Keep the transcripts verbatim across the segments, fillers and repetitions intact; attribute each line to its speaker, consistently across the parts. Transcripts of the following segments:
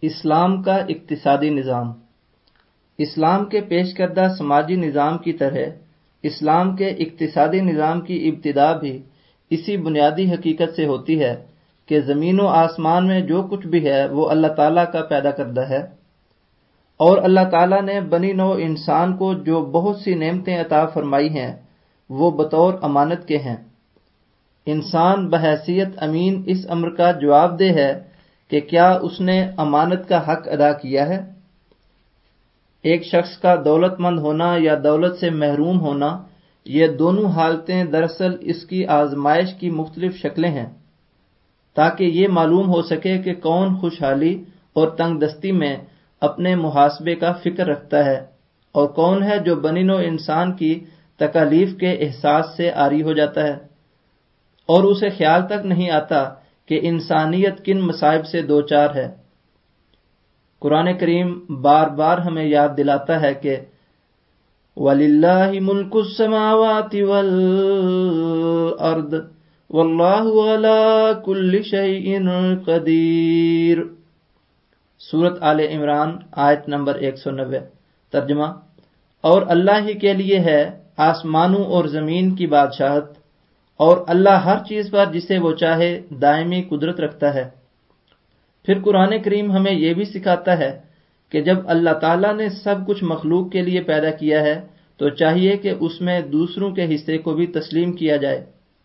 Speaker 1: اسلام کا اقتصادی نظام۔ اسلام کے پیش کردہ سماجی نظام کی طرح اسلام کے اقتصادی نظام کی ابتدا بھی اسی بنیادی حقیقت سے ہوتی ہے کہ زمین و آسمان میں جو کچھ بھی ہے وہ اللہ تعالیٰ کا پیدا کردہ ہے، اور اللہ تعالیٰ نے بنی نوع انسان کو جو بہت سی نعمتیں عطا فرمائی ہیں وہ بطور امانت کے ہیں۔ انسان بحیثیت امین اس امر کا جواب دہ ہے کہ کیا اس نے امانت کا حق ادا کیا ہے۔ ایک شخص کا دولت مند ہونا یا دولت سے محروم ہونا، یہ دونوں حالتیں دراصل اس کی آزمائش کی مختلف شکلیں ہیں، تاکہ یہ معلوم ہو سکے کہ کون خوشحالی اور تنگ دستی میں اپنے محاسبے کا فکر رکھتا ہے اور کون ہے جو بنی نوع انسان کی تکالیف کے احساس سے عاری ہو جاتا ہے اور اسے خیال تک نہیں آتا کہ انسانیت کن مصائب سے دوچار ہے۔ قرآن کریم بار بار ہمیں یاد دلاتا ہے کہ وَلِلَّهِ مُلْكُ السَّمَاوَاتِ وَالْأَرْضِ وَاللَّهُ عَلَى كُلِّ شَيْءٍ قَدِيرٌ۔ سورۃ آل عمران آیت نمبر ایک سو نوے۔ ترجمہ: اور اللہ ہی کے لیے ہے آسمانوں اور زمین کی بادشاہت، اور اللہ ہر چیز پر جسے وہ چاہے دائمی قدرت رکھتا ہے۔ پھر قرآن کریم ہمیں یہ بھی سکھاتا ہے کہ جب اللہ تعالیٰ نے سب کچھ مخلوق کے لیے پیدا کیا ہے تو چاہیے کہ اس میں دوسروں کے حصے کو بھی تسلیم کیا جائے۔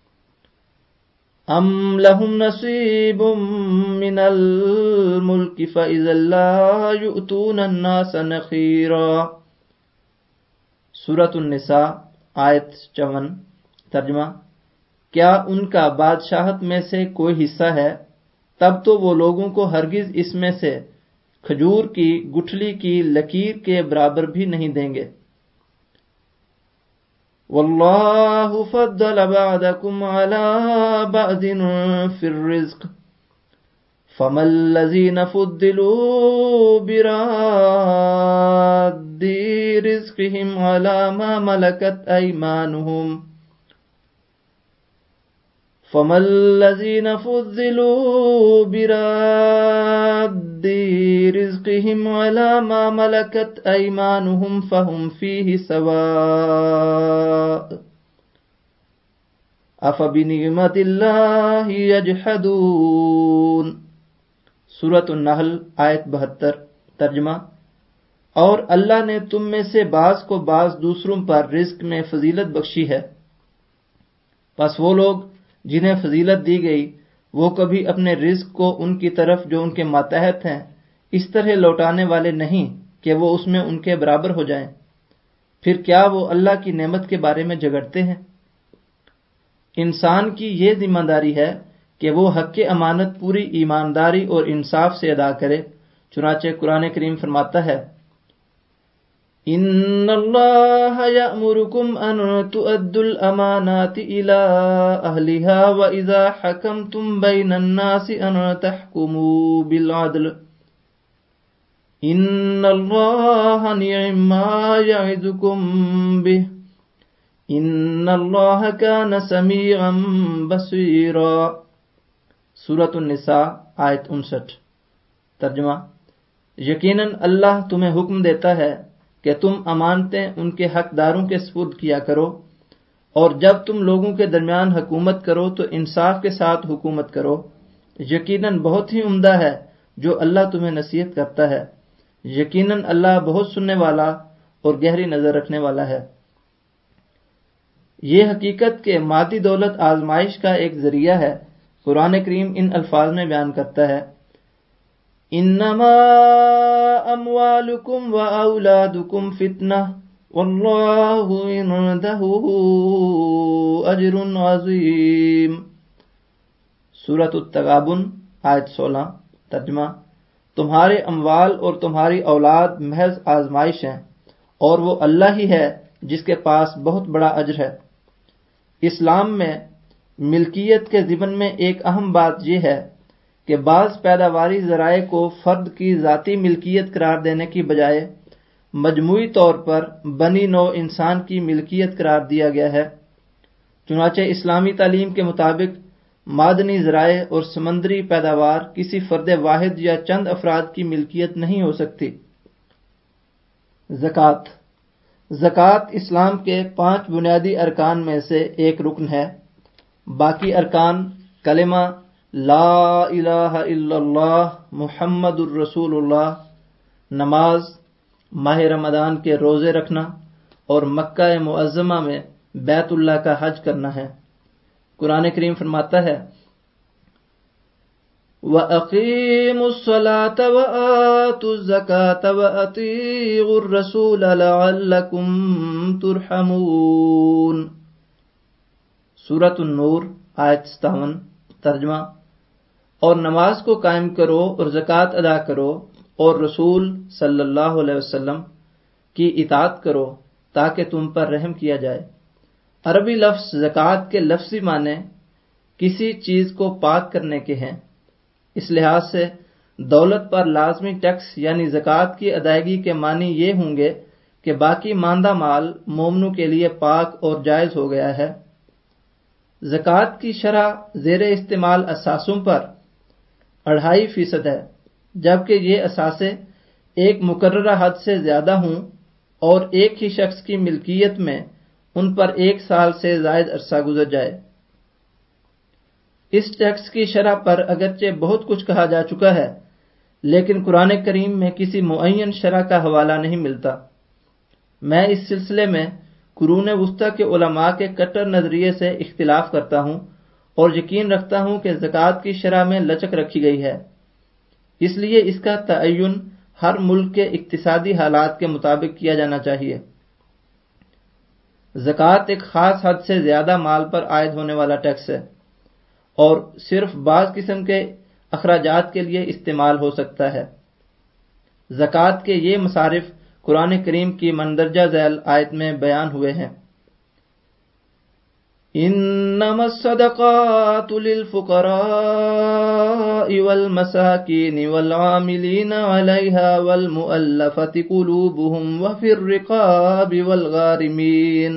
Speaker 1: ام لہم نصیب من الملک فاذا لا یؤتون الناس نقیرا۔ سورۃ النساء آیت چون۔ ترجمہ: کیا ان کا بادشاہت میں سے کوئی حصہ ہے؟ تب تو وہ لوگوں کو ہرگز اس میں سے کھجور کی گٹھلی کی لکیر کے برابر بھی نہیں دیں گے۔ واللہ فضل بعضکم علی بعض فی الرزق فما الذین فضلوا براد رزقہم علی ما ملکت ایمانہم فَمَا الَّذِينَ فُضِّلُوا بِرَادِّ رِزْقِهِمْ عَلَى مَا مَلَكَتْ أَيْمَانُهُمْ فَهُمْ فِيهِ سَوَاءٌ أَفَبِنِعْمَةِ اللَّهِ يَجْحَدُونَ۔ سورۃ النحل آیت بہتر۔ ترجمہ: اور اللہ نے تم میں سے بعض کو بعض دوسروں پر رزق میں فضیلت بخشی ہے، پس وہ لوگ جنہیں فضیلت دی گئی وہ کبھی اپنے رزق کو ان کی طرف جو ان کے ماتحت ہیں اس طرح لوٹانے والے نہیں کہ وہ اس میں ان کے برابر ہو جائیں۔ پھر کیا وہ اللہ کی نعمت کے بارے میں جھگڑتے ہیں؟ انسان کی یہ ذمہ داری ہے کہ وہ حق امانت پوری ایمانداری اور انصاف سے ادا کرے۔ چنانچہ قرآن کریم فرماتا ہے: ان اللہ یأمرکم ان تؤدوا الامانات الی اہلها واذا حکمتم بین الناس ان تحکموا بالعدل ان اللہ نعم ما یعظکم بہ ان اللہ کان سمیعا بصیرا۔ سورۃ النساء آیت انسٹھ۔ ترجمہ: یقیناً اللہ تمہیں حکم دیتا ہے کہ تم امانتیں ان کے حقداروں کے سپرد کیا کرو، اور جب تم لوگوں کے درمیان حکومت کرو تو انصاف کے ساتھ حکومت کرو۔ یقیناً بہت ہی عمدہ ہے جو اللہ تمہیں نصیحت کرتا ہے، یقیناً اللہ بہت سننے والا اور گہری نظر رکھنے والا ہے۔ یہ حقیقت کہ مادی دولت آزمائش کا ایک ذریعہ ہے قرآن کریم ان الفاظ میں بیان کرتا ہے: انما اموالکم واولادکم فتنہ واللہ عندہ اجر عظیم۔ سورۃ التغابن آیت سولہ۔ ترجمہ: تمہارے اموال اور تمہاری اولاد محض آزمائش ہیں، اور وہ اللہ ہی ہے جس کے پاس بہت بڑا اجر ہے۔ اسلام میں ملکیت کے ضمن میں ایک اہم بات یہ ہے کہ بعض پیداواری ذرائع کو فرد کی ذاتی ملکیت قرار دینے کی بجائے مجموعی طور پر بنی نوع انسان کی ملکیت قرار دیا گیا ہے۔ چنانچہ اسلامی تعلیم کے مطابق معدنی ذرائع اور سمندری پیداوار کسی فرد واحد یا چند افراد کی ملکیت نہیں ہو سکتی۔ زکوٰۃ زکوٰۃ اسلام کے پانچ بنیادی ارکان میں سے ایک رکن ہے۔ باقی ارکان کلمہ لا الہ الا اللہ محمد الرسول اللہ، نماز، ماہ رمضان کے روزے رکھنا اور مکہ معظمہ میں بیت اللہ کا حج کرنا ہے۔ قرآن کریم فرماتا ہے وَأَقِیمُوا الصَّلَاةَ وَآتُوا الزَّکَاةَ وَأَطِیعُوا الرَّسُولَ لَعَلَّکُمْ تُرْحَمُونَ۔ سورۃ النور آیت ستاون، ترجمہ: اور نماز کو قائم کرو اور زکوٰۃ ادا کرو اور رسول صلی اللہ علیہ وسلم کی اطاعت کرو تاکہ تم پر رحم کیا جائے۔ عربی لفظ زکوٰۃ کے لفظی معنی کسی چیز کو پاک کرنے کے ہیں۔ اس لحاظ سے دولت پر لازمی ٹیکس یعنی زکوٰۃ کی ادائیگی کے معنی یہ ہوں گے کہ باقی ماندہ مال مومنوں کے لیے پاک اور جائز ہو گیا ہے۔ زکوٰۃ کی شرح زیر استعمال اثاثوں پر اڑھائی فیصد ہے، جبکہ یہ اثاثے ایک مقررہ حد سے زیادہ ہوں اور ایک ہی شخص کی ملکیت میں ان پر ایک سال سے زائد عرصہ گزر جائے۔ اس ٹیکس کی شرح پر اگرچہ بہت کچھ کہا جا چکا ہے، لیکن قرآن کریم میں کسی معین شرح کا حوالہ نہیں ملتا۔ میں اس سلسلے میں قرون وسطیٰ کے علماء کے کٹر نظریے سے اختلاف کرتا ہوں اور یقین رکھتا ہوں کہ زکوٰۃ کی شرح میں لچک رکھی گئی ہے، اس لیے اس کا تعین ہر ملک کے اقتصادی حالات کے مطابق کیا جانا چاہیے۔ زکوٰۃ ایک خاص حد سے زیادہ مال پر عائد ہونے والا ٹیکس ہے اور صرف بعض قسم کے اخراجات کے لیے استعمال ہو سکتا ہے۔ زکوٰۃ کے یہ مصارف قرآن کریم کی مندرجہ ذیل آیت میں بیان ہوئے ہیں۔ انما الصدقات للفقراء والمساکین والعاملین علیہا والمؤلفة قلوبهم وفی الرقاب والغارمین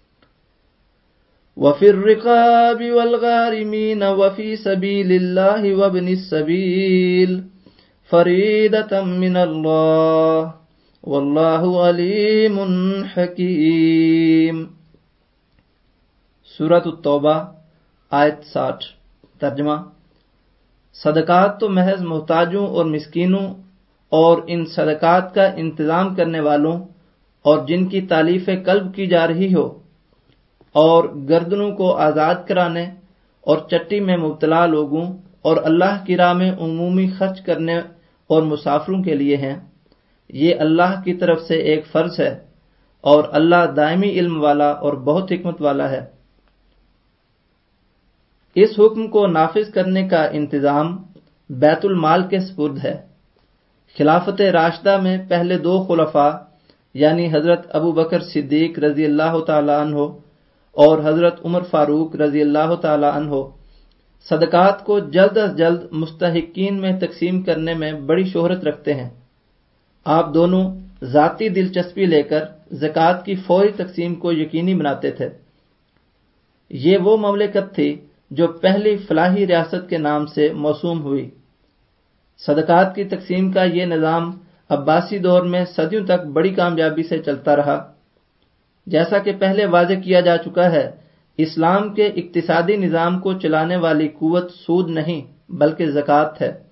Speaker 1: وفی الرقاب والغارمین وفی سبیل اللہ وابن السبیل فریدۃ من اللہ واللہ علیم حکیم۔ سورۃ التوبہ آیت ساٹھ، ترجمہ: صدقات تو محض محتاجوں اور مسکینوں اور ان صدقات کا انتظام کرنے والوں اور جن کی تالیف قلب کی جا رہی ہو اور گردنوں کو آزاد کرانے اور چٹی میں مبتلا لوگوں اور اللہ کی راہ میں عمومی خرچ کرنے اور مسافروں کے لیے ہیں۔ یہ اللہ کی طرف سے ایک فرض ہے اور اللہ دائمی علم والا اور بہت حکمت والا ہے۔ اس حکم کو نافذ کرنے کا انتظام بیت المال کے سپرد ہے۔ خلافت راشدہ میں پہلے دو خلفاء یعنی حضرت ابو بکر صدیق رضی اللہ تعالی عنہ اور حضرت عمر فاروق رضی اللہ تعالی عنہ صدقات کو جلد از جلد مستحقین میں تقسیم کرنے میں بڑی شہرت رکھتے ہیں۔ آپ دونوں ذاتی دلچسپی لے کر زکوٰۃ کی فوری تقسیم کو یقینی بناتے تھے۔ یہ وہ مملکت تھی جو پہلی فلاحی ریاست کے نام سے موسوم ہوئی۔ صدقات کی تقسیم کا یہ نظام عباسی دور میں صدیوں تک بڑی کامیابی سے چلتا رہا۔ جیسا کہ پہلے واضح کیا جا چکا ہے، اسلام کے اقتصادی نظام کو چلانے والی قوت سود نہیں بلکہ زکوٰۃ ہے۔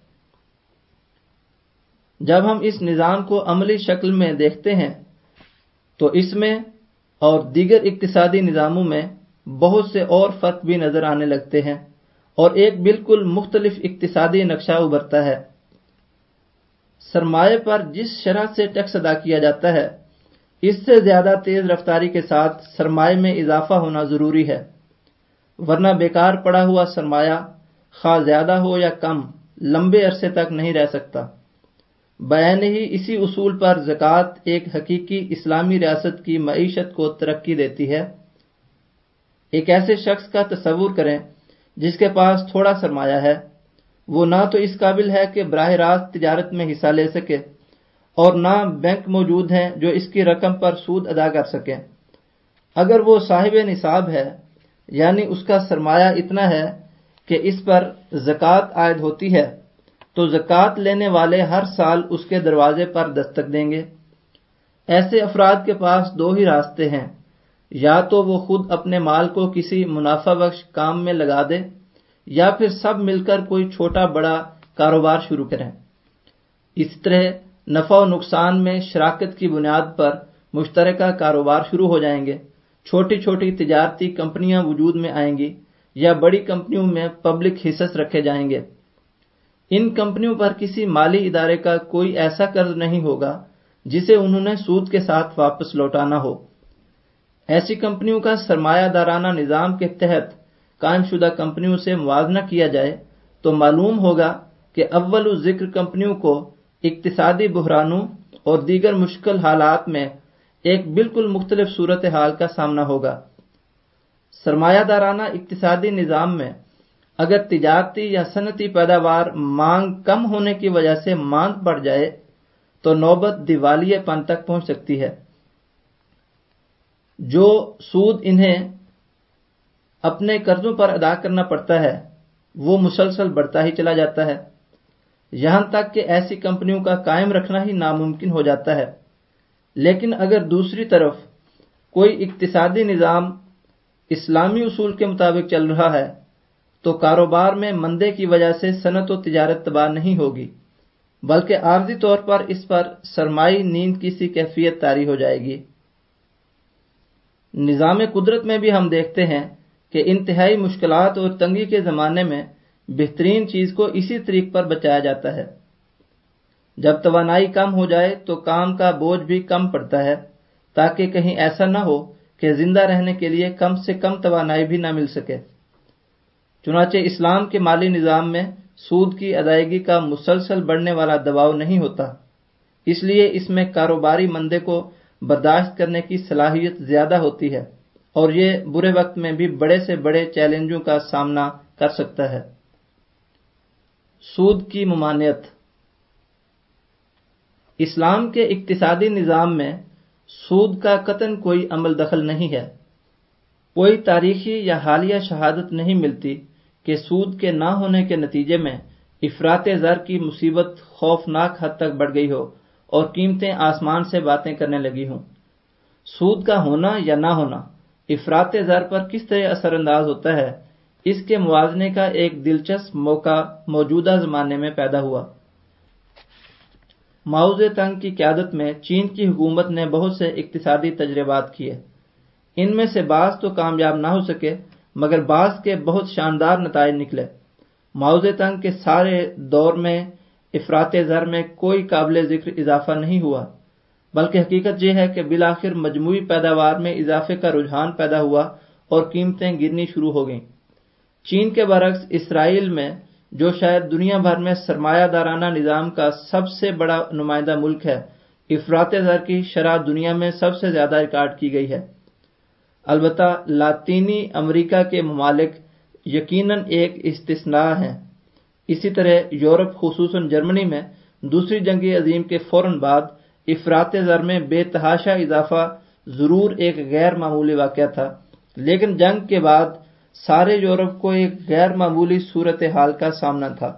Speaker 1: جب ہم اس نظام کو عملی شکل میں دیکھتے ہیں تو اس میں اور دیگر اقتصادی نظاموں میں بہت سے اور فرق بھی نظر آنے لگتے ہیں اور ایک بالکل مختلف اقتصادی نقشہ ابھرتا ہے۔ سرمایہ پر جس شرح سے ٹیکس ادا کیا جاتا ہے، اس سے زیادہ تیز رفتاری کے ساتھ سرمایہ میں اضافہ ہونا ضروری ہے، ورنہ بیکار پڑا ہوا سرمایہ خواہ زیادہ ہو یا کم لمبے عرصے تک نہیں رہ سکتا۔ بیان ہی اسی اصول پر زکوٰۃ ایک حقیقی اسلامی ریاست کی معیشت کو ترقی دیتی ہے۔ ایک ایسے شخص کا تصور کریں جس کے پاس تھوڑا سرمایہ ہے، وہ نہ تو اس قابل ہے کہ براہ راست تجارت میں حصہ لے سکے اور نہ بینک موجود ہیں جو اس کی رقم پر سود ادا کر سکیں۔ اگر وہ صاحب نصاب ہے، یعنی اس کا سرمایہ اتنا ہے کہ اس پر زکوٰۃ عائد ہوتی ہے تو زکوٰۃ لینے والے ہر سال اس کے دروازے پر دستک دیں گے۔ ایسے افراد کے پاس دو ہی راستے ہیں، یا تو وہ خود اپنے مال کو کسی منافع بخش کام میں لگا دے، یا پھر سب مل کر کوئی چھوٹا بڑا کاروبار شروع کریں۔ اس طرح نفع و نقصان میں شراکت کی بنیاد پر مشترکہ کاروبار شروع ہو جائیں گے، چھوٹی چھوٹی تجارتی کمپنیاں وجود میں آئیں گی، یا بڑی کمپنیوں میں پبلک حصص رکھے جائیں گے۔ ان کمپنیوں پر کسی مالی ادارے کا کوئی ایسا قرض نہیں ہوگا جسے انہوں نے سود کے ساتھ واپس لوٹانا ہو۔ ایسی کمپنیوں کا سرمایہ دارانہ نظام کے تحت قائم شدہ کمپنیوں سے موازنہ کیا جائے تو معلوم ہوگا کہ اول ذکر کمپنیوں کو اقتصادی بحرانوں اور دیگر مشکل حالات میں ایک بالکل مختلف صورتحال کا سامنا ہوگا۔ سرمایہ دارانہ اقتصادی نظام میں اگر تجارتی یا صنعتی پیداوار مانگ کم ہونے کی وجہ سے ماند پڑ جائے تو نوبت دیوالیے پن تک پہنچ سکتی ہے۔ جو سود انہیں اپنے قرضوں پر ادا کرنا پڑتا ہے وہ مسلسل بڑھتا ہی چلا جاتا ہے، یہاں تک کہ ایسی کمپنیوں کا قائم رکھنا ہی ناممکن ہو جاتا ہے۔ لیکن اگر دوسری طرف کوئی اقتصادی نظام اسلامی اصول کے مطابق چل رہا ہے تو کاروبار میں مندے کی وجہ سے صنعت و تجارت تباہ نہیں ہوگی، بلکہ عارضی طور پر اس پر سرمائی نیند کی سی کیفیت طاری ہو جائے گی۔ نظام قدرت میں بھی ہم دیکھتے ہیں کہ انتہائی مشکلات اور تنگی کے زمانے میں بہترین چیز کو اسی طریق پر بچایا جاتا ہے۔ جب توانائی کم ہو جائے تو کام کا بوجھ بھی کم پڑتا ہے، تاکہ کہیں ایسا نہ ہو کہ زندہ رہنے کے لیے کم سے کم توانائی بھی نہ مل سکے۔ چنانچہ اسلام کے مالی نظام میں سود کی ادائیگی کا مسلسل بڑھنے والا دباؤ نہیں ہوتا، اس لیے اس میں کاروباری مندے کو برداشت کرنے کی صلاحیت زیادہ ہوتی ہے اور یہ برے وقت میں بھی بڑے سے بڑے چیلنجوں کا سامنا کر سکتا ہے۔ سود کی ممانعت۔ اسلام کے اقتصادی نظام میں سود کا قطعاً کوئی عمل دخل نہیں ہے۔ کوئی تاریخی یا حالیہ شہادت نہیں ملتی کہ سود کے نہ ہونے کے نتیجے میں افراط زر کی مصیبت خوفناک حد تک بڑھ گئی ہو اور قیمتیں آسمان سے باتیں کرنے لگی ہوں۔ سود کا ہونا یا نہ ہونا افراط زر پر کس طرح اثر انداز ہوتا ہے، اس کے موازنے کا ایک دلچسپ موقع موجودہ زمانے میں پیدا ہوا۔ ماؤ زے تنگ کی قیادت میں چین کی حکومت نے بہت سے اقتصادی تجربات کیے، ان میں سے بعض تو کامیاب نہ ہو سکے مگر بعض کے بہت شاندار نتائج نکلے۔ ماؤ زے تنگ کے سارے دور میں افراط زر میں کوئی قابل ذکر اضافہ نہیں ہوا، بلکہ حقیقت یہ ہے کہ بالآخر مجموعی پیداوار میں اضافے کا رجحان پیدا ہوا اور قیمتیں گرنی شروع ہو گئیں۔ چین کے برعکس اسرائیل میں، جو شاید دنیا بھر میں سرمایہ دارانہ نظام کا سب سے بڑا نمائندہ ملک ہے، افراط زر کی شرح دنیا میں سب سے زیادہ ریکارڈ کی گئی ہے۔ البتہ لاطینی امریکہ کے ممالک یقیناً ایک استثناء ہیں۔ اسی طرح یورپ خصوصاً جرمنی میں دوسری جنگ عظیم کے فوراً بعد افراط زر میں بے تحاشا اضافہ ضرور ایک غیر معمولی واقعہ تھا، لیکن جنگ کے بعد سارے یورپ کو ایک غیر معمولی صورتحال کا سامنا تھا،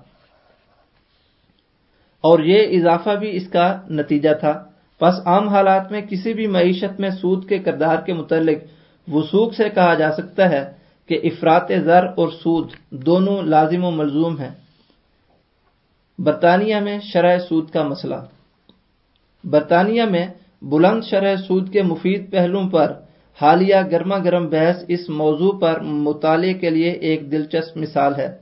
Speaker 1: اور یہ اضافہ بھی اس کا نتیجہ تھا۔ پس عام حالات میں کسی بھی معیشت میں سود کے کردار کے متعلق وثوق سے کہا جا سکتا ہے کہ افراط زر اور سود دونوں لازم و ملزوم ہیں۔ برطانیہ میں شرح سود کا مسئلہ۔ برطانیہ میں بلند شرح سود کے مفید پہلوؤں پر حالیہ گرما گرم بحث اس موضوع پر مطالعے کے لیے ایک دلچسپ مثال ہے۔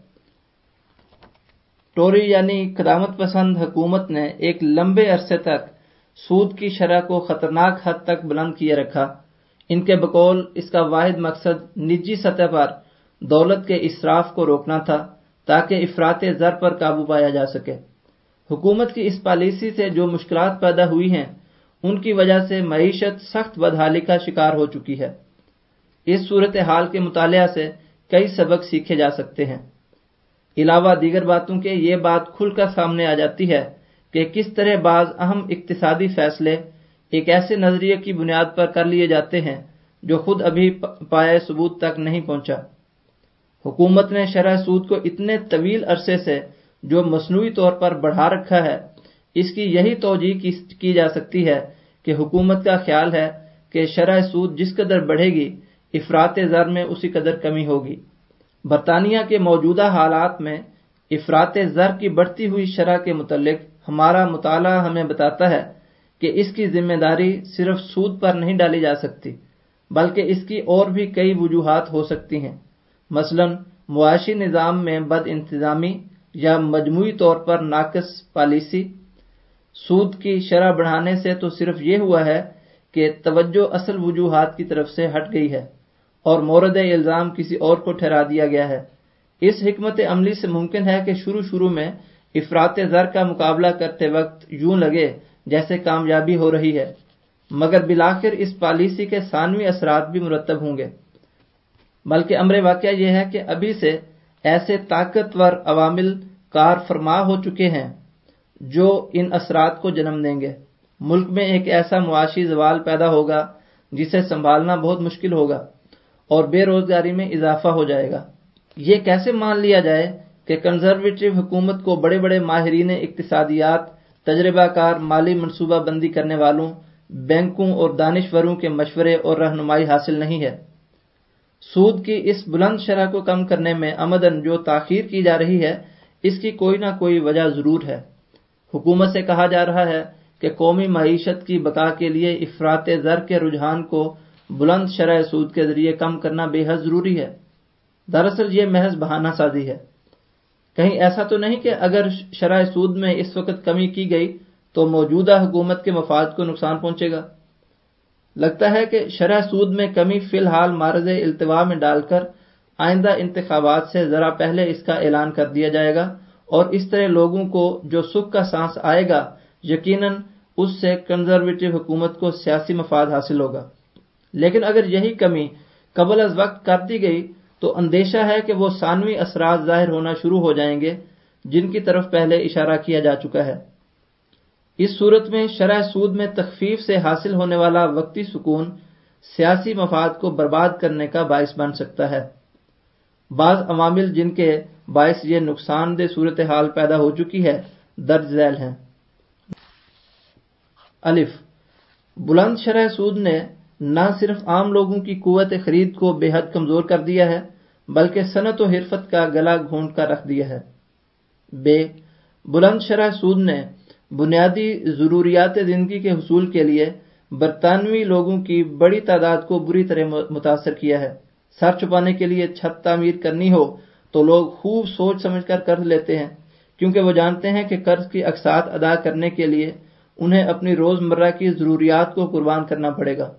Speaker 1: ٹوری یعنی قدامت پسند حکومت نے ایک لمبے عرصے تک سود کی شرح کو خطرناک حد تک بلند کیے رکھا۔ ان کے بقول اس کا واحد مقصد نجی سطح پر دولت کے اسراف کو روکنا تھا تاکہ افراط زر پر قابو پایا جا سکے۔ حکومت کی اس پالیسی سے جو مشکلات پیدا ہوئی ہیں ان کی وجہ سے معیشت سخت بدحالی کا شکار ہو چکی ہے۔ اس صورتحال کے مطالعہ سے کئی سبق سیکھے جا سکتے ہیں۔ علاوہ دیگر باتوں کے یہ بات کھل کر سامنے آ جاتی ہے کہ کس طرح بعض اہم اقتصادی فیصلے ایک ایسے نظریے کی بنیاد پر کر لیے جاتے ہیں جو خود ابھی پائے ثبوت تک نہیں پہنچا۔ حکومت نے شرح سود کو اتنے طویل عرصے سے جو مصنوعی طور پر بڑھا رکھا ہے، اس کی یہی توجیہ کی جا سکتی ہے کہ حکومت کا خیال ہے کہ شرح سود جس قدر بڑھے گی، افراط زر میں اسی قدر کمی ہوگی۔ برطانیہ کے موجودہ حالات میں افراط زر کی بڑھتی ہوئی شرح کے متعلق ہمارا مطالعہ ہمیں بتاتا ہے کہ اس کی ذمہ داری صرف سود پر نہیں ڈالی جا سکتی، بلکہ اس کی اور بھی کئی وجوہات ہو سکتی ہیں۔ مثلا معاشی نظام میں بد انتظامی یا مجموعی طور پر ناقص پالیسی۔ سود کی شرح بڑھانے سے تو صرف یہ ہوا ہے کہ توجہ اصل وجوہات کی طرف سے ہٹ گئی ہے اور مورد الزام کسی اور کو ٹھہرا دیا گیا ہے۔ اس حکمت عملی سے ممکن ہے کہ شروع شروع میں افراط زر کا مقابلہ کرتے وقت یوں لگے جیسے کامیابی ہو رہی ہے، مگر بالآخر اس پالیسی کے ثانوی اثرات بھی مرتب ہوں گے۔ بلکہ امر واقعہ یہ ہے کہ ابھی سے ایسے طاقتور عوامل کار فرما ہو چکے ہیں جو ان اثرات کو جنم دیں گے۔ ملک میں ایک ایسا معاشی زوال پیدا ہوگا جسے سنبھالنا بہت مشکل ہوگا اور بے روزگاری میں اضافہ ہو جائے گا۔ یہ کیسے مان لیا جائے کہ کنزرویٹو حکومت کو بڑے بڑے ماہرین اقتصادیات، تجربہ کار مالی منصوبہ بندی کرنے والوں، بینکوں اور دانشوروں کے مشورے اور رہنمائی حاصل نہیں ہے؟ سود کی اس بلند شرح کو کم کرنے میں عمدن جو تاخیر کی جا رہی ہے، اس کی کوئی نہ کوئی وجہ ضرور ہے۔ حکومت سے کہا جا رہا ہے کہ قومی معیشت کی بقا کے لیے افراط زر کے رجحان کو بلند شرح سود کے ذریعے کم کرنا بے حد ضروری ہے۔ دراصل یہ محض بہانہ سازی ہے۔ کہیں ایسا تو نہیں کہ اگر شرح سود میں اس وقت کمی کی گئی تو موجودہ حکومت کے مفاد کو نقصان پہنچے گا؟ لگتا ہے کہ شرح سود میں کمی فی الحال معرض التوا میں ڈال کر آئندہ انتخابات سے ذرا پہلے اس کا اعلان کر دیا جائے گا، اور اس طرح لوگوں کو جو سکھ کا سانس آئے گا، یقیناً اس سے کنزرویٹو حکومت کو سیاسی مفاد حاصل ہوگا۔ لیکن اگر یہی کمی قبل از وقت کر دی گئی تو اندیشہ ہے کہ وہ ثانوی اثرات ظاہر ہونا شروع ہو جائیں گے جن کی طرف پہلے اشارہ کیا جا چکا ہے۔ اس صورت میں شرح سود میں تخفیف سے حاصل ہونے والا وقتی سکون سیاسی مفاد کو برباد کرنے کا باعث بن سکتا ہے۔ بعض عوامل جن کے باعث یہ نقصان دہ صورتحال پیدا ہو چکی ہے درج ذیل ہیں۔ الف، بلند شرح سود نے نہ صرف عام لوگوں کی قوت خرید کو بے حد کمزور کر دیا ہے بلکہ صنعت و حرفت کا گلا گھونٹ کر رکھ دیا ہے۔ بے، بلند شرح سود نے بنیادی ضروریات زندگی کے حصول کے لیے برطانوی لوگوں کی بڑی تعداد کو بری طرح متاثر کیا ہے۔ سر چھپانے کے لیے چھت تعمیر کرنی ہو تو لوگ خوب سوچ سمجھ کر قرض لیتے ہیں، کیونکہ وہ جانتے ہیں کہ قرض کی اقساط ادا کرنے کے لیے انہیں اپنی روزمرہ کی ضروریات کو قربان کرنا پڑے گا۔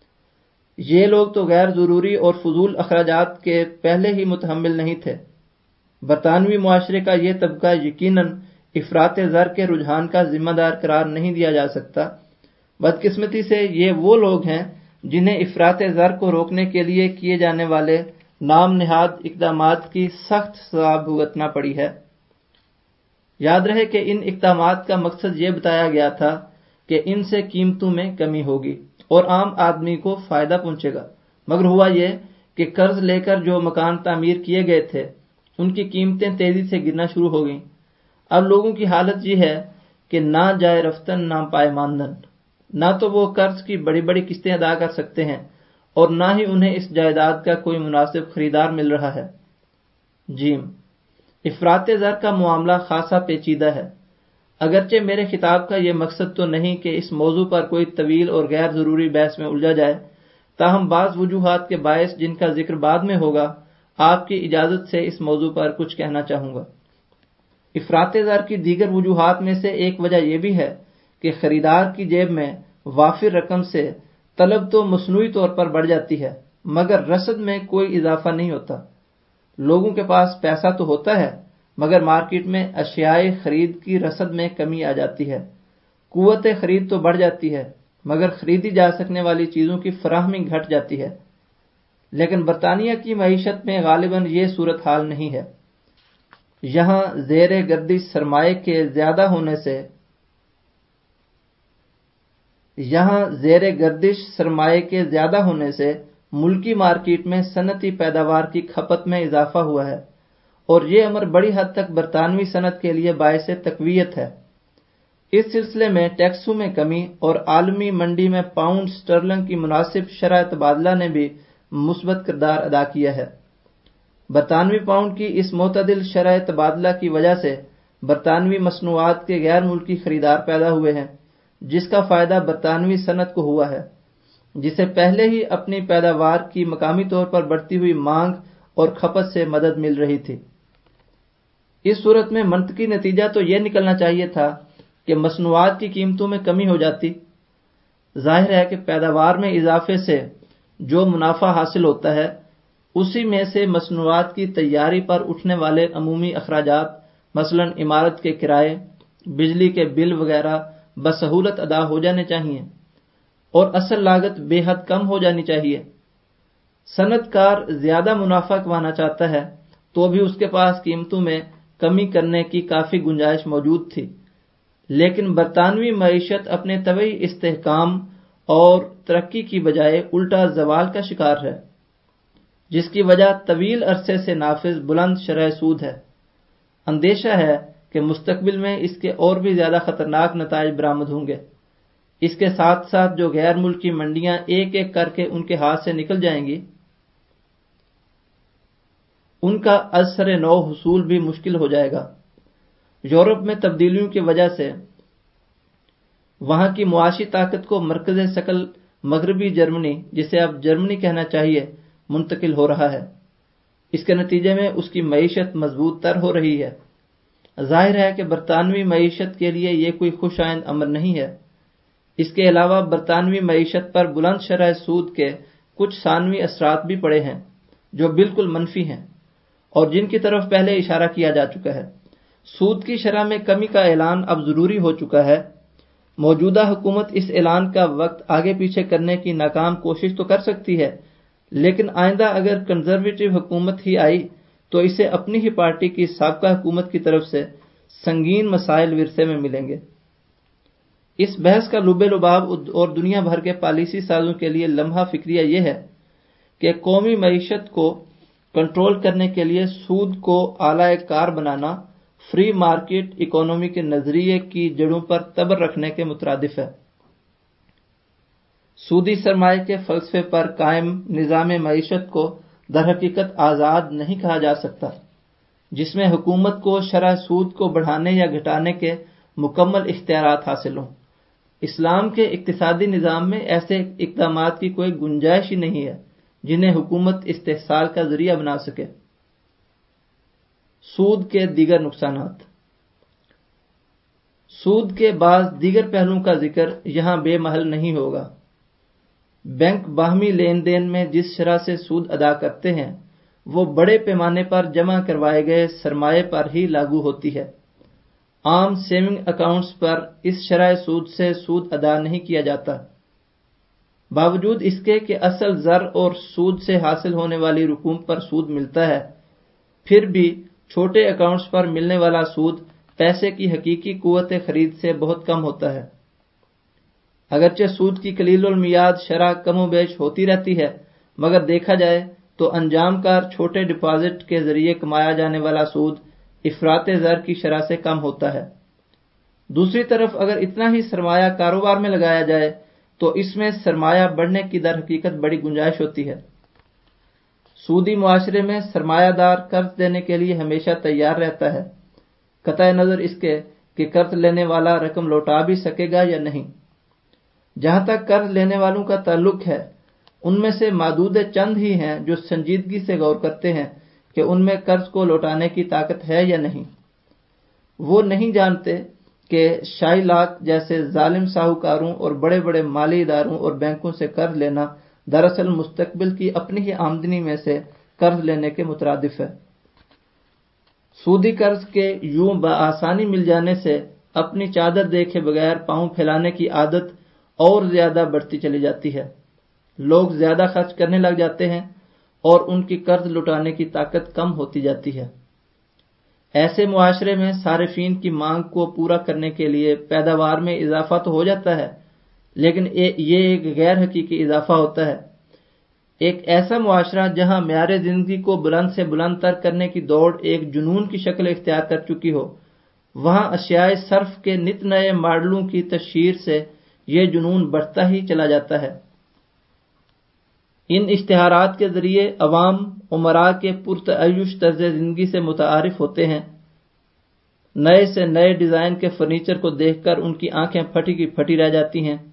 Speaker 1: یہ لوگ تو غیر ضروری اور فضول اخراجات کے پہلے ہی متحمل نہیں تھے۔ برطانوی معاشرے کا یہ طبقہ یقیناً افراط زر کے رجحان کا ذمہ دار قرار نہیں دیا جا سکتا۔ بدقسمتی سے یہ وہ لوگ ہیں جنہیں افراط زر کو روکنے کے لیے کیے جانے والے نام نہاد اقدامات کی سخت سزا بھگتنا پڑی ہے۔ یاد رہے کہ ان اقدامات کا مقصد یہ بتایا گیا تھا کہ ان سے قیمتوں میں کمی ہوگی اور عام آدمی کو فائدہ پہنچے گا، مگر ہوا یہ کہ قرض لے کر جو مکان تعمیر کیے گئے تھے ان کی قیمتیں تیزی سے گرنا شروع ہو گئیں۔ اب لوگوں کی حالت یہ ہے کہ نہ جائے رفتن نہ پائے ماندن، نہ تو وہ قرض کی بڑی بڑی قسطیں ادا کر سکتے ہیں اور نہ ہی انہیں اس جائیداد کا کوئی مناسب خریدار مل رہا ہے۔ جیم، افراط زر کا معاملہ خاصا پیچیدہ ہے۔ اگرچہ میرے خطاب کا یہ مقصد تو نہیں کہ اس موضوع پر کوئی طویل اور غیر ضروری بحث میں الجھا جائے، تاہم بعض وجوہات کے باعث جن کا ذکر بعد میں ہوگا آپ کی اجازت سے اس موضوع پر کچھ کہنا چاہوں گا۔ افراط زر کی دیگر وجوہات میں سے ایک وجہ یہ بھی ہے کہ خریدار کی جیب میں وافر رقم سے طلب تو مصنوعی طور پر بڑھ جاتی ہے مگر رسد میں کوئی اضافہ نہیں ہوتا۔ لوگوں کے پاس پیسہ تو ہوتا ہے مگر مارکیٹ میں اشیاء خرید کی رسد میں کمی آ جاتی ہے۔ قوت خرید تو بڑھ جاتی ہے مگر خریدی جا سکنے والی چیزوں کی فراہمی گھٹ جاتی ہے۔ لیکن برطانیہ کی معیشت میں غالباً یہ صورتحال نہیں ہے۔ یہاں زیر گردش سرمایہ کے زیادہ ہونے سے یہاں زیر گردش سرمایہ کے زیادہ ہونے سے ملکی مارکیٹ میں صنعتی پیداوار کی کھپت میں اضافہ ہوا ہے، اور یہ امر بڑی حد تک برطانوی صنعت کے لیے باعث تقویت ہے۔ اس سلسلے میں ٹیکسوں میں کمی اور عالمی منڈی میں پاؤنڈ سٹرلنگ کی مناسب شرح تبادلہ نے بھی مثبت کردار ادا کیا ہے۔ برطانوی پاؤنڈ کی اس معتدل شرح تبادلہ کی وجہ سے برطانوی مصنوعات کے غیر ملکی خریدار پیدا ہوئے ہیں، جس کا فائدہ برطانوی صنعت کو ہوا ہے، جسے پہلے ہی اپنی پیداوار کی مقامی طور پر بڑھتی ہوئی مانگ اور کھپت سے مدد مل رہی تھی۔ اس صورت میں منطقی نتیجہ تو یہ نکلنا چاہیے تھا کہ مصنوعات کی قیمتوں میں کمی ہو جاتی۔ ظاہر ہے کہ پیداوار میں اضافے سے جو منافع حاصل ہوتا ہے، اسی میں سے مصنوعات کی تیاری پر اٹھنے والے عمومی اخراجات، مثلا عمارت کے کرائے، بجلی کے بل وغیرہ بسہولت ادا ہو جانے چاہیے، اور اصل لاگت بے حد کم ہو جانی چاہیے۔ صنعت کار زیادہ منافع کمانا چاہتا ہے تو بھی اس کے پاس قیمتوں میں کمی کرنے کی کافی گنجائش موجود تھی، لیکن برطانوی معیشت اپنے طبعی استحکام اور ترقی کی بجائے الٹا زوال کا شکار ہے، جس کی وجہ طویل عرصے سے نافذ بلند شرح سود ہے۔ اندیشہ ہے کہ مستقبل میں اس کے اور بھی زیادہ خطرناک نتائج برآمد ہوں گے۔ اس کے ساتھ ساتھ جو غیر ملکی منڈیاں ایک ایک کر کے ان کے ہاتھ سے نکل جائیں گی، ان کا از سر نو حصول بھی مشکل ہو جائے گا۔ یورپ میں تبدیلیوں کی وجہ سے وہاں کی معاشی طاقت کو مرکز ثقل مغربی جرمنی، جسے اب جرمنی کہنا چاہیے، منتقل ہو رہا ہے۔ اس کے نتیجے میں اس کی معیشت مضبوط تر ہو رہی ہے۔ ظاہر ہے کہ برطانوی معیشت کے لیے یہ کوئی خوش آئند امر نہیں ہے۔ اس کے علاوہ برطانوی معیشت پر بلند شرح سود کے کچھ ثانوی اثرات بھی پڑے ہیں جو بالکل منفی ہیں، اور جن کی طرف پہلے اشارہ کیا جا چکا ہے۔ سود کی شرح میں کمی کا اعلان اب ضروری ہو چکا ہے۔ موجودہ حکومت اس اعلان کا وقت آگے پیچھے کرنے کی ناکام کوشش تو کر سکتی ہے، لیکن آئندہ اگر کنزرویٹو حکومت ہی آئی تو اسے اپنی ہی پارٹی کی سابقہ حکومت کی طرف سے سنگین مسائل ورثے میں ملیں گے۔ اس بحث کا لب لباب اور دنیا بھر کے پالیسی سازوں کے لیے لمحہ فکریہ یہ ہے کہ قومی معیشت کو کنٹرول کرنے کے لیے سود کو آلہ کار بنانا فری مارکیٹ اکانومی کے نظریے کی جڑوں پر تبر رکھنے کے مترادف ہے۔ سودی سرمایہ کے فلسفے پر قائم نظام معیشت کو در حقیقت آزاد نہیں کہا جا سکتا، جس میں حکومت کو شرح سود کو بڑھانے یا گھٹانے کے مکمل اختیارات حاصل ہوں۔ اسلام کے اقتصادی نظام میں ایسے اقدامات کی کوئی گنجائش ہی نہیں ہے جنہیں حکومت استحصال کا ذریعہ بنا سکے۔ سود کے دیگر نقصانات۔ سود کے بعض دیگر پہلوؤں کا ذکر یہاں بے محل نہیں ہوگا۔ بینک باہمی لین دین میں جس شرح سے سود ادا کرتے ہیں، وہ بڑے پیمانے پر جمع کروائے گئے سرمایے پر ہی لاگو ہوتی ہے۔ عام سیونگ اکاؤنٹس پر اس شرح سود سے سود ادا نہیں کیا جاتا۔ باوجود اس کے کہ اصل زر اور سود سے حاصل ہونے والی رقوم پر سود ملتا ہے، پھر بھی چھوٹے اکاؤنٹس پر ملنے والا سود پیسے کی حقیقی قوت خرید سے بہت کم ہوتا ہے۔ اگرچہ سود کی قلیل المیعاد شرح کم و بیش ہوتی رہتی ہے، مگر دیکھا جائے تو انجام کار چھوٹے ڈپازٹ کے ذریعے کمایا جانے والا سود افراط زر کی شرح سے کم ہوتا ہے۔ دوسری طرف اگر اتنا ہی سرمایہ کاروبار میں لگایا جائے تو اس میں سرمایہ بڑھنے کی در حقیقت بڑی گنجائش ہوتی ہے۔ سودی معاشرے میں سرمایہ دار قرض دینے کے لیے ہمیشہ تیار رہتا ہے، قطع نظر اس کے کہ قرض لینے والا رقم لوٹا بھی سکے گا یا نہیں۔ جہاں تک قرض لینے والوں کا تعلق ہے، ان میں سے معدود چند ہی ہیں جو سنجیدگی سے غور کرتے ہیں کہ ان میں قرض کو لوٹانے کی طاقت ہے یا نہیں۔ وہ نہیں جانتے کہ شائلاک جیسے ظالم ساہوکاروں اور بڑے بڑے مالی اداروں اور بینکوں سے قرض لینا دراصل مستقبل کی اپنی ہی آمدنی میں سے قرض لینے کے مترادف ہے۔ سودی قرض کے یوں بآسانی مل جانے سے اپنی چادر دیکھے بغیر پاؤں پھیلانے کی عادت اور زیادہ بڑھتی چلی جاتی ہے۔ لوگ زیادہ خرچ کرنے لگ جاتے ہیں اور ان کی قرض لٹانے کی طاقت کم ہوتی جاتی ہے۔ ایسے معاشرے میں صارفین کی مانگ کو پورا کرنے کے لیے پیداوار میں اضافہ تو ہو جاتا ہے، لیکن یہ ایک غیر حقیقی اضافہ ہوتا ہے۔ ایک ایسا معاشرہ جہاں معیار زندگی کو بلند سے بلند تر کرنے کی دوڑ ایک جنون کی شکل اختیار کر چکی ہو، وہاں اشیاء صرف کے نت نئے ماڈلوں کی تشہیر سے یہ جنون بڑھتا ہی چلا جاتا ہے۔ ان اشتہارات کے ذریعے عوام امراء کے پرتعیش طرز زندگی سے متعارف ہوتے ہیں۔ نئے سے نئے ڈیزائن کے فرنیچر کو دیکھ کر ان کی آنکھیں پھٹی کی پھٹی رہ جاتی ہیں۔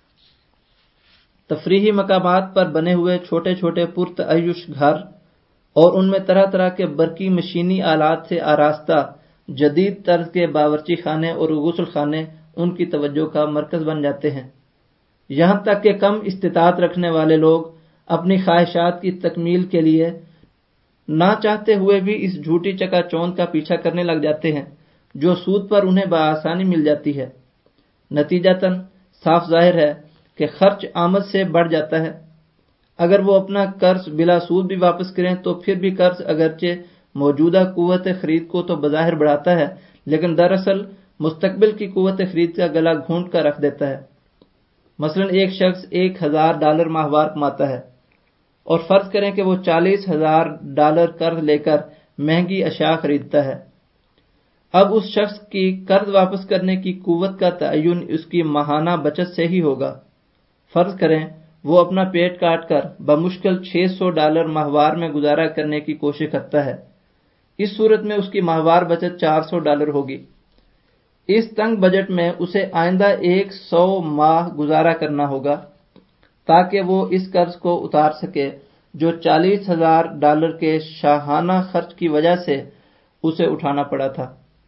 Speaker 1: تفریحی مقامات پر بنے ہوئے چھوٹے چھوٹے پرتعیش گھر اور ان میں طرح طرح کے برقی مشینی آلات سے آراستہ جدید طرز کے باورچی خانے اور غسل خانے ان کی توجہ کا مرکز بن جاتے ہیں، یہاں تک کہ کم استطاعت رکھنے والے لوگ اپنی خواہشات کی تکمیل کے لیے نہ چاہتے ہوئے بھی اس جھوٹی چکا چوند کا پیچھا کرنے لگ جاتے ہیں جو سود پر انہیں بآسانی مل جاتی ہے۔ نتیجتاً صاف ظاہر ہے کہ خرچ آمد سے بڑھ جاتا ہے۔ اگر وہ اپنا قرض بلا سود بھی واپس کریں تو پھر بھی قرض اگرچہ موجودہ قوت خرید کو تو بظاہر بڑھاتا ہے، لیکن دراصل مستقبل کی قوت خرید کا گلا گھونٹ کر رکھ دیتا ہے۔ مثلا ایک شخص ایک ہزار ڈالر ماہوار کماتا ہے اور فرض کریں کہ وہ چالیس ہزار ڈالر قرض لے کر مہنگی اشیاء خریدتا ہے۔ اب اس شخص کی قرض واپس کرنے کی قوت کا تعین اس کی ماہانہ بچت سے ہی ہوگا۔ فرض کریں وہ اپنا پیٹ کاٹ کر بمشکل چھ سو ڈالر ماہوار میں گزارا کرنے کی کوشش کرتا ہے۔ اس صورت میں اس کی ماہوار بچت چار سو ڈالر ہوگی۔ اس تنگ بجٹ میں اسے آئندہ ایک سو ماہ گزارا کرنا ہوگا تاکہ وہ اس قرض کو اتار سکے جو چالیس ہزار ڈالر کے شاہانہ خرچ کی وجہ سے اسے اٹھانا پڑا تھا۔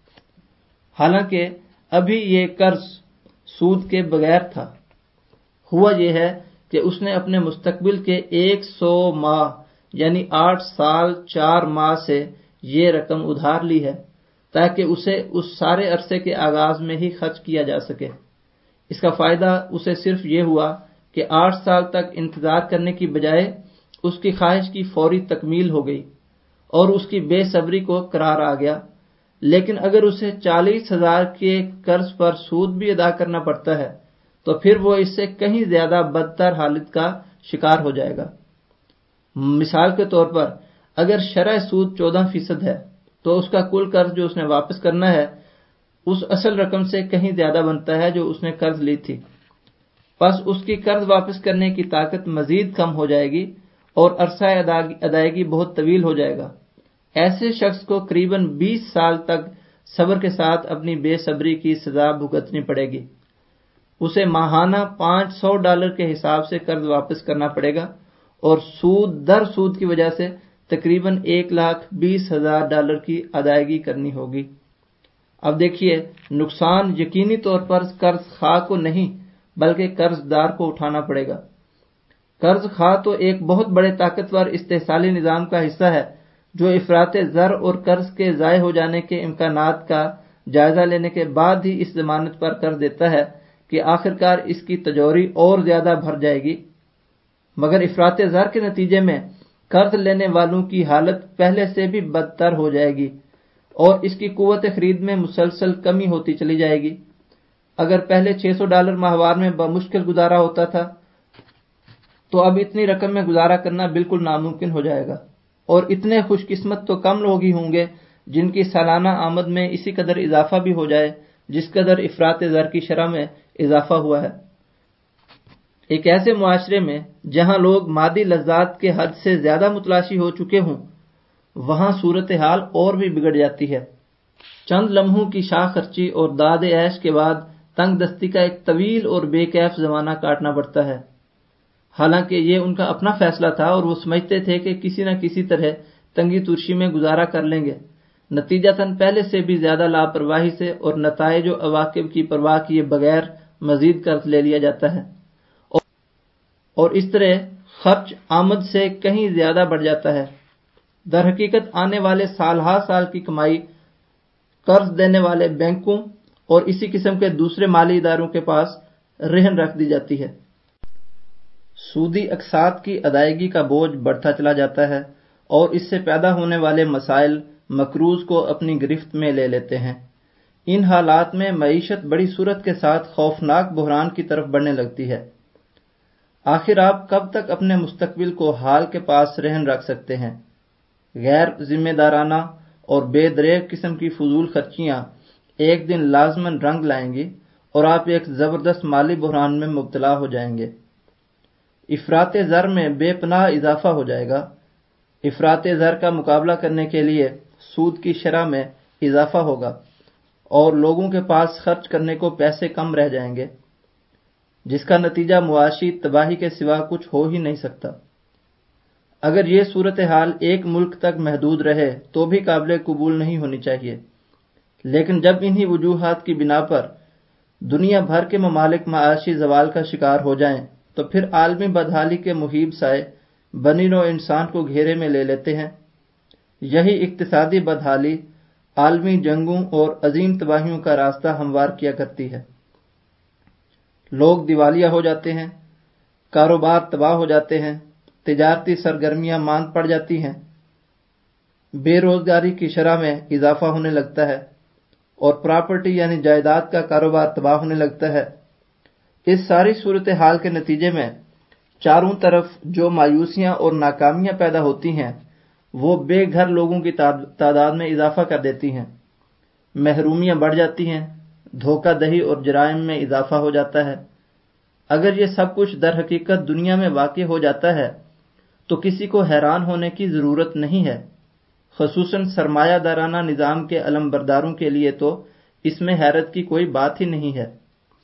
Speaker 1: حالانکہ ابھی یہ قرض سود کے بغیر تھا۔ ہوا یہ ہے کہ اس نے اپنے مستقبل کے ایک سو ماہ یعنی آٹھ سال چار ماہ سے یہ رقم ادھار لی ہے تاکہ اسے اس سارے عرصے کے آغاز میں ہی خرچ کیا جا سکے۔ اس کا فائدہ اسے صرف یہ ہوا کہ آٹھ سال تک انتظار کرنے کی بجائے اس کی خواہش کی فوری تکمیل ہو گئی اور اس کی بے صبری کو قرار آ گیا۔ لیکن اگر اسے چالیس ہزار کے قرض پر سود بھی ادا کرنا پڑتا ہے تو پھر وہ اس سے کہیں زیادہ بدتر حالت کا شکار ہو جائے گا۔ مثال کے طور پر اگر شرح سود چودہ فیصد ہے تو اس کا کل قرض جو اس نے واپس کرنا ہے اس اصل رقم سے کہیں زیادہ بنتا ہے جو اس نے قرض لی تھی۔ پس اس کی قرض واپس کرنے کی طاقت مزید کم ہو جائے گی اور عرصہ ادائیگی بہت طویل ہو جائے گا۔ ایسے شخص کو قریباً بیس سال تک صبر کے ساتھ اپنی بے صبری کی سزا بھگتنی پڑے گی۔ اسے ماہانہ پانچ سو ڈالر کے حساب سے قرض واپس کرنا پڑے گا اور سود در سود کی وجہ سے تقریباً ایک لاکھ بیس ہزار ڈالر کی ادائیگی کرنی ہوگی۔ اب دیکھیے نقصان یقینی طور پر قرض خواہ کو نہیں بلکہ قرض دار کو اٹھانا پڑے گا۔ قرض خواہ تو ایک بہت بڑے طاقتور استحصالی نظام کا حصہ ہے جو افراط زر اور قرض کے ضائع ہو جانے کے امکانات کا جائزہ لینے کے بعد ہی اس ضمانت پر قرض دیتا ہے کہ آخرکار اس کی تجوری اور زیادہ بھر جائے گی، مگر افراط زر کے نتیجے میں قرض لینے والوں کی حالت پہلے سے بھی بدتر ہو جائے گی اور اس کی قوت خرید میں مسلسل کمی ہوتی چلی جائے گی۔ اگر پہلے چھ سو ڈالر ماہوار میں بمشکل گزارا ہوتا تھا تو اب اتنی رقم میں گزارا کرنا بالکل ناممکن ہو جائے گا، اور اتنے خوش قسمت تو کم لوگ ہی ہوں گے جن کی سالانہ آمد میں اسی قدر اضافہ بھی ہو جائے جس قدر افراط زر کی شرح میں اضافہ ہوا ہے۔ ایک ایسے معاشرے میں جہاں لوگ مادی لذات کے حد سے زیادہ متلاشی ہو چکے ہوں وہاں صورتحال اور بھی بگڑ جاتی ہے۔ چند لمحوں کی شاہ خرچی اور داد عیش کے بعد تنگ دستی کا ایک طویل اور بے کیف زمانہ کاٹنا پڑتا ہے۔ حالانکہ یہ ان کا اپنا فیصلہ تھا اور وہ سمجھتے تھے کہ کسی نہ کسی طرح تنگی ترشی میں گزارا کر لیں گے، نتیجتاً پہلے سے بھی زیادہ لاپرواہی سے اور نتائج و عواقب کی پرواہ کیے بغیر مزید قرض لے لیا جاتا ہے اور اس طرح خرچ آمد سے کہیں زیادہ بڑھ جاتا ہے۔ در حقیقت آنے والے سال ہا سال کی کمائی قرض دینے والے بینکوں اور اسی قسم کے دوسرے مالی اداروں کے پاس رہن رکھ دی جاتی ہے۔ سودی اقساط کی ادائیگی کا بوجھ بڑھتا چلا جاتا ہے اور اس سے پیدا ہونے والے مسائل مقروض کو اپنی گرفت میں لے لیتے ہیں۔ ان حالات میں معیشت بڑی صورت کے ساتھ خوفناک بحران کی طرف بڑھنے لگتی ہے۔ آخر آپ کب تک اپنے مستقبل کو حال کے پاس رہن رکھ سکتے ہیں؟ غیر ذمہ دارانہ اور بے دریغ قسم کی فضول خرچیاں ایک دن لازماً رنگ لائیں گی اور آپ ایک زبردست مالی بحران میں مبتلا ہو جائیں گے۔ افراط زر میں بے پناہ اضافہ ہو جائے گا۔ افراط زر کا مقابلہ کرنے کے لیے سود کی شرح میں اضافہ ہوگا اور لوگوں کے پاس خرچ کرنے کو پیسے کم رہ جائیں گے، جس کا نتیجہ معاشی تباہی کے سوا کچھ ہو ہی نہیں سکتا۔ اگر یہ صورتحال ایک ملک تک محدود رہے تو بھی قابل قبول نہیں ہونی چاہیے، لیکن جب انہی وجوہات کی بنا پر دنیا بھر کے ممالک معاشی زوال کا شکار ہو جائیں تو پھر عالمی بدحالی کے مہیب سائے بنی نوع انسان کو گھیرے میں لے لیتے ہیں۔ یہی اقتصادی بدحالی عالمی جنگوں اور عظیم تباہیوں کا راستہ ہموار کیا کرتی ہے۔ لوگ دیوالیہ ہو جاتے ہیں، کاروبار تباہ ہو جاتے ہیں، تجارتی سرگرمیاں ماند پڑ جاتی ہیں، بے روزگاری کی شرح میں اضافہ ہونے لگتا ہے اور پراپرٹی یعنی جائیداد کا کاروبار تباہ ہونے لگتا ہے۔ اس ساری صورتحال کے نتیجے میں چاروں طرف جو مایوسیاں اور ناکامیاں پیدا ہوتی ہیں وہ بے گھر لوگوں کی تعداد میں اضافہ کر دیتی ہیں، محرومیاں بڑھ جاتی ہیں، دھوکہ دہی اور جرائم میں اضافہ ہو جاتا ہے۔ اگر یہ سب کچھ در حقیقت دنیا میں واقع ہو جاتا ہے تو کسی کو حیران ہونے کی ضرورت نہیں ہے، خصوصاً سرمایہ دارانہ نظام کے علمبرداروں کے لیے تو اس میں حیرت کی کوئی بات ہی نہیں ہے۔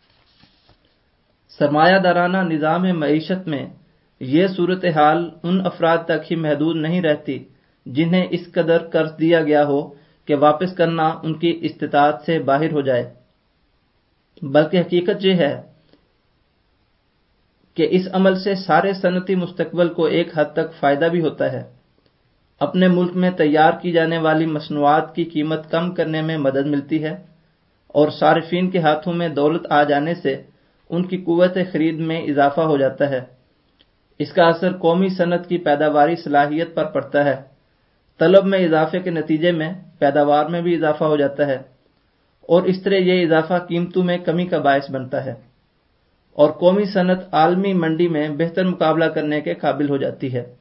Speaker 1: سرمایہ دارانہ نظام معیشت میں یہ صورتحال ان افراد تک ہی محدود نہیں رہتی جنہیں اس قدر قرض دیا گیا ہو کہ واپس کرنا ان کی استطاعت سے باہر ہو جائے، بلکہ حقیقت یہ ہے کہ اس عمل سے سارے صنعتی مستقبل کو ایک حد تک فائدہ بھی ہوتا ہے۔ اپنے ملک میں تیار کی جانے والی مصنوعات کی قیمت کم کرنے میں مدد ملتی ہے اور صارفین کے ہاتھوں میں دولت آ جانے سے ان کی قوت خرید میں اضافہ ہو جاتا ہے۔ اس کا اثر قومی صنعت کی پیداواری صلاحیت پر پڑتا ہے۔ طلب میں اضافے کے نتیجے میں پیداوار میں بھی اضافہ ہو جاتا ہے اور اس طرح یہ اضافہ قیمتوں میں کمی کا باعث بنتا ہے اور قومی صنعت عالمی منڈی میں بہتر مقابلہ کرنے کے قابل ہو جاتی ہے۔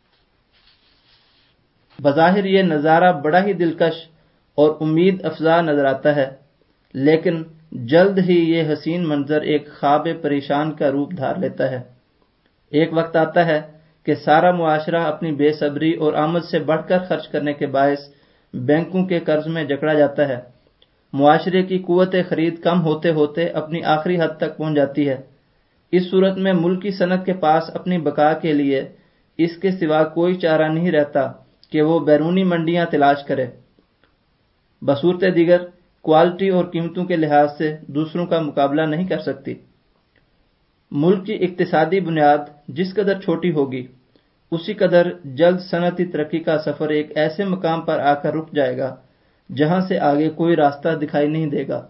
Speaker 1: بظاہر یہ نظارہ بڑا ہی دلکش اور امید افزا نظر آتا ہے، لیکن جلد ہی یہ حسین منظر ایک خواب پریشان کا روپ دھار لیتا ہے۔ ایک وقت آتا ہے کہ سارا معاشرہ اپنی بے صبری اور آمد سے بڑھ کر خرچ کرنے کے باعث بینکوں کے قرض میں جکڑا جاتا ہے۔ معاشرے کی قوت خرید کم ہوتے ہوتے اپنی آخری حد تک پہنچ جاتی ہے۔ اس صورت میں ملکی صنعت کے پاس اپنی بقا کے لیے اس کے سوا کوئی چارہ نہیں رہتا کہ وہ بیرونی منڈیاں تلاش کرے، بصورت دیگر کوالٹی اور قیمتوں کے لحاظ سے دوسروں کا مقابلہ نہیں کر سکتی۔ ملک کی اقتصادی بنیاد جس قدر چھوٹی ہوگی اسی قدر جلد صنعتی ترقی کا سفر ایک ایسے مقام پر آ کر رک جائے گا جہاں سے آگے کوئی راستہ دکھائی نہیں دے گا۔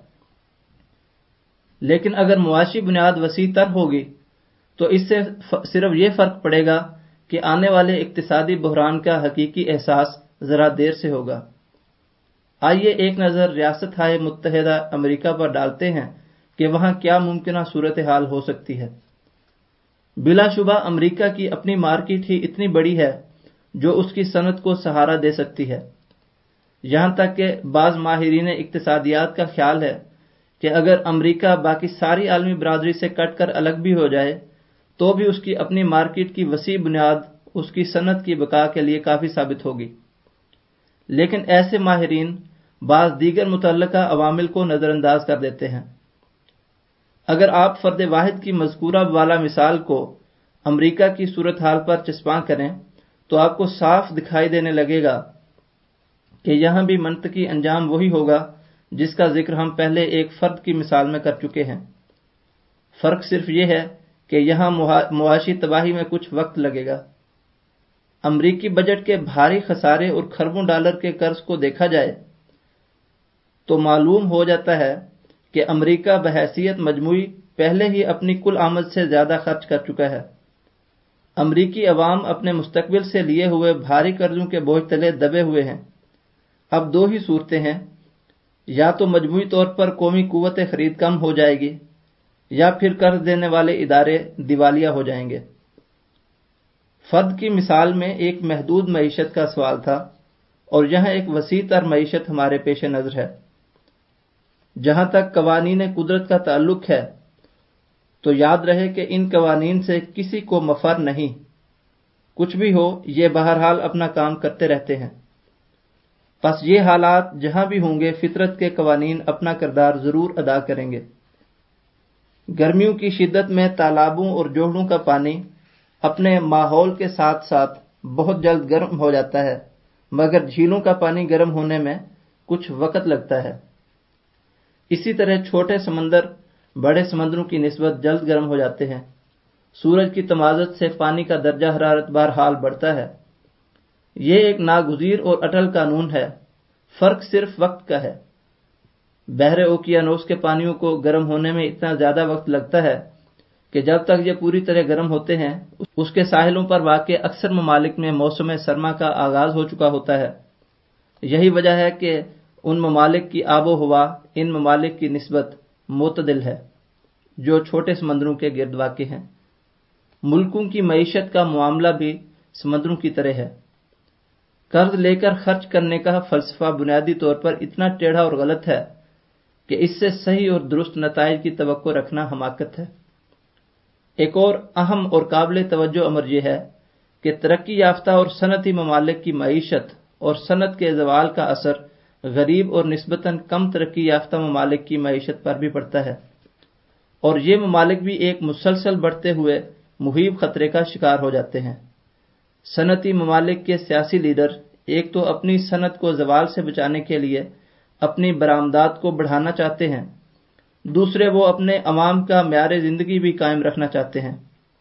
Speaker 1: لیکن اگر معاشی بنیاد وسیع تر ہوگی تو اس سے صرف یہ فرق پڑے گا کہ آنے والے اقتصادی بحران کا حقیقی احساس ذرا دیر سے ہوگا۔ آئیے ایک نظر ریاستہائے متحدہ امریکہ پر ڈالتے ہیں کہ وہاں کیا ممکنہ صورتحال ہو سکتی ہے۔ بلا شبہ امریکہ کی اپنی مارکیٹ ہی اتنی بڑی ہے جو اس کی صنعت کو سہارا دے سکتی ہے، یہاں تک کہ بعض ماہرین اقتصادیات کا خیال ہے کہ اگر امریکہ باقی ساری عالمی برادری سے کٹ کر الگ بھی ہو جائے تو بھی اس کی اپنی مارکیٹ کی وسیع بنیاد اس کی صنعت کی بقا کے لیے کافی ثابت ہوگی۔ لیکن ایسے ماہرین بعض دیگر متعلقہ عوامل کو نظر انداز کر دیتے ہیں۔ اگر آپ فرد واحد کی مذکورہ والا مثال کو امریکہ کی صورتحال پر چسپاں کریں تو آپ کو صاف دکھائی دینے لگے گا کہ یہاں بھی منطقی انجام وہی ہوگا جس کا ذکر ہم پہلے ایک فرد کی مثال میں کر چکے ہیں۔ فرق صرف یہ ہے کہ یہاں معاشی تباہی میں کچھ وقت لگے گا۔ امریکی بجٹ کے بھاری خسارے اور کھربوں ڈالر کے قرض کو دیکھا جائے تو معلوم ہو جاتا ہے کہ امریکہ بحیثیت مجموعی پہلے ہی اپنی کل آمد سے زیادہ خرچ کر چکا ہے۔ امریکی عوام اپنے مستقبل سے لیے ہوئے بھاری قرضوں کے بوجھ تلے دبے ہوئے ہیں۔ اب دو ہی صورتیں ہیں، یا تو مجموعی طور پر قومی قوت خرید کم ہو جائے گی یا پھر قرض دینے والے ادارے دیوالیہ ہو جائیں گے۔ فرد کی مثال میں ایک محدود معیشت کا سوال تھا، اور یہاں ایک وسیع تر معیشت ہمارے پیش نظر ہے۔ جہاں تک قوانین قدرت کا تعلق ہے تو یاد رہے کہ ان قوانین سے کسی کو مفر نہیں، کچھ بھی ہو یہ بہرحال اپنا کام کرتے رہتے ہیں۔ پس یہ حالات جہاں بھی ہوں گے فطرت کے قوانین اپنا کردار ضرور ادا کریں گے۔ گرمیوں کی شدت میں تالابوں اور جوہڑوں کا پانی اپنے ماحول کے ساتھ ساتھ بہت جلد گرم ہو جاتا ہے، مگر جھیلوں کا پانی گرم ہونے میں کچھ وقت لگتا ہے۔ اسی طرح چھوٹے سمندر بڑے سمندروں کی نسبت جلد گرم ہو جاتے ہیں۔ سورج کی تمازت سے پانی کا درجہ حرارت بہرحال بڑھتا ہے۔ یہ ایک ناگزیر اور اٹل قانون ہے، فرق صرف وقت کا ہے۔ بحر اوقیانوس کے پانیوں کو گرم ہونے میں اتنا زیادہ وقت لگتا ہے کہ جب تک یہ پوری طرح گرم ہوتے ہیں اس کے ساحلوں پر واقع اکثر ممالک میں موسم سرما کا آغاز ہو چکا ہوتا ہے۔ یہی وجہ ہے کہ ان ممالک کی آب و ہوا ان ممالک کی نسبت معتدل ہے جو چھوٹے سمندروں کے گرد واقع ہیں۔ ملکوں کی معیشت کا معاملہ بھی سمندروں کی طرح ہے۔ قرض لے کر خرچ کرنے کا فلسفہ بنیادی طور پر اتنا ٹیڑھا اور غلط ہے کہ اس سے صحیح اور درست نتائج کی توقع رکھنا حماقت ہے۔ ایک اور اہم اور قابل توجہ امر یہ ہے کہ ترقی یافتہ اور صنعتی ممالک کی معیشت اور صنعت کے زوال کا اثر غریب اور نسبتاً کم ترقی یافتہ ممالک کی معیشت پر بھی پڑتا ہے، اور یہ ممالک بھی ایک مسلسل بڑھتے ہوئے محیط خطرے کا شکار ہو جاتے ہیں۔ صنعتی ممالک کے سیاسی لیڈر ایک تو اپنی صنعت کو زوال سے بچانے کے لیے اپنی برآمدات کو بڑھانا چاہتے ہیں، دوسرے وہ اپنے عوام کا معیار زندگی بھی قائم رکھنا چاہتے ہیں۔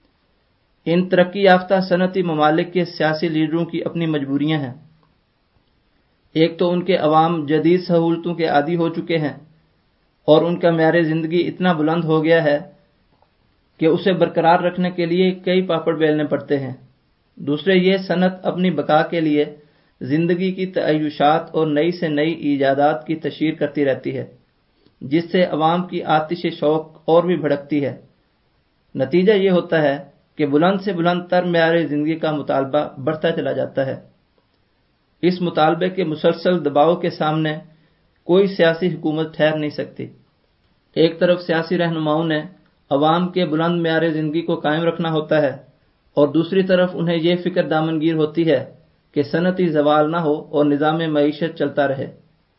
Speaker 1: ان ترقی یافتہ صنعتی ممالک کے سیاسی لیڈروں کی اپنی مجبوریاں ہیں۔ ایک تو ان کے عوام جدید سہولتوں کے عادی ہو چکے ہیں اور ان کا معیار زندگی اتنا بلند ہو گیا ہے کہ اسے برقرار رکھنے کے لیے کئی پاپڑ بیلنے پڑتے ہیں۔ دوسرے یہ صنعت اپنی بقا کے لیے زندگی کی تعیشات اور نئی سے نئی ایجادات کی تشہیر کرتی رہتی ہے، جس سے عوام کی آتش شوق اور بھی بھڑکتی ہے۔ نتیجہ یہ ہوتا ہے کہ بلند سے بلند تر معیار زندگی کا مطالبہ بڑھتا چلا جاتا ہے۔ اس مطالبے کے مسلسل دباؤ کے سامنے کوئی سیاسی حکومت ٹھہر نہیں سکتی۔ ایک طرف سیاسی رہنماؤں نے عوام کے بلند معیار زندگی کو قائم رکھنا ہوتا ہے، اور دوسری طرف انہیں یہ فکر دامنگیر ہوتی ہے کہ صنعتی زوال نہ ہو اور نظام معیشت چلتا رہے۔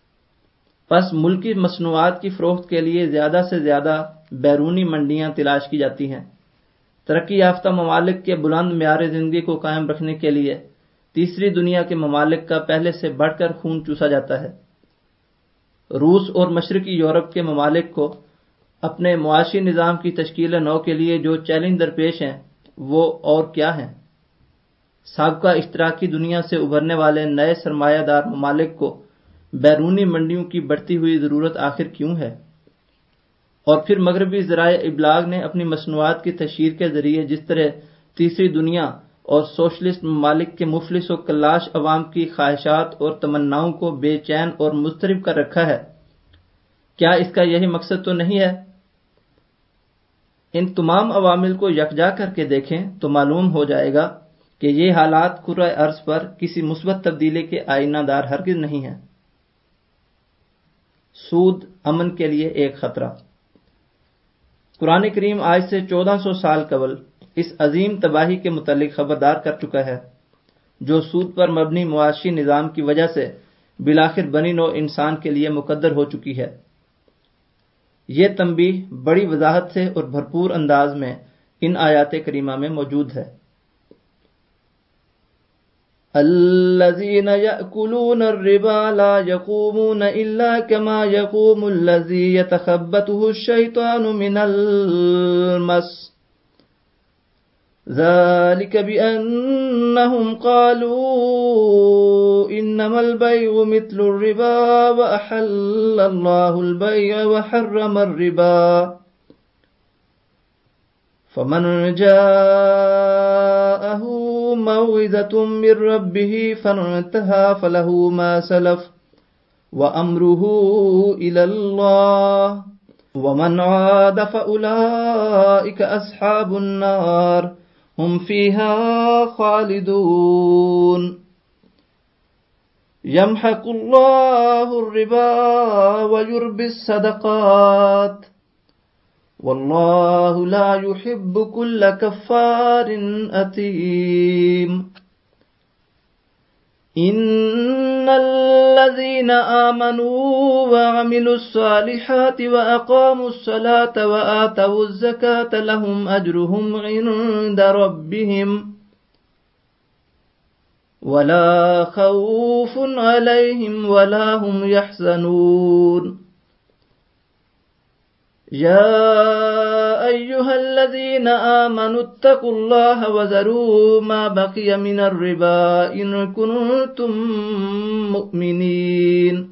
Speaker 1: پس ملکی مصنوعات کی فروخت کے لیے زیادہ سے زیادہ بیرونی منڈیاں تلاش کی جاتی ہیں۔ ترقی یافتہ ممالک کے بلند معیار زندگی کو قائم رکھنے کے لیے تیسری دنیا کے ممالک کا پہلے سے بڑھ کر خون چوسا جاتا ہے۔ روس اور مشرقی یورپ کے ممالک کو اپنے معاشی نظام کی تشکیل نو کے لیے جو چیلنج درپیش ہیں وہ اور کیا ہیں؟ سابقہ اشتراکی دنیا سے ابھرنے والے نئے سرمایہ دار ممالک کو بیرونی منڈیوں کی بڑھتی ہوئی ضرورت آخر کیوں ہے؟ اور پھر مغربی ذرائع ابلاغ نے اپنی مصنوعات کی تشہیر کے ذریعے جس طرح تیسری دنیا اور سوشلسٹ ممالک کے مفلس و کلاش عوام کی خواہشات اور تمناؤں کو بے چین اور مضطرب کر رکھا ہے، کیا اس کا یہی مقصد تو نہیں ہے؟ ان تمام عوامل کو یکجا کر کے دیکھیں تو معلوم ہو جائے گا کہ یہ حالات کرۂ ارض پر کسی مثبت تبدیلی کے آئینہ دار ہرگز نہیں ہیں۔ سود امن کے لیے ایک خطرہ۔ قرآن کریم آج سے چودہ سو سال قبل اس عظیم تباہی کے متعلق خبردار کر چکا ہے جو سود پر مبنی معاشی نظام کی وجہ سے بالآخر بنی نوع انسان کے لیے مقدر ہو چکی ہے۔ یہ تنبیہ بڑی وضاحت سے اور بھرپور انداز میں ان آیات کریمہ میں موجود ہے۔ الذين يأكلون الربا لا يقومون إلا كما يقوم الذي يتخبطه الشيطان من المس ذلك بأنهم قالوا إنما البيع مثل الربا وأحل الله البيع وحرم الربا فمن جاءه موعظة من ربه فانتهى فله ما سلف وأمره إلى الله ومن عاد فأولئك أصحاب النار هم فيها خالدون يمحق الله الربا ويربي الصدقات والله لا يحب كل كفار أثيم إن الذين آمنوا وعملوا الصالحات وأقاموا الصلاة وآتوا الزكاة لهم أجرهم عند ربهم ولا خوف عليهم ولا هم يحزنون يا أيها الذين آمنوا اتقوا الله وذروا ما بقي من الربا إن كنتم مؤمنين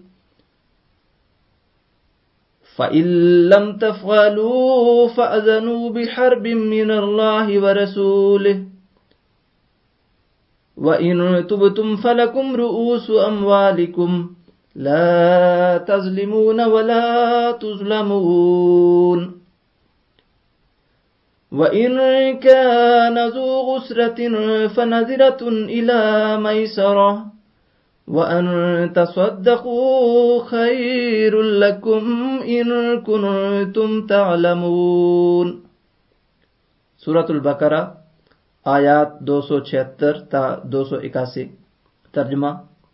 Speaker 1: فإن لم تفعلوا فأذنوا بحرب من الله ورسوله وإن تبتم فلكم رؤوس أموالكم لا تظلمون ولا تظلمون وإن كان ذو غسرة فنذرة إلى ميسرة وأن تصدقوا خير لكم إن كنتم تعلمون. سورة البقرہ آیات دو سو چھہتر تا دو سو اکاسی. ترجمہ: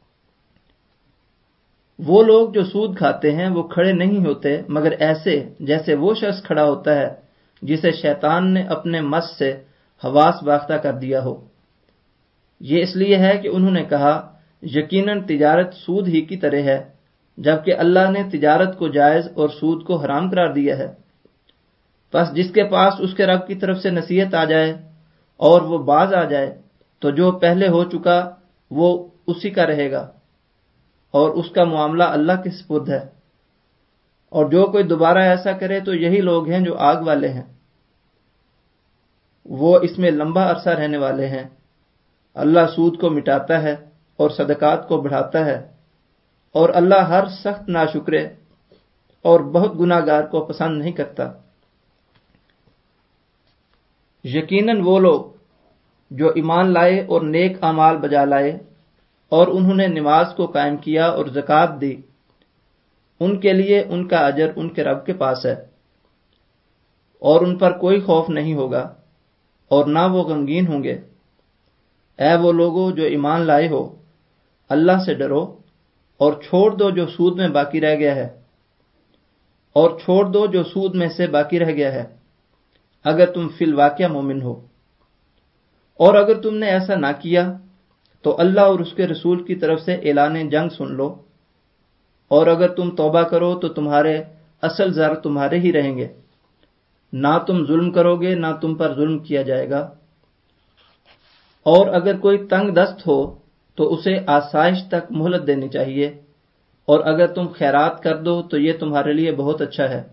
Speaker 1: وہ لوگ جو سود کھاتے ہیں وہ کھڑے نہیں ہوتے مگر ایسے جیسے وہ شخص کھڑا ہوتا ہے جسے شیطان نے اپنے مس سے حواس باختہ کر دیا ہو. یہ اس لیے ہے کہ انہوں نے کہا یقیناً تجارت سود ہی کی طرح ہے، جبکہ اللہ نے تجارت کو جائز اور سود کو حرام قرار دیا ہے. پس جس کے پاس اس کے رب کی طرف سے نصیحت آ جائے اور وہ باز آ جائے تو جو پہلے ہو چکا وہ اسی کا رہے گا اور اس کا معاملہ اللہ کے سپرد ہے. اور جو کوئی دوبارہ ایسا کرے تو یہی لوگ ہیں جو آگ والے ہیں، وہ اس میں لمبا عرصہ رہنے والے ہیں. اللہ سود کو مٹاتا ہے اور صدقات کو بڑھاتا ہے، اور اللہ ہر سخت ناشکرے اور بہت گناہ گار کو پسند نہیں کرتا. یقیناً وہ لوگ جو ایمان لائے اور نیک اعمال بجا لائے اور انہوں نے نماز کو قائم کیا اور زکوٰۃ دی، ان کے لیے ان کا اجر ان کے رب کے پاس ہے، اور ان پر کوئی خوف نہیں ہوگا اور نہ وہ غمگین ہوں گے. اے وہ لوگو جو ایمان لائے ہو، اللہ سے ڈرو اور چھوڑ دو جو سود میں باقی رہ گیا ہے، اور چھوڑ دو جو سود میں سے باقی رہ گیا ہے، اگر تم فی الواقعہ مومن ہو. اور اگر تم نے ایسا نہ کیا تو اللہ اور اس کے رسول کی طرف سے اعلان جنگ سن لو، اور اگر تم توبہ کرو تو تمہارے اصل زر تمہارے ہی رہیں گے، نہ تم ظلم کرو گے نہ تم پر ظلم کیا جائے گا. اور اگر کوئی تنگ دست ہو تو اسے آسائش تک مہلت دینی چاہیے، اور اگر تم خیرات کر دو تو یہ تمہارے لیے بہت اچھا ہے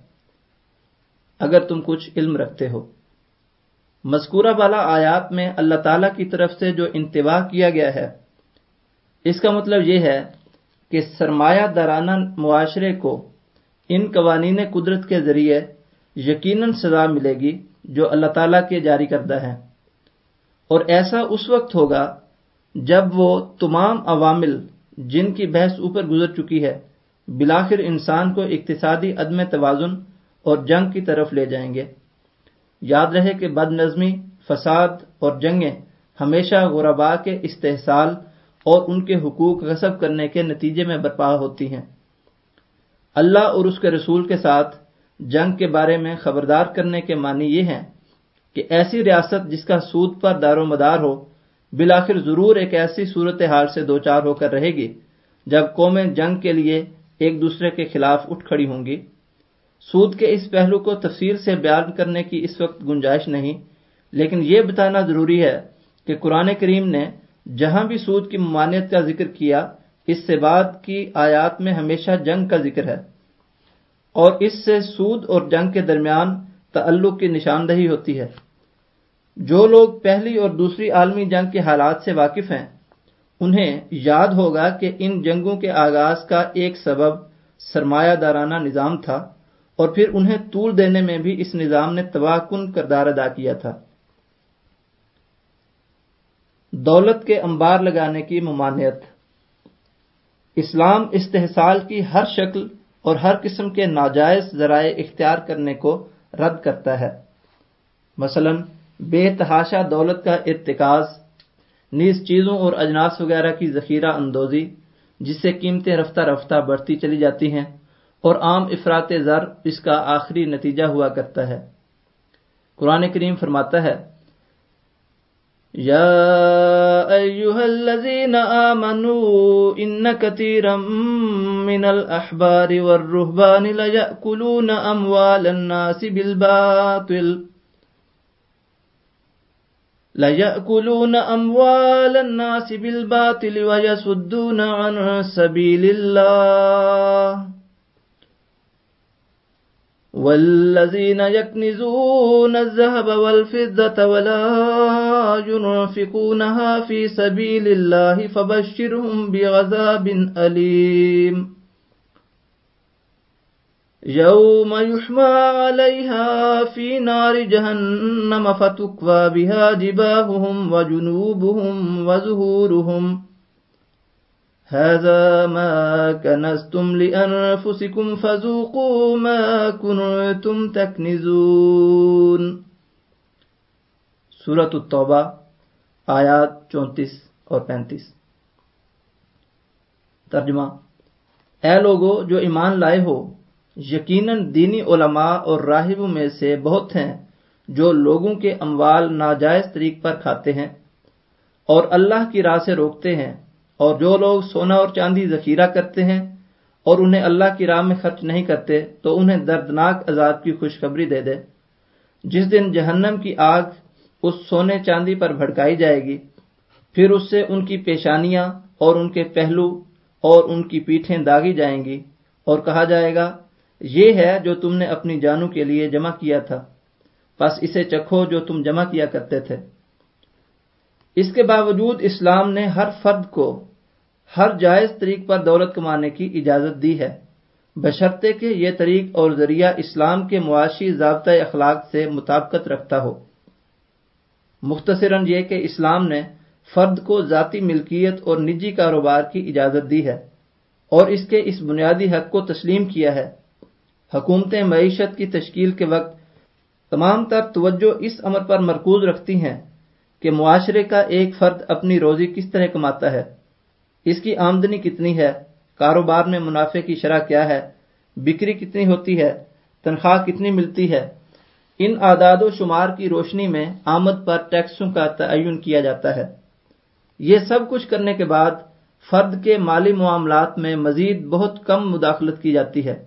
Speaker 1: اگر تم کچھ علم رکھتے ہو. مذکورہ بالا آیات میں اللہ تعالیٰ کی طرف سے جو انتباہ کیا گیا ہے، اس کا مطلب یہ ہے کہ سرمایہ دارانہ معاشرے کو ان قوانین قدرت کے ذریعے یقیناً سزا ملے گی جو اللہ تعالیٰ کے جاری کردہ ہیں، اور ایسا اس وقت ہوگا جب وہ تمام عوامل جن کی بحث اوپر گزر چکی ہے بالآخر انسان کو اقتصادی عدم توازن اور جنگ کی طرف لے جائیں گے. یاد رہے کہ بد نظمی، فساد اور جنگیں ہمیشہ غرباء کے استحصال اور ان کے حقوق غصب کرنے کے نتیجے میں برپا ہوتی ہیں. اللہ اور اس کے رسول کے ساتھ جنگ کے بارے میں خبردار کرنے کے معنی یہ ہیں کہ ایسی ریاست جس کا سود پر دار و مدار ہو بالآخر ضرور ایک ایسی صورتحال سے دوچار ہو کر رہے گی جب قومیں جنگ کے لیے ایک دوسرے کے خلاف اٹھ کھڑی ہوں گی. سود کے اس پہلو کو تفصیل سے بیان کرنے کی اس وقت گنجائش نہیں، لیکن یہ بتانا ضروری ہے کہ قرآن کریم نے جہاں بھی سود کی ممانعت کا ذکر کیا اس سے بعد کی آیات میں ہمیشہ جنگ کا ذکر ہے، اور اس سے سود اور جنگ کے درمیان تعلق کی نشاندہی ہوتی ہے. جو لوگ پہلی اور دوسری عالمی جنگ کے حالات سے واقف ہیں انہیں یاد ہوگا کہ ان جنگوں کے آغاز کا ایک سبب سرمایہ دارانہ نظام تھا، اور پھر انہیں طول دینے میں بھی اس نظام نے تباہ کن کردار ادا کیا تھا۔ دولت کے انبار لگانے کی ممانعت۔ اسلام استحصال کی ہر شکل اور ہر قسم کے ناجائز ذرائع اختیار کرنے کو رد کرتا ہے۔ مثلا بے تحاشا دولت کا ارتکاز، نیز چیزوں اور اجناس وغیرہ کی ذخیرہ اندوزی جس سے قیمتیں رفتہ رفتہ بڑھتی چلی جاتی ہیں، اور عام افراط زر اس کا آخری نتیجہ ہوا کرتا ہے۔ قرآن کریم فرماتا ہے، یا ایھا الذین آمنوا ان کثیرا من الاحبار والرہبان لیأکلون اموال الناس بالباطل لَيَأْكُلُونَ أَمْوَالَ النَّاسِ بِالْبَاطِلِ وَيَصُدُّونَ عَنْ سَبِيلِ اللَّهِ وَالَّذِينَ يَكْنِزُونَ الذَّهَبَ وَالْفِضَّةَ وَلَا يُنْفِقُونَهَا فِي سَبِيلِ اللَّهِ فَبَشِّرْهُم بِعَذَابٍ أَلِيمٍ یوم یحمى علیہا فی نار جہنم فتکوی بہا جباہہم وجنوبہم وظہورہم ھذا ما کنزتم لانفسکم فذوقوا ما کنتم تکنزون۔ سورۃ التوبہ آیات چونتیس اور پینتیس۔ ترجمہ: اے لوگو جو ایمان لائے ہو، یقیناً دینی علماء اور راہبوں میں سے بہت ہیں جو لوگوں کے اموال ناجائز طریق پر کھاتے ہیں اور اللہ کی راہ سے روکتے ہیں، اور جو لوگ سونا اور چاندی ذخیرہ کرتے ہیں اور انہیں اللہ کی راہ میں خرچ نہیں کرتے تو انہیں دردناک عذاب کی خوشخبری دے دے۔ جس دن جہنم کی آگ اس سونے چاندی پر بھڑکائی جائے گی، پھر اس سے ان کی پیشانیاں اور ان کے پہلو اور ان کی پیٹھیں داغی جائیں گی، اور کہا جائے گا، یہ ہے جو تم نے اپنی جانوں کے لیے جمع کیا تھا، پس اسے چکھو جو تم جمع کیا کرتے تھے۔ اس کے باوجود اسلام نے ہر فرد کو ہر جائز طریق پر دولت کمانے کی اجازت دی ہے، بشرطے کہ یہ طریق اور ذریعہ اسلام کے معاشی ضابطۂ اخلاق سے مطابقت رکھتا ہو۔ مختصراً یہ کہ اسلام نے فرد کو ذاتی ملکیت اور نجی کاروبار کی اجازت دی ہے اور اس کے اس بنیادی حق کو تسلیم کیا ہے۔ حکومتیں معیشت کی تشکیل کے وقت تمام تر توجہ اس امر پر مرکوز رکھتی ہیں کہ معاشرے کا ایک فرد اپنی روزی کس طرح کماتا ہے، اس کی آمدنی کتنی ہے، کاروبار میں منافع کی شرح کیا ہے، بکری کتنی ہوتی ہے، تنخواہ کتنی ملتی ہے۔ ان اعداد و شمار کی روشنی میں آمد پر ٹیکسوں کا تعین کیا جاتا ہے۔ یہ سب کچھ کرنے کے بعد فرد کے مالی معاملات میں مزید بہت کم مداخلت کی جاتی ہے۔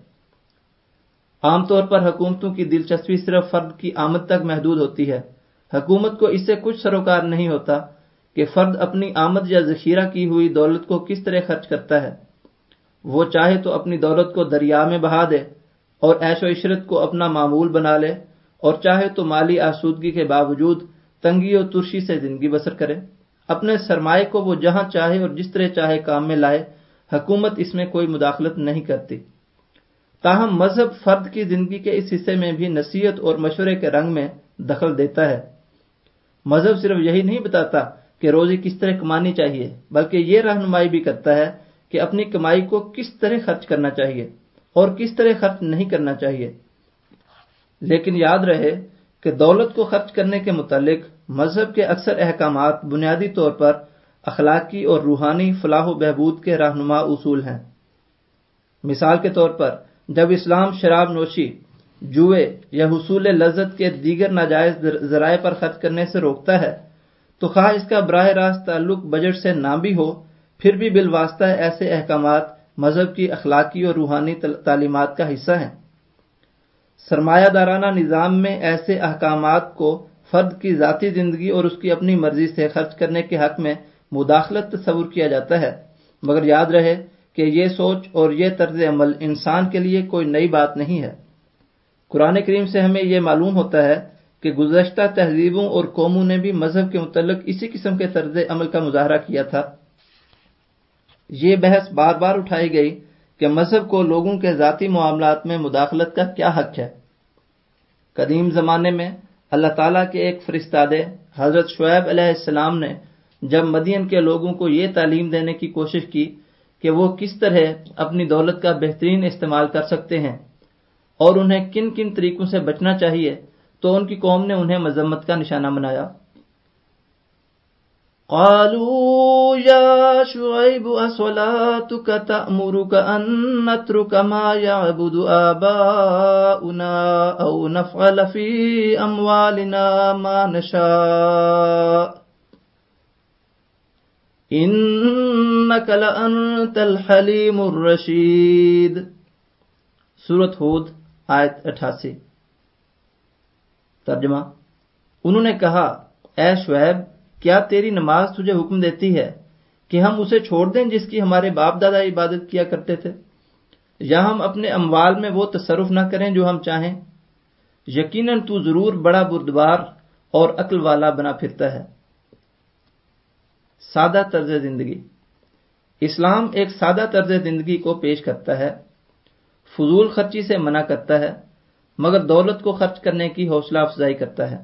Speaker 1: عام طور پر حکومتوں کی دلچسپی صرف فرد کی آمد تک محدود ہوتی ہے۔ حکومت کو اس سے کچھ سروکار نہیں ہوتا کہ فرد اپنی آمد یا ذخیرہ کی ہوئی دولت کو کس طرح خرچ کرتا ہے۔ وہ چاہے تو اپنی دولت کو دریا میں بہا دے اور عیش و عشرت کو اپنا معمول بنا لے، اور چاہے تو مالی آسودگی کے باوجود تنگی و ترشی سے زندگی بسر کرے۔ اپنے سرمائے کو وہ جہاں چاہے اور جس طرح چاہے کام میں لائے، حکومت اس میں کوئی مداخلت نہیں کرتی۔ تاہم مذہب فرد کی زندگی کے اس حصے میں بھی نصیحت اور مشورے کے رنگ میں دخل دیتا ہے۔ مذہب صرف یہی نہیں بتاتا کہ روزی کس طرح کمانی چاہیے، بلکہ یہ رہنمائی بھی کرتا ہے کہ اپنی کمائی کو کس طرح خرچ کرنا چاہیے اور کس طرح خرچ نہیں کرنا چاہیے۔ لیکن یاد رہے کہ دولت کو خرچ کرنے کے متعلق مذہب کے اکثر احکامات بنیادی طور پر اخلاقی اور روحانی فلاح و بہبود کے رہنما اصول ہیں۔ مثال کے طور پر جب اسلام شراب نوشی، جوئے یا حصول لذت کے دیگر ناجائز ذرائع پر خرچ کرنے سے روکتا ہے، تو خواہ اس کا براہ راست تعلق بجٹ سے نہ بھی ہو، پھر بھی بالواسطہ ایسے احکامات مذہب کی اخلاقی اور روحانی تعلیمات کا حصہ ہیں۔ سرمایہ دارانہ نظام میں ایسے احکامات کو فرد کی ذاتی زندگی اور اس کی اپنی مرضی سے خرچ کرنے کے حق میں مداخلت تصور کیا جاتا ہے، مگر یاد رہے کہ یہ سوچ اور یہ طرز عمل انسان کے لیے کوئی نئی بات نہیں ہے۔ قرآن کریم سے ہمیں یہ معلوم ہوتا ہے کہ گزشتہ تہذیبوں اور قوموں نے بھی مذہب کے متعلق اسی قسم کے طرز عمل کا مظاہرہ کیا تھا۔ یہ بحث بار بار اٹھائی گئی کہ مذہب کو لوگوں کے ذاتی معاملات میں مداخلت کا کیا حق ہے۔ قدیم زمانے میں اللہ تعالیٰ کے ایک فرستادے حضرت شعیب علیہ السلام نے جب مدین کے لوگوں کو یہ تعلیم دینے کی کوشش کی کہ وہ کس طرح اپنی دولت کا بہترین استعمال کر سکتے ہیں اور انہیں کن کن طریقوں سے بچنا چاہیے، تو ان کی قوم نے انہیں مذمت کا نشانہ بنایا۔ قالوا یا شعیب اصلاتک تأمرک ان نترک ما یعبد آباؤنا او نفعل فی اموالنا ما نشاء انک لانت الحلیم الرشید۔ سورۃ ہود آیت اٹھاسی۔ ترجمہ: انہوں نے کہا، اے شعیب، کیا تیری نماز تجھے حکم دیتی ہے کہ ہم اسے چھوڑ دیں جس کی ہمارے باپ دادا عبادت کیا کرتے تھے، یا ہم اپنے اموال میں وہ تصرف نہ کریں جو ہم چاہیں؟ یقیناً تو ضرور بڑا بردبار اور عقل والا بنا پھرتا ہے۔ سادہ طرز زندگی۔ اسلام ایک سادہ طرز زندگی کو پیش کرتا ہے، فضول خرچی سے منع کرتا ہے، مگر دولت کو خرچ کرنے کی حوصلہ افزائی کرتا ہے۔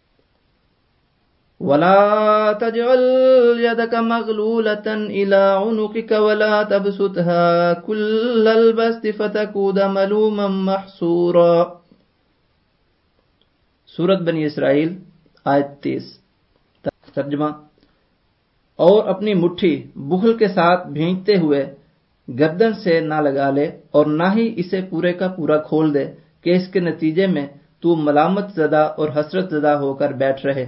Speaker 1: وَلَا تَجْعَلْ يَدَكَ مَغْلُولَةً إِلَىٰ عُنُقِكَ وَلَا تَبْسُطْهَا كُلَّ الْبَسْطِ فَتَكُونَ مَلُومًا مَحْسُورًا۔ سورۃ بنی اسرائیل آیت تیس۔ ترجمہ: اور اپنی مٹھی بخل کے ساتھ بھینچتے ہوئے گردن سے نہ لگا لے اور نہ ہی اسے پورے کا پورا کھول دے کہ اس کے نتیجے میں تو ملامت زدہ اور حسرت زدہ ہو کر بیٹھ رہے۔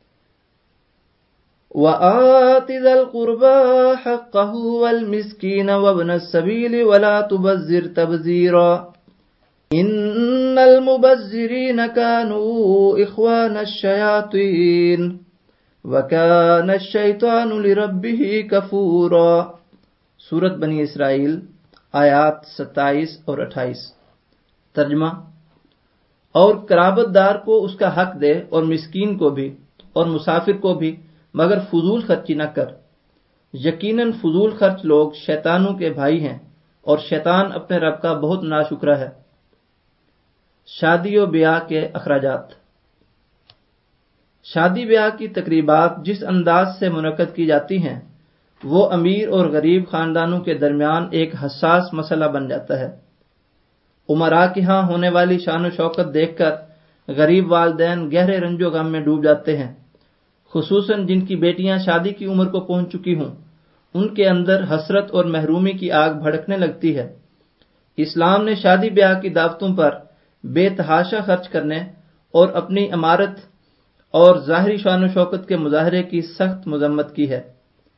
Speaker 1: وَآتِ ذَا الْقُرْبَىٰ حَقَّهُ وَالْمِسْكِينَ وَابْنَ السَّبِيلِ وَلَا تُبَذِّرْ تَبْذِيرًا إِنَّ الْمُبَذِّرِينَ كَانُوا إِخْوَانَ الشَّيَاطِينِ وَكَانَ الشَّيْطَانُ لِرَبِّهِ كَفُورًا۔ سورۃ بنی اسرائیل آیات ستائیس اور اٹھائیس۔ ترجمہ: اور قرابت دار کو اس کا حق دے اور مسکین کو بھی اور مسافر کو بھی، مگر فضول خرچی نہ کر۔ یقیناً فضول خرچ لوگ شیطانوں کے بھائی ہیں اور شیطان اپنے رب کا بہت ناشکرا ہے۔ شادی و بیاہ کے اخراجات۔ شادی بیاہ کی تقریبات جس انداز سے منعقد کی جاتی ہیں وہ امیر اور غریب خاندانوں کے درمیان ایک حساس مسئلہ بن جاتا ہے۔ امراء کے ہاں ہونے والی شان و شوکت دیکھ کر غریب والدین گہرے رنج و غم میں ڈوب جاتے ہیں، خصوصاً جن کی بیٹیاں شادی کی عمر کو پہنچ چکی ہوں۔ ان کے اندر حسرت اور محرومی کی آگ بھڑکنے لگتی ہے۔ اسلام نے شادی بیاہ کی دعوتوں پر بے تحاشا خرچ کرنے اور اپنی عمارت اور ظاہری شان و شوکت کے مظاہرے کی سخت مذمت کی ہے۔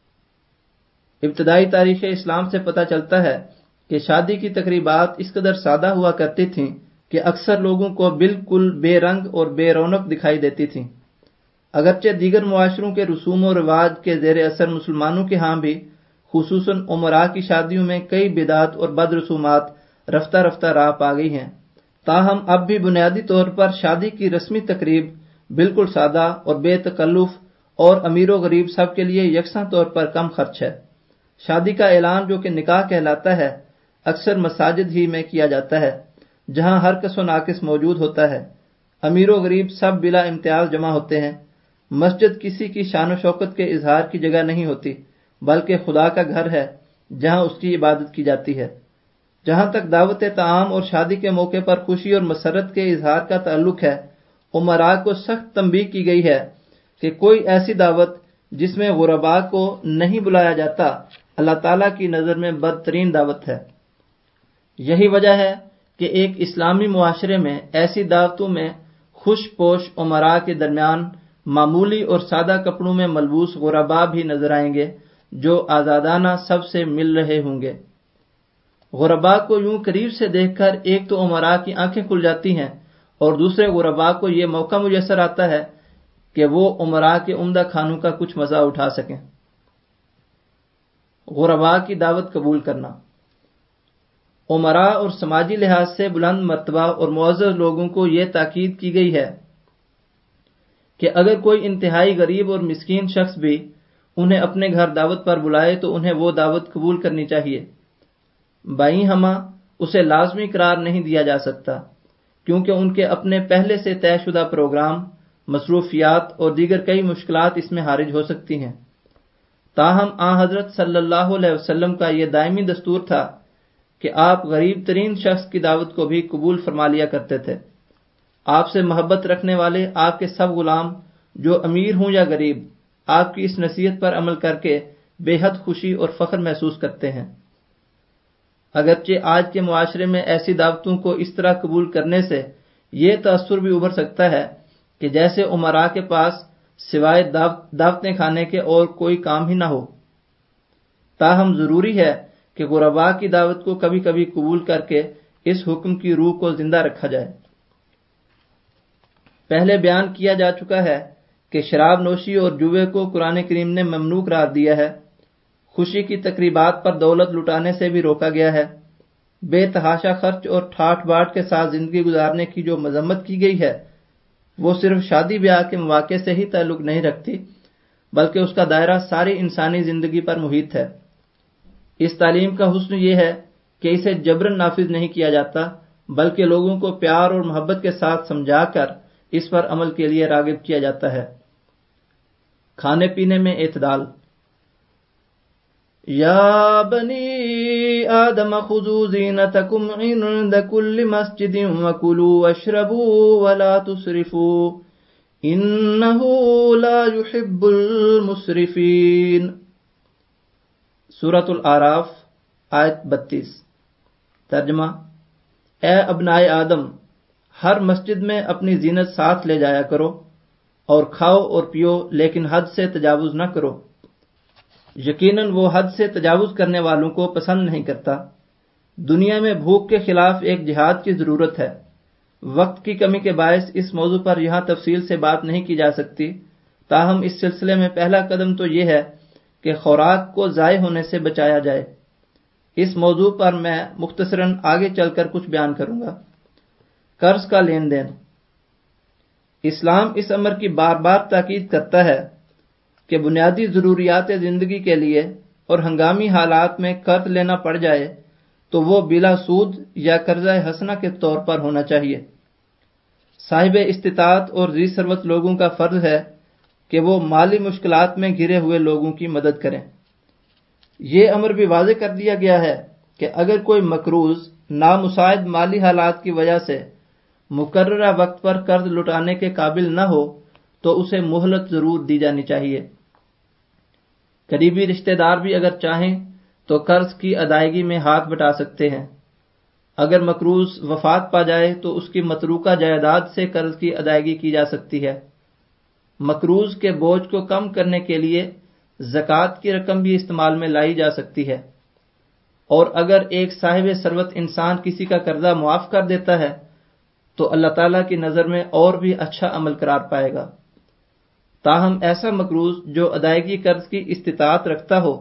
Speaker 1: ابتدائی تاریخ اسلام سے پتہ چلتا ہے کہ شادی کی تقریبات اس قدر سادہ ہوا کرتی تھیں کہ اکثر لوگوں کو بالکل بے رنگ اور بے رونق دکھائی دیتی تھیں۔ اگرچہ دیگر معاشروں کے رسوم و رواج کے زیر اثر مسلمانوں کے ہاں بھی خصوصاً امراء کی شادیوں میں کئی بدعات اور بد رسومات رفتہ رفتہ راہ پا گئی ہیں، تاہم اب بھی بنیادی طور پر شادی کی رسمی تقریب بالکل سادہ اور بے تکلف اور امیر و غریب سب کے لیے یکساں طور پر کم خرچ ہے۔ شادی کا اعلان جو کہ نکاح کہلاتا ہے اکثر مساجد ہی میں کیا جاتا ہے، جہاں ہر کس و ناقص موجود ہوتا ہے۔ امیر و غریب سب بلا امتیاز جمع ہوتے ہیں۔ مسجد کسی کی شان و شوکت کے اظہار کی جگہ نہیں ہوتی، بلکہ خدا کا گھر ہے جہاں اس کی عبادت کی جاتی ہے۔ جہاں تک دعوت طعام اور شادی کے موقع پر خوشی اور مسرت کے اظہار کا تعلق ہے، امراء کو سخت تنبیہ کی گئی ہے کہ کوئی ایسی دعوت جس میں غرباء کو نہیں بلایا جاتا اللہ تعالیٰ کی نظر میں بدترین دعوت ہے۔ یہی وجہ ہے کہ ایک اسلامی معاشرے میں ایسی دعوتوں میں خوش پوش امراء کے درمیان معمولی اور سادہ کپڑوں میں ملبوس غرباء بھی نظر آئیں گے جو آزادانہ سب سے مل رہے ہوں گے۔ غرباء کو یوں قریب سے دیکھ کر ایک تو امراء کی آنکھیں کھل جاتی ہیں اور دوسرے غرباء کو یہ موقع میسر آتا ہے کہ وہ امراء کے عمدہ کھانوں کا کچھ مزہ اٹھا سکیں۔ غرباء کی دعوت قبول کرنا۔ امراء اور سماجی لحاظ سے بلند مرتبہ اور معزز لوگوں کو یہ تاکید کی گئی ہے کہ اگر کوئی انتہائی غریب اور مسکین شخص بھی انہیں اپنے گھر دعوت پر بلائے تو انہیں وہ دعوت قبول کرنی چاہیے۔ بائیں ہمہ اسے لازمی قرار نہیں دیا جا سکتا، کیونکہ ان کے اپنے پہلے سے طے شدہ پروگرام، مصروفیات اور دیگر کئی مشکلات اس میں حارج ہو سکتی ہیں۔ تاہم آن حضرت صلی اللہ علیہ وسلم کا یہ دائمی دستور تھا کہ آپ غریب ترین شخص کی دعوت کو بھی قبول فرما لیا کرتے تھے۔ آپ سے محبت رکھنے والے آپ کے سب غلام، جو امیر ہوں یا غریب، آپ کی اس نصیحت پر عمل کر کے بے حد خوشی اور فخر محسوس کرتے ہیں۔ اگرچہ آج کے معاشرے میں ایسی دعوتوں کو اس طرح قبول کرنے سے یہ تاثر بھی ابھر سکتا ہے کہ جیسے امراء کے پاس سوائے دعوتیں کھانے کے اور کوئی کام ہی نہ ہو۔ تاہم ضروری ہے کہ غرباء کی دعوت کو کبھی کبھی قبول کر کے اس حکم کی روح کو زندہ رکھا جائے۔ پہلے بیان کیا جا چکا ہے کہ شراب نوشی اور جوے کو قرآن کریم نے ممنوع قرار دیا ہے۔ خوشی کی تقریبات پر دولت لٹانے سے بھی روکا گیا ہے۔ بے تحاشا خرچ اور ٹھاٹ باٹ کے ساتھ زندگی گزارنے کی جو مذمت کی گئی ہے وہ صرف شادی بیاہ کے مواقع سے ہی تعلق نہیں رکھتی، بلکہ اس کا دائرہ ساری انسانی زندگی پر محیط ہے۔ اس تعلیم کا حسن یہ ہے کہ اسے جبراً نافذ نہیں کیا جاتا، بلکہ لوگوں کو پیار اور محبت کے ساتھ سمجھا کر اس پر عمل کے لیے راغب کیا جاتا ہے۔ کھانے پینے میں اعتدال۔ یا بنی آدم خذوا زینتکم عند کل مسجد وکلوا واشربوا ولا تسرفوا انہ لا يحب المسرفین۔ سورۃ الاعراف آیت بتیس۔ ترجمہ: اے ابنائے آدم، ہر مسجد میں اپنی زینت ساتھ لے جایا کرو اور کھاؤ اور پیو، لیکن حد سے تجاوز نہ کرو۔ یقیناً وہ حد سے تجاوز کرنے والوں کو پسند نہیں کرتا۔ دنیا میں بھوک کے خلاف ایک جہاد کی ضرورت ہے۔ وقت کی کمی کے باعث اس موضوع پر یہاں تفصیل سے بات نہیں کی جا سکتی، تاہم اس سلسلے میں پہلا قدم تو یہ ہے کہ خوراک کو ضائع ہونے سے بچایا جائے۔ اس موضوع پر میں مختصراً آگے چل کر کچھ بیان کروں گا۔ قرض کا لین دین۔ اسلام اس امر کی بار بار تاکید کرتا ہے کہ بنیادی ضروریات زندگی کے لیے اور ہنگامی حالات میں قرض لینا پڑ جائے تو وہ بلا سود یا قرضہ حسنہ کے طور پر ہونا چاہیے۔ صاحب استطاعت اور ذی ثروت لوگوں کا فرض ہے کہ وہ مالی مشکلات میں گھرے ہوئے لوگوں کی مدد کریں۔ یہ امر بھی واضح کر دیا گیا ہے کہ اگر کوئی مقروض نامساعد مالی حالات کی وجہ سے مقررہ وقت پر قرض لوٹانے کے قابل نہ ہو تو اسے مہلت ضرور دی جانی چاہیے۔ قریبی رشتہ دار بھی اگر چاہیں تو قرض کی ادائیگی میں ہاتھ بٹا سکتے ہیں۔ اگر مقروض وفات پا جائے تو اس کی متروکہ جائیداد سے قرض کی ادائیگی کی جا سکتی ہے۔ مقروض کے بوجھ کو کم کرنے کے لیے زکوٰۃ کی رقم بھی استعمال میں لائی جا سکتی ہے، اور اگر ایک صاحب ثروت انسان کسی کا قرضہ معاف کر دیتا ہے تو اللہ تعالیٰ کی نظر میں اور بھی اچھا عمل قرار پائے گا۔ تاہم ایسا مقروض جو ادائیگی قرض کی استطاعت رکھتا ہو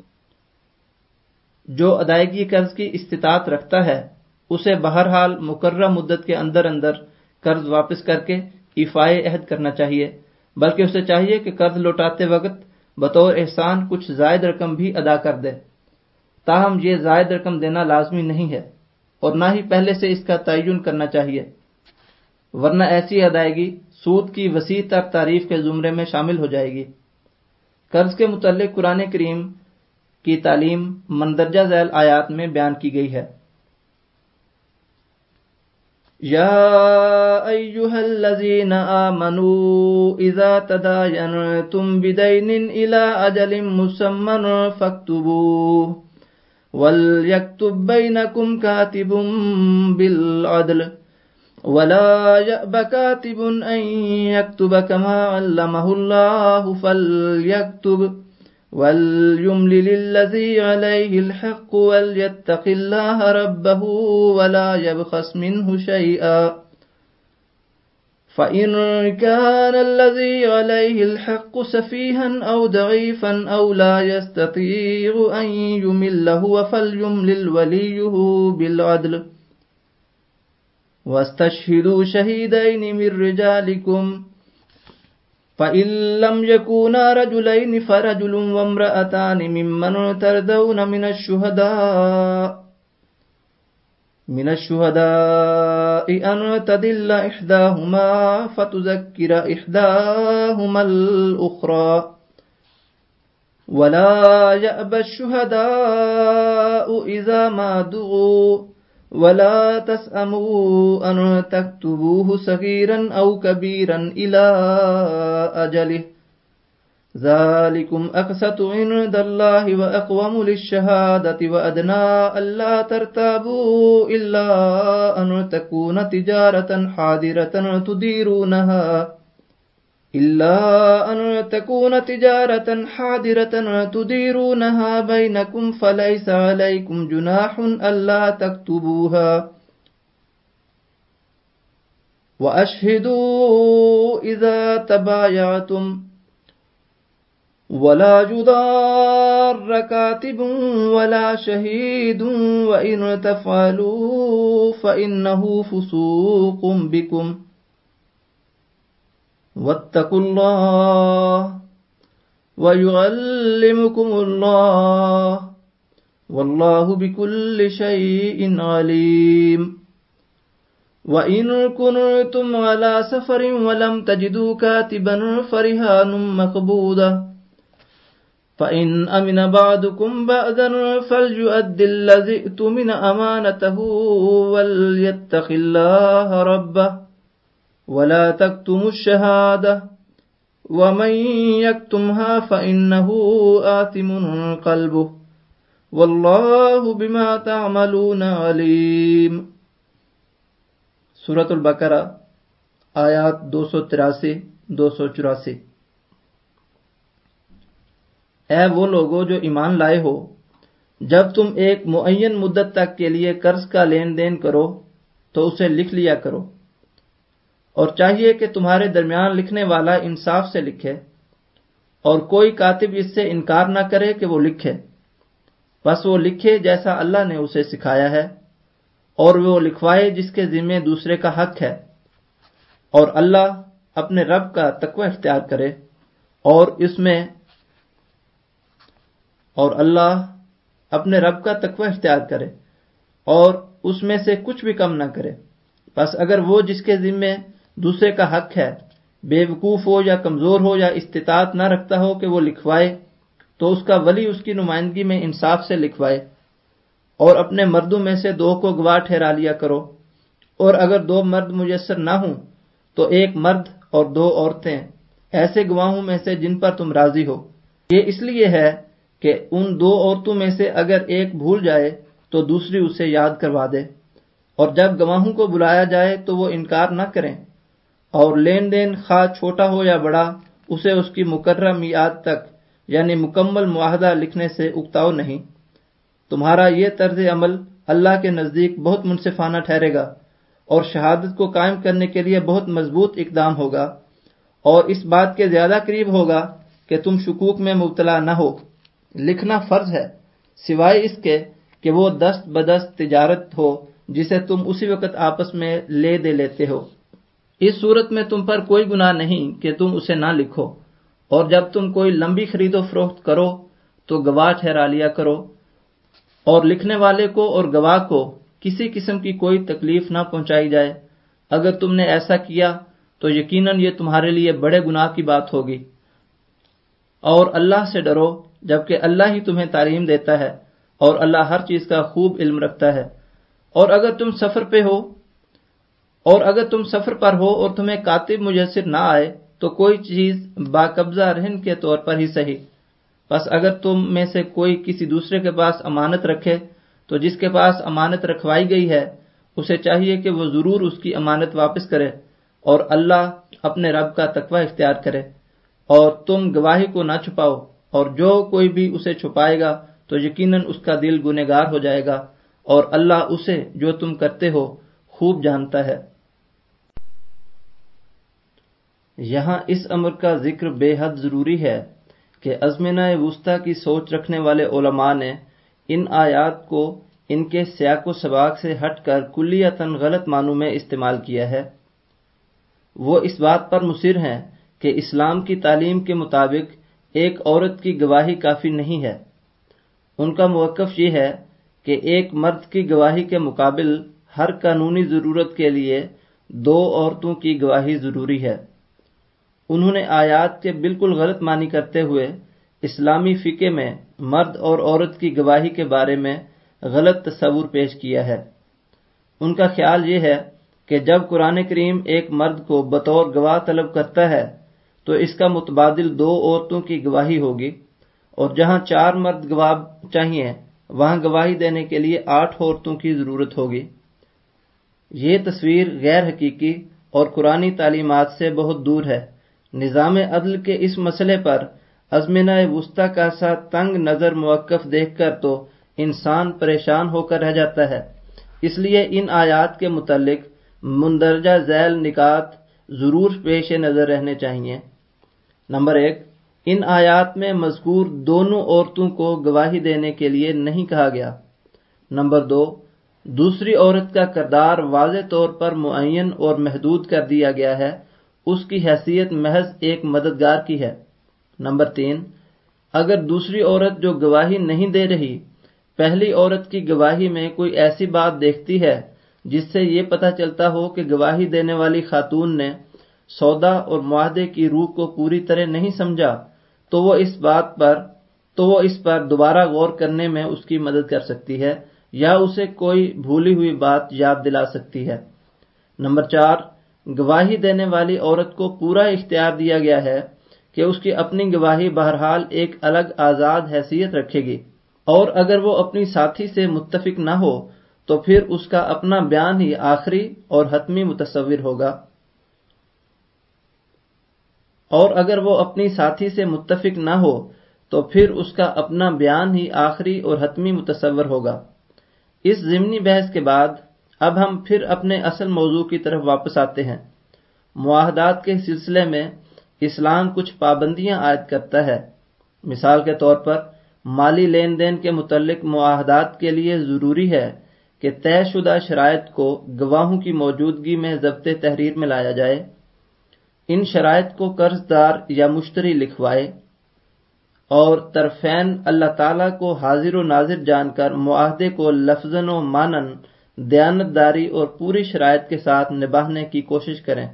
Speaker 1: جو ادائیگی قرض کی استطاعت رکھتا ہے اسے بہرحال مقررہ مدت کے اندر اندر قرض واپس کر کے ایفائے عہد کرنا چاہیے، بلکہ اسے چاہیے کہ قرض لوٹاتے وقت بطور احسان کچھ زائد رقم بھی ادا کر دے۔ تاہم یہ زائد رقم دینا لازمی نہیں ہے اور نہ ہی پہلے سے اس کا تعین کرنا چاہیے، ورنہ ایسی ادائیگی سود کی وسیع تر تعریف کے زمرے میں شامل ہو جائے گی۔ قرض کے متعلق قرآن کریم کی تعلیم مندرجہ ذیل آیات میں بیان کی گئی ہے۔ یا ایھا الذین آمنوا اذا تداینتم بدین الی اجل مسمى فاکتبوه وَلْيَكْتُبْ بَيْنَكُمْ كَاتِبٌ بِالْعَدْلِ وَلَا يَأْبَ كَاتِبٌ أَنْ يَكْتُبَ كَمَا عَلَّمَهُ اللَّهُ فَلْيَكْتُبْ وَلْيُمْلِلِ الَّذِي عَلَيْهِ الْحَقُّ وَلْيَتَّقِ اللَّهَ رَبَّهُ وَلَا يَبْخَسْ مِنْهُ شَيْئًا فَإِنْ كَانَ الَّذِي عَلَيْهِ الْحَقُّ سَفِيهًا أَوْ ضَعِيفًا أَوْ لَا يَسْتَطِيعُ أَنْ يُمِلَّ هُوَ فَلْيُمْلِلْ وَلِيُّهُ بِالْعَدْلِ وَاسْتَشْهِدُوا شَهِيدَيْنِ مِنْ رِجَالِكُمْ فَإِنْ لَمْ يَكُونَا رَجُلَيْنِ فَرَجُلٌ وَامْرَأَتَانِ مِمَّنْ تَرْضَوْنَ مِنَ الشُّهَدَاءِ من الشهداء أن تضل إحداهما فتذكر إحداهما الأخرى ولا يأبى الشهداء إذا ما دعوا ولا تسأموا أن تكتبوه صغيرا أو كبيرا إلى أجله ذلكم أقسط عند الله وأقوم للشهادة وأدنى ألا ترتابوا إلا أن تكون تجارة حاضرة تديرونها إلا أن تكون تجارة حاضرة تديرونها بينكم فليس عليكم جناح ألا تكتبوها وأشهدوا إذا تبايعتم ولا يضار كاتب ولا شهيد وإن تفعلوا فإنه فسوق بكم واتقوا الله ويعلمكم الله والله بكل شيء عليم وإن كنتم على سفر ولم تجدوا كاتبا فرهان مقبوضة فإن أمن بعضكم بعضا فليؤد الذي ائتمن أمانته وليتق الله ربه ولا تكتموا الشهادة ومن يكتمها فإنه آثم قلبه والله بما تعملون عليم. سورۃ البقرہ آیات دو سو تراسی دو سو چوراسی. اے وہ لوگو جو ایمان لائے ہو، جب تم ایک معین مدت تک کے لیے قرض کا لین دین کرو تو اسے لکھ لیا کرو، اور چاہیے کہ تمہارے درمیان لکھنے والا انصاف سے لکھے اور کوئی کاتب اس سے انکار نہ کرے کہ وہ لکھے، بس وہ لکھے جیسا اللہ نے اسے سکھایا ہے، اور وہ لکھوائے جس کے ذمے دوسرے کا حق ہے، اور اللہ اپنے رب کا تقوی اختیار کرے اور اس میں اور اللہ اپنے رب کا تقوی اختیار کرے اور اس میں سے کچھ بھی کم نہ کرے. بس اگر وہ جس کے ذمے دوسرے کا حق ہے بے وقوف ہو یا کمزور ہو یا استطاعت نہ رکھتا ہو کہ وہ لکھوائے، تو اس کا ولی اس کی نمائندگی میں انصاف سے لکھوائے، اور اپنے مردوں میں سے دو کو گواہ ٹھہرا لیا کرو، اور اگر دو مرد میسر نہ ہوں تو ایک مرد اور دو عورتیں ایسے گواہوں میں سے جن پر تم راضی ہو. یہ اس لیے ہے کہ ان دو عورتوں میں سے اگر ایک بھول جائے تو دوسری اسے یاد کروا دے، اور جب گواہوں کو بلایا جائے تو وہ انکار نہ کریں، اور لین دین خواہ چھوٹا ہو یا بڑا اسے اس کی مقررہ میعاد تک یعنی مکمل معاہدہ لکھنے سے اکتاؤ نہیں. تمہارا یہ طرز عمل اللہ کے نزدیک بہت منصفانہ ٹھہرے گا اور شہادت کو قائم کرنے کے لیے بہت مضبوط اقدام ہوگا، اور اس بات کے زیادہ قریب ہوگا کہ تم شکوک میں مبتلا نہ ہو. لکھنا فرض ہے سوائے اس کے کہ وہ دست بدست تجارت ہو جسے تم اسی وقت آپس میں لے دے لیتے ہو. اس صورت میں تم پر کوئی گناہ نہیں کہ تم اسے نہ لکھو، اور جب تم کوئی لمبی خرید و فروخت کرو تو گواہ ٹھہرا لیا کرو، اور لکھنے والے کو اور گواہ کو کسی قسم کی کوئی تکلیف نہ پہنچائی جائے. اگر تم نے ایسا کیا تو یقیناً یہ تمہارے لیے بڑے گناہ کی بات ہوگی. اور اللہ سے ڈرو جبکہ اللہ ہی تمہیں تعلیم دیتا ہے، اور اللہ ہر چیز کا خوب علم رکھتا ہے. اور اگر تم سفر پہ ہو اور اگر تم سفر پر ہو اور تمہیں کاتب میسر نہ آئے تو کوئی چیز باقبضہ رہن کے طور پر ہی صحیح. بس اگر تم میں سے کوئی کسی دوسرے کے پاس امانت رکھے تو جس کے پاس امانت رکھوائی گئی ہے اسے چاہیے کہ وہ ضرور اس کی امانت واپس کرے اور اللہ اپنے رب کا تقوی اختیار کرے. اور تم گواہی کو نہ چھپاؤ، اور جو کوئی بھی اسے چھپائے گا تو یقیناً اس کا دل گنہگار ہو جائے گا، اور اللہ اسے جو تم کرتے ہو خوب جانتا ہے. یہاں اس امر کا ذکر بے حد ضروری ہے کہ ازمنہ وسطیٰ کی سوچ رکھنے والے علماء نے ان آیات کو ان کے سیاق و سباق سے ہٹ کر کلیتاً غلط معنوں میں استعمال کیا ہے. وہ اس بات پر مصر ہیں کہ اسلام کی تعلیم کے مطابق ایک عورت کی گواہی کافی نہیں ہے. ان کا موقف یہ ہے کہ ایک مرد کی گواہی کے مقابل ہر قانونی ضرورت کے لیے دو عورتوں کی گواہی ضروری ہے۔ انہوں نے آیات کے بالکل غلط معنی کرتے ہوئے اسلامی فقہ میں مرد اور عورت کی گواہی کے بارے میں غلط تصور پیش کیا ہے۔ ان کا خیال یہ ہے کہ جب قرآن کریم ایک مرد کو بطور گواہ طلب کرتا ہے تو اس کا متبادل دو عورتوں کی گواہی ہوگی، اور جہاں چار مرد گواہ چاہیے وہاں گواہی دینے کے لیے آٹھ عورتوں کی ضرورت ہوگی۔ یہ تصویر غیر حقیقی اور قرآنی تعلیمات سے بہت دور ہے۔ نظام عدل کے اس مسئلے پر ازمنہ وسطیٰ کا سا تنگ نظر موقف دیکھ کر تو انسان پریشان ہو کر رہ جاتا ہے۔ اس لیے ان آیات کے متعلق مندرجہ ذیل نکات ضرور پیش نظر رہنے چاہیے۔ نمبر ایک، ان آیات میں مذکور دونوں عورتوں کو گواہی دینے کے لیے نہیں کہا گیا۔ نمبر دو، دوسری عورت کا کردار واضح طور پر معین اور محدود کر دیا گیا ہے، اس کی حیثیت محض ایک مددگار کی ہے۔ نمبر تین، اگر دوسری عورت جو گواہی نہیں دے رہی پہلی عورت کی گواہی میں کوئی ایسی بات دیکھتی ہے جس سے یہ پتہ چلتا ہو کہ گواہی دینے والی خاتون نے سودا اور معاہدے کی روح کو پوری طرح نہیں سمجھا تو وہ اس بات پر تو وہ اس پر دوبارہ غور کرنے میں اس کی مدد کر سکتی ہے یا اسے کوئی بھولی ہوئی بات یاد دلا سکتی ہے۔ نمبر چار، گواہی دینے والی عورت کو پورا اختیار دیا گیا ہے کہ اس کی اپنی گواہی بہرحال ایک الگ آزاد حیثیت رکھے گی، اور اگر وہ اپنی ساتھی سے متفق نہ ہو تو پھر اس کا اپنا بیان ہی آخری اور حتمی متصور ہوگا اور اگر وہ اپنی ساتھی سے متفق نہ ہو تو پھر اس کا اپنا بیان ہی آخری اور حتمی متصور ہوگا۔ اس ضمنی بحث کے بعد اب ہم پھر اپنے اصل موضوع کی طرف واپس آتے ہیں۔ معاہدات کے سلسلے میں اسلام کچھ پابندیاں عائد کرتا ہے۔ مثال کے طور پر مالی لین دین کے متعلق معاہدات کے لیے ضروری ہے کہ طے شدہ شرائط کو گواہوں کی موجودگی میں ضبط تحریر میں لایا جائے، ان شرائط کو قرض دار یا مشتری لکھوائے، اور طرفین اللہ تعالیٰ کو حاضر و ناظر جان کر معاہدے کو لفظاً و معناً دیانت داری اور پوری شرائط کے ساتھ نبھانے کی کوشش کریں۔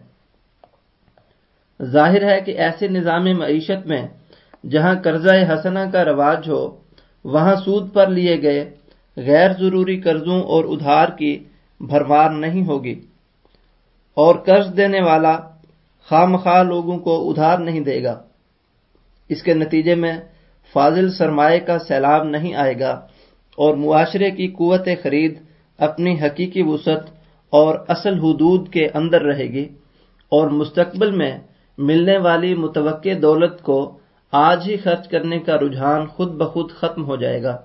Speaker 1: ظاہر ہے کہ ایسے نظام معیشت میں جہاں قرضہ حسنہ کا رواج ہو وہاں سود پر لیے گئے غیر ضروری قرضوں اور ادھار کی بھرمار نہیں ہوگی، اور قرض دینے والا خواہ مخواہ لوگوں کو ادھار نہیں دے گا۔ اس کے نتیجے میں فاضل سرمایہ کا سیلاب نہیں آئے گا اور معاشرے کی قوت خرید اپنی حقیقی وسعت اور اصل حدود کے اندر رہے گی، اور مستقبل میں ملنے والی متوقع دولت کو آج ہی خرچ کرنے کا رجحان خود بخود ختم ہو جائے گا۔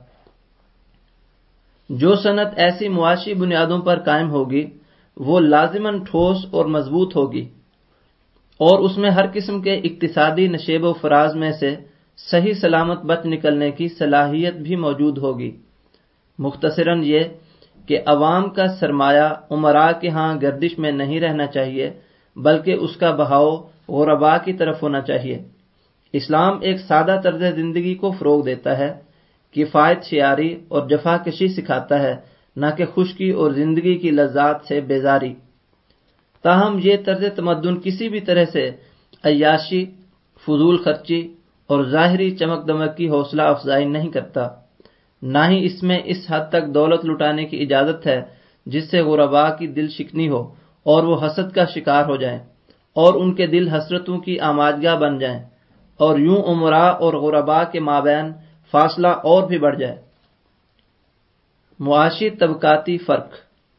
Speaker 1: جو صنعت ایسی معاشی بنیادوں پر قائم ہوگی وہ لازماً ٹھوس اور مضبوط ہوگی، اور اس میں ہر قسم کے اقتصادی نشیب و فراز میں سے صحیح سلامت بچ نکلنے کی صلاحیت بھی موجود ہوگی۔ مختصراً یہ کہ عوام کا سرمایہ امراء کے ہاں گردش میں نہیں رہنا چاہیے بلکہ اس کا بہاؤ غرباء کی طرف ہونا چاہیے۔ اسلام ایک سادہ طرز زندگی کو فروغ دیتا ہے، کفایت شیاری اور جفا کشی سکھاتا ہے، نہ کہ خشکی اور زندگی کی لذات سے بیزاری۔ تاہم یہ طرز تمدن کسی بھی طرح سے عیاشی، فضول خرچی اور ظاہری چمک دمک کی حوصلہ افزائی نہیں کرتا، نہ ہی اس میں اس حد تک دولت لٹانے کی اجازت ہے جس سے غرباء کی دل شکنی ہو اور وہ حسد کا شکار ہو جائیں اور ان کے دل حسرتوں کی آماجگاہ بن جائیں، اور یوں امراء اور غرباء کے مابین فاصلہ اور بھی بڑھ جائے۔ معاشی طبقاتی فرق۔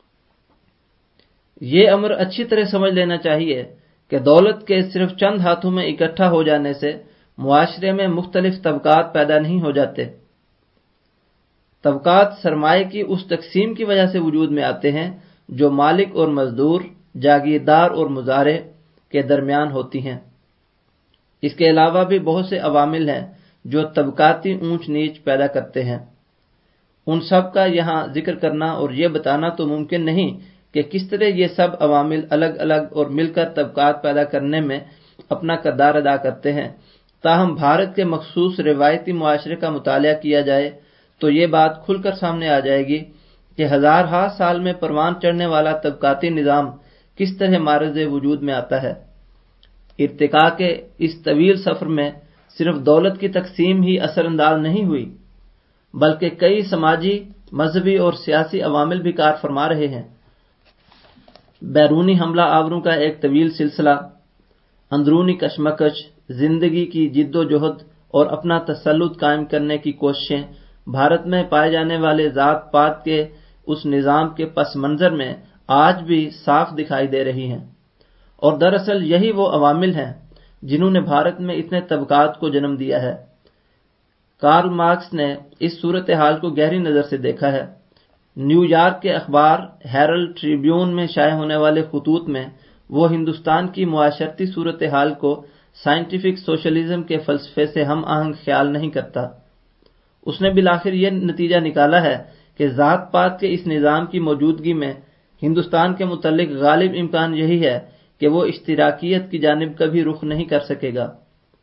Speaker 1: یہ امر اچھی طرح سمجھ لینا چاہیے کہ دولت کے صرف چند ہاتھوں میں اکٹھا ہو جانے سے معاشرے میں مختلف طبقات پیدا نہیں ہو جاتے۔ طبقات سرمایہ کی اس تقسیم کی وجہ سے وجود میں آتے ہیں جو مالک اور مزدور، جاگیردار اور مزارع کے درمیان ہوتی ہیں۔ اس کے علاوہ بھی بہت سے عوامل ہیں جو طبقاتی اونچ نیچ پیدا کرتے ہیں۔ ان سب کا یہاں ذکر کرنا اور یہ بتانا تو ممکن نہیں کہ کس طرح یہ سب عوامل الگ الگ اور مل کر طبقات پیدا کرنے میں اپنا کردار ادا کرتے ہیں۔ تاہم بھارت کے مخصوص روایتی معاشرے کا مطالعہ کیا جائے تو یہ بات کھل کر سامنے آ جائے گی کہ ہزار ہا سال میں پروان چڑھنے والا طبقاتی نظام کس طرح معرض وجود میں آتا ہے۔ ارتقاء کے اس طویل سفر میں صرف دولت کی تقسیم ہی اثر انداز نہیں ہوئی، بلکہ کئی سماجی، مذہبی اور سیاسی عوامل بھی کار فرما رہے ہیں۔ بیرونی حملہ آوروں کا ایک طویل سلسلہ، اندرونی کشمکش، زندگی کی جد و جہد اور اپنا تسلط قائم کرنے کی کوششیں بھارت میں پائے جانے والے ذات پات کے اس نظام کے پس منظر میں آج بھی صاف دکھائی دے رہی ہیں، اور دراصل یہی وہ عوامل ہیں جنہوں نے بھارت میں اتنے طبقات کو جنم دیا ہے۔ کارل مارکس نے اس صورتحال کو گہری نظر سے دیکھا ہے۔ نیو یارک کے اخبار ہیرلڈ ٹریبیون میں شائع ہونے والے خطوط میں وہ ہندوستان کی معاشرتی صورتحال کو سائنٹیفک سوشلزم کے فلسفے سے ہم آہنگ خیال نہیں کرتا۔ اس نے بالآخر یہ نتیجہ نکالا ہے کہ ذات پات کے اس نظام کی موجودگی میں ہندوستان کے متعلق غالب امکان یہی ہے کہ وہ اشتراکیت کی جانب کبھی رخ نہیں کر سکے گا۔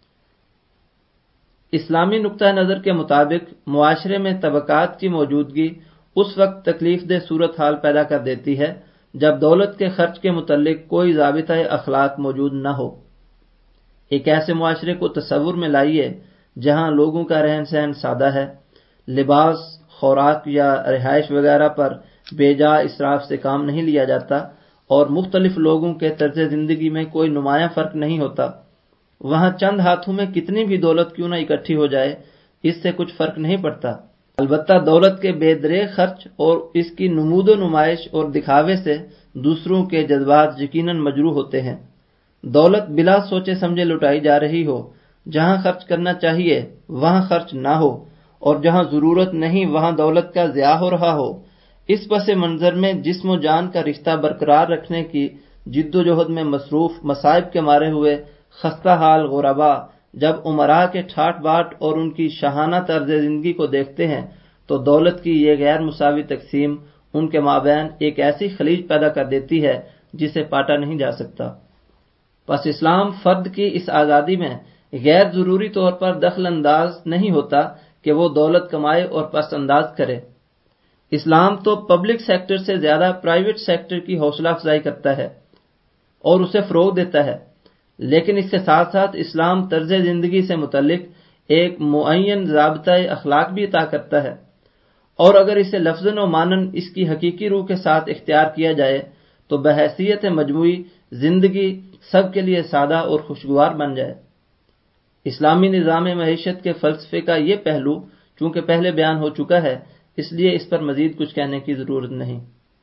Speaker 1: اسلامی نقطہ نظر کے مطابق معاشرے میں طبقات کی موجودگی اس وقت تکلیف دہ صورتحال پیدا کر دیتی ہے جب دولت کے خرچ کے متعلق کوئی ضابطۂ اخلاق موجود نہ ہو۔ ایک ایسے معاشرے کو تصور میں لائیے جہاں لوگوں کا رہن سہن سادہ ہے، لباس، خوراک یا رہائش وغیرہ پر بے جا اسراف سے کام نہیں لیا جاتا، اور مختلف لوگوں کے طرز زندگی میں کوئی نمایاں فرق نہیں ہوتا۔ وہاں چند ہاتھوں میں کتنی بھی دولت کیوں نہ اکٹھی ہو جائے، اس سے کچھ فرق نہیں پڑتا۔ البتہ دولت کے بے دریغ خرچ اور اس کی نمود و نمائش اور دکھاوے سے دوسروں کے جذبات یقیناً مجروح ہوتے ہیں۔ دولت بلا سوچے سمجھے لٹائی جا رہی ہو، جہاں خرچ کرنا چاہیے وہاں خرچ نہ ہو، اور جہاں ضرورت نہیں وہاں دولت کا ضیاع ہو رہا ہو، اس پس منظر میں جسم و جان کا رشتہ برقرار رکھنے کی جد و جہد میں مصروف مصائب کے مارے ہوئے خستہ حال غربا جب امراء کے ٹھاٹ باٹ اور ان کی شاہانہ طرز زندگی کو دیکھتے ہیں تو دولت کی یہ غیر مساوی تقسیم ان کے مابین ایک ایسی خلیج پیدا کر دیتی ہے جسے پاٹا نہیں جا سکتا۔ پس اسلام فرد کی اس آزادی میں غیر ضروری طور پر دخل انداز نہیں ہوتا کہ وہ دولت کمائے اور پس انداز کرے۔ اسلام تو پبلک سیکٹر سے زیادہ پرائیویٹ سیکٹر کی حوصلہ افزائی کرتا ہے اور اسے فروغ دیتا ہے، لیکن اس کے ساتھ ساتھ اسلام طرز زندگی سے متعلق ایک معین ضابطۂ اخلاق بھی عطا کرتا ہے، اور اگر اسے لفظاً و معناً اس کی حقیقی روح کے ساتھ اختیار کیا جائے تو بحیثیت مجموعی زندگی سب کے لیے سادہ اور خوشگوار بن جائے۔ اسلامی نظام معیشت کے فلسفے کا یہ پہلو چونکہ پہلے بیان ہو چکا ہے، اس لیے اس پر مزید کچھ کہنے کی ضرورت نہیں۔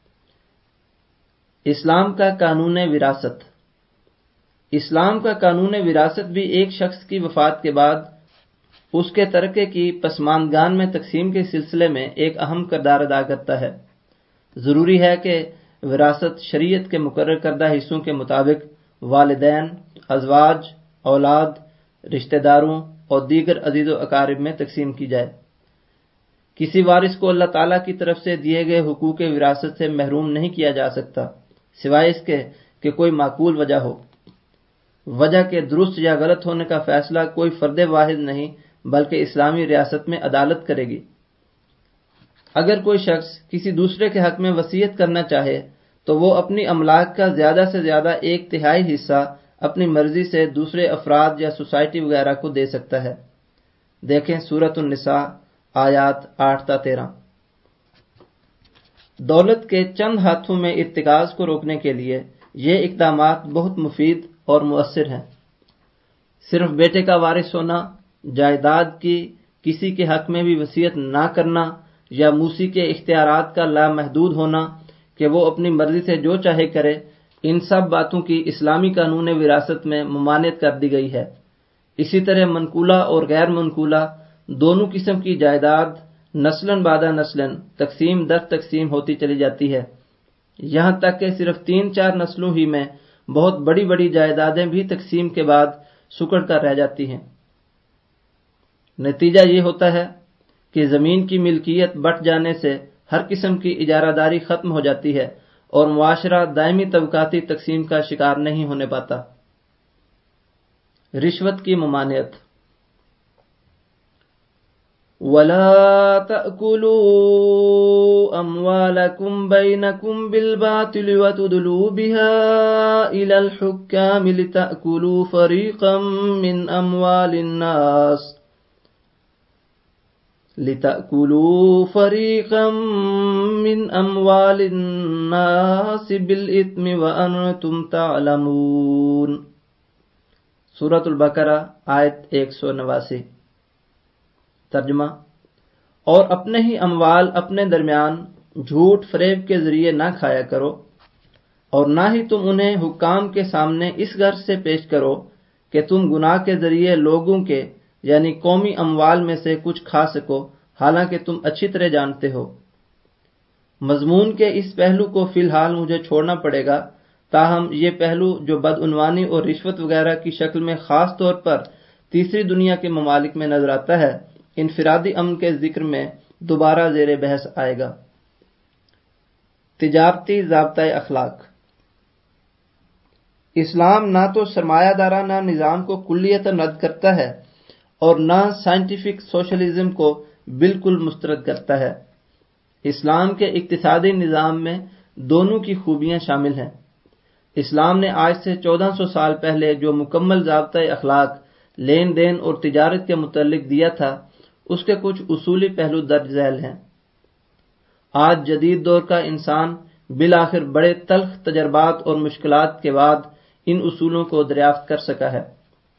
Speaker 1: اسلام کا قانون وراثت۔ اسلام کا قانون وراثت بھی ایک شخص کی وفات کے بعد اس کے ترکے کی پسماندگان میں تقسیم کے سلسلے میں ایک اہم کردار ادا کرتا ہے۔ ضروری ہے کہ وراثت شریعت کے مقرر کردہ حصوں کے مطابق والدین، ازواج، اولاد، رشتہ داروں اور دیگر عزیز و اقارب میں تقسیم کی جائے۔ کسی وارث کو اللہ تعالیٰ کی طرف سے دیے گئے حقوق وراثت سے محروم نہیں کیا جا سکتا، سوائے اس کے کہ کوئی معقول وجہ ہو۔ وجہ کے درست یا غلط ہونے کا فیصلہ کوئی فرد واحد نہیں بلکہ اسلامی ریاست میں عدالت کرے گی۔ اگر کوئی شخص کسی دوسرے کے حق میں وصیت کرنا چاہے تو وہ اپنی املاک کا زیادہ سے زیادہ ایک تہائی حصہ اپنی مرضی سے دوسرے افراد یا سوسائٹی وغیرہ کو دے سکتا ہے۔ دیکھیں سورۃ النساء آیات آٹھ تا تیرہ۔ دولت کے چند ہاتھوں میں ارتکاز کو روکنے کے لیے یہ اقدامات بہت مفید اور مؤثر ہیں۔ صرف بیٹے کا وارث ہونا، جائیداد کی کسی کے حق میں بھی وصیت نہ کرنا، یا موسی کے اختیارات کا لامحدود ہونا کہ وہ اپنی مرضی سے جو چاہے کرے، ان سب باتوں کی اسلامی قانون وراثت میں ممانعت کر دی گئی ہے۔ اسی طرح منقولہ اور غیر منقولہ دونوں قسم کی جائیداد نسلاً بعد نسلاً تقسیم در تقسیم ہوتی چلی جاتی ہے، یہاں تک کہ صرف تین چار نسلوں ہی میں بہت بڑی بڑی جائیدادیں بھی تقسیم کے بعد سکڑ کر رہ جاتی ہیں۔ نتیجہ یہ ہوتا ہے کہ زمین کی ملکیت بٹ جانے سے ہر قسم کی اجارہ داری ختم ہو جاتی ہے اور معاشرہ دائمی طبقاتی تقسیم کا شکار نہیں ہونے پاتا۔ رشوت کی ممانعت۔ وَلَا تَأْكُلُوا أَمْوَالَكُمْ بَيْنَكُمْ بِالْبَاطِلِ وَتُدْلُوا بِهَا إِلَى الْحُكَّامِ لِتَأْكُلُوا فَرِيقًا مِّنْ أَمْوَالِ النَّاسِ لِتَأْكُلُوا فَرِيقًا مِّنْ أَمْوَالِ النَّاسِ بِالْإِثْمِ وَأَنْتُمْ تَعْلَمُونَ۔ سورۃ البقرہ آیت ایک سو نواسی۔ ترجمہ: اور اپنے ہی اموال اپنے درمیان جھوٹ فریب کے ذریعے نہ کھایا کرو، اور نہ ہی تم انہیں حکام کے سامنے اس غرض سے پیش کرو کہ تم گناہ کے ذریعے لوگوں کے یعنی قومی اموال میں سے کچھ کھا سکو، حالانکہ تم اچھی طرح جانتے ہو۔ مضمون کے اس پہلو کو فی الحال مجھے چھوڑنا پڑے گا، تاہم یہ پہلو جو بدعنوانی اور رشوت وغیرہ کی شکل میں خاص طور پر تیسری دنیا کے ممالک میں نظر آتا ہے، انفرادی امن کے ذکر میں دوبارہ زیر بحث آئے گا۔ تجارتی ضابطۂ اخلاق۔ اسلام نہ تو سرمایہ دارانہ نظام کو کلیتاً رد کرتا ہے اور نہ سائنٹیفک سوشلزم کو بالکل مسترد کرتا ہے۔ اسلام کے اقتصادی نظام میں دونوں کی خوبیاں شامل ہیں۔ اسلام نے آج سے چودہ سو سال پہلے جو مکمل ضابطۂ اخلاق لین دین اور تجارت کے متعلق دیا تھا، اس کے کچھ اصولی پہلو درج ذیل ہیں۔ آج جدید دور کا انسان بالآخر بڑے تلخ تجربات اور مشکلات کے بعد ان اصولوں کو دریافت کر سکا ہے۔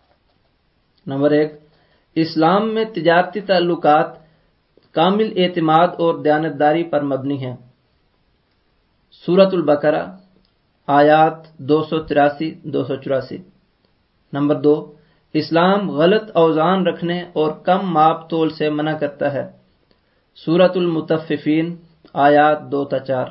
Speaker 1: نمبر ایک، اسلام میں تجارتی تعلقات کامل اعتماد اور دیانتداری پر مبنی ہیں۔ سورۃ البقرہ آیات دو سو تراسی دو سو چوراسی۔ نمبر دو، اسلام غلط اوزان رکھنے اور کم ماپ تول سے منع کرتا ہے۔ سورۃ المطففین آیات دو تا چار۔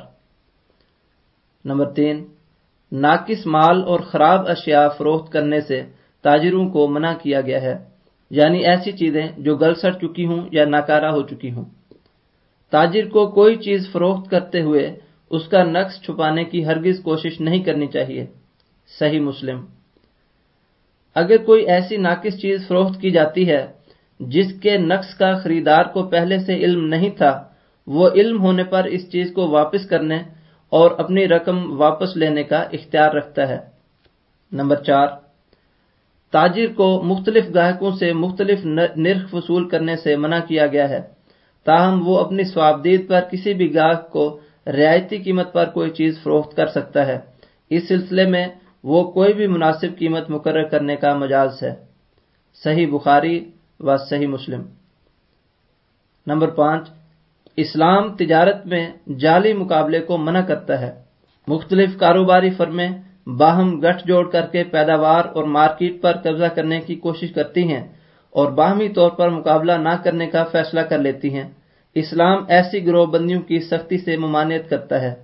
Speaker 1: نمبر تین، ناقص مال اور خراب اشیاء فروخت کرنے سے تاجروں کو منع کیا گیا ہے، یعنی ایسی چیزیں جو گل سڑ چکی ہوں یا ناکارہ ہو چکی ہوں۔ تاجر کو کوئی چیز فروخت کرتے ہوئے اس کا نقص چھپانے کی ہرگز کوشش نہیں کرنی چاہیے۔ صحیح مسلم۔ اگر کوئی ایسی ناقص چیز فروخت کی جاتی ہے جس کے نقص کا خریدار کو پہلے سے علم نہیں تھا، وہ علم ہونے پر اس چیز کو واپس کرنے اور اپنی رقم واپس لینے کا اختیار رکھتا ہے۔ نمبر چار، تاجر کو مختلف گاہکوں سے مختلف نرخ وصول کرنے سے منع کیا گیا ہے، تاہم وہ اپنی صوابدید پر کسی بھی گاہک کو رعایتی قیمت پر کوئی چیز فروخت کر سکتا ہے۔ اس سلسلے میں وہ کوئی بھی مناسب قیمت مقرر کرنے کا مجاز ہے۔ صحیح بخاری و صحیح مسلم۔ نمبر پانچ، اسلام تجارت میں جعلی مقابلے کو منع کرتا ہے۔ مختلف کاروباری فرمیں باہم گٹھ جوڑ کر کے پیداوار اور مارکیٹ پر قبضہ کرنے کی کوشش کرتی ہیں اور باہمی طور پر مقابلہ نہ کرنے کا فیصلہ کر لیتی ہیں۔ اسلام ایسی گروہ بندیوں کی سختی سے ممانعت کرتا ہے۔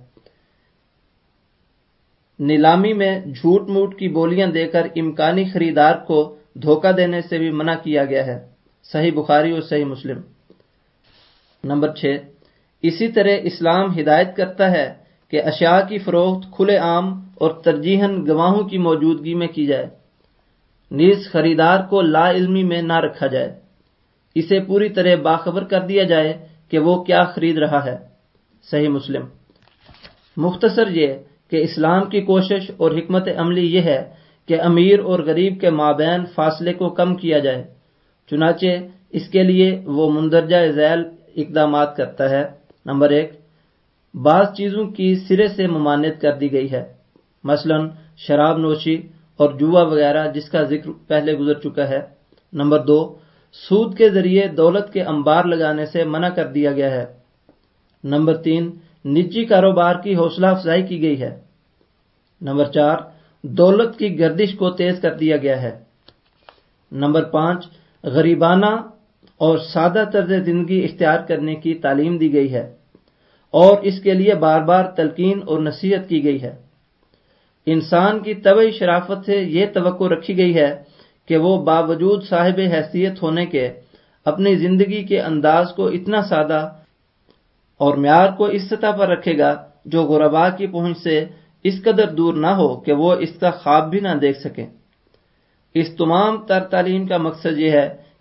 Speaker 1: نیلامی میں جھوٹ موٹ کی بولیاں دے کر امکانی خریدار کو دھوکہ دینے سے بھی منع کیا گیا ہے۔ صحیح بخاری اور صحیح مسلم۔ نمبر چھ، اسی طرح اسلام ہدایت کرتا ہے کہ اشیاء کی فروخت کھلے عام اور ترجیحاً گواہوں کی موجودگی میں کی جائے، نیز خریدار کو لا علمی میں نہ رکھا جائے، اسے پوری طرح باخبر کر دیا جائے کہ وہ کیا خرید رہا ہے۔ صحیح مسلم۔ مختصر یہ کہ اسلام کی کوشش اور حکمت عملی یہ ہے کہ امیر اور غریب کے مابین فاصلے کو کم کیا جائے، چنانچہ اس کے لیے وہ مندرجہ ذیل اقدامات کرتا ہے۔ نمبر ایک، بعض چیزوں کی سرے سے ممانعت کر دی گئی ہے، مثلا شراب نوشی اور جوا وغیرہ جس کا ذکر پہلے گزر چکا ہے۔ نمبر دو، سود کے ذریعے دولت کے انبار لگانے سے منع کر دیا گیا ہے۔ نمبر تین، نجی کاروبار کی حوصلہ افزائی کی گئی ہے۔ نمبر چار، دولت کی گردش کو تیز کر دیا گیا ہے۔ نمبر پانچ، غریبانہ اور سادہ طرز زندگی اختیار کرنے کی تعلیم دی گئی ہے اور اس کے لیے بار بار تلقین اور نصیحت کی گئی ہے۔ انسان کی طبعی شرافت سے یہ توقع رکھی گئی ہے کہ وہ باوجود صاحب حیثیت ہونے کے اپنی زندگی کے انداز کو اتنا سادہ اور معیار کو اس سطح پر رکھے گا جو غرباء کی پہنچ سے اس قدر دور نہ ہو کہ وہ اس کا خواب بھی نہ دیکھ سکیں۔ اس تمام تر تعلیم کا مقصد یہ ہے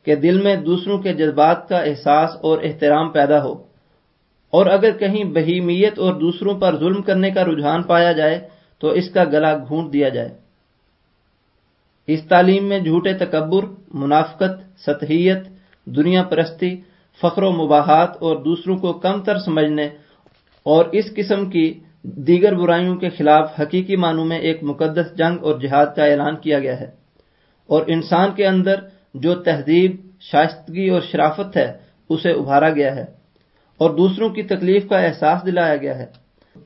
Speaker 1: کہ دل میں دوسروں کے جذبات کا احساس اور احترام پیدا ہو، اور اگر کہیں بہیمیت اور دوسروں پر ظلم کرنے کا رجحان پایا جائے تو اس کا گلا گھونٹ دیا جائے۔ اس تعلیم میں جھوٹے تکبر، منافقت، سطحیت، دنیا پرستی، فخر و مباحات اور دوسروں کو کم تر سمجھنے اور اس قسم کی دیگر برائیوں کے خلاف حقیقی معنوں میں ایک مقدس جنگ اور جہاد کا اعلان کیا گیا ہے، اور انسان کے اندر جو تہذیب، شائستگی اور شرافت ہے اسے ابھارا گیا ہے، اور دوسروں کی تکلیف کا احساس دلایا گیا ہے۔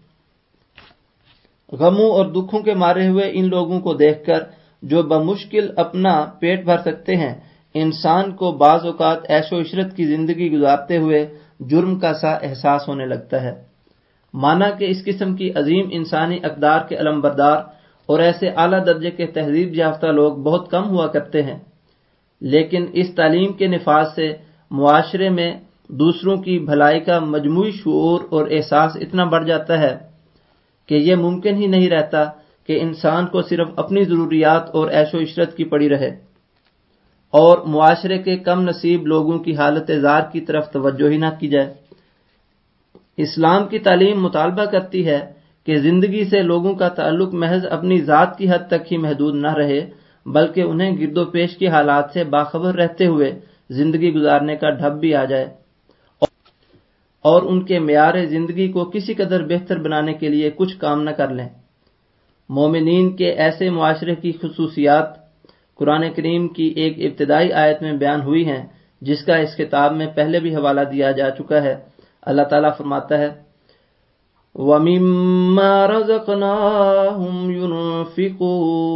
Speaker 1: غموں اور دکھوں کے مارے ہوئے ان لوگوں کو دیکھ کر جو بمشکل اپنا پیٹ بھر سکتے ہیں، انسان کو بعض اوقات عیش و عشرت کی زندگی گزارتے ہوئے جرم کا سا احساس ہونے لگتا ہے، مانا کہ اس قسم کی عظیم انسانی اقدار کے علمبردار اور ایسے اعلیٰ درجے کے تہذیب یافتہ لوگ بہت کم ہوا کرتے ہیں۔ لیکن اس تعلیم کے نفاذ سے معاشرے میں دوسروں کی بھلائی کا مجموعی شعور اور احساس اتنا بڑھ جاتا ہے کہ یہ ممکن ہی نہیں رہتا کہ انسان کو صرف اپنی ضروریات اور عیش و عشرت کی پڑی رہے اور معاشرے کے کم نصیب لوگوں کی حالت زار کی طرف توجہ ہی نہ کی جائے۔ اسلام کی تعلیم مطالبہ کرتی ہے کہ زندگی سے لوگوں کا تعلق محض اپنی ذات کی حد تک ہی محدود نہ رہے، بلکہ انہیں گرد و پیش کے حالات سے باخبر رہتے ہوئے زندگی گزارنے کا ڈھب بھی آ جائے، اور ان کے معیار زندگی کو کسی قدر بہتر بنانے کے لیے کچھ کام نہ کر لیں۔ مومنین کے ایسے معاشرے کی خصوصیات قرآن کریم کی ایک ابتدائی آیت میں بیان ہوئی ہیں، جس کا اس کتاب میں پہلے بھی حوالہ دیا جا چکا ہے۔ اللہ تعالیٰ فرماتا ہے، وَمِمَّا رَزَقْنَاهُمْ يُنْفِقُونَ،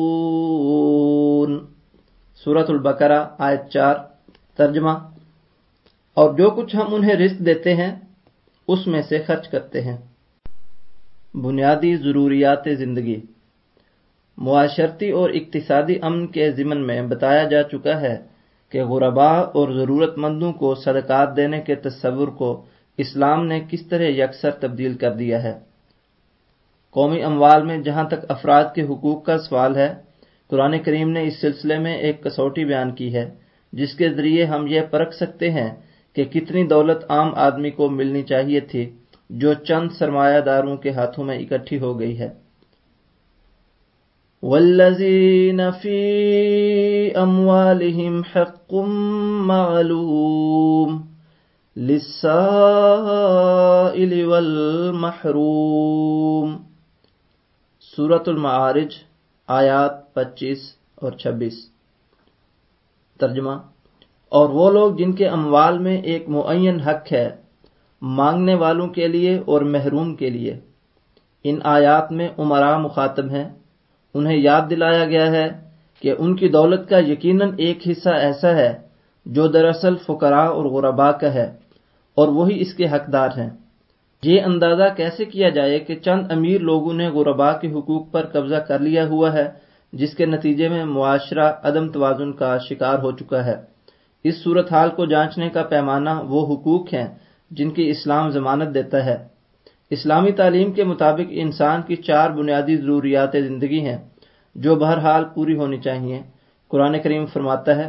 Speaker 1: سورۃ البقرہ آیت چار، ترجمہ، اور جو کچھ ہم انہیں رزق دیتے ہیں اس میں سے خرچ کرتے ہیں۔ بنیادی ضروریات زندگی۔ معاشرتی اور اقتصادی امن کے ضمن میں بتایا جا چکا ہے کہ غرباء اور ضرورت مندوں کو صدقات دینے کے تصور کو اسلام نے کس طرح یکسر تبدیل کر دیا ہے۔ قومی اموال میں جہاں تک افراد کے حقوق کا سوال ہے، قرآن کریم نے اس سلسلے میں ایک کسوٹی بیان کی ہے جس کے ذریعے ہم یہ پرکھ سکتے ہیں کہ کتنی دولت عام آدمی کو ملنی چاہیے تھی جو چند سرمایہ داروں کے ہاتھوں میں اکٹھی ہو گئی ہے۔ وَالَّذِينَ فِي أَمْوَالِهِمْ حَقٌّ مَّعْلُومٌ لِلسَّائِلِ وَالْمَحْرُومِ، سورۃ المعارج آیات پچیس اور چھبیس، ترجمہ، اور وہ لوگ جن کے اموال میں ایک معین حق ہے مانگنے والوں کے لیے اور محروم کے لیے۔ ان آیات میں امراء مخاطب ہیں، انہیں یاد دلایا گیا ہے کہ ان کی دولت کا یقیناً ایک حصہ ایسا ہے جو دراصل فقراء اور غرباء کا ہے، اور وہی اس کے حقدار ہیں۔ یہ اندازہ کیسے کیا جائے کہ چند امیر لوگوں نے غرباء کے حقوق پر قبضہ کر لیا ہوا ہے، جس کے نتیجے میں معاشرہ عدم توازن کا شکار ہو چکا ہے۔ اس صورتحال کو جانچنے کا پیمانہ وہ حقوق ہیں جن کی اسلام ضمانت دیتا ہے۔ اسلامی تعلیم کے مطابق انسان کی چار بنیادی ضروریات زندگی ہیں جو بہرحال پوری ہونی چاہیے۔ قرآن کریم فرماتا ہے،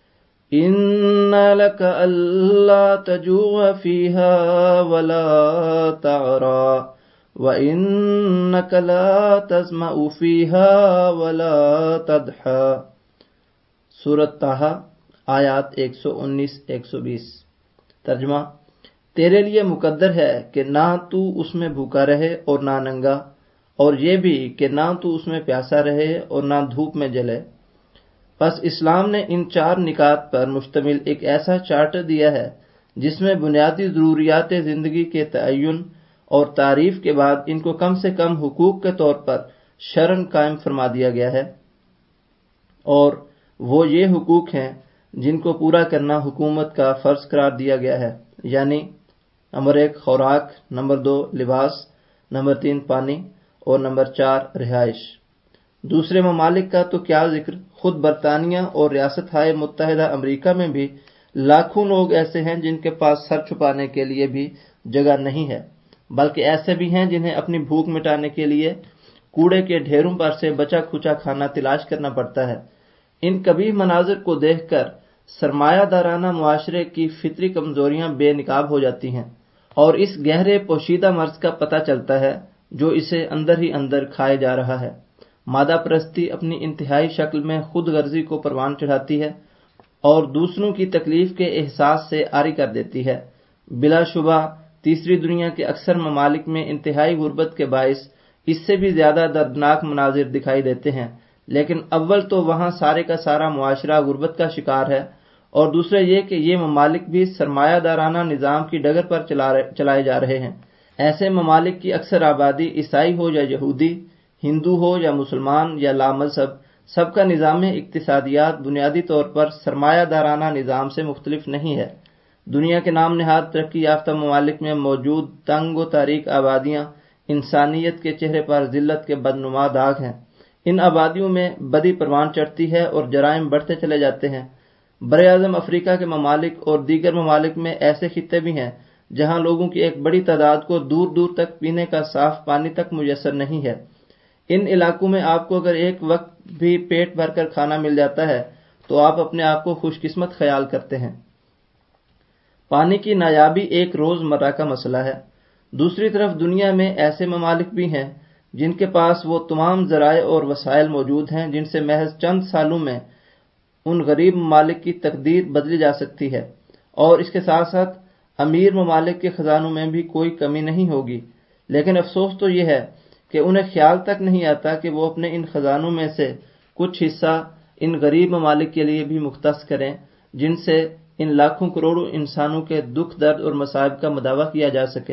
Speaker 1: إِنَّ لَكَ أَلَّا تَجُوعَ فِيهَا وَلَا تَعْرَىٰ وَإِنَّكَ لَا تَظْمَأُ فِيهَا وَلَا تَضْحَىٰ، سورۃ طٰہٰ آیات ایک سو انیس ایک سو بیس، ترجمہ، تیرے لیے مقدر ہے کہ نہ تو اس میں بھوکا رہے اور نہ ننگا، اور یہ بھی کہ نہ تو اس میں پیاسا رہے اور نہ دھوپ میں جلے۔ پس اسلام نے ان چار نکات پر مشتمل ایک ایسا چارٹر دیا ہے جس میں بنیادی ضروریات زندگی کے تعین اور تعریف کے بعد ان کو کم سے کم حقوق کے طور پر شرعاً قائم فرما دیا گیا ہے، اور وہ یہ حقوق ہیں جن کو پورا کرنا حکومت کا فرض قرار دیا گیا ہے، یعنی نمبر ایک خوراک، نمبر دو لباس، نمبر تین پانی، اور نمبر چار رہائش۔ دوسرے ممالک کا تو کیا ذکر، خود برطانیہ اور ریاستہائے متحدہ امریکہ میں بھی لاکھوں لوگ ایسے ہیں جن کے پاس سر چھپانے کے لیے بھی جگہ نہیں ہے، بلکہ ایسے بھی ہیں جنہیں اپنی بھوک مٹانے کے لیے کوڑے کے ڈھیروں پر سے بچا کھچا کھانا تلاش کرنا پڑتا ہے۔ ان کبھی مناظر کو دیکھ کر سرمایہ دارانہ معاشرے کی فطری کمزوریاں بے نقاب ہو جاتی ہیں اور اس گہرے پوشیدہ مرض کا پتہ چلتا ہے جو اسے اندر ہی اندر کھائے جا رہا ہے۔ مادہ پرستی اپنی انتہائی شکل میں خود غرضی کو پروان چڑھاتی ہے اور دوسروں کی تکلیف کے احساس سے عاری کر دیتی ہے۔ بلا شبہ تیسری دنیا کے اکثر ممالک میں انتہائی غربت کے باعث اس سے بھی زیادہ دردناک مناظر دکھائی دیتے ہیں، لیکن اول تو وہاں سارے کا سارا معاشرہ غربت کا شکار ہے، اور دوسرا یہ کہ یہ ممالک بھی سرمایہ دارانہ نظام کی ڈگر پر چلائے جا رہے ہیں۔ ایسے ممالک کی اکثر آبادی عیسائی ہو یا یہودی، ہندو ہو یا مسلمان یا لامذہب، سب کا نظام اقتصادیات بنیادی طور پر سرمایہ دارانہ نظام سے مختلف نہیں ہے۔ دنیا کے نام نہاد ترقی یافتہ ممالک میں موجود تنگ و تاریک آبادیاں انسانیت کے چہرے پر ذلت کے بدنما داغ ہیں۔ ان آبادیوں میں بدی پروان چڑھتی ہے اور جرائم بڑھتے چلے جاتے ہیں۔ براعظم افریقہ کے ممالک اور دیگر ممالک میں ایسے خطے بھی ہیں جہاں لوگوں کی ایک بڑی تعداد کو دور دور تک پینے کا صاف پانی تک میسر نہیں ہے۔ ان علاقوں میں آپ کو اگر ایک وقت بھی پیٹ بھر کر کھانا مل جاتا ہے تو آپ اپنے آپ کو خوش قسمت خیال کرتے ہیں۔ پانی کی نایابی ایک روز مرہ کا مسئلہ ہے۔ دوسری طرف دنیا میں ایسے ممالک بھی ہیں جن کے پاس وہ تمام ذرائع اور وسائل موجود ہیں جن سے محض چند سالوں میں ان غریب ممالک کی تقدیر بدلی جا سکتی ہے، اور اس کے ساتھ ساتھ امیر ممالک کے خزانوں میں بھی کوئی کمی نہیں ہوگی، لیکن افسوس تو یہ ہے کہ انہیں خیال تک نہیں آتا کہ وہ اپنے ان خزانوں میں سے کچھ حصہ ان غریب ممالک کے لیے بھی مختص کریں جن سے ان لاکھوں کروڑوں انسانوں کے دکھ درد اور مصائب کا مداوع کیا جا سکے۔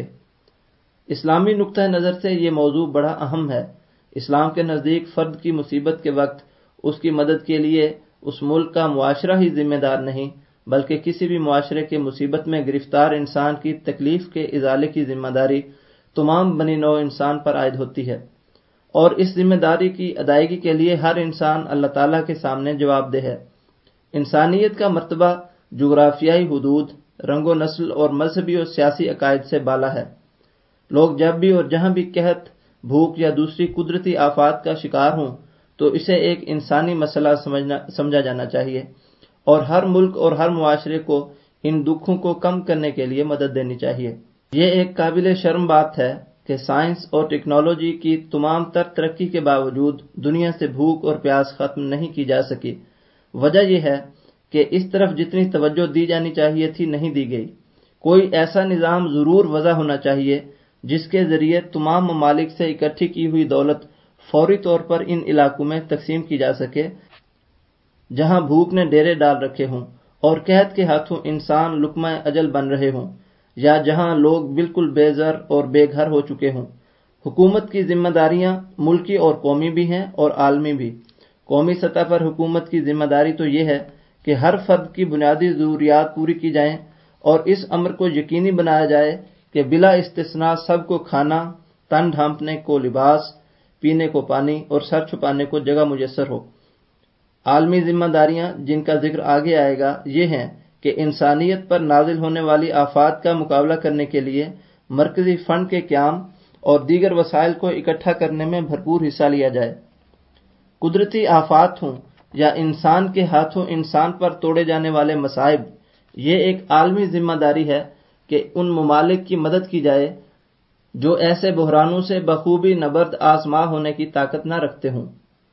Speaker 1: اسلامی نقطہ نظر سے یہ موضوع بڑا اہم ہے۔ اسلام کے نزدیک فرد کی مصیبت کے وقت اس کی مدد کے لیے اس ملک کا معاشرہ ہی ذمہ دار نہیں، بلکہ کسی بھی معاشرے کے مصیبت میں گرفتار انسان کی تکلیف کے ازالے کی ذمہ داری تمام بنی نوع انسان پر عائد ہوتی ہے، اور اس ذمہ داری کی ادائیگی کے لیے ہر انسان اللہ تعالیٰ کے سامنے جواب دہ ہے۔ انسانیت کا مرتبہ جغرافیائی حدود، رنگ و نسل اور مذہبی اور سیاسی عقائد سے بالا ہے۔ لوگ جب بھی اور جہاں بھی قحط، بھوک یا دوسری قدرتی آفات کا شکار ہوں تو اسے ایک انسانی مسئلہ سمجھا جانا چاہیے، اور ہر ملک اور ہر معاشرے کو ان دکھوں کو کم کرنے کے لیے مدد دینی چاہیے۔ یہ ایک قابل شرم بات ہے کہ سائنس اور ٹیکنالوجی کی تمام تر ترقی کے باوجود دنیا سے بھوک اور پیاس ختم نہیں کی جا سکی۔ وجہ یہ ہے کہ اس طرف جتنی توجہ دی جانی چاہیے تھی نہیں دی گئی۔ کوئی ایسا نظام ضرور وضع ہونا چاہیے جس کے ذریعے تمام ممالک سے اکٹھی کی ہوئی دولت فوری طور پر ان علاقوں میں تقسیم کی جا سکے جہاں بھوک نے ڈیرے ڈال رکھے ہوں اور قحط کے ہاتھوں انسان لقمہ اجل بن رہے ہوں، یا جہاں لوگ بالکل بے زر اور بے گھر ہو چکے ہوں۔ حکومت کی ذمہ داریاں ملکی اور قومی بھی ہیں اور عالمی بھی۔ قومی سطح پر حکومت کی ذمہ داری تو یہ ہے کہ ہر فرد کی بنیادی ضروریات پوری کی جائیں اور اس امر کو یقینی بنایا جائے کہ بلا استثناء سب کو کھانا، تن ڈھانپنے کو لباس، پینے کو پانی اور سر چھپانے کو جگہ میسر ہو۔ عالمی ذمہ داریاں جن کا ذکر آگے آئے گا یہ ہیں کہ انسانیت پر نازل ہونے والی آفات کا مقابلہ کرنے کے لیے مرکزی فنڈ کے قیام اور دیگر وسائل کو اکٹھا کرنے میں بھرپور حصہ لیا جائے۔ قدرتی آفات ہوں یا انسان کے ہاتھوں انسان پر توڑے جانے والے مصائب، یہ ایک عالمی ذمہ داری ہے کہ ان ممالک کی مدد کی جائے جو ایسے بحرانوں سے بخوبی نبرد آزما ہونے کی طاقت نہ رکھتے ہوں۔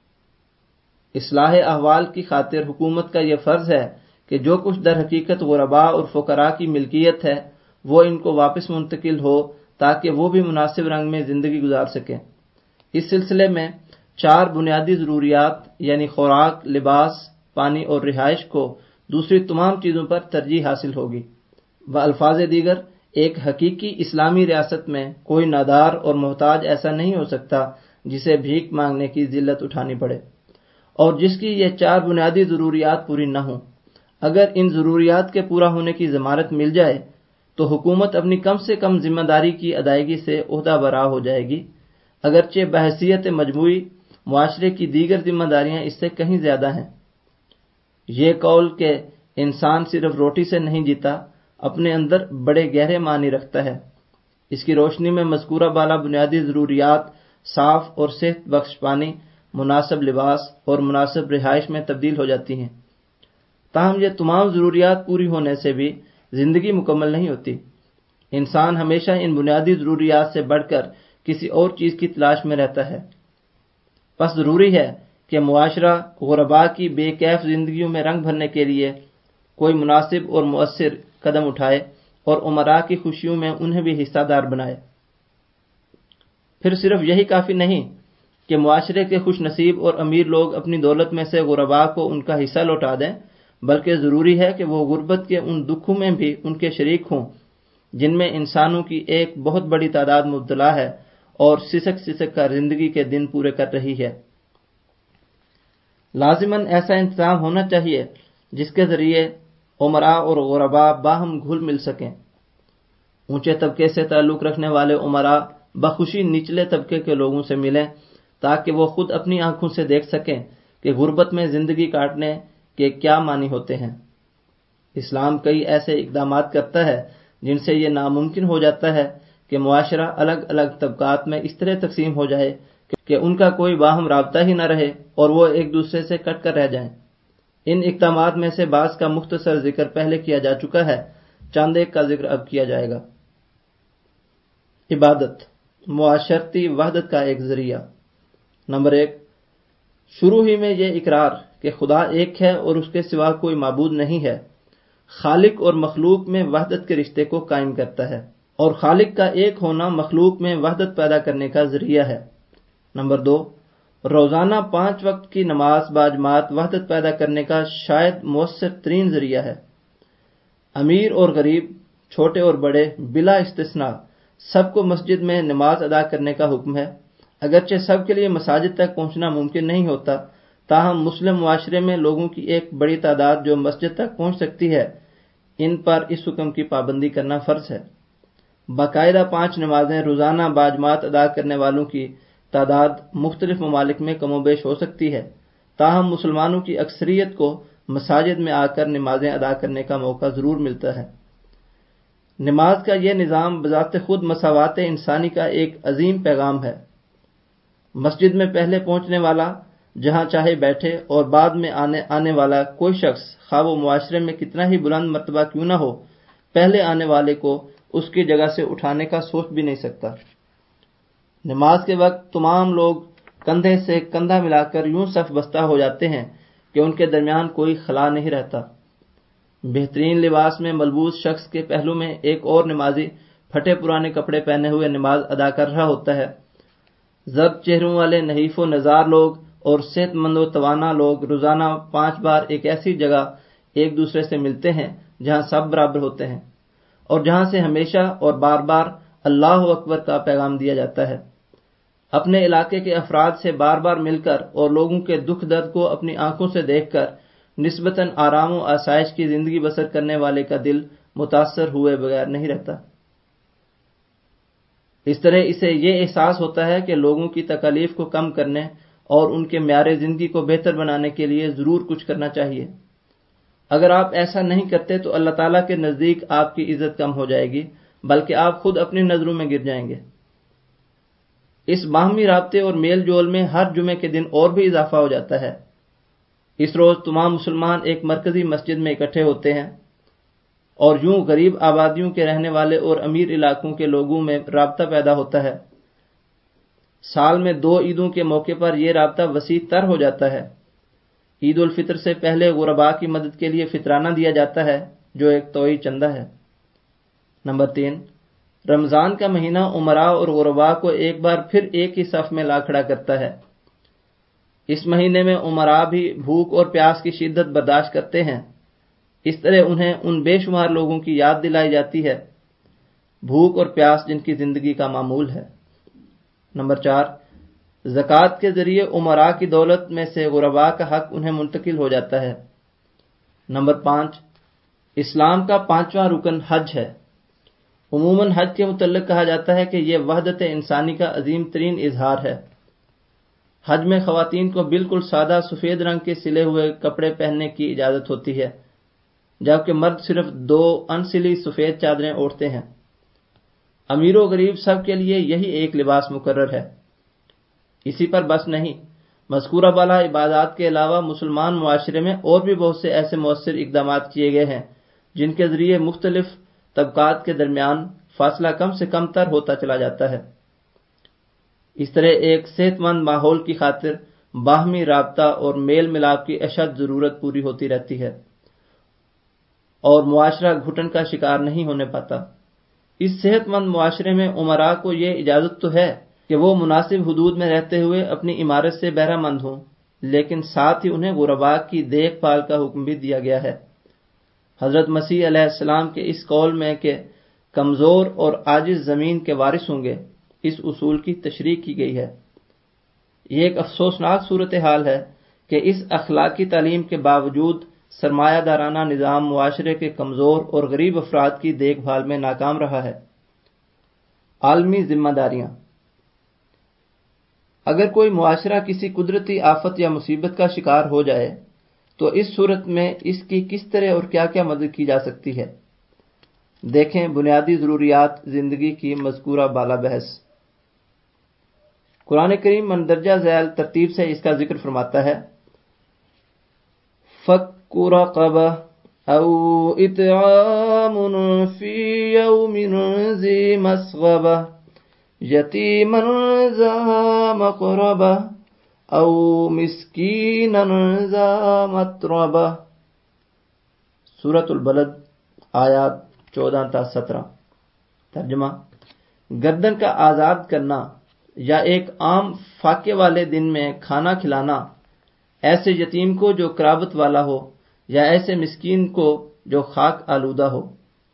Speaker 1: اصلاح احوال کی خاطر حکومت کا یہ فرض ہے کہ جو کچھ در حقیقت غرباء اور فقراء کی ملکیت ہے وہ ان کو واپس منتقل ہو تاکہ وہ بھی مناسب رنگ میں زندگی گزار سکیں۔ اس سلسلے میں چار بنیادی ضروریات یعنی خوراک، لباس، پانی اور رہائش کو دوسری تمام چیزوں پر ترجیح حاصل ہوگی۔ بالفاظ دیگر ایک حقیقی اسلامی ریاست میں کوئی نادار اور محتاج ایسا نہیں ہو سکتا جسے بھیک مانگنے کی ذلت اٹھانی پڑے اور جس کی یہ چار بنیادی ضروریات پوری نہ ہوں۔ اگر ان ضروریات کے پورا ہونے کی ضمانت مل جائے تو حکومت اپنی کم سے کم ذمہ داری کی ادائیگی سے عہدہ برآ ہو جائے گی، اگرچہ بحیثیت مجموعی معاشرے کی دیگر ذمہ داریاں اس سے کہیں زیادہ ہیں۔ یہ قول کہ انسان صرف روٹی سے نہیں جیتا اپنے اندر بڑے گہرے معنی رکھتا ہے۔ اس کی روشنی میں مذکورہ بالا بنیادی ضروریات صاف اور صحت بخش پانی، مناسب لباس اور مناسب رہائش میں تبدیل ہو جاتی ہیں۔ تاہم یہ تمام ضروریات پوری ہونے سے بھی زندگی مکمل نہیں ہوتی۔ انسان ہمیشہ ان بنیادی ضروریات سے بڑھ کر کسی اور چیز کی تلاش میں رہتا ہے۔ پس ضروری ہے کہ معاشرہ غرباء کی بے کیف زندگیوں میں رنگ بھرنے کے لیے کوئی مناسب اور مؤثر قدم اٹھائے اور امراء کی خوشیوں میں انہیں بھی حصہ دار بنائے۔ پھر صرف یہی کافی نہیں کہ معاشرے کے خوش نصیب اور امیر لوگ اپنی دولت میں سے غرباء کو ان کا حصہ لوٹا دیں، بلکہ ضروری ہے کہ وہ غربت کے ان دکھوں میں بھی ان کے شریک ہوں جن میں انسانوں کی ایک بہت بڑی تعداد مبتلا ہے اور سسک سسک کر زندگی کے دن پورے کر رہی ہے۔ لازماً ایسا انتظام ہونا چاہیے جس کے ذریعے امراء اور غرباء باہم گھل مل سکیں۔ اونچے طبقے سے تعلق رکھنے والے امراء بخوشی نچلے طبقے کے لوگوں سے ملیں تاکہ وہ خود اپنی آنکھوں سے دیکھ سکیں کہ غربت میں زندگی کاٹنے کے کیا معنی ہوتے ہیں۔ اسلام کئی ایسے اقدامات کرتا ہے جن سے یہ ناممکن ہو جاتا ہے کہ معاشرہ الگ الگ طبقات میں اس طرح تقسیم ہو جائے کہ ان کا کوئی باہم رابطہ ہی نہ رہے اور وہ ایک دوسرے سے کٹ کر رہ جائیں۔ ان اقدامات میں سے بعض کا مختصر ذکر پہلے کیا جا چکا ہے، چند ایک کا ذکر اب کیا جائے گا۔ عبادت معاشرتی وحدت کا ایک ذریعہ۔ نمبر ایک، شروع ہی میں یہ اقرار کہ خدا ایک ہے اور اس کے سوا کوئی معبود نہیں ہے، خالق اور مخلوق میں وحدت کے رشتے کو قائم کرتا ہے، اور خالق کا ایک ہونا مخلوق میں وحدت پیدا کرنے کا ذریعہ ہے۔ نمبر دو، روزانہ پانچ وقت کی نماز باجماعت وحدت پیدا کرنے کا شاید مؤثر ترین ذریعہ ہے۔ امیر اور غریب، چھوٹے اور بڑے، بلا استثناء سب کو مسجد میں نماز ادا کرنے کا حکم ہے۔ اگرچہ سب کے لیے مساجد تک پہنچنا ممکن نہیں ہوتا، تاہم مسلم معاشرے میں لوگوں کی ایک بڑی تعداد جو مسجد تک پہنچ سکتی ہے، ان پر اس حکم کی پابندی کرنا فرض ہے۔ باقاعدہ پانچ نمازیں روزانہ باجماعت ادا کرنے والوں کی تعداد مختلف ممالک میں کم و بیش ہو سکتی ہے، تاہم مسلمانوں کی اکثریت کو مساجد میں آ کر نمازیں ادا کرنے کا موقع ضرور ملتا ہے۔ نماز کا یہ نظام بذات خود مساوات انسانی کا ایک عظیم پیغام ہے۔ مسجد میں پہلے پہنچنے والا جہاں چاہے بیٹھے اور بعد میں آنے آنے والا کوئی شخص خواہ وہ معاشرے میں کتنا ہی بلند مرتبہ کیوں نہ ہو، پہلے آنے والے کو اس کی جگہ سے اٹھانے کا سوچ بھی نہیں سکتا۔ نماز کے وقت تمام لوگ کندھے سے کندھا ملا کر یوں صف بستہ ہو جاتے ہیں کہ ان کے درمیان کوئی خلا نہیں رہتا۔ بہترین لباس میں ملبوس شخص کے پہلو میں ایک اور نمازی پھٹے پرانے کپڑے پہنے ہوئے نماز ادا کر رہا ہوتا ہے۔ زرد چہروں والے نحیف و نزار لوگ اور صحت مند و توانا لوگ روزانہ پانچ بار ایک ایسی جگہ ایک دوسرے سے ملتے ہیں جہاں سب برابر ہوتے ہیں اور جہاں سے ہمیشہ اور بار بار اللہ اکبر کا پیغام دیا جاتا ہے۔ اپنے علاقے کے افراد سے بار بار مل کر اور لوگوں کے دکھ درد کو اپنی آنکھوں سے دیکھ کر نسبتاً آرام و آسائش کی زندگی بسر کرنے والے کا دل متاثر ہوئے بغیر نہیں رہتا۔ اس طرح اسے یہ احساس ہوتا ہے کہ لوگوں کی تکالیف کو کم کرنے اور ان کے معیار زندگی کو بہتر بنانے کے لیے ضرور کچھ کرنا چاہیے۔ اگر آپ ایسا نہیں کرتے تو اللہ تعالیٰ کے نزدیک آپ کی عزت کم ہو جائے گی، بلکہ آپ خود اپنی نظروں میں گر جائیں گے۔ اس باہمی رابطے اور میل جول میں ہر جمعے کے دن اور بھی اضافہ ہو جاتا ہے۔ اس روز تمام مسلمان ایک مرکزی مسجد میں اکٹھے ہوتے ہیں اور یوں غریب آبادیوں کے رہنے والے اور امیر علاقوں کے لوگوں میں رابطہ پیدا ہوتا ہے۔ سال میں دو عیدوں کے موقع پر یہ رابطہ وسیع تر ہو جاتا ہے۔ عید الفطر سے پہلے غرباء کی مدد کے لیے فطرانہ دیا جاتا ہے جو ایک طوعی چندہ ہے۔ نمبر تین، رمضان کا مہینہ امراء اور غرباء کو ایک بار پھر ایک ہی صف میں لا کھڑا کرتا ہے۔ اس مہینے میں امراء بھی بھوک اور پیاس کی شدت برداشت کرتے ہیں، اس طرح انہیں ان بے شمار لوگوں کی یاد دلائی جاتی ہے، بھوک اور پیاس جن کی زندگی کا معمول ہے۔ نمبر چار، زکوٰۃ کے ذریعے امراء کی دولت میں سے غرباء کا حق انہیں منتقل ہو جاتا ہے۔ نمبر پانچ، اسلام کا پانچواں رکن حج ہے۔ عموماً حج کے متعلق کہا جاتا ہے کہ یہ وحدت انسانی کا عظیم ترین اظہار ہے۔ حج میں خواتین کو بالکل سادہ سفید رنگ کے سلے ہوئے کپڑے پہننے کی اجازت ہوتی ہے، جبکہ مرد صرف دو انسلی سفید چادریں اوڑھتے ہیں۔ امیر و غریب سب کے لیے یہی ایک لباس مقرر ہے۔ اسی پر بس نہیں، مذکورہ بالا عبادات کے علاوہ مسلمان معاشرے میں اور بھی بہت سے ایسے مؤثر اقدامات کیے گئے ہیں جن کے ذریعے مختلف طبقات کے درمیان فاصلہ کم سے کم تر ہوتا چلا جاتا ہے۔ اس طرح ایک صحت مند ماحول کی خاطر باہمی رابطہ اور میل ملاپ کی اشد ضرورت پوری ہوتی رہتی ہے اور معاشرہ گھٹن کا شکار نہیں ہونے پاتا۔ اس صحت مند معاشرے میں امراء کو یہ اجازت تو ہے کہ وہ مناسب حدود میں رہتے ہوئے اپنی عمارت سے بہرہ مند ہوں، لیکن ساتھ ہی انہیں غرباء کی دیکھ بھال کا حکم بھی دیا گیا ہے۔ حضرت مسیح علیہ السلام کے اس قول میں کہ کمزور اور عاجز زمین کے وارث ہوں گے، اس اصول کی تشریح کی گئی ہے۔ یہ ایک افسوسناک صورتحال ہے کہ اس اخلاقی تعلیم کے باوجود سرمایہ دارانہ نظام معاشرے کے کمزور اور غریب افراد کی دیکھ بھال میں ناکام رہا ہے۔ عالمی ذمہ داریاں۔ اگر کوئی معاشرہ کسی قدرتی آفت یا مصیبت کا شکار ہو جائے تو اس صورت میں اس کی کس طرح اور کیا کیا مدد کی جا سکتی ہے؟ دیکھیں بنیادی ضروریات زندگی کی مذکورہ بالا بحث۔ قرآن کریم مندرجہ ذیل ترتیب سے اس کا ذکر فرماتا ہے، فَكُّ رَقَبَةٍ أَوْ إِطْعَامٌ فِي يَوْمٍ ذِي مَسْغَبَةٍ يَتِيمًا ذَا مَقْرَبَةٍ أَوْ مِسْكِينًا ذَا مَتْرَبَةٍ۔ سورۃ البلد آیات چودہ تا سترہ۔ ترجمہ: گردن کا آزاد کرنا یا ایک عام فاقے والے دن میں کھانا کھلانا ایسے یتیم کو جو قرابت والا ہو یا ایسے مسکین کو جو خاک آلودہ ہو۔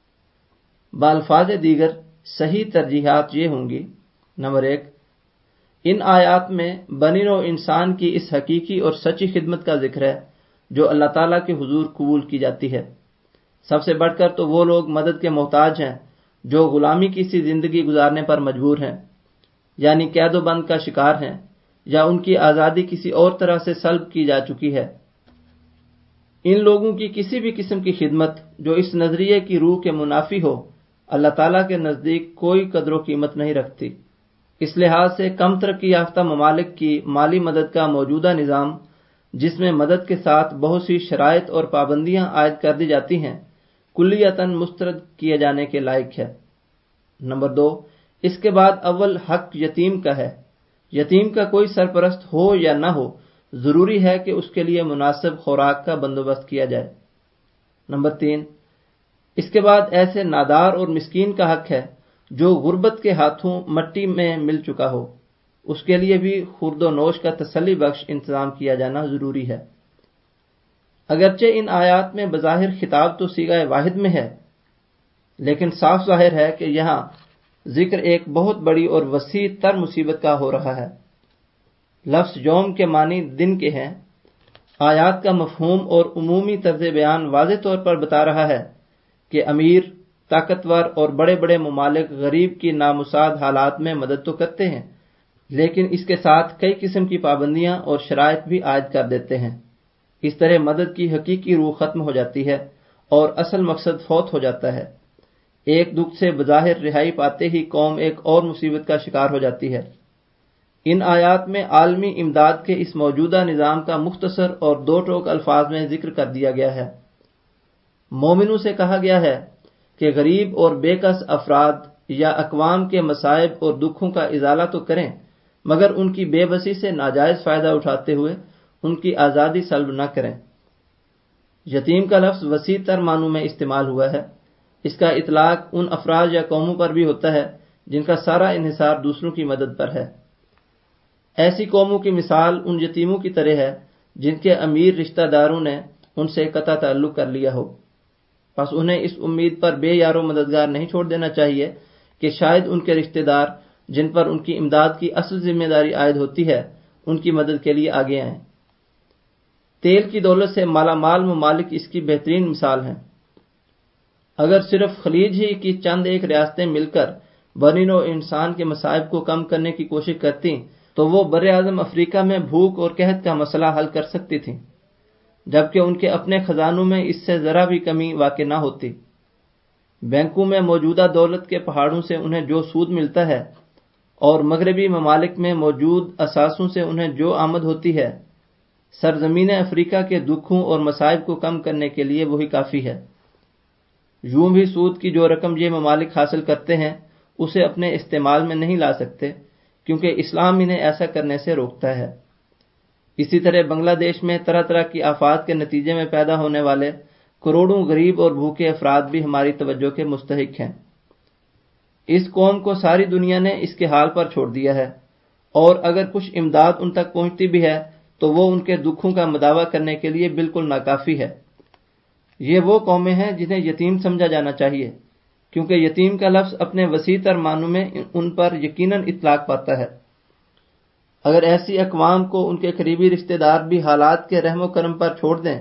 Speaker 1: بالفاظ دیگر صحیح ترجیحات یہ ہوں گی: نمبر ایک، ان آیات میں بنی نوع انسان کی اس حقیقی اور سچی خدمت کا ذکر ہے جو اللہ تعالیٰ کے حضور قبول کی جاتی ہے۔ سب سے بڑھ کر تو وہ لوگ مدد کے محتاج ہیں جو غلامی کی سی زندگی گزارنے پر مجبور ہیں، یعنی قید و بند کا شکار ہیں، یا ان کی آزادی کسی اور طرح سے سلب کی جا چکی ہے۔ ان لوگوں کی کسی بھی قسم کی خدمت جو اس نظریے کی روح کے منافی ہو، اللہ تعالیٰ کے نزدیک کوئی قدر و قیمت نہیں رکھتی۔ اس لحاظ سے کم ترقی یافتہ ممالک کی مالی مدد کا موجودہ نظام، جس میں مدد کے ساتھ بہت سی شرائط اور پابندیاں عائد کر دی جاتی ہیں، کلیتاً مسترد کیے جانے کے لائق ہے۔ نمبر دو، اس کے بعد اول حق یتیم کا ہے۔ یتیم کا کوئی سرپرست ہو یا نہ ہو، ضروری ہے کہ اس کے لیے مناسب خوراک کا بندوبست کیا جائے۔ نمبر تین، اس کے بعد ایسے نادار اور مسکین کا حق ہے جو غربت کے ہاتھوں مٹی میں مل چکا ہو، اس کے لیے بھی خورد و نوش کا تسلی بخش انتظام کیا جانا ضروری ہے۔ اگرچہ ان آیات میں بظاہر خطاب تو صیغہ واحد میں ہے، لیکن صاف ظاہر ہے کہ یہاں ذکر ایک بہت بڑی اور وسیع تر مصیبت کا ہو رہا ہے۔ لفظ یوم کے معنی دن کے ہیں۔ آیات کا مفہوم اور عمومی طرز بیان واضح طور پر بتا رہا ہے کہ امیر، طاقتور اور بڑے بڑے ممالک غریب کی نامساعد حالات میں مدد تو کرتے ہیں، لیکن اس کے ساتھ کئی قسم کی پابندیاں اور شرائط بھی عائد کر دیتے ہیں۔ اس طرح مدد کی حقیقی روح ختم ہو جاتی ہے اور اصل مقصد فوت ہو جاتا ہے۔ ایک دکھ سے بظاہر رہائی پاتے ہی قوم ایک اور مصیبت کا شکار ہو جاتی ہے۔ ان آیات میں عالمی امداد کے اس موجودہ نظام کا مختصر اور دو ٹوک الفاظ میں ذکر کر دیا گیا ہے۔ مومنوں سے کہا گیا ہے کہ غریب اور بے کس افراد یا اقوام کے مصائب اور دکھوں کا ازالہ تو کریں، مگر ان کی بے بسی سے ناجائز فائدہ اٹھاتے ہوئے ان کی آزادی سلب نہ کریں۔ یتیم کا لفظ وسیع تر معنوں میں استعمال ہوا ہے۔ اس کا اطلاق ان افراد یا قوموں پر بھی ہوتا ہے جن کا سارا انحصار دوسروں کی مدد پر ہے۔ ایسی قوموں کی مثال ان یتیموں کی طرح ہے جن کے امیر رشتہ داروں نے ان سے قطع تعلق کر لیا ہو، بس انہیں اس امید پر بے یار و مددگار نہیں چھوڑ دینا چاہیے کہ شاید ان کے رشتہ دار جن پر ان کی امداد کی اصل ذمہ داری عائد ہوتی ہے ان کی مدد کے لیے آگے آئیں۔ تیل کی دولت سے مالا مال ممالک اس کی بہترین مثال ہیں۔ اگر صرف خلیج ہی کی چند ایک ریاستیں مل کر بنی نوع انسان کے مصائب کو کم کرنے کی کوشش کرتی تو وہ بر اعظم افریقہ میں بھوک اور قحط کا مسئلہ حل کر سکتی تھیں، جبکہ ان کے اپنے خزانوں میں اس سے ذرا بھی کمی واقع نہ ہوتی۔ بینکوں میں موجودہ دولت کے پہاڑوں سے انہیں جو سود ملتا ہے اور مغربی ممالک میں موجود اثاثوں سے انہیں جو آمد ہوتی ہے، سرزمین افریقہ کے دکھوں اور مصائب کو کم کرنے کے لیے وہی کافی ہے۔ یوں بھی سود کی جو رقم یہ ممالک حاصل کرتے ہیں اسے اپنے استعمال میں نہیں لا سکتے، کیونکہ اسلام انہیں ایسا کرنے سے روکتا ہے۔ اسی طرح بنگلہ دیش میں طرح طرح کی آفات کے نتیجے میں پیدا ہونے والے کروڑوں غریب اور بھوکے افراد بھی ہماری توجہ کے مستحق ہیں۔ اس قوم کو ساری دنیا نے اس کے حال پر چھوڑ دیا ہے، اور اگر کچھ امداد ان تک پہنچتی بھی ہے تو وہ ان کے دکھوں کا مداوع کرنے کے لیے بالکل ناکافی ہے۔ یہ وہ قومیں ہیں جنہیں یتیم سمجھا جانا چاہیے، کیونکہ یتیم کا لفظ اپنے وسیع تر معنوں میں ان پر یقیناً اطلاق پاتا ہے۔ اگر ایسی اقوام کو ان کے قریبی رشتہ دار بھی حالات کے رحم و کرم پر چھوڑ دیں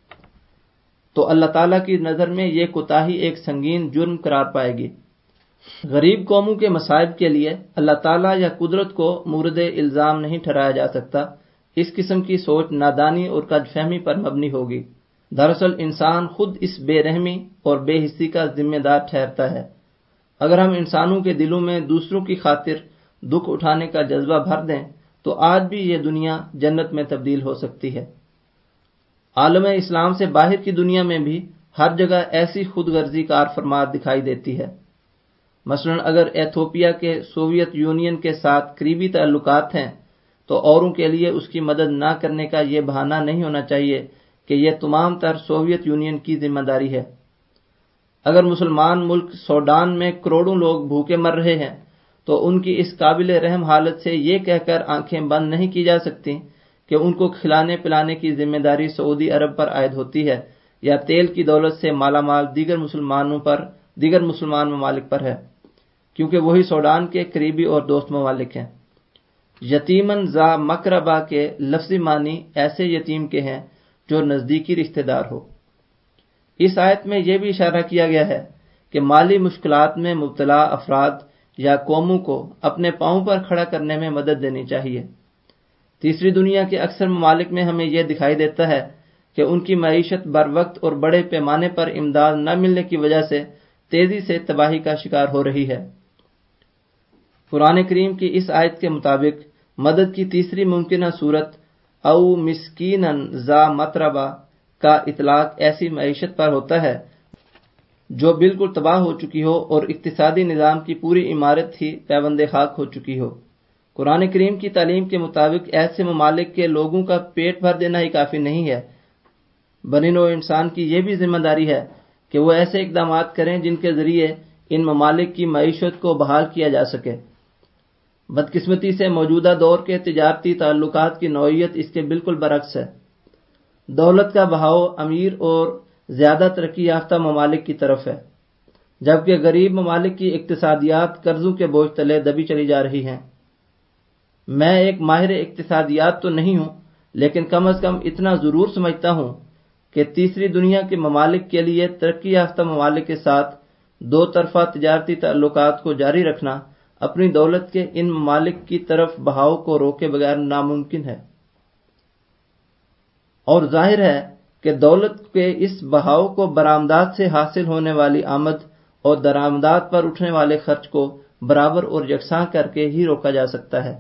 Speaker 1: تو اللہ تعالیٰ کی نظر میں یہ کوتاہی ایک سنگین جرم قرار پائے گی۔ غریب قوموں کے مصائب کے لیے اللہ تعالیٰ یا قدرت کو مورد الزام نہیں ٹھہرایا جا سکتا۔ اس قسم کی سوچ نادانی اور کج فہمی پر مبنی ہوگی۔ دراصل انسان خود اس بے رحمی اور بے حسی کا ذمہ دار ٹھہرتا ہے۔ اگر ہم انسانوں کے دلوں میں دوسروں کی خاطر دکھ اٹھانے کا جذبہ بھر دیں تو آج بھی یہ دنیا جنت میں تبدیل ہو سکتی ہے۔ عالم اسلام سے باہر کی دنیا میں بھی ہر جگہ ایسی خود غرضی کار فرمات دکھائی دیتی ہے۔ مثلا اگر ایتھوپیا کے سوویت یونین کے ساتھ قریبی تعلقات ہیں تو اوروں کے لیے اس کی مدد نہ کرنے کا یہ بہانہ نہیں ہونا چاہیے کہ یہ تمام تر سوویت یونین کی ذمہ داری ہے۔ اگر مسلمان ملک سوڈان میں کروڑوں لوگ بھوکے مر رہے ہیں تو ان کی اس قابل رحم حالت سے یہ کہہ کر آنکھیں بند نہیں کی جا سکتی کہ ان کو کھلانے پلانے کی ذمہ داری سعودی عرب پر عائد ہوتی ہے یا تیل کی دولت سے مالا مال دیگر مسلمانوں پر دیگر مسلمان ممالک پر ہے، کیونکہ وہی سوڈان کے قریبی اور دوست ممالک ہیں۔ یتیمن ذا مقربہ کے لفظی معنی ایسے یتیم کے ہیں جو نزدیکی رشتہ دار ہو۔ اس آیت میں یہ بھی اشارہ کیا گیا ہے کہ مالی مشکلات میں مبتلا افراد یا قوموں کو اپنے پاؤں پر کھڑا کرنے میں مدد دینی چاہیے۔ تیسری دنیا کے اکثر ممالک میں ہمیں یہ دکھائی دیتا ہے کہ ان کی معیشت بر وقت اور بڑے پیمانے پر امداد نہ ملنے کی وجہ سے تیزی سے تباہی کا شکار ہو رہی ہے۔ قرآن کریم کی اس آیت کے مطابق مدد کی تیسری ممکنہ صورت او مسکینن ذا متربہ کا اطلاق ایسی معیشت پر ہوتا ہے جو بالکل تباہ ہو چکی ہو اور اقتصادی نظام کی پوری عمارت ہی پیوند خاک ہو چکی ہو۔ قرآن کریم کی تعلیم کے مطابق ایسے ممالک کے لوگوں کا پیٹ بھر دینا ہی کافی نہیں ہے، بنی نوع انسان کی یہ بھی ذمہ داری ہے کہ وہ ایسے اقدامات کریں جن کے ذریعے ان ممالک کی معیشت کو بحال کیا جا سکے۔ بدقسمتی سے موجودہ دور کے تجارتی تعلقات کی نوعیت اس کے بالکل برعکس ہے۔ دولت کا بہاؤ امیر اور زیادہ ترقی یافتہ ممالک کی طرف ہے، جبکہ غریب ممالک کی اقتصادیات قرضوں کے بوجھ تلے دبی چلی جا رہی ہیں۔ میں ایک ماہر اقتصادیات تو نہیں ہوں، لیکن کم از کم اتنا ضرور سمجھتا ہوں کہ تیسری دنیا کے ممالک کے لیے ترقی یافتہ ممالک کے ساتھ دو طرفہ تجارتی تعلقات کو جاری رکھنا اپنی دولت کے ان ممالک کی طرف بہاؤ کو روکے بغیر ناممکن ہے، اور ظاہر ہے کہ دولت کے اس بہاؤ کو برآمدات سے حاصل ہونے والی آمد اور درآمدات پر اٹھنے والے خرچ کو برابر اور یکساں کر کے ہی روکا جا سکتا ہے۔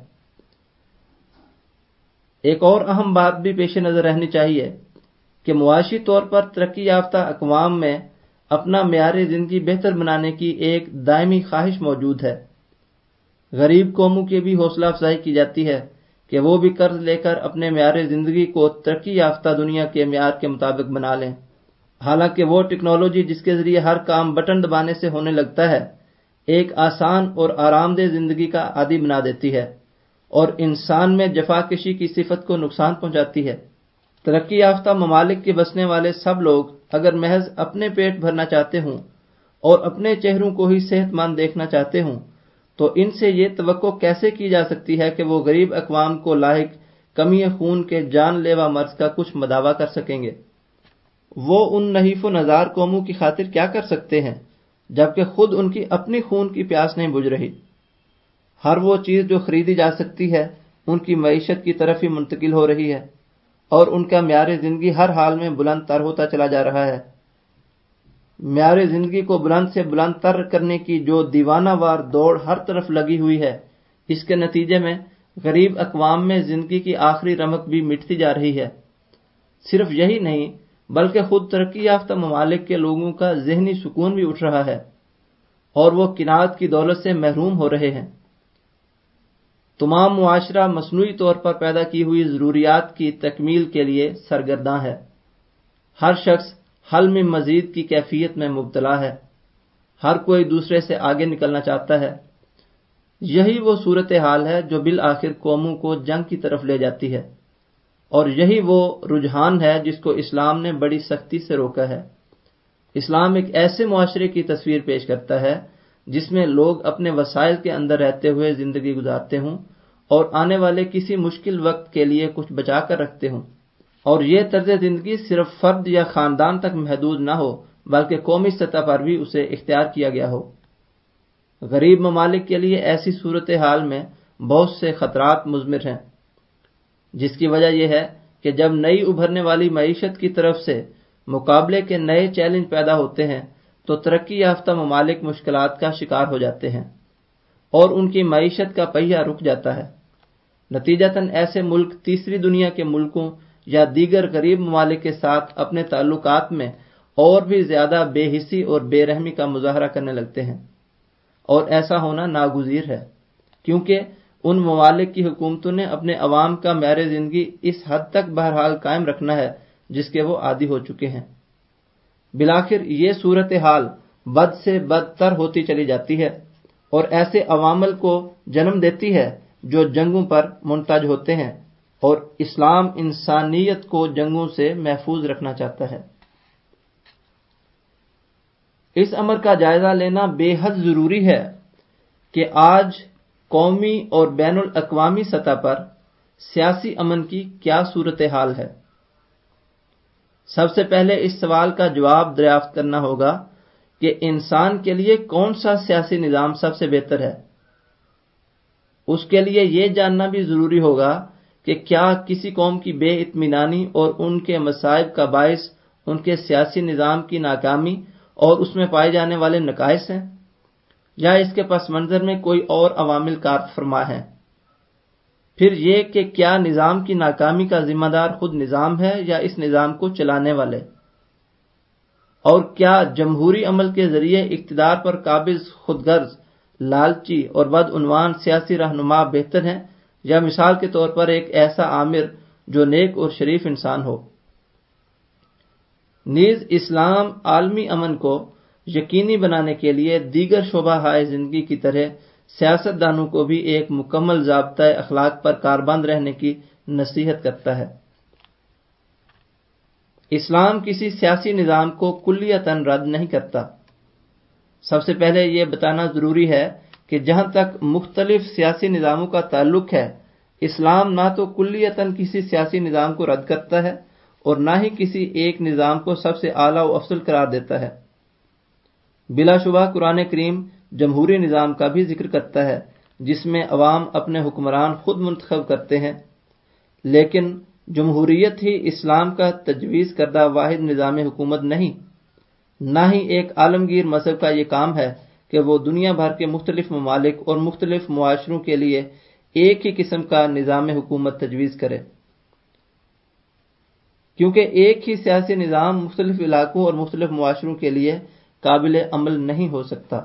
Speaker 1: ایک اور اہم بات بھی پیش نظر رہنی چاہیے کہ معاشی طور پر ترقی یافتہ اقوام میں اپنا معیار زندگی بہتر بنانے کی ایک دائمی خواہش موجود ہے۔ غریب قوموں کی بھی حوصلہ افزائی کی جاتی ہے کہ وہ بھی قرض لے کر اپنے معیار زندگی کو ترقی یافتہ دنیا کے معیار کے مطابق بنا لیں، حالانکہ وہ ٹیکنالوجی جس کے ذریعے ہر کام بٹن دبانے سے ہونے لگتا ہے ایک آسان اور آرام دہ زندگی کا عادی بنا دیتی ہے اور انسان میں جفا کشی کی صفت کو نقصان پہنچاتی ہے۔ ترقی یافتہ ممالک کے بسنے والے سب لوگ اگر محض اپنے پیٹ بھرنا چاہتے ہوں اور اپنے چہروں کو ہی صحت مند دیکھنا چاہتے ہوں تو ان سے یہ توقع کیسے کی جا سکتی ہے کہ وہ غریب اقوام کو لاحق کمی خون کے جان لیوا مرض کا کچھ مداوع کر سکیں گے؟ وہ ان نحیف و نزار قوموں کی خاطر کیا کر سکتے ہیں جبکہ خود ان کی اپنی خون کی پیاس نہیں بجھ رہی؟ ہر وہ چیز جو خریدی جا سکتی ہے ان کی معیشت کی طرف ہی منتقل ہو رہی ہے اور ان کا معیار زندگی ہر حال میں بلند تر ہوتا چلا جا رہا ہے۔ معیار زندگی کو بلند سے بلند تر کرنے کی جو دیوانہ وار دوڑ ہر طرف لگی ہوئی ہے، اس کے نتیجے میں غریب اقوام میں زندگی کی آخری رمق بھی مٹتی جا رہی ہے۔ صرف یہی نہیں بلکہ خود ترقی یافتہ ممالک کے لوگوں کا ذہنی سکون بھی اٹھ رہا ہے اور وہ قناعت کی دولت سے محروم ہو رہے ہیں۔ تمام معاشرہ مصنوعی طور پر پیدا کی ہوئی ضروریات کی تکمیل کے لیے سرگرداں ہے۔ ہر شخص حل میں مزید کی کیفیت میں مبتلا ہے۔ ہر کوئی دوسرے سے آگے نکلنا چاہتا ہے۔ یہی وہ صورتحال ہے جو بالآخر قوموں کو جنگ کی طرف لے جاتی ہے، اور یہی وہ رجحان ہے جس کو اسلام نے بڑی سختی سے روکا ہے۔ اسلام ایک ایسے معاشرے کی تصویر پیش کرتا ہے جس میں لوگ اپنے وسائل کے اندر رہتے ہوئے زندگی گزارتے ہوں اور آنے والے کسی مشکل وقت کے لیے کچھ بچا کر رکھتے ہوں، اور یہ طرز زندگی صرف فرد یا خاندان تک محدود نہ ہو بلکہ قومی سطح پر بھی اسے اختیار کیا گیا ہو۔ غریب ممالک کے لیے ایسی صورتحال میں بہت سے خطرات مضمر ہیں، جس کی وجہ یہ ہے کہ جب نئی ابھرنے والی معیشت کی طرف سے مقابلے کے نئے چیلنج پیدا ہوتے ہیں تو ترقی یافتہ ممالک مشکلات کا شکار ہو جاتے ہیں اور ان کی معیشت کا پہیہ رک جاتا ہے۔ نتیجتاً ایسے ملک تیسری دنیا کے ملکوں یا دیگر غریب ممالک کے ساتھ اپنے تعلقات میں اور بھی زیادہ بے حسی اور بے رحمی کا مظاہرہ کرنے لگتے ہیں، اور ایسا ہونا ناگزیر ہے کیونکہ ان ممالک کی حکومتوں نے اپنے عوام کا معیار زندگی اس حد تک بہرحال قائم رکھنا ہے جس کے وہ عادی ہو چکے ہیں۔ بالآخر یہ صورتحال بد سے بدتر ہوتی چلی جاتی ہے اور ایسے عوامل کو جنم دیتی ہے جو جنگوں پر منتج ہوتے ہیں، اور اسلام انسانیت کو جنگوں سے محفوظ رکھنا چاہتا ہے۔ اس امر کا جائزہ لینا بے حد ضروری ہے کہ آج قومی اور بین الاقوامی سطح پر سیاسی امن کی کیا صورتحال ہے۔ سب سے پہلے اس سوال کا جواب دریافت کرنا ہوگا کہ انسان کے لیے کون سا سیاسی نظام سب سے بہتر ہے۔ اس کے لیے یہ جاننا بھی ضروری ہوگا کہ کیا کسی قوم کی بے اطمینانی اور ان کے مصائب کا باعث ان کے سیاسی نظام کی ناکامی اور اس میں پائے جانے والے نقائص ہیں، یا اس کے پس منظر میں کوئی اور عوامل کار فرما ہیں۔ پھر یہ کہ کیا نظام کی ناکامی کا ذمہ دار خود نظام ہے یا اس نظام کو چلانے والے، اور کیا جمہوری عمل کے ذریعے اقتدار پر قابض خود غرض، لالچی اور بدعنوان سیاسی رہنما بہتر ہیں، یا مثال کے طور پر ایک ایسا آمر جو نیک اور شریف انسان ہو۔ نیز اسلام عالمی امن کو یقینی بنانے کے لیے دیگر شعبہ ہائے زندگی کی طرح سیاست دانوں کو بھی ایک مکمل ضابطۂ اخلاق پر کاربند رہنے کی نصیحت کرتا ہے۔ اسلام کسی سیاسی نظام کو کلیتاً رد نہیں کرتا۔ سب سے پہلے یہ بتانا ضروری ہے کہ جہاں تک مختلف سیاسی نظاموں کا تعلق ہے، اسلام نہ تو کلیتاً کسی سیاسی نظام کو رد کرتا ہے اور نہ ہی کسی ایک نظام کو سب سے اعلیٰ و افضل قرار دیتا ہے۔ بلا شبہ قرآن کریم جمہوری نظام کا بھی ذکر کرتا ہے جس میں عوام اپنے حکمران خود منتخب کرتے ہیں، لیکن جمہوریت ہی اسلام کا تجویز کردہ واحد نظام حکومت نہیں، نہ ہی ایک عالمگیر مذہب کا یہ کام ہے کہ وہ دنیا بھر کے مختلف ممالک اور مختلف معاشروں کے لیے ایک ہی قسم کا نظام حکومت تجویز کرے، کیونکہ ایک ہی سیاسی نظام مختلف علاقوں اور مختلف معاشروں کے لیے قابل عمل نہیں ہو سکتا۔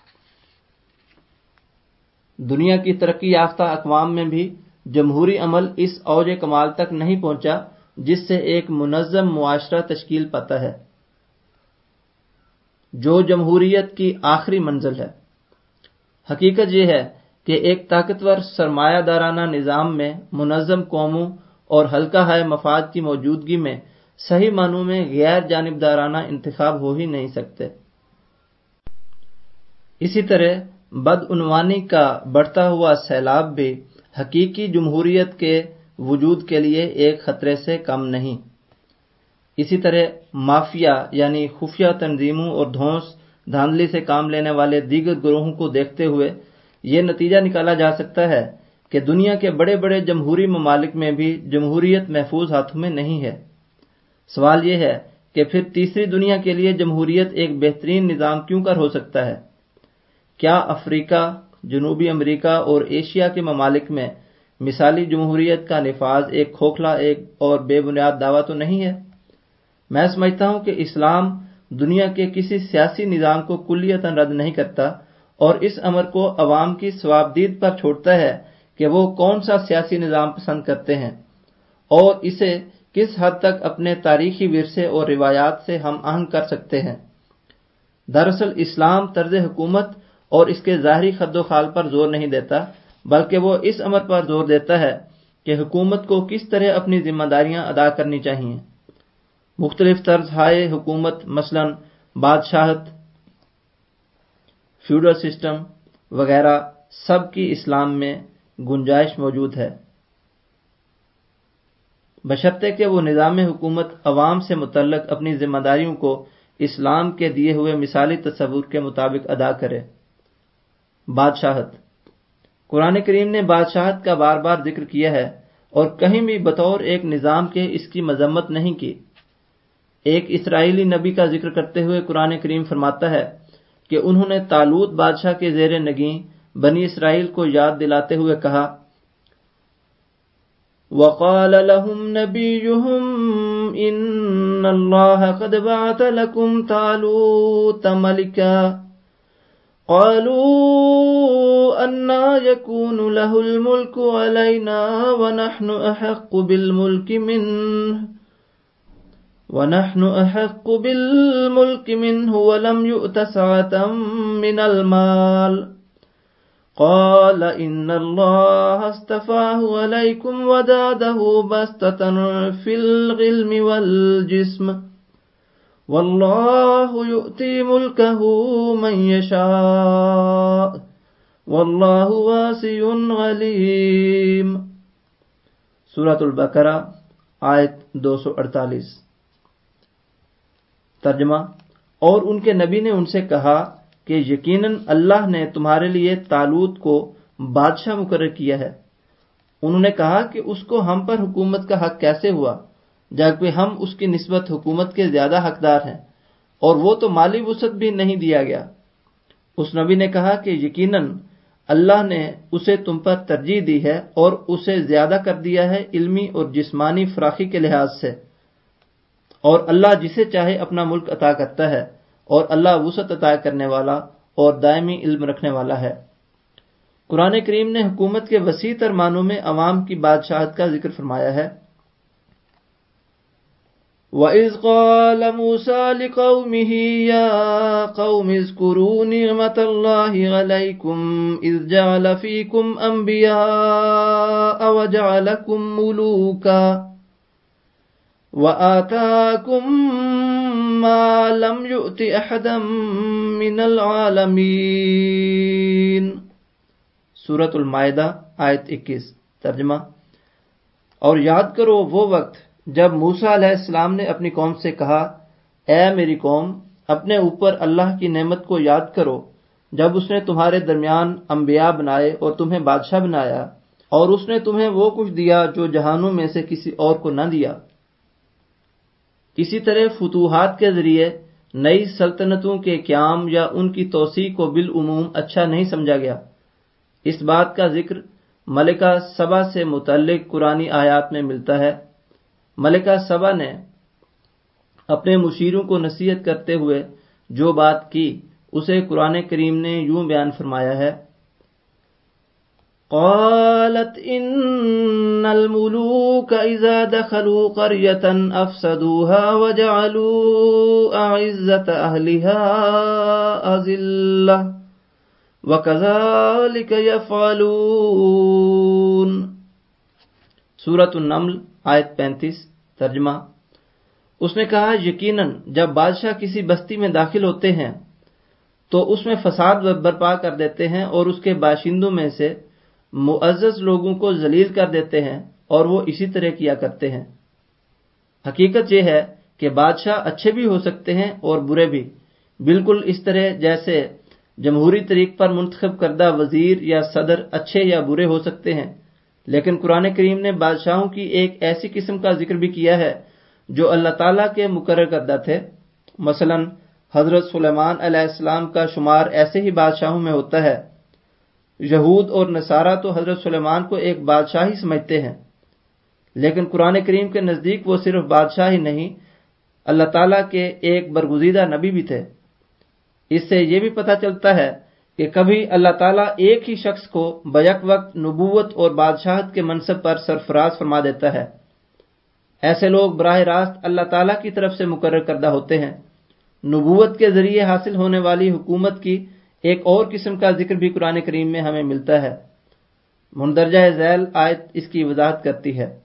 Speaker 1: دنیا کی ترقی یافتہ اقوام میں بھی جمہوری عمل اس اوج کمال تک نہیں پہنچا جس سے ایک منظم معاشرہ تشکیل پاتا ہے، جو جمہوریت کی آخری منزل ہے۔ حقیقت یہ ہے کہ ایک طاقتور سرمایہ دارانہ نظام میں منظم قوموں اور حلقہ ہائے مفاد کی موجودگی میں صحیح معنوں میں غیر جانبدارانہ انتخاب ہو ہی نہیں سکتے۔ اسی طرح بدعنوانی کا بڑھتا ہوا سیلاب بھی حقیقی جمہوریت کے وجود کے لیے ایک خطرے سے کم نہیں۔ اسی طرح مافیا یعنی خفیہ تنظیموں اور دھونس دھاندلی سے کام لینے والے دیگر گروہوں کو دیکھتے ہوئے یہ نتیجہ نکالا جا سکتا ہے کہ دنیا کے بڑے بڑے جمہوری ممالک میں بھی جمہوریت محفوظ ہاتھوں میں نہیں ہے۔ سوال یہ ہے کہ پھر تیسری دنیا کے لیے جمہوریت ایک بہترین نظام کیوں کر ہو سکتا ہے؟ کیا افریقہ، جنوبی امریکہ اور ایشیا کے ممالک میں مثالی جمہوریت کا نفاذ ایک کھوکھلا ایک اور بے بنیاد دعویٰ تو نہیں ہے؟ میں سمجھتا ہوں کہ اسلام دنیا کے کسی سیاسی نظام کو کلیتاً رد نہیں کرتا اور اس امر کو عوام کی ثوابدید پر چھوڑتا ہے کہ وہ کون سا سیاسی نظام پسند کرتے ہیں اور اسے کس حد تک اپنے تاریخی ورثے اور روایات سے ہم آہنگ کر سکتے ہیں۔ دراصل اسلام طرز حکومت اور اس کے ظاہری خد و خال پر زور نہیں دیتا، بلکہ وہ اس امر پر زور دیتا ہے کہ حکومت کو کس طرح اپنی ذمہ داریاں ادا کرنی چاہیے۔ مختلف طرز ہائے حکومت مثلا بادشاہت، فیوڈل سسٹم وغیرہ سب کی اسلام میں گنجائش موجود ہے، بشرطے کہ وہ نظام حکومت عوام سے متعلق اپنی ذمہ داریوں کو اسلام کے دیے ہوئے مثالی تصور کے مطابق ادا کرے۔ بادشاہت، قرآن کریم نے بادشاہت کا بار بار ذکر کیا ہے اور کہیں بھی بطور ایک نظام کے اس کی مذمت نہیں کی۔ ایک اسرائیلی نبی کا ذکر کرتے ہوئے قرآن کریم فرماتا ہے کہ انہوں نے طالوت بادشاہ کے زیر نگیں بنی اسرائیل کو یاد دلاتے ہوئے کہا، وَقَالَ لَهُمْ نَبِيُّهُمْ إِنَّ اللَّهَ قَدْ بَعَثَ لَكُمْ طَالُوتَ مَلِكًا قَالُوا أَنَّىٰ يَكُونُ لَهُ الْمُلْكُ عَلَيْنَا وَنَحْنُ أَحَقُّ بِالْمُلْكِ مِنْهُ وَنَحْنُ أَحَقُّ بِالْمُلْكِ مِنْهُ وَلَمْ يُؤْتَ سَعَةً مِنَ الْمَالِ قال ان اللہ اصطفاہ علیکم وزادہ بسطة فی العلم والجسم واللہ یؤتی ملکہ من یشاء واللہ واسع علیم۔ سورۃ البقرہ آیت دو سو اڑتالیس۔ ترجمہ، اور ان کے نبی نے ان سے کہا کہ یقیناً اللہ نے تمہارے لیے طالوت کو بادشاہ مقرر کیا ہے۔ انہوں نے کہا کہ اس کو ہم پر حکومت کا حق کیسے ہوا جبکہ ہم اس کی نسبت حکومت کے زیادہ حقدار ہیں، اور وہ تو مالی وسعت بھی نہیں دیا گیا۔ اس نبی نے کہا کہ یقیناً اللہ نے اسے تم پر ترجیح دی ہے اور اسے زیادہ کر دیا ہے علمی اور جسمانی فراخی کے لحاظ سے، اور اللہ جسے چاہے اپنا ملک عطا کرتا ہے، اور اللہ وسعت عطا کرنے والا اور دائمی علم رکھنے والا ہے۔ قرآن کریم نے حکومت کے وسیع تر معنوں میں عوام کی بادشاہت کا ذکر فرمایا ہے۔ وَإِذْ قَالَ مُوسَىٰ لِقَوْمِهِ يَا قَوْمِ اذْكُرُوا نِعْمَةَ اللَّهِ عَلَيْكُمْ إِذْ جَعَلَ فِيكُمْ أَنْبِيَاءَ وَجَعَلَكُمْ مُلُوكًا وَآتَاكُمْ مَا لَمْ يُؤْتِ أَحَدًا مِّنَ الْعَالَمِينَ۔ سورۃ المائدہ آیت اکیس۔ ترجمہ، اور یاد کرو وہ وقت جب موسیٰ علیہ السلام نے اپنی قوم سے کہا، اے میری قوم، اپنے اوپر اللہ کی نعمت کو یاد کرو جب اس نے تمہارے درمیان انبیاء بنائے اور تمہیں بادشاہ بنایا، اور اس نے تمہیں وہ کچھ دیا جو جہانوں میں سے کسی اور کو نہ دیا۔ کسی طرح فتوحات کے ذریعے نئی سلطنتوں کے قیام یا ان کی توسیع کو بالعموم اچھا نہیں سمجھا گیا۔ اس بات کا ذکر ملکہ سبا سے متعلق قرآنی آیات میں ملتا ہے۔ ملکہ سبا نے اپنے مشیروں کو نصیحت کرتے ہوئے جو بات کی اسے قرآن کریم نے یوں بیان فرمایا ہے، قالت ان الملوک اذا دخلوا قریۃ افسدوها وجعلوا اعزۃ اہلها اذلہ وکذالک یفعلون۔ سورۃ النمل آیت پینتیس۔ ترجمہ، اس نے کہا یقیناً جب بادشاہ کسی بستی میں داخل ہوتے ہیں تو اس میں فساد برپا کر دیتے ہیں اور اس کے باشندوں میں سے معزز لوگوں کو ذلیل کر دیتے ہیں، اور وہ اسی طرح کیا کرتے ہیں۔ حقیقت یہ ہے کہ بادشاہ اچھے بھی ہو سکتے ہیں اور برے بھی، بالکل اس طرح جیسے جمہوری طریق پر منتخب کردہ وزیر یا صدر اچھے یا برے ہو سکتے ہیں، لیکن قرآن کریم نے بادشاہوں کی ایک ایسی قسم کا ذکر بھی کیا ہے جو اللہ تعالیٰ کے مقرر کردہ تھے۔ مثلا حضرت سلیمان علیہ السلام کا شمار ایسے ہی بادشاہوں میں ہوتا ہے یہود اور نصارہ تو حضرت سلیمان کو ایک بادشاہ ہی سمجھتے ہیں، لیکن قرآن کریم کے نزدیک وہ صرف بادشاہ ہی نہیں، اللہ تعالیٰ کے ایک برگزیدہ نبی بھی تھے۔ اس سے یہ بھی پتہ چلتا ہے کہ کبھی اللہ تعالیٰ ایک ہی شخص کو بیک وقت نبوت اور بادشاہت کے منصب پر سرفراز فرما دیتا ہے۔ ایسے لوگ براہ راست اللہ تعالیٰ کی طرف سے مقرر کردہ ہوتے ہیں۔ نبوت کے ذریعے حاصل ہونے والی حکومت کی ایک اور قسم کا ذکر بھی قرآن کریم میں ہمیں ملتا ہے۔ مندرجہ ذیل آیت اس کی وضاحت کرتی ہے۔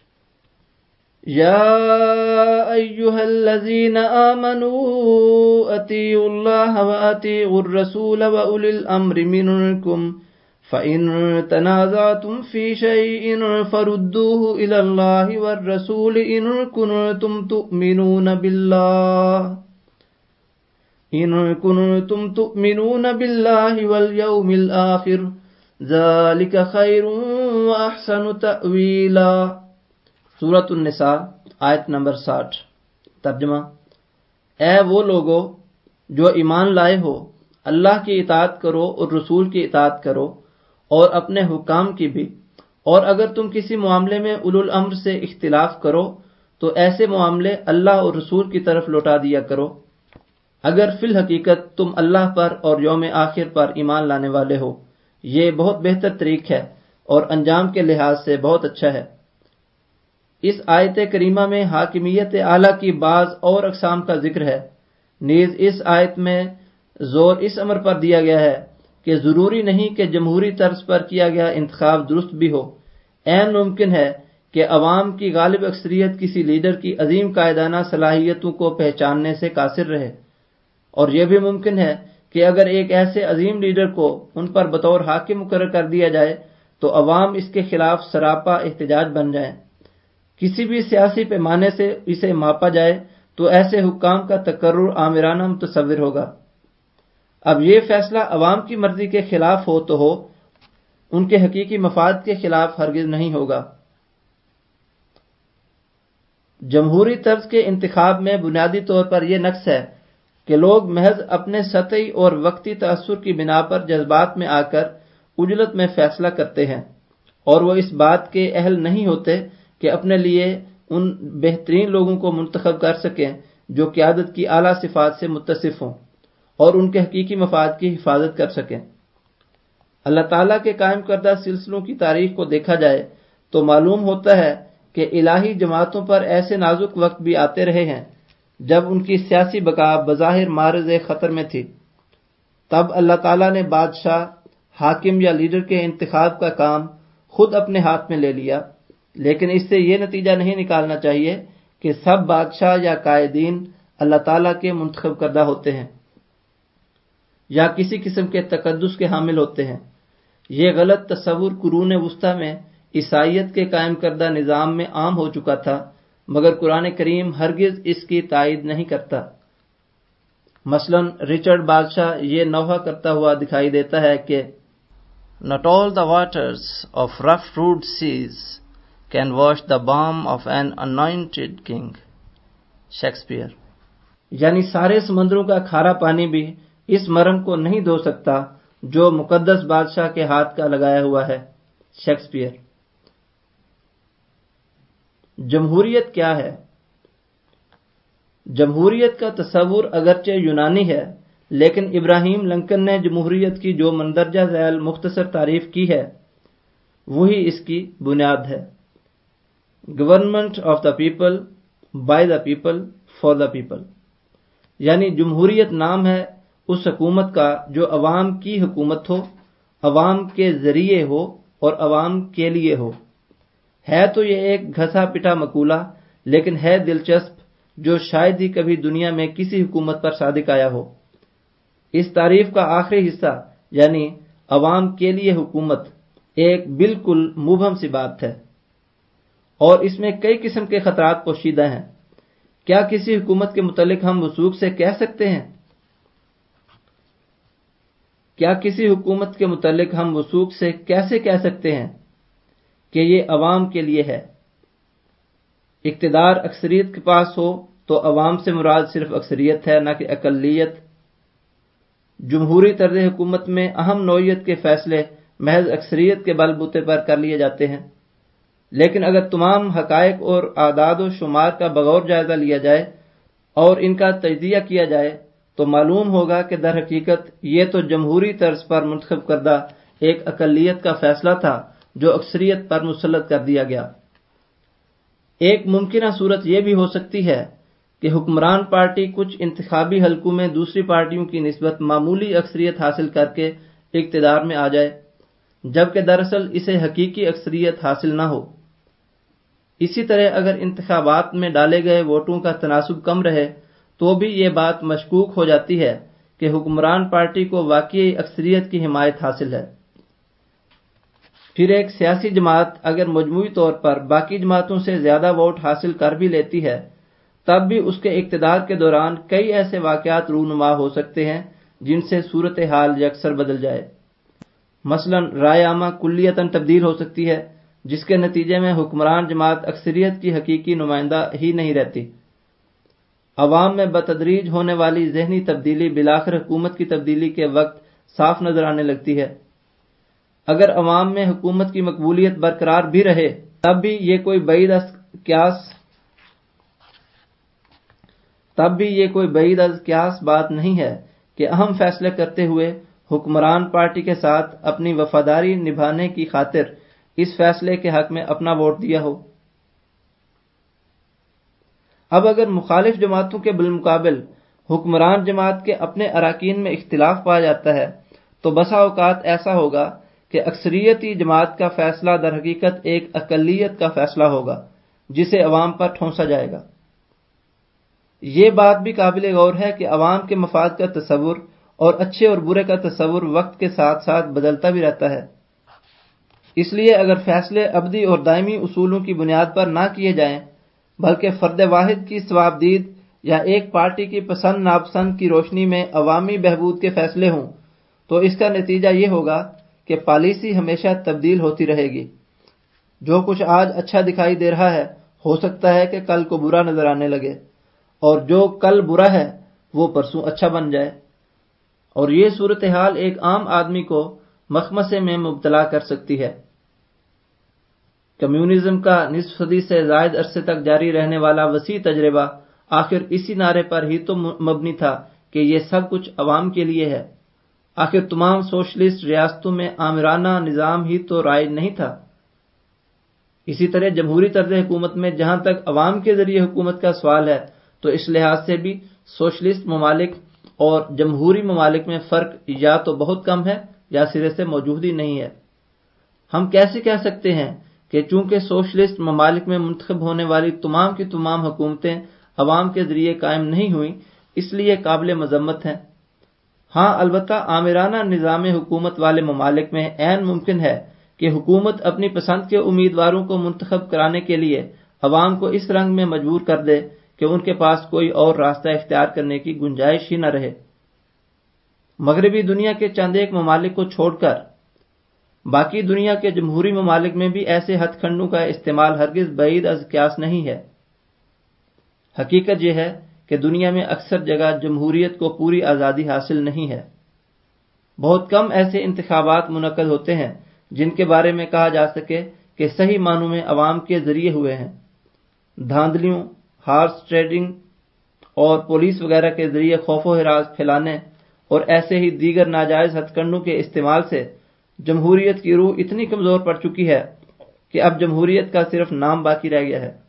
Speaker 1: یا ایھا الذین آمنوا اطیعوا اللہ واطیعوا الرسول واولی الامر منکم فَإِن تَنَازَعْتُمْ فِي شَيْءٍ فَرُدُّوهُ إِلَى اللَّهِ وَالرَّسُولِ إِن كُنتُمْ تُؤْمِنُونَ بِاللَّهِ إِن كُنتُمْ تُؤْمِنُونَ بِاللَّهِ وَالْيَوْمِ الْآخِرِ ذَلِكَ خَيْرٌ وَأَحْسَنُ تَأْوِيلًا۔ سورۃ النساء آیت نمبر ساٹھ۔ ترجمہ: اے وہ لوگو جو ایمان لائے ہو، اللہ کی اطاعت کرو اور رسول کی اطاعت کرو اور اپنے حکام کی بھی، اور اگر تم کسی معاملے میں اولو الامر سے اختلاف کرو تو ایسے معاملے اللہ اور رسول کی طرف لوٹا دیا کرو، اگر فی الحقیقت تم اللہ پر اور یوم آخر پر ایمان لانے والے ہو۔ یہ بہت بہتر طریق ہے اور انجام کے لحاظ سے بہت اچھا ہے۔ اس آیت کریمہ میں حاکمیت اعلیٰ کی بعض اور اقسام کا ذکر ہے۔ نیز اس آیت میں زور اس امر پر دیا گیا ہے کہ ضروری نہیں کہ جمہوری طرز پر کیا گیا انتخاب درست بھی ہو۔ عین ممکن ہے کہ عوام کی غالب اکثریت کسی لیڈر کی عظیم قائدانہ صلاحیتوں کو پہچاننے سے قاصر رہے، اور یہ بھی ممکن ہے کہ اگر ایک ایسے عظیم لیڈر کو ان پر بطور حاکم مقرر کر دیا جائے تو عوام اس کے خلاف سراپا احتجاج بن جائیں۔ کسی بھی سیاسی پیمانے سے اسے ماپا جائے تو ایسے حکام کا تقرر آمرانہ متصور ہوگا۔ اب یہ فیصلہ عوام کی مرضی کے خلاف ہو تو ہو، ان کے حقیقی مفاد کے خلاف ہرگز نہیں ہوگا۔ جمہوری طرز کے انتخاب میں بنیادی طور پر یہ نقص ہے کہ لوگ محض اپنے سطحی اور وقتی تاثر کی بنا پر جذبات میں آ کر عجلت میں فیصلہ کرتے ہیں، اور وہ اس بات کے اہل نہیں ہوتے کہ اپنے لیے ان بہترین لوگوں کو منتخب کر سکیں جو قیادت کی اعلیٰ صفات سے متصف ہوں اور ان کے حقیقی مفاد کی حفاظت کر سکیں۔ اللہ تعالیٰ کے قائم کردہ سلسلوں کی تاریخ کو دیکھا جائے تو معلوم ہوتا ہے کہ الہی جماعتوں پر ایسے نازک وقت بھی آتے رہے ہیں جب ان کی سیاسی بقا بظاہر معرض خطر میں تھی۔ تب اللہ تعالیٰ نے بادشاہ، حاکم یا لیڈر کے انتخاب کا کام خود اپنے ہاتھ میں لے لیا، لیکن اس سے یہ نتیجہ نہیں نکالنا چاہیے کہ سب بادشاہ یا قائدین اللہ تعالیٰ کے منتخب کردہ ہوتے ہیں یا کسی قسم کے تقدس کے حامل ہوتے ہیں۔ یہ غلط تصور قرون وسطیٰ میں عیسائیت کے قائم کردہ نظام میں عام ہو چکا تھا، مگر قرآن کریم ہرگز اس کی تائید نہیں کرتا۔ مثلا رچرڈ بادشاہ یہ نوحہ کرتا ہوا دکھائی دیتا ہے کہ Not all the waters of rough-brewed seas can wash the balm of an anointed king. Shakespeare. یعنی سارے سمندروں کا کھارا پانی بھی اس مرہم کو نہیں دھو سکتا جو مقدس بادشاہ کے ہاتھ کا لگایا ہوا ہے۔ شیکسپیئر۔ جمہوریت کیا ہے؟ جمہوریت کا تصور اگرچہ یونانی ہے، لیکن ابراہیم لنکن نے جمہوریت کی جو مندرجہ ذیل مختصر تعریف کی ہے وہی اس کی بنیاد ہے۔ Government of the people, by the people, for the people, یعنی جمہوریت نام ہے اس حکومت کا جو عوام کی حکومت ہو، عوام کے ذریعے ہو اور عوام کے لیے ہو۔ ہے تو یہ ایک گھسا پٹا مقولہ، لیکن ہے دلچسپ، جو شاید ہی کبھی دنیا میں کسی حکومت پر صادق آیا ہو۔ اس تعریف کا آخری حصہ یعنی عوام کے لیے حکومت ایک بالکل مبہم سی بات ہے، اور اس میں کئی قسم کے خطرات پوشیدہ ہیں۔ کیا کسی حکومت کے متعلق ہم وثوق سے کہہ سکتے ہیں کیا کسی حکومت کے متعلق ہم وثوق سے کیسے کہہ سکتے ہیں کہ یہ عوام کے لیے ہے؟ اقتدار اکثریت کے پاس ہو تو عوام سے مراد صرف اکثریت ہے، نہ کہ اقلیت۔ جمہوری طرز حکومت میں اہم نوعیت کے فیصلے محض اکثریت کے بل بوتے پر کر لیے جاتے ہیں، لیکن اگر تمام حقائق اور اعداد و شمار کا بغور جائزہ لیا جائے اور ان کا تجزیہ کیا جائے تو معلوم ہوگا کہ در حقیقت یہ تو جمہوری طرز پر منتخب کردہ ایک اقلیت کا فیصلہ تھا جو اکثریت پر مسلط کر دیا گیا۔ ایک ممکنہ صورت یہ بھی ہو سکتی ہے کہ حکمران پارٹی کچھ انتخابی حلقوں میں دوسری پارٹیوں کی نسبت معمولی اکثریت حاصل کر کے اقتدار میں آ جائے، جبکہ دراصل اسے حقیقی اکثریت حاصل نہ ہو۔ اسی طرح اگر انتخابات میں ڈالے گئے ووٹوں کا تناسب کم رہے تو بھی یہ بات مشکوک ہو جاتی ہے کہ حکمران پارٹی کو واقعی اکثریت کی حمایت حاصل ہے۔ پھر ایک سیاسی جماعت اگر مجموعی طور پر باقی جماعتوں سے زیادہ ووٹ حاصل کر بھی لیتی ہے تب بھی اس کے اقتدار کے دوران کئی ایسے واقعات رونما ہو سکتے ہیں جن سے صورتحال یکسر بدل جائے۔ مثلا رائے عامہ کلیتاً تبدیل ہو سکتی ہے، جس کے نتیجے میں حکمران جماعت اکثریت کی حقیقی نمائندہ ہی نہیں رہتی۔ عوام میں بتدریج ہونے والی ذہنی تبدیلی بالآخر حکومت کی تبدیلی کے وقت صاف نظر آنے لگتی ہے۔ اگر عوام میں حکومت کی مقبولیت برقرار بھی رہے تب بھی یہ کوئی بعید از قیاس تب بھی یہ کوئی بعید از قیاس بات نہیں ہے کہ اہم فیصلے کرتے ہوئے حکمران پارٹی کے ساتھ اپنی وفاداری نبھانے کی خاطر اس فیصلے کے حق میں اپنا ووٹ دیا ہو۔ اب اگر مخالف جماعتوں کے بالمقابل حکمران جماعت کے اپنے اراکین میں اختلاف پایا جاتا ہے تو بسا اوقات ایسا ہوگا کہ اکثریتی جماعت کا فیصلہ در حقیقت ایک اقلیت کا فیصلہ ہوگا جسے عوام پر ٹھونسا جائے گا۔ یہ بات بھی قابل غور ہے کہ عوام کے مفاد کا تصور اور اچھے اور برے کا تصور وقت کے ساتھ ساتھ بدلتا بھی رہتا ہے۔ اس لیے اگر فیصلے ابدی اور دائمی اصولوں کی بنیاد پر نہ کیے جائیں بلکہ فرد واحد کی ثوابدید یا ایک پارٹی کی پسند ناپسند کی روشنی میں عوامی بہبود کے فیصلے ہوں تو اس کا نتیجہ یہ ہوگا کہ پالیسی ہمیشہ تبدیل ہوتی رہے گی۔ جو کچھ آج اچھا دکھائی دے رہا ہے ہو سکتا ہے کہ کل کو برا نظر آنے لگے، اور جو کل برا ہے وہ پرسوں اچھا بن جائے، اور یہ صورتحال ایک عام آدمی کو مخمصے میں مبتلا کر سکتی ہے۔ کمیونزم کا نصف صدی سے زائد عرصے تک جاری رہنے والا وسیع تجربہ آخر اسی نعرے پر ہی تو مبنی تھا کہ یہ سب کچھ عوام کے لیے ہے۔ آخر تمام سوشلسٹ ریاستوں میں آمرانہ نظام ہی تو رائج نہیں تھا۔ اسی طرح جمہوری طرز حکومت میں جہاں تک عوام کے ذریعے حکومت کا سوال ہے تو اس لحاظ سے بھی سوشلسٹ ممالک اور جمہوری ممالک میں فرق یا تو بہت کم ہے یا سرے سے موجود ہی نہیں ہے۔ ہم کیسے کہہ سکتے ہیں کہ چونکہ سوشلسٹ ممالک میں منتخب ہونے والی تمام کی تمام حکومتیں عوام کے ذریعے قائم نہیں ہوئیں اس لیے قابل مذمت ہیں؟ ہاں البتہ آمرانہ نظام حکومت والے ممالک میں عین ممکن ہے کہ حکومت اپنی پسند کے امیدواروں کو منتخب کرانے کے لیے عوام کو اس رنگ میں مجبور کر دے کہ ان کے پاس کوئی اور راستہ اختیار کرنے کی گنجائش ہی نہ رہے۔ مغربی دنیا کے چند ایک ممالک کو چھوڑ کر باقی دنیا کے جمہوری ممالک میں بھی ایسے ہتھ کنڈوں کا استعمال ہرگز بعید از قیاس نہیں ہے۔ حقیقت یہ ہے کہ دنیا میں اکثر جگہ جمہوریت کو پوری آزادی حاصل نہیں ہے۔ بہت کم ایسے انتخابات منعقد ہوتے ہیں جن کے بارے میں کہا جا سکے کہ صحیح معنوں میں عوام کے ذریعے ہوئے ہیں۔ دھاندلیوں، ہارس ٹریڈنگ اور پولیس وغیرہ کے ذریعے خوف و ہراس پھیلانے اور ایسے ہی دیگر ناجائز ہتھ کنڈوں کے استعمال سے جمہوریت کی روح اتنی کمزور پڑ چکی ہے کہ اب جمہوریت کا صرف نام باقی رہ گیا ہے۔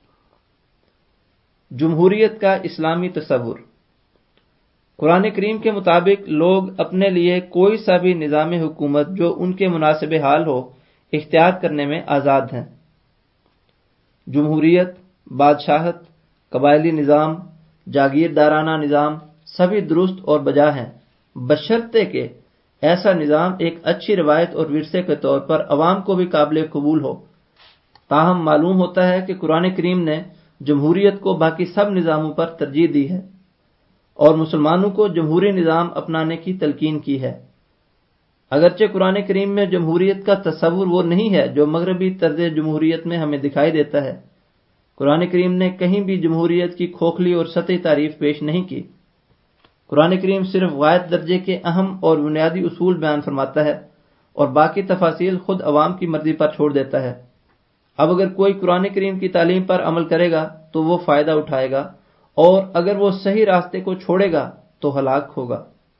Speaker 1: جمہوریت کا اسلامی تصور۔ قرآن کریم کے مطابق لوگ اپنے لیے کوئی سا بھی نظام حکومت جو ان کے مناسب حال ہو اختیار کرنے میں آزاد ہیں۔ جمہوریت، بادشاہت، قبائلی نظام، جاگیردارانہ نظام سبھی درست اور بجا ہیں، بشرطے کہ ایسا نظام ایک اچھی روایت اور ورثے کے طور پر عوام کو بھی قابل قبول ہو۔ تاہم معلوم ہوتا ہے کہ قرآن کریم نے جمہوریت کو باقی سب نظاموں پر ترجیح دی ہے اور مسلمانوں کو جمہوری نظام اپنانے کی تلقین کی ہے۔ اگرچہ قرآن کریم میں جمہوریت کا تصور وہ نہیں ہے جو مغربی طرز جمہوریت میں ہمیں دکھائی دیتا ہے۔ قرآن کریم نے کہیں بھی جمہوریت کی کھوکھلی اور سطحی تعریف پیش نہیں کی۔ قرآن کریم صرف غائب درجے کے اہم اور بنیادی اصول بیان فرماتا ہے اور باقی تفاصیل خود عوام کی مرضی پر چھوڑ دیتا ہے۔ اب اگر کوئی قرآن کریم کی تعلیم پر عمل کرے گا تو وہ فائدہ اٹھائے گا، اور اگر وہ صحیح راستے کو چھوڑے گا تو ہلاک ہوگا۔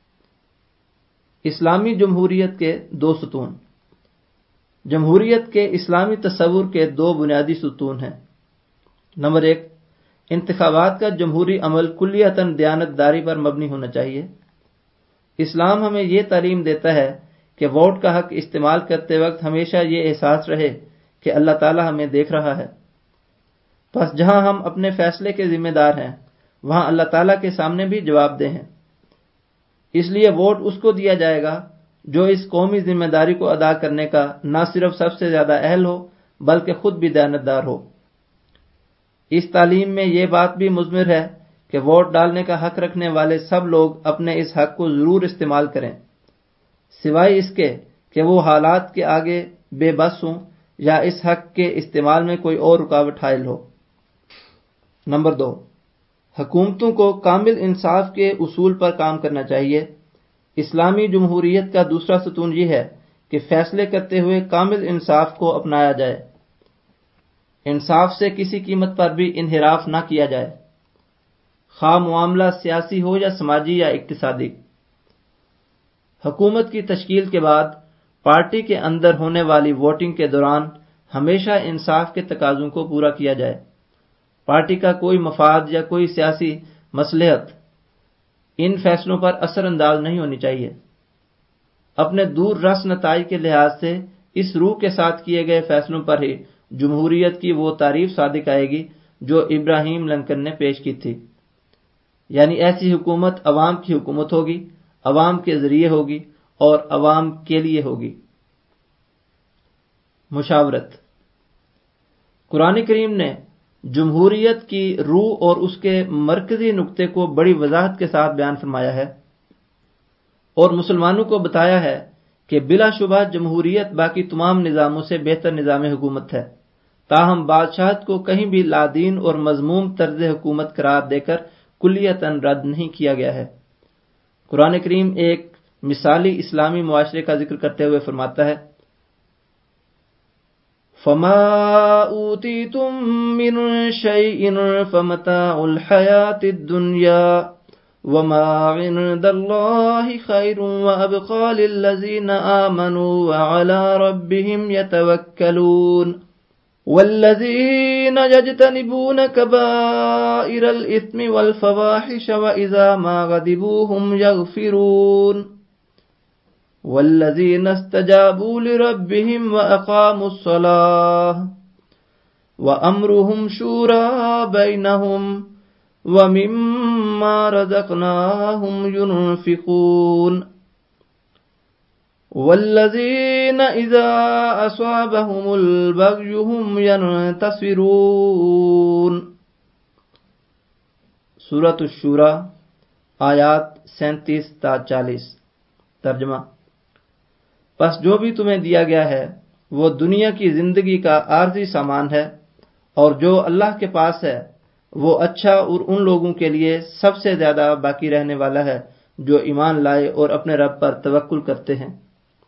Speaker 1: اسلامی جمہوریت کے دو ستون۔ جمہوریت کے اسلامی تصور کے دو بنیادی ستون ہیں۔ نمبر ایک، انتخابات کا جمہوری عمل کلیتاً دیانتداری پر مبنی ہونا چاہیے۔ اسلام ہمیں یہ تعلیم دیتا ہے کہ ووٹ کا حق استعمال کرتے وقت ہمیشہ یہ احساس رہے کہ اللہ تعالی ہمیں دیکھ رہا ہے۔ پس جہاں ہم اپنے فیصلے کے ذمہ دار ہیں وہاں اللہ تعالیٰ کے سامنے بھی جواب دہ ہیں۔ اس لیے ووٹ اس کو دیا جائے گا جو اس قومی ذمہ داری کو ادا کرنے کا نہ صرف سب سے زیادہ اہل ہو بلکہ خود بھی دیانتدار ہو۔ اس تعلیم میں یہ بات بھی مضمر ہے کہ ووٹ ڈالنے کا حق رکھنے والے سب لوگ اپنے اس حق کو ضرور استعمال کریں، سوائے اس کے کہ وہ حالات کے آگے بے بس ہوں یا اس حق کے استعمال میں کوئی اور رکاوٹ حائل ہو۔ نمبر دو، حکومتوں کو کامل انصاف کے اصول پر کام کرنا چاہیے۔ اسلامی جمہوریت کا دوسرا ستون یہ ہے کہ فیصلے کرتے ہوئے کامل انصاف کو اپنایا جائے، انصاف سے کسی قیمت پر بھی انحراف نہ کیا جائے، خواہ معاملہ سیاسی ہو یا سماجی یا اقتصادی۔ حکومت کی تشکیل کے بعد پارٹی کے اندر ہونے والی ووٹنگ کے دوران ہمیشہ انصاف کے تقاضوں کو پورا کیا جائے۔ پارٹی کا کوئی مفاد یا کوئی سیاسی مصلحت ان فیصلوں پر اثر انداز نہیں ہونی چاہیے۔ اپنے دور رس نتائج کے لحاظ سے اس روح کے ساتھ کیے گئے فیصلوں پر ہی جمہوریت کی وہ تعریف صادق آئے گی جو ابراہیم لنکن نے پیش کی تھی، یعنی ایسی حکومت عوام کی حکومت ہوگی، عوام کے ذریعے ہوگی اور عوام کے لیے ہوگی۔ مشاورت۔ قرآن کریم نے جمہوریت کی روح اور اس کے مرکزی نقطے کو بڑی وضاحت کے ساتھ بیان فرمایا ہے اور مسلمانوں کو بتایا ہے کہ بلا شبہ جمہوریت باقی تمام نظاموں سے بہتر نظام حکومت ہے، تاہم بادشاہت کو کہیں بھی لادین اور مذموم طرز حکومت قرار دے کر کلیتاً رد نہیں کیا گیا ہے۔ قرآن کریم ایک مثالی اسلامی معاشرے کا ذکر کرتے ہوئے فرماتا ہے، فَمَا أُوتِيتُم مِّن شَيْءٍ فَمَتَاعُ الْحَيَاةِ الدُّنْيَا وَمَا عِندَ اللَّهِ خَيْرٌ وَأَبْقَىٰ لِلَّذِينَ آمَنُوا وَعَلَىٰ رَبِّهِمْ يَتَوَكَّلُونَ وَالَّذِينَ يَجْتَنِبُونَ كَبَائِرَ الْإِثْمِ وَالْفَوَاحِشَ وَإِذَا مَا غَضِبُوا هُمْ يَغْفِرُونَ وَالَّذِينَ اسْتَجَابُوا لِرَبِّهِمْ وَأَقَامُوا الصَّلَاةَ وَأَمْرُهُمْ شُورَىٰ بَيْنَهُمْ وَمِمَّا رَزَقْنَاهُمْ يُنْفِقُونَ وَالَّذِينَ إِذَا أَصَابَهُمُ الْبَغْيُ هُمْ يَنْتَصِرُونَ۔ سورۃ الشورى آیات سینتیس تا چالیس۔ ترجمہ۔ پس جو بھی تمہیں دیا گیا ہے وہ دنیا کی زندگی کا عارضی سامان ہے، اور جو اللہ کے پاس ہے وہ اچھا اور ان لوگوں کے لیے سب سے زیادہ باقی رہنے والا ہے جو ایمان لائے اور اپنے رب پر توکل کرتے ہیں،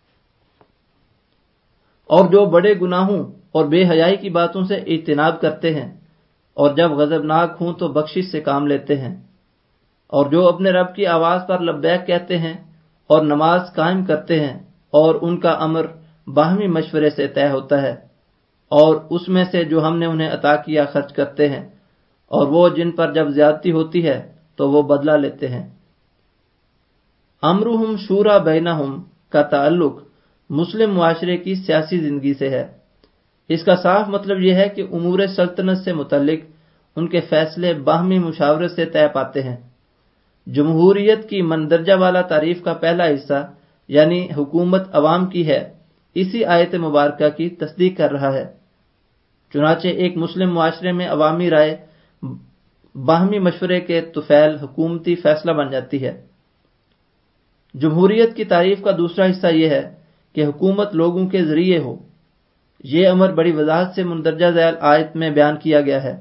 Speaker 1: اور جو بڑے گناہوں اور بے حیائی کی باتوں سے اجتناب کرتے ہیں، اور جب غضبناک ہوں تو بخشش سے کام لیتے ہیں، اور جو اپنے رب کی آواز پر لبیک کہتے ہیں اور نماز قائم کرتے ہیں، اور ان کا امر باہمی مشورے سے طے ہوتا ہے، اور اس میں سے جو ہم نے انہیں عطا کیا خرچ کرتے ہیں، اور وہ جن پر جب زیادتی ہوتی ہے تو وہ بدلہ لیتے ہیں۔ امرہم شورا بینہم کا تعلق مسلم معاشرے کی سیاسی زندگی سے ہے۔ اس کا صاف مطلب یہ ہے کہ امور سلطنت سے متعلق ان کے فیصلے باہمی مشاورت سے طے پاتے ہیں۔ جمہوریت کی مندرجہ والا تعریف کا پہلا حصہ یعنی حکومت عوام کی ہے، اسی آیت مبارکہ کی تصدیق کر رہا ہے۔ چنانچہ ایک مسلم معاشرے میں عوامی رائے باہمی مشورے کے طفیل حکومتی فیصلہ بن جاتی ہے۔ جمہوریت کی تعریف کا دوسرا حصہ یہ ہے کہ حکومت لوگوں کے ذریعے ہو۔ یہ امر بڑی وضاحت سے مندرجہ ذیل آیت میں بیان کیا گیا ہے۔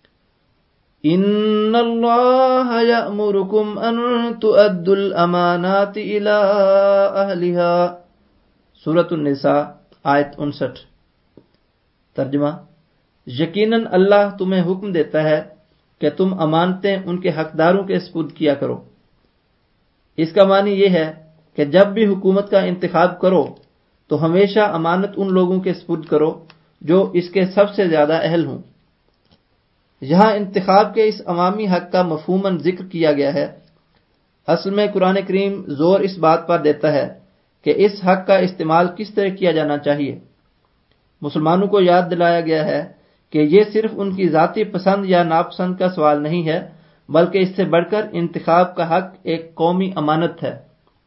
Speaker 1: ان اللہ یأمرکم ان تؤدوا الامانات الی اہلها سورۃ النساء آیت انسٹھ۔ ترجمہ: یقیناً اللہ تمہیں حکم دیتا ہے کہ تم امانتیں ان کے حقداروں کے سپرد کیا کرو۔ اس کا معنی یہ ہے کہ جب بھی حکومت کا انتخاب کرو تو ہمیشہ امانت ان لوگوں کے سپرد کرو جو اس کے سب سے زیادہ اہل ہوں۔ یہاں انتخاب کے اس عوامی حق کا مفہوماً ذکر کیا گیا ہے۔ اصل میں قرآن کریم زور اس بات پر دیتا ہے کہ اس حق کا استعمال کس طرح کیا جانا چاہیے۔ مسلمانوں کو یاد دلایا گیا ہے کہ یہ صرف ان کی ذاتی پسند یا ناپسند کا سوال نہیں ہے، بلکہ اس سے بڑھ کر انتخاب کا حق ایک قومی امانت ہے۔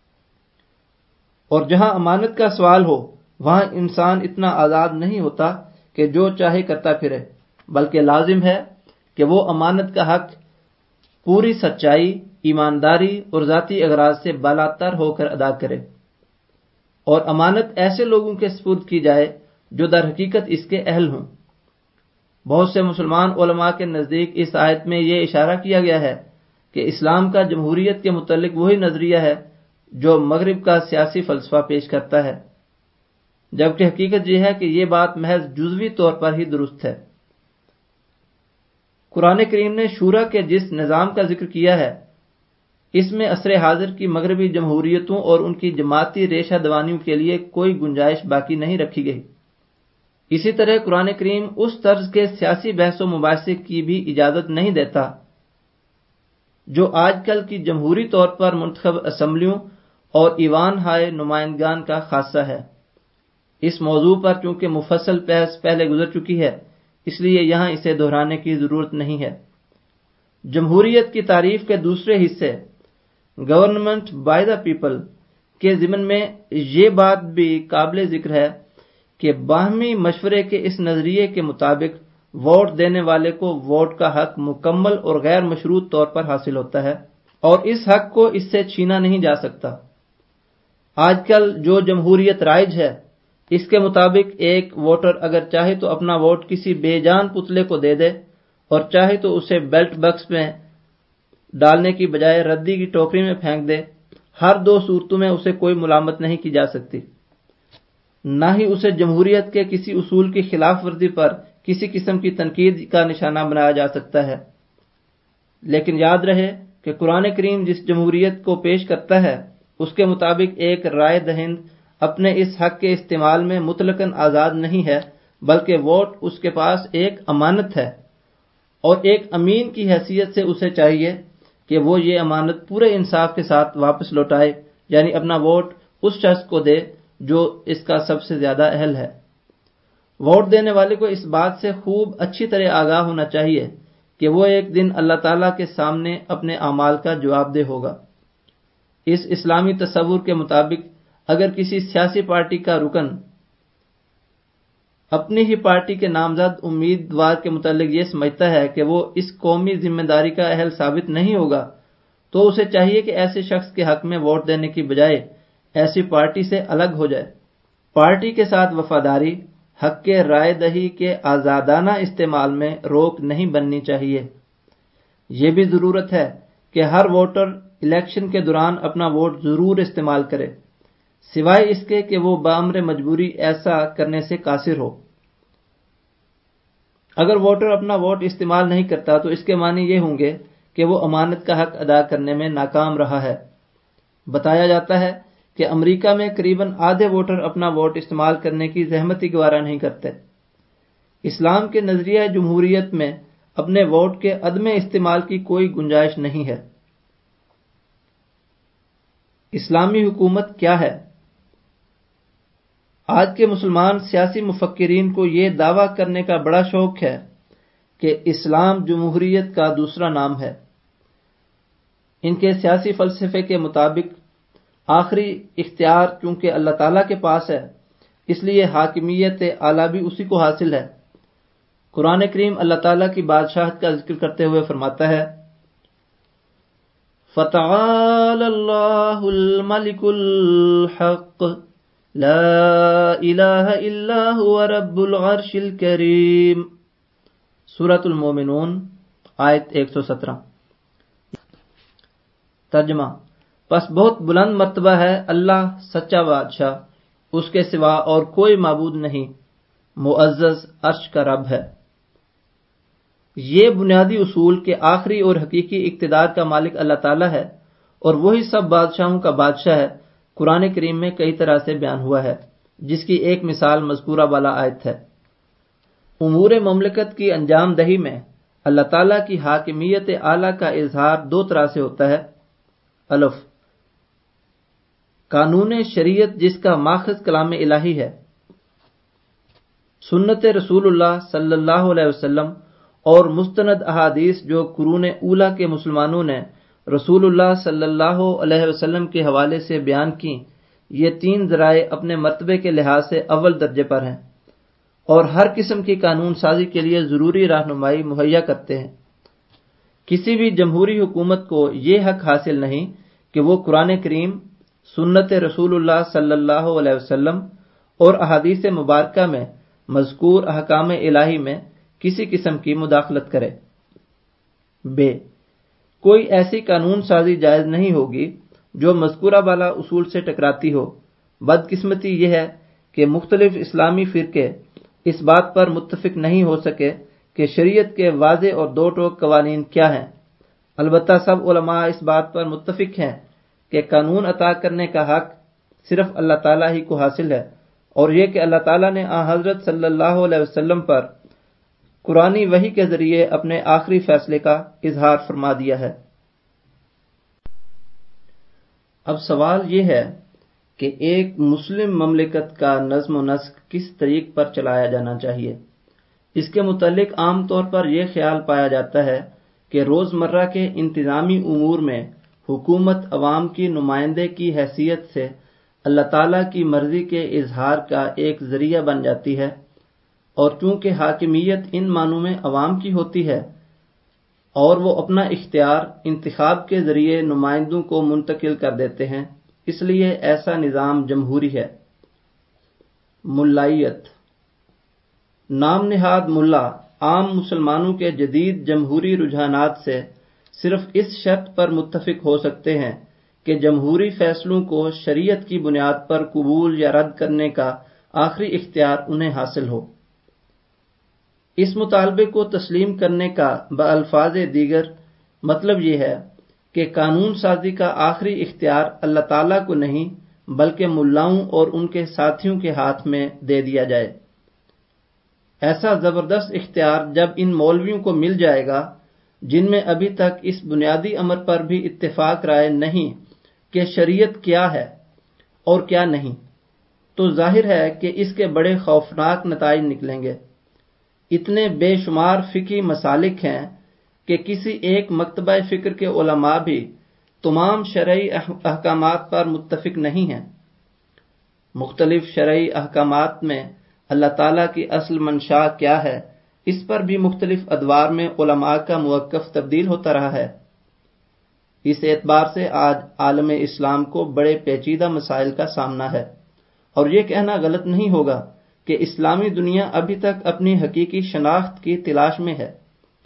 Speaker 1: اور جہاں امانت کا سوال ہو وہاں انسان اتنا آزاد نہیں ہوتا کہ جو چاہے کرتا پھرے، بلکہ لازم ہے کہ وہ امانت کا حق پوری سچائی، ایمانداری اور ذاتی اغراض سے بالاتر ہو کر ادا کرے، اور امانت ایسے لوگوں کے سپرد کی جائے جو در حقیقت اس کے اہل ہوں۔ بہت سے مسلمان علماء کے نزدیک اس آیت میں یہ اشارہ کیا گیا ہے کہ اسلام کا جمہوریت کے متعلق وہی نظریہ ہے جو مغرب کا سیاسی فلسفہ پیش کرتا ہے، جبکہ حقیقت یہ ہے کہ یہ بات محض جزوی طور پر ہی درست ہے۔ قرآن کریم نے شورا کے جس نظام کا ذکر کیا ہے اس میں عصر حاضر کی مغربی جمہوریتوں اور ان کی جماعتی ریشہ دوانیوں کے لیے کوئی گنجائش باقی نہیں رکھی گئی۔ اسی طرح قرآن کریم اس طرز کے سیاسی بحث و مباحثے کی بھی اجازت نہیں دیتا جو آج کل کی جمہوری طور پر منتخب اسمبلیوں اور ایوان ہائے نمائندگان کا خاصہ ہے۔ اس موضوع پر چونکہ مفصل بحث پہلے گزر چکی ہے، اس لیے یہاں اسے دہرانے کی ضرورت نہیں ہے۔ جمہوریت کی تعریف کے دوسرے حصے گورنمنٹ بائی دا پیپل کے ضمن میں یہ بات بھی قابل ذکر ہے کہ باہمی مشورے کے اس نظریے کے مطابق ووٹ دینے والے کو ووٹ کا حق مکمل اور غیر مشروط طور پر حاصل ہوتا ہے، اور اس حق کو اس سے چھینا نہیں جا سکتا۔ آج کل جو جمہوریت رائج ہے اس کے مطابق ایک ووٹر اگر چاہے تو اپنا ووٹ کسی بے جان پتلے کو دے دے اور چاہے تو اسے بیلٹ باکس میں ڈالنے کی بجائے ردی کی ٹوکری میں پھینک دے، ہر دو صورتوں میں اسے کوئی ملامت نہیں کی جا سکتی، نہ ہی اسے جمہوریت کے کسی اصول کی خلاف ورزی پر کسی قسم کی تنقید کا نشانہ بنایا جا سکتا ہے۔ لیکن یاد رہے کہ قرآن کریم جس جمہوریت کو پیش کرتا ہے اس کے مطابق ایک رائے دہند اپنے اس حق کے استعمال میں مطلقاً آزاد نہیں ہے، بلکہ ووٹ اس کے پاس ایک امانت ہے، اور ایک امین کی حیثیت سے اسے چاہیے کہ وہ یہ امانت پورے انصاف کے ساتھ واپس لوٹائے، یعنی اپنا ووٹ اس شخص کو دے جو اس کا سب سے زیادہ اہل ہے۔ ووٹ دینے والے کو اس بات سے خوب اچھی طرح آگاہ ہونا چاہیے کہ وہ ایک دن اللہ تعالیٰ کے سامنے اپنے اعمال کا جواب دہ ہوگا۔ اس اسلامی تصور کے مطابق اگر کسی سیاسی پارٹی کا رکن اپنی ہی پارٹی کے نامزد امیدوار کے متعلق یہ سمجھتا ہے کہ وہ اس قومی ذمہ داری کا اہل ثابت نہیں ہوگا تو اسے چاہیے کہ ایسے شخص کے حق میں ووٹ دینے کی بجائے ایسی پارٹی سے الگ ہو جائے۔ پارٹی کے ساتھ وفاداری حق کے رائے دہی کے آزادانہ استعمال میں روک نہیں بننی چاہیے۔ یہ بھی ضرورت ہے کہ ہر ووٹر الیکشن کے دوران اپنا ووٹ ضرور استعمال کرے، سوائے اس کے کہ وہ بامر مجبوری ایسا کرنے سے قاصر ہو۔ اگر ووٹر اپنا ووٹ استعمال نہیں کرتا تو اس کے معنی یہ ہوں گے کہ وہ امانت کا حق ادا کرنے میں ناکام رہا ہے۔ بتایا جاتا ہے کہ امریکہ میں قریباً آدھے ووٹر اپنا ووٹ استعمال کرنے کی زحمت ہی گوارا نہیں کرتے۔ اسلام کے نظریہ جمہوریت میں اپنے ووٹ کے عدم استعمال کی کوئی گنجائش نہیں ہے۔ اسلامی حکومت کیا ہے؟ آج کے مسلمان سیاسی مفکرین کو یہ دعویٰ کرنے کا بڑا شوق ہے کہ اسلام جمہوریت کا دوسرا نام ہے۔ ان کے سیاسی فلسفے کے مطابق آخری اختیار چونکہ اللہ تعالیٰ کے پاس ہے، اس لیے حاکمیت اعلیٰ بھی اسی کو حاصل ہے۔ قرآن کریم اللہ تعالیٰ کی بادشاہت کا ذکر کرتے ہوئے فرماتا ہے، فَتَعَالَى اللَّهُ الْمَلِكُ الْحَقُّ لَا إِلَٰهَ إِلَّا هُوَ رَبُّ الْعَرْشِ الْكَرِيمِ سورۃ المومنون آیت ایک سو سترہ۔ ترجمہ: پس بہت بلند مرتبہ ہے اللہ سچا بادشاہ، اس کے سوا اور کوئی معبود نہیں، معزز عرش کا رب ہے۔ یہ بنیادی اصول کے آخری اور حقیقی اقتدار کا مالک اللہ تعالیٰ ہے اور وہی سب بادشاہوں کا بادشاہ ہے، قرآن کریم میں کئی طرح سے بیان ہوا ہے، جس کی ایک مثال مذکورہ بالا آیت ہے۔ امور مملکت کی انجام دہی میں اللہ تعالیٰ کی حاکمیت اعلیٰ کا اظہار دو طرح سے ہوتا ہے۔ الف، قانون شریعت جس کا ماخذ کلام الہی ہے، سنت رسول اللہ صلی اللہ علیہ وسلم اور مستند احادیث جو قرون اولیٰ کے مسلمانوں نے رسول اللہ صلی اللہ علیہ وسلم کے حوالے سے بیان کی، یہ تین ذرائع اپنے مرتبے کے لحاظ سے اول درجے پر ہیں اور ہر قسم کی قانون سازی کے لیے ضروری رہنمائی مہیا کرتے ہیں۔ کسی بھی جمہوری حکومت کو یہ حق حاصل نہیں کہ وہ قرآن کریم، سنت رسول اللہ صلی اللہ علیہ وسلم اور احادیث مبارکہ میں مذکور احکام الہی میں کسی قسم کی مداخلت کرے۔ بے، کوئی ایسی قانون سازی جائز نہیں ہوگی جو مذکورہ بالا اصول سے ٹکراتی ہو۔ بدقسمتی یہ ہے کہ مختلف اسلامی فرقے اس بات پر متفق نہیں ہو سکے کہ شریعت کے واضح اور دو ٹوک قوانین کیا ہیں۔ البتہ سب علماء اس بات پر متفق ہیں کہ قانون عطا کرنے کا حق صرف اللہ تعالیٰ ہی کو حاصل ہے، اور یہ کہ اللہ تعالیٰ نے آن حضرت صلی اللہ علیہ وسلم پر قرآنی وحی کے ذریعے اپنے آخری فیصلے کا اظہار فرما دیا ہے۔ اب سوال یہ ہے کہ ایک مسلم مملکت کا نظم و نسق کس طریق پر چلایا جانا چاہیے۔ اس کے متعلق عام طور پر یہ خیال پایا جاتا ہے کہ روزمرہ کے انتظامی امور میں حکومت عوام کی نمائندے کی حیثیت سے اللہ تعالیٰ کی مرضی کے اظہار کا ایک ذریعہ بن جاتی ہے، اور چونکہ حاکمیت ان معنوں میں عوام کی ہوتی ہے اور وہ اپنا اختیار انتخاب کے ذریعے نمائندوں کو منتقل کر دیتے ہیں، اس لیے ایسا نظام جمہوری ہے۔ ملائیت، نام نہاد ملا عام مسلمانوں کے جدید جمہوری رجحانات سے صرف اس شرط پر متفق ہو سکتے ہیں کہ جمہوری فیصلوں کو شریعت کی بنیاد پر قبول یا رد کرنے کا آخری اختیار انہیں حاصل ہو۔ اس مطالبے کو تسلیم کرنے کا بألفاظ دیگر مطلب یہ ہے کہ قانون سازی کا آخری اختیار اللہ تعالیٰ کو نہیں بلکہ ملاؤں اور ان کے ساتھیوں کے ہاتھ میں دے دیا جائے۔ ایسا زبردست اختیار جب ان مولویوں کو مل جائے گا جن میں ابھی تک اس بنیادی امر پر بھی اتفاق رائے نہیں کہ شریعت کیا ہے اور کیا نہیں، تو ظاہر ہے کہ اس کے بڑے خوفناک نتائج نکلیں گے۔ اتنے بے شمار فقہی مسالک ہیں کہ کسی ایک مکتبہ فکر کے علماء بھی تمام شرعی احکامات پر متفق نہیں ہیں۔ مختلف شرعی احکامات میں اللہ تعالیٰ کی اصل منشا کیا ہے، اس پر بھی مختلف ادوار میں علماء کا موقف تبدیل ہوتا رہا ہے۔ اس اعتبار سے آج عالم اسلام کو بڑے پیچیدہ مسائل کا سامنا ہے، اور یہ کہنا غلط نہیں ہوگا کہ اسلامی دنیا ابھی تک اپنی حقیقی شناخت کی تلاش میں ہے۔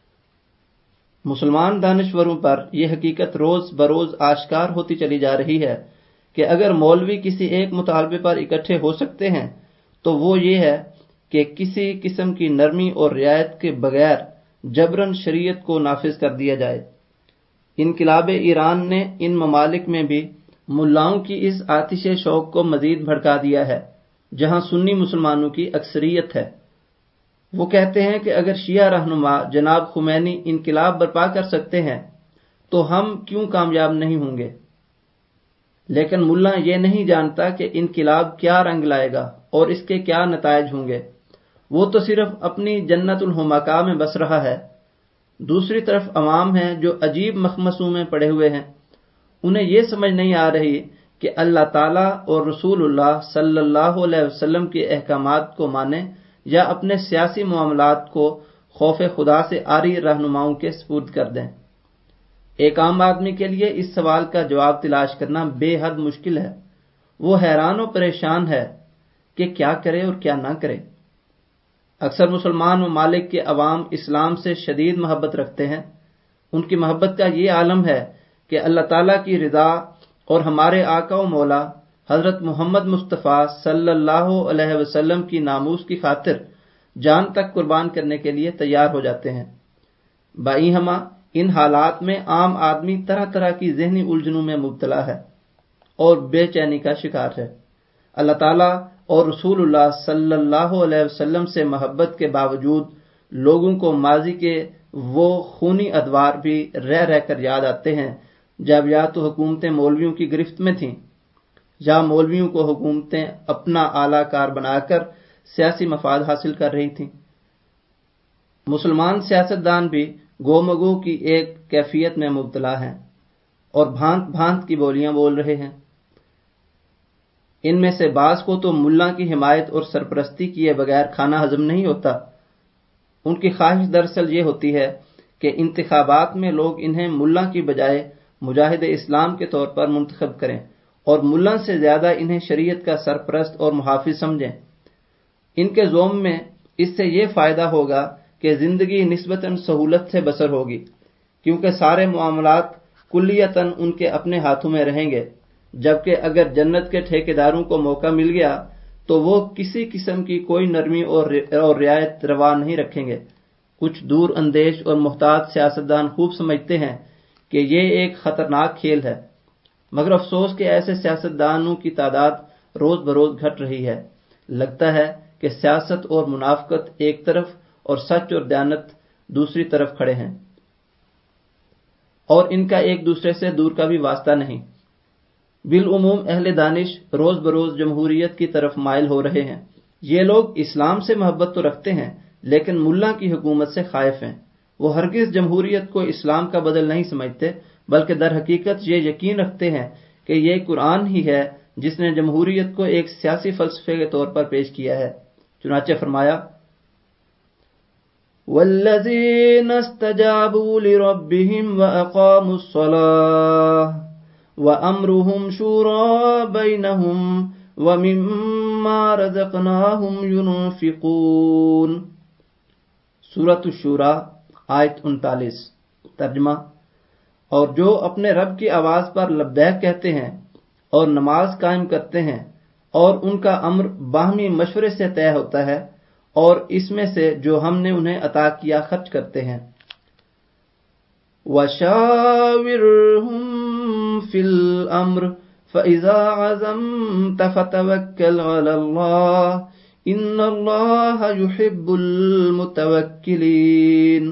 Speaker 1: مسلمان دانشوروں پر یہ حقیقت روز بروز آشکار ہوتی چلی جا رہی ہے کہ اگر مولوی کسی ایک مطالبے پر اکٹھے ہو سکتے ہیں تو وہ یہ ہے کہ کسی قسم کی نرمی اور رعایت کے بغیر جبراً شریعت کو نافذ کر دیا جائے۔ انقلاب ایران نے ان ممالک میں بھی ملاؤں کی اس آتش شوق کو مزید بھڑکا دیا ہے جہاں سنی مسلمانوں کی اکثریت ہے۔ وہ کہتے ہیں کہ اگر شیعہ رہنما جناب خمینی انقلاب برپا کر سکتے ہیں تو ہم کیوں کامیاب نہیں ہوں گے؟ لیکن ملا یہ نہیں جانتا کہ انقلاب کیا رنگ لائے گا اور اس کے کیا نتائج ہوں گے، وہ تو صرف اپنی جنت الحمقاء میں بس رہا ہے۔ دوسری طرف عوام ہیں جو عجیب مخمصوں میں پڑے ہوئے ہیں، انہیں یہ سمجھ نہیں آ رہی کہ اللہ تعالیٰ اور رسول اللہ صلی اللہ علیہ وسلم کے احکامات کو مانیں یا اپنے سیاسی معاملات کو خوف خدا سے عاری رہنماؤں کے سپرد کر دیں۔ ایک عام آدمی کے لیے اس سوال کا جواب تلاش کرنا بے حد مشکل ہے۔ وہ حیران و پریشان ہے کہ کیا کرے اور کیا نہ کرے۔ اکثر مسلمان ممالک کے عوام اسلام سے شدید محبت رکھتے ہیں۔ ان کی محبت کا یہ عالم ہے کہ اللہ تعالیٰ کی رضا اور ہمارے آقا و مولا حضرت محمد مصطفیٰ صلی اللہ علیہ وسلم کی ناموس کی خاطر جان تک قربان کرنے کے لیے تیار ہو جاتے ہیں۔ بائی ہما ان حالات میں عام آدمی طرح طرح کی ذہنی الجھنوں میں مبتلا ہے اور بے چینی کا شکار ہے۔ اللہ تعالیٰ اور رسول اللہ صلی اللہ علیہ وسلم سے محبت کے باوجود لوگوں کو ماضی کے وہ خونی ادوار بھی رہ رہ کر یاد آتے ہیں جب یا تو حکومتیں مولویوں کی گرفت میں تھیں یا مولویوں کو حکومتیں اپنا اعلیٰ کار بنا کر سیاسی مفاد حاصل کر رہی تھیں۔ مسلمان سیاستدان بھی گو مگو کی ایک کیفیت میں مبتلا ہیں اور بھانت بھانت کی بولیاں بول رہے ہیں۔ ان میں سے بعض کو تو ملا کی حمایت اور سرپرستی کیے بغیر کھانا ہضم نہیں ہوتا۔ ان کی خواہش دراصل یہ ہوتی ہے کہ انتخابات میں لوگ انہیں ملا کی بجائے مجاہد اسلام کے طور پر منتخب کریں اور ملا سے زیادہ انہیں شریعت کا سرپرست اور محافظ سمجھیں۔ ان کے زوم میں اس سے یہ فائدہ ہوگا کہ زندگی نسبتاً سہولت سے بسر ہوگی، کیونکہ سارے معاملات کلیتاً ان کے اپنے ہاتھوں میں رہیں گے، جبکہ اگر جنت کے ٹھیکیداروں کو موقع مل گیا تو وہ کسی قسم کی کوئی نرمی اور رعایت روا نہیں رکھیں گے۔ کچھ دور اندیش اور محتاط سیاستدان خوب سمجھتے ہیں کہ یہ ایک خطرناک کھیل ہے، مگر افسوس کہ ایسے سیاستدانوں کی تعداد روز بروز گھٹ رہی ہے۔ لگتا ہے کہ سیاست اور منافقت ایک طرف اور سچ اور دیانت دوسری طرف کھڑے ہیں، اور ان کا ایک دوسرے سے دور کا بھی واسطہ نہیں۔ بالعموم اہل دانش روز بروز جمہوریت کی طرف مائل ہو رہے ہیں۔ یہ لوگ اسلام سے محبت تو رکھتے ہیں لیکن ملا کی حکومت سے خائف ہیں۔ وہ ہرگز جمہوریت کو اسلام کا بدل نہیں سمجھتے، بلکہ در حقیقت یہ یقین رکھتے ہیں کہ یہ قرآن ہی ہے جس نے جمہوریت کو ایک سیاسی فلسفے کے طور پر پیش کیا ہے۔ چنانچہ فرمایا، وَالَّذِينَ اسْتَجَابُوا لِرَبِّهِمْ وَأَقَامُوا الصَّلَاةَ وَأَمْرُهُمْ شُورَى بَيْنَهُمْ وَمِمَّا رَزَقْنَاهُمْ يُنْفِقُونَ۔ سورۃ الشورى آیت انتالیس۔ ترجمہ: اور جو اپنے رب کی آواز پر لبیک کہتے ہیں اور نماز قائم کرتے ہیں اور ان کا امر باہمی مشورے سے طے ہوتا ہے اور اس میں سے جو ہم نے انہیں عطا کیا خرچ کرتے ہیں۔ وَشَاوِرْهُمْ فِي الْأَمْرِ فَإِذَا عَزَمْتَ فَتَوَكَّلْ عَلَى اللَّهِ إِنَّ اللَّهَ يُحِبُّ الْمُتَوَكِّلِينَ۔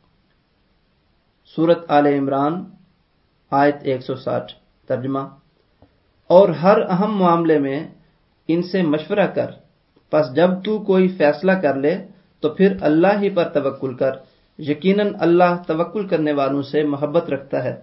Speaker 1: سورۃ آل عمران آیت ایک سو ساٹھ۔ ترجمہ: اور ہر اہم معاملے میں ان سے مشورہ کر، پس جب تو کوئی فیصلہ کر لے تو پھر اللہ ہی پر توکل کر، یقیناً اللہ توکل کرنے والوں سے محبت رکھتا ہے۔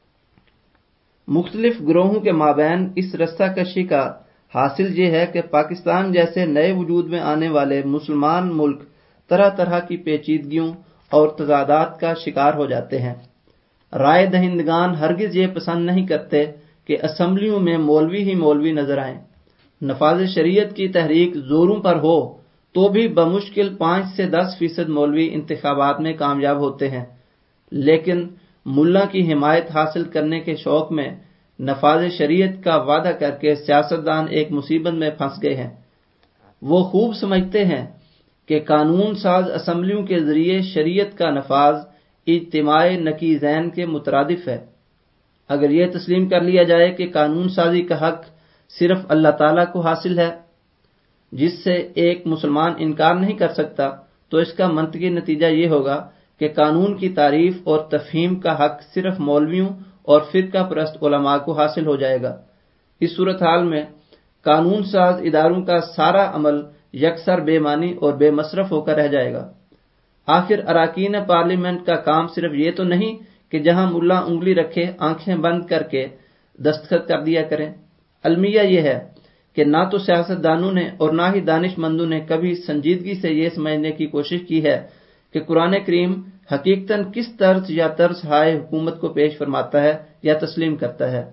Speaker 1: مختلف گروہوں کے مابین اس رسہ کشی کا حاصل یہ ہے کہ پاکستان جیسے نئے وجود میں آنے والے مسلمان ملک طرح طرح کی پیچیدگیوں اور تضادات کا شکار ہو جاتے ہیں۔ رائے دہندگان ہرگز یہ پسند نہیں کرتے کہ اسمبلیوں میں مولوی ہی مولوی نظر آئیں۔ نفاذ شریعت کی تحریک زوروں پر ہو تو بھی بمشکل پانچ سے دس فیصد مولوی انتخابات میں کامیاب ہوتے ہیں، لیکن ملا کی حمایت حاصل کرنے کے شوق میں نفاذ شریعت کا وعدہ کر کے سیاستدان ایک مصیبت میں پھنس گئے ہیں۔ وہ خوب سمجھتے ہیں کہ قانون ساز اسمبلیوں کے ذریعے شریعت کا نفاذ اجتماع نقیضین کے مترادف ہے۔ اگر یہ تسلیم کر لیا جائے کہ قانون سازی کا حق صرف اللہ تعالیٰ کو حاصل ہے، جس سے ایک مسلمان انکار نہیں کر سکتا، تو اس کا منطقی نتیجہ یہ ہوگا کہ قانون کی تعریف اور تفہیم کا حق صرف مولویوں اور فرقہ پرست علماء کو حاصل ہو جائے گا۔ اس صورتحال میں قانون ساز اداروں کا سارا عمل یکسر بے معنی اور بے مصرف ہو کر رہ جائے گا۔ آخر اراکین پارلیمنٹ کا کام صرف یہ تو نہیں کہ جہاں ملا انگلی رکھے آنکھیں بند کر کے دستخط کر دیا کریں۔ المیہ یہ ہے کہ نہ تو سیاستدانوں نے اور نہ ہی دانش مندوں نے کبھی سنجیدگی سے یہ سمجھنے کی کوشش کی ہے کہ قرآن کریم حقیقتاً کس طرز یا طرز ہائے حکومت کو پیش فرماتا ہے یا تسلیم کرتا ہے۔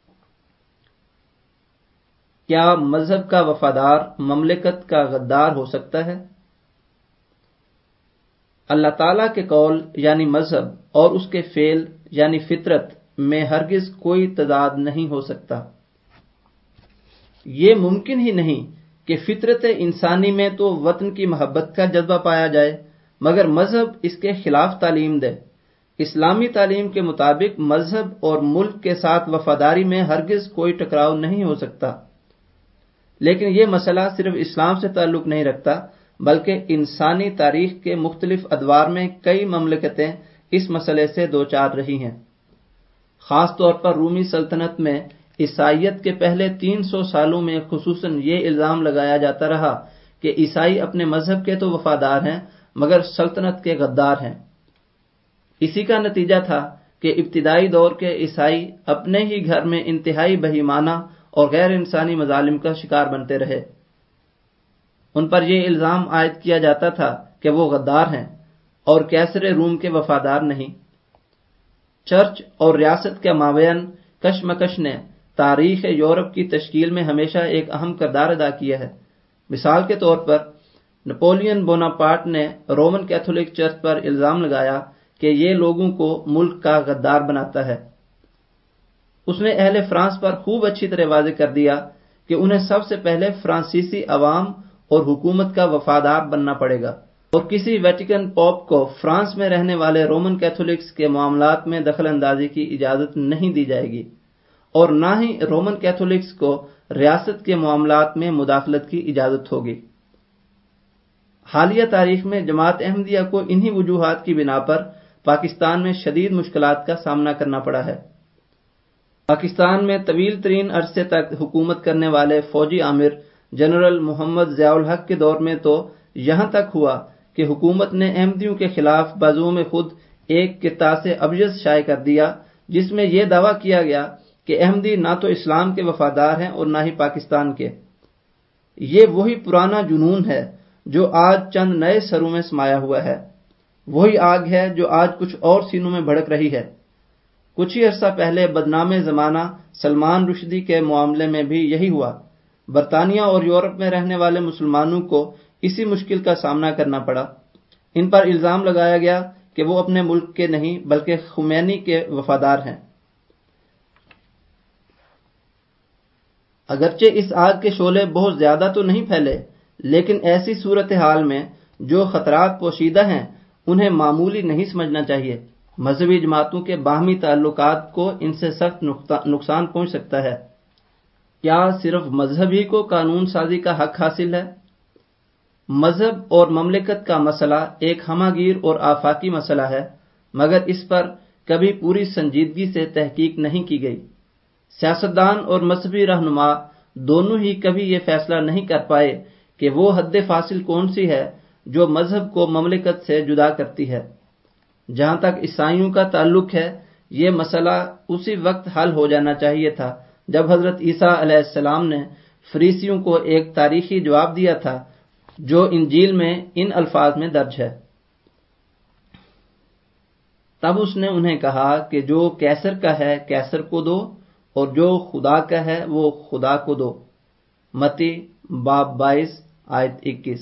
Speaker 1: کیا مذہب کا وفادار مملکت کا غدار ہو سکتا ہے؟ اللہ تعالیٰ کے قول یعنی مذہب اور اس کے فعل یعنی فطرت میں ہرگز کوئی تضاد نہیں ہو سکتا۔ یہ ممکن ہی نہیں کہ فطرت انسانی میں تو وطن کی محبت کا جذبہ پایا جائے مگر مذہب اس کے خلاف تعلیم دے۔ اسلامی تعلیم کے مطابق مذہب اور ملک کے ساتھ وفاداری میں ہرگز کوئی ٹکراؤ نہیں ہو سکتا، لیکن یہ مسئلہ صرف اسلام سے تعلق نہیں رکھتا بلکہ انسانی تاریخ کے مختلف ادوار میں کئی مملکتیں اس مسئلے سے دوچار رہی ہیں۔ خاص طور پر رومی سلطنت میں عیسائیت کے پہلے تین سو سالوں میں خصوصاً یہ الزام لگایا جاتا رہا کہ عیسائی اپنے مذہب کے تو وفادار ہیں مگر سلطنت کے غدار ہیں۔ اسی کا نتیجہ تھا کہ ابتدائی دور کے عیسائی اپنے ہی گھر میں انتہائی بہیمانہ اور غیر انسانی مظالم کا شکار بنتے رہے۔ ان پر یہ الزام عائد کیا جاتا تھا کہ وہ غدار ہیں اور کیسر روم کے وفادار نہیں۔ چرچ اور ریاست کے مابین کشمکش نے تاریخ یورپ کی تشکیل میں ہمیشہ ایک اہم کردار ادا کیا ہے۔ مثال کے طور پر نپولین بوناپارٹ نے رومن کیتھولک چرچ پر الزام لگایا کہ یہ لوگوں کو ملک کا غدار بناتا ہے۔ اس نے اہل فرانس پر خوب اچھی طرح واضح کر دیا کہ انہیں سب سے پہلے فرانسیسی عوام اور حکومت کا وفادار بننا پڑے گا، اور کسی ویٹیکن پوپ کو فرانس میں رہنے والے رومن کیتھولکس کے معاملات میں دخل اندازی کی اجازت نہیں دی جائے گی، اور نہ ہی رومن کیتھولکس کو ریاست کے معاملات میں مداخلت کی اجازت ہوگی۔ حالیہ تاریخ میں جماعت احمدیہ کو انہی وجوہات کی بنا پر پاکستان میں شدید مشکلات کا سامنا کرنا پڑا ہے۔ پاکستان میں طویل ترین عرصے تک حکومت کرنے والے فوجی آمر جنرل محمد ضیاء الحق کے دور میں تو یہاں تک ہوا کہ حکومت نے احمدیوں کے خلاف بازوؤں میں خود ایک قطاس ابجد شائع کر دیا جس میں یہ دعویٰ کیا گیا کہ احمدی نہ تو اسلام کے وفادار ہیں اور نہ ہی پاکستان کے۔ یہ وہی پرانا جنون ہے جو آج چند نئے سروں میں سمایا ہوا ہے، وہی آگ ہے جو آج کچھ اور سینوں میں بھڑک رہی ہے۔ کچھ ہی عرصہ پہلے بدنام زمانہ سلمان رشدی کے معاملے میں بھی یہی ہوا۔ برطانیہ اور یورپ میں رہنے والے مسلمانوں کو اسی مشکل کا سامنا کرنا پڑا۔ ان پر الزام لگایا گیا کہ وہ اپنے ملک کے نہیں بلکہ خمینی کے وفادار ہیں۔ اگرچہ اس آگ کے شعلے بہت زیادہ تو نہیں پھیلے، لیکن ایسی صورتحال میں جو خطرات پوشیدہ ہیں انہیں معمولی نہیں سمجھنا چاہیے۔ مذہبی جماعتوں کے باہمی تعلقات کو ان سے سخت نقصان پہنچ سکتا ہے۔ کیا صرف مذہب ہی کو قانون سازی کا حق حاصل ہے؟ مذہب اور مملکت کا مسئلہ ایک ہمہ گیر اور آفاقی مسئلہ ہے، مگر اس پر کبھی پوری سنجیدگی سے تحقیق نہیں کی گئی۔ سیاستدان اور مذہبی رہنما دونوں ہی کبھی یہ فیصلہ نہیں کر پائے کہ وہ حد فاصل کون سی ہے جو مذہب کو مملکت سے جدا کرتی ہے۔ جہاں تک عیسائیوں کا تعلق ہے، یہ مسئلہ اسی وقت حل ہو جانا چاہیے تھا جب حضرت عیسیٰ علیہ السلام نے فریسیوں کو ایک تاریخی جواب دیا تھا جو انجیل میں ان الفاظ میں درج ہے۔ تب اس نے انہیں کہا کہ جو کیسر کا ہے کیسر کو دو اور جو خدا کا ہے وہ خدا کو دو۔ متی باب بائیس آیت اکیس۔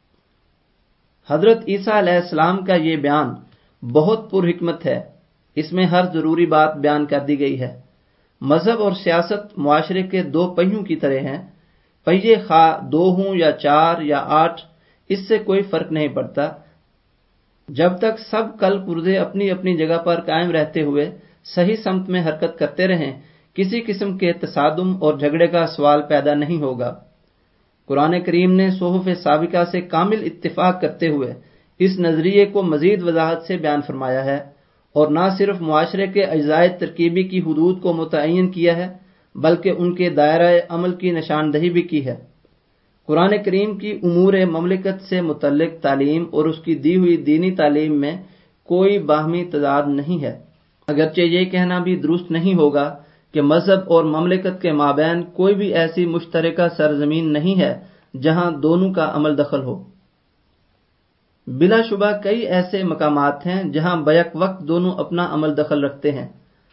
Speaker 1: حضرت عیسیٰ علیہ السلام کا یہ بیان بہت پر حکمت ہے، اس میں ہر ضروری بات بیان کر دی گئی ہے۔ مذہب اور سیاست معاشرے کے دو پہیوں کی طرح ہیں، پہیے خواہ دو ہوں یا چار یا آٹھ، اس سے کوئی فرق نہیں پڑتا، جب تک سب کل پرزے اپنی اپنی جگہ پر قائم رہتے ہوئے صحیح سمت میں حرکت کرتے رہیں، کسی قسم کے تصادم اور جھگڑے کا سوال پیدا نہیں ہوگا۔ قرآن کریم نے صحف سابقہ سے کامل اتفاق کرتے ہوئے اس نظریے کو مزید وضاحت سے بیان فرمایا ہے، اور نہ صرف معاشرے کے اجزائے ترکیبی کی حدود کو متعین کیا ہے بلکہ ان کے دائرہ عمل کی نشاندہی بھی کی ہے۔ قرآن کریم کی امور مملکت سے متعلق تعلیم اور اس کی دی ہوئی دینی تعلیم میں کوئی باہمی تضاد نہیں ہے۔ اگرچہ یہ کہنا بھی درست نہیں ہوگا کہ مذہب اور مملکت کے مابین کوئی بھی ایسی مشترکہ سرزمین نہیں ہے جہاں دونوں کا عمل دخل ہو۔ بلا شبہ کئی ایسے مقامات ہیں جہاں بیک وقت دونوں اپنا عمل دخل رکھتے ہیں،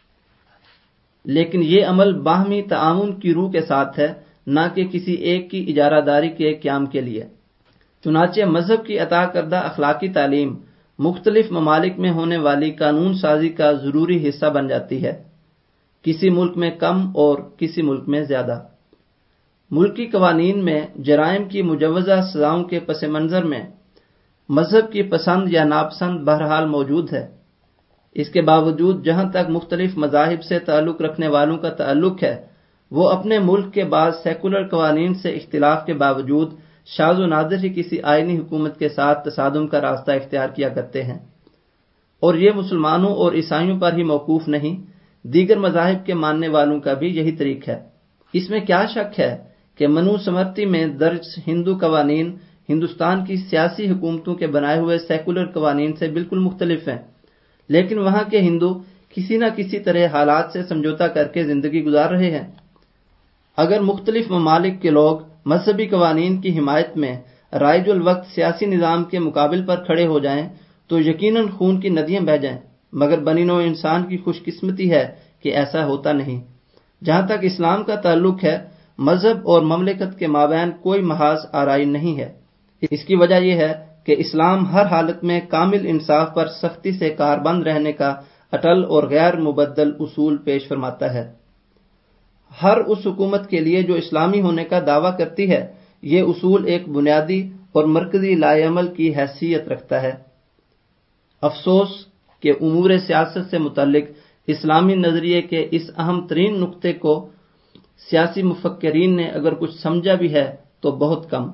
Speaker 1: لیکن یہ عمل باہمی تعاون کی روح کے ساتھ ہے، نہ کہ کسی ایک کی اجارہ داری کے قیام کے لیے۔ چنانچہ مذہب کی عطا کردہ اخلاقی تعلیم مختلف ممالک میں ہونے والی قانون سازی کا ضروری حصہ بن جاتی ہے، کسی ملک میں کم اور کسی ملک میں زیادہ۔ ملکی قوانین میں جرائم کی مجوزہ سزاؤں کے پس منظر میں مذہب کی پسند یا ناپسند بہرحال موجود ہے۔ اس کے باوجود جہاں تک مختلف مذاہب سے تعلق رکھنے والوں کا تعلق ہے، وہ اپنے ملک کے بعض سیکولر قوانین سے اختلاف کے باوجود شاذ و نادر ہی کسی آئینی حکومت کے ساتھ تصادم کا راستہ اختیار کیا کرتے ہیں، اور یہ مسلمانوں اور عیسائیوں پر ہی موقوف نہیں، دیگر مذاہب کے ماننے والوں کا بھی یہی طریق ہے۔ اس میں کیا شک ہے کہ منو سمرتی میں درج ہندو قوانین ہندوستان کی سیاسی حکومتوں کے بنائے ہوئے سیکولر قوانین سے بالکل مختلف ہیں، لیکن وہاں کے ہندو کسی نہ کسی طرح حالات سے سمجھوتا کر کے زندگی گزار رہے ہیں۔ اگر مختلف ممالک کے لوگ مذہبی قوانین کی حمایت میں رائج الوقت سیاسی نظام کے مقابل پر کھڑے ہو جائیں تو یقیناً خون کی ندیاں بہہ جائیں، مگر بنی نوع انسان کی خوش قسمتی ہے کہ ایسا ہوتا نہیں۔ جہاں تک اسلام کا تعلق ہے، مذہب اور مملکت کے مابین کوئی محاذ آرائی نہیں ہے۔ اس کی وجہ یہ ہے کہ اسلام ہر حالت میں کامل انصاف پر سختی سے کاربند رہنے کا اٹل اور غیر مبدل اصول پیش فرماتا ہے۔ ہر اس حکومت کے لیے جو اسلامی ہونے کا دعویٰ کرتی ہے، یہ اصول ایک بنیادی اور مرکزی لائے عمل کی حیثیت رکھتا ہے۔ افسوس کہ امور سیاست سے متعلق اسلامی نظریے کے اس اہم ترین نقطے کو سیاسی مفکرین نے اگر کچھ سمجھا بھی ہے تو بہت کم۔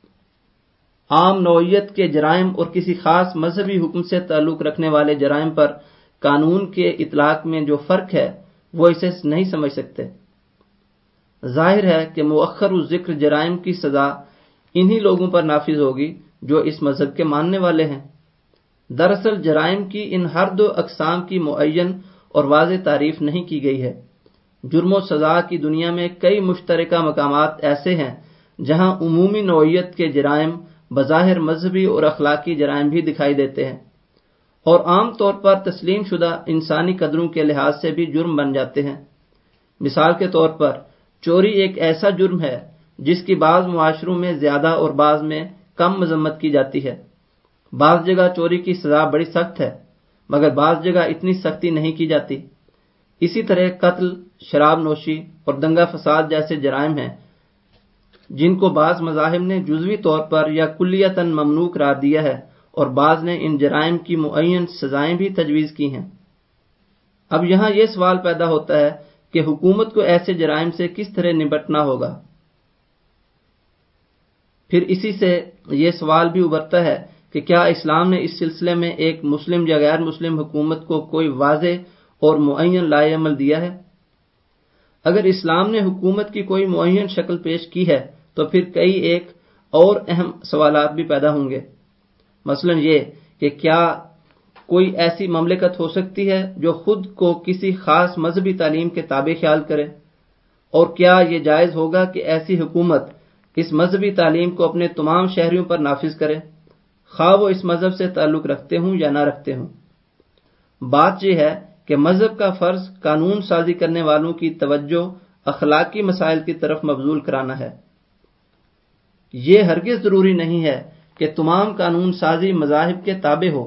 Speaker 1: عام نوعیت کے جرائم اور کسی خاص مذہبی حکم سے تعلق رکھنے والے جرائم پر قانون کے اطلاق میں جو فرق ہے وہ اسے نہیں سمجھ سکتے۔ ظاہر ہے کہ مؤخر الذکر جرائم کی سزا انہی لوگوں پر نافذ ہوگی جو اس مذہب کے ماننے والے ہیں۔ دراصل جرائم کی ان ہر دو اقسام کی معین اور واضح تعریف نہیں کی گئی ہے۔ جرم و سزا کی دنیا میں کئی مشترکہ مقامات ایسے ہیں جہاں عمومی نوعیت کے جرائم بظاہر مذہبی اور اخلاقی جرائم بھی دکھائی دیتے ہیں، اور عام طور پر تسلیم شدہ انسانی قدروں کے لحاظ سے بھی جرم بن جاتے ہیں۔ مثال کے طور پر چوری ایک ایسا جرم ہے جس کی بعض معاشروں میں زیادہ اور بعض میں کم مذمت کی جاتی ہے۔ بعض جگہ چوری کی سزا بڑی سخت ہے، مگر بعض جگہ اتنی سختی نہیں کی جاتی۔ اسی طرح قتل، شراب نوشی اور دنگا فساد جیسے جرائم ہیں جن کو بعض مذاہب نے جزوی طور پر یا کلیتاً ممنوع قرار دیا ہے، اور بعض نے ان جرائم کی معین سزائیں بھی تجویز کی ہیں۔ اب یہاں یہ سوال پیدا ہوتا ہے کہ حکومت کو ایسے جرائم سے کس طرح نمٹنا ہوگا۔ پھر اسی سے یہ سوال بھی ابھرتا ہے کہ کیا اسلام نے اس سلسلے میں ایک مسلم یا غیر مسلم حکومت کو کوئی واضح اور معین لائے عمل دیا ہے؟ اگر اسلام نے حکومت کی کوئی معین شکل پیش کی ہے تو پھر کئی ایک اور اہم سوالات بھی پیدا ہوں گے۔ مثلا یہ کہ کیا کوئی ایسی مملکت ہو سکتی ہے جو خود کو کسی خاص مذہبی تعلیم کے تابع خیال کرے، اور کیا یہ جائز ہوگا کہ ایسی حکومت اس مذہبی تعلیم کو اپنے تمام شہریوں پر نافذ کرے، خواہ وہ اس مذہب سے تعلق رکھتے ہوں یا نہ رکھتے ہوں؟ بات یہ ہے کہ مذہب کا فرض قانون سازی کرنے والوں کی توجہ اخلاقی مسائل کی طرف مبذول کرانا ہے۔ یہ ہرگز ضروری نہیں ہے کہ تمام قانون سازی مذاہب کے تابع ہو۔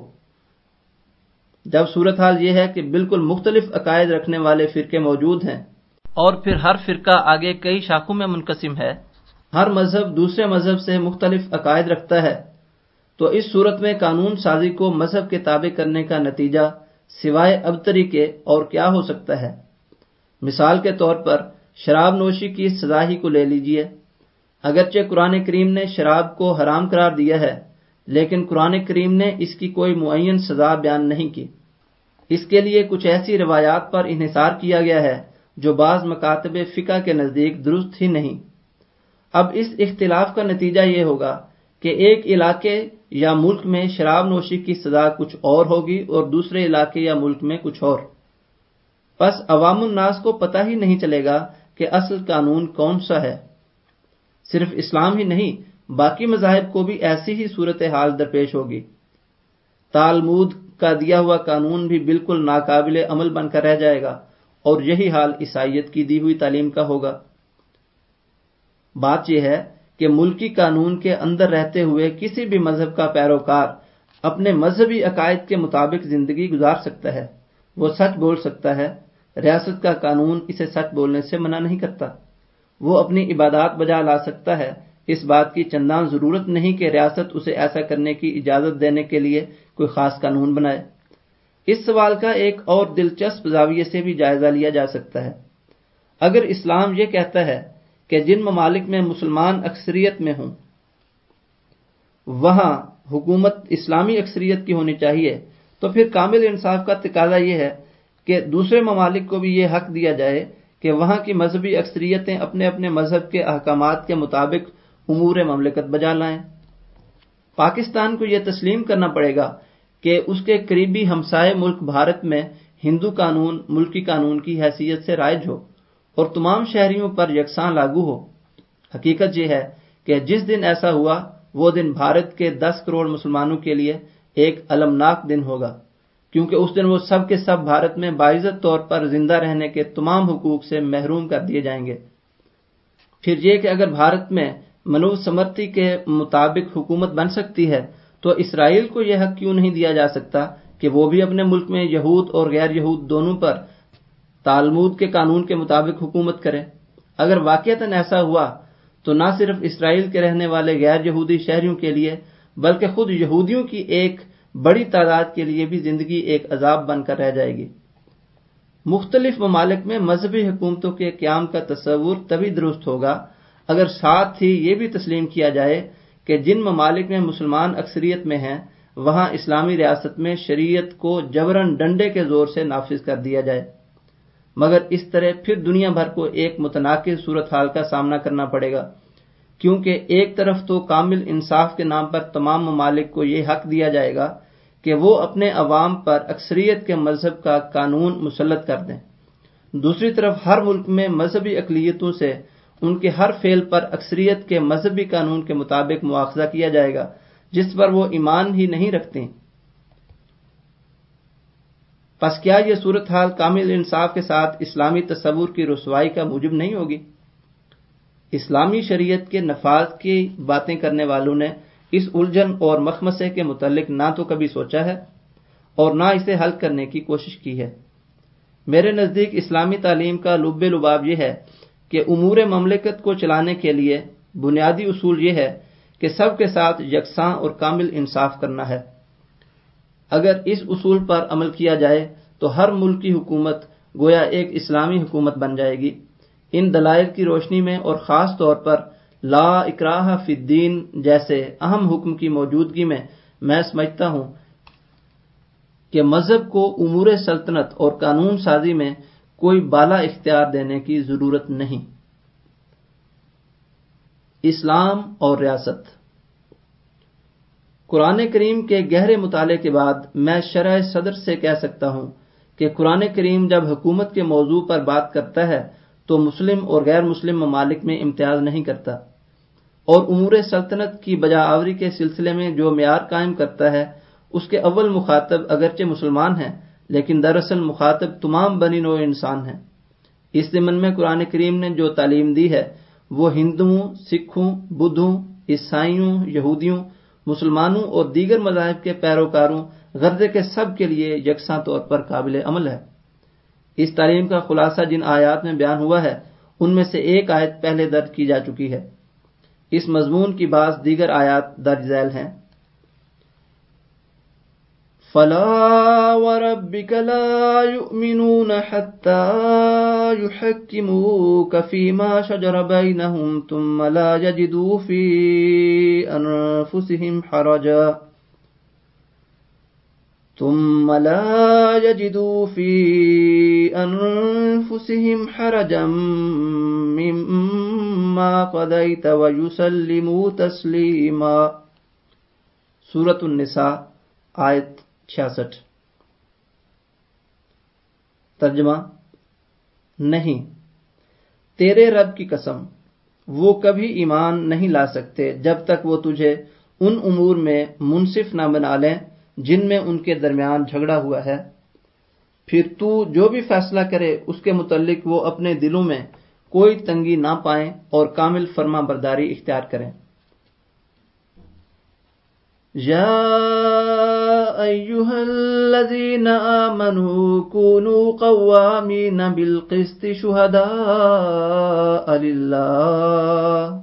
Speaker 1: جب صورتحال یہ ہے کہ بالکل مختلف عقائد رکھنے والے فرقے موجود ہیں، اور پھر ہر فرقہ آگے کئی شاخوں میں منقسم ہے، ہر مذہب دوسرے مذہب سے مختلف عقائد رکھتا ہے، تو اس صورت میں قانون سازی کو مذہب کے تابع کرنے کا نتیجہ سوائے ابتری کے اور کیا ہو سکتا ہے؟ مثال کے طور پر شراب نوشی کی سزا ہی کو لے لیجئے۔ اگرچہ قرآن کریم نے شراب کو حرام قرار دیا ہے، لیکن قرآن کریم نے اس کی کوئی معین سزا بیان نہیں کی۔ اس کے لیے کچھ ایسی روایات پر انحصار کیا گیا ہے جو بعض مکاتب فقہ کے نزدیک درست ہی نہیں۔ اب اس اختلاف کا نتیجہ یہ ہوگا کہ ایک علاقے یا ملک میں شراب نوشی کی سزا کچھ اور ہوگی اور دوسرے علاقے یا ملک میں کچھ اور۔ پس عوام الناس کو پتہ ہی نہیں چلے گا کہ اصل قانون کون سا ہے۔ صرف اسلام ہی نہیں، باقی مذاہب کو بھی ایسی ہی صورتحال درپیش ہوگی۔ تالمود کا دیا ہوا قانون بھی بالکل ناقابل عمل بن کر رہ جائے گا، اور یہی حال عیسائیت کی دی ہوئی تعلیم کا ہوگا۔ بات یہ ہے کہ ملکی قانون کے اندر رہتے ہوئے کسی بھی مذہب کا پیروکار اپنے مذہبی عقائد کے مطابق زندگی گزار سکتا ہے، وہ سچ بول سکتا ہے، ریاست کا قانون اسے سچ بولنے سے منع نہیں کرتا۔ وہ اپنی عبادات بجا لا سکتا ہے، اس بات کی چندان ضرورت نہیں کہ ریاست اسے ایسا کرنے کی اجازت دینے کے لیے کوئی خاص قانون بنائے۔ اس سوال کا ایک اور دلچسپ زاویے سے بھی جائزہ لیا جا سکتا ہے۔ اگر اسلام یہ کہتا ہے کہ جن ممالک میں مسلمان اکثریت میں ہوں وہاں حکومت اسلامی اکثریت کی ہونی چاہیے، تو پھر کامل انصاف کا تقاضا یہ ہے کہ دوسرے ممالک کو بھی یہ حق دیا جائے کہ وہاں کی مذہبی اکثریتیں اپنے اپنے مذہب کے احکامات کے مطابق امور مملکت بجا لائیں۔ پاکستان کو یہ تسلیم کرنا پڑے گا کہ اس کے قریبی ہمسائے ملک بھارت میں ہندو قانون ملکی قانون کی حیثیت سے رائج ہو اور تمام شہریوں پر یکساں لاگو ہو۔ حقیقت یہ ہے کہ جس دن ایسا ہوا وہ دن بھارت کے دس کروڑ مسلمانوں کے لیے ایک المناک دن ہوگا، کیونکہ اس دن وہ سب کے سب بھارت میں باعزت طور پر زندہ رہنے کے تمام حقوق سے محروم کر دیے جائیں گے۔ پھر یہ کہ اگر بھارت میں منو سمرتی کے مطابق حکومت بن سکتی ہے تو اسرائیل کو یہ حق کیوں نہیں دیا جا سکتا کہ وہ بھی اپنے ملک میں یہود اور غیر یہود دونوں پر تالمود کے قانون کے مطابق حکومت کرے؟ اگر واقعتاً ایسا ہوا تو نہ صرف اسرائیل کے رہنے والے غیر یہودی شہریوں کے لیے بلکہ خود یہودیوں کی ایک بڑی تعداد کے لیے بھی زندگی ایک عذاب بن کر رہ جائے گی۔ مختلف ممالک میں مذہبی حکومتوں کے قیام کا تصور تبھی درست ہوگا اگر ساتھ ہی یہ بھی تسلیم کیا جائے کہ جن ممالک میں مسلمان اکثریت میں ہیں وہاں اسلامی ریاست میں شریعت کو جبراً ڈنڈے کے زور سے نافذ کر دیا جائے۔ مگر اس طرح پھر دنیا بھر کو ایک متناقض صورتحال کا سامنا کرنا پڑے گا، کیونکہ ایک طرف تو کامل انصاف کے نام پر تمام ممالک کو یہ حق دیا جائے گا کہ وہ اپنے عوام پر اکثریت کے مذہب کا قانون مسلط کر دیں، دوسری طرف ہر ملک میں مذہبی اقلیتوں سے ان کے ہر فعل پر اکثریت کے مذہبی قانون کے مطابق مواخذہ کیا جائے گا جس پر وہ ایمان ہی نہیں رکھتے۔ پس کیا یہ صورتحال کامل انصاف کے ساتھ اسلامی تصور کی رسوائی کا موجب نہیں ہوگی؟ اسلامی شریعت کے نفاذ کی باتیں کرنے والوں نے اس الجھن اور مخمسے کے متعلق نہ تو کبھی سوچا ہے اور نہ اسے حل کرنے کی کوشش کی ہے۔ میرے نزدیک اسلامی تعلیم کا لب لباب یہ ہے کہ امور مملکت کو چلانے کے لیے بنیادی اصول یہ ہے کہ سب کے ساتھ یکساں اور کامل انصاف کرنا ہے۔ اگر اس اصول پر عمل کیا جائے تو ہر ملک کی حکومت گویا ایک اسلامی حکومت بن جائے گی۔ ان دلائل کی روشنی میں اور خاص طور پر لا اکراہ فی الدین جیسے اہم حکم کی موجودگی میں میں سمجھتا ہوں کہ مذہب کو امور سلطنت اور قانون سازی میں کوئی بالا اختیار دینے کی ضرورت نہیں۔ اسلام اور ریاست۔ قرآن کریم کے گہرے مطالعے کے بعد میں شرح صدر سے کہہ سکتا ہوں کہ قرآن کریم جب حکومت کے موضوع پر بات کرتا ہے تو مسلم اور غیر مسلم ممالک میں امتیاز نہیں کرتا، اور امور سلطنت کی بجا آوری کے سلسلے میں جو معیار قائم کرتا ہے اس کے اول مخاطب اگرچہ مسلمان ہیں لیکن دراصل مخاطب تمام بنی نوع انسان ہیں۔ اس ضمن میں قرآن کریم نے جو تعلیم دی ہے وہ ہندوؤں، سکھوں، بدھوں، عیسائیوں، یہودیوں، مسلمانوں اور دیگر مذاہب کے پیروکاروں غرضے کے سب کے لیے یکساں طور پر قابل عمل ہے۔ اس تعلیم کا خلاصہ جن آیات میں بیان ہوا ہے ان میں سے ایک آیت پہلے درج کی جا چکی ہے۔ اس مضمون کی بعض دیگر آیات درج ذیل ہیں۔ فَلَا وَرَبِّكَ لَا يُؤْمِنُونَ حَتَّى يُحَكِّمُوكَ فِي مَا شَجَرَ بَيْنَهُمْ ثُمَّ لَا يَجِدُوا فِي أَنفُسِهِمْ حَرَجًا ثُمَّ لَا يَجِدُوا فِي أَنفُسِهِمْ حَرَجًا مِّمَّا قَضَيْتَ وَيُسَلِّمُوا تَسْلِيمًا۔ سورۃ النساء آیت چھیاسٹھ۔ ترجمہ: نہیں، تیرے رب کی قسم، وہ کبھی ایمان نہیں لا سکتے جب تک وہ تجھے ان امور میں منصف نہ بنا لیں جن میں ان کے درمیان جھگڑا ہوا ہے، پھر تو جو بھی فیصلہ کرے اس کے متعلق وہ اپنے دلوں میں کوئی تنگی نہ پائیں اور کامل فرما برداری اختیار کریں۔ یا أيها الذين آمنوا كونوا قوامين بالقسط شهداء لله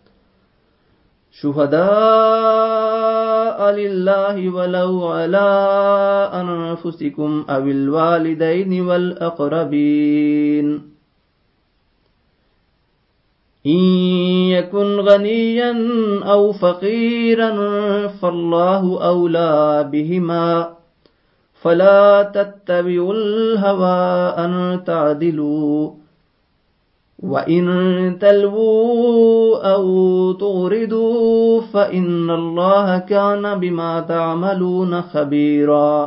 Speaker 1: شهداء لله ولو على أنفسكم أو الوالدين والأقربين إن يكن غنيا أو فقيرا فالله أولى بهما فلا تتبعوا الهوى أن تعدلوا وَإِن تَلْوُوا أَوْ تُعْرِضُوا فَإِنَّ اللَّهَ كَانَ بِمَا تَعْمَلُونَ خَبِيرًا۔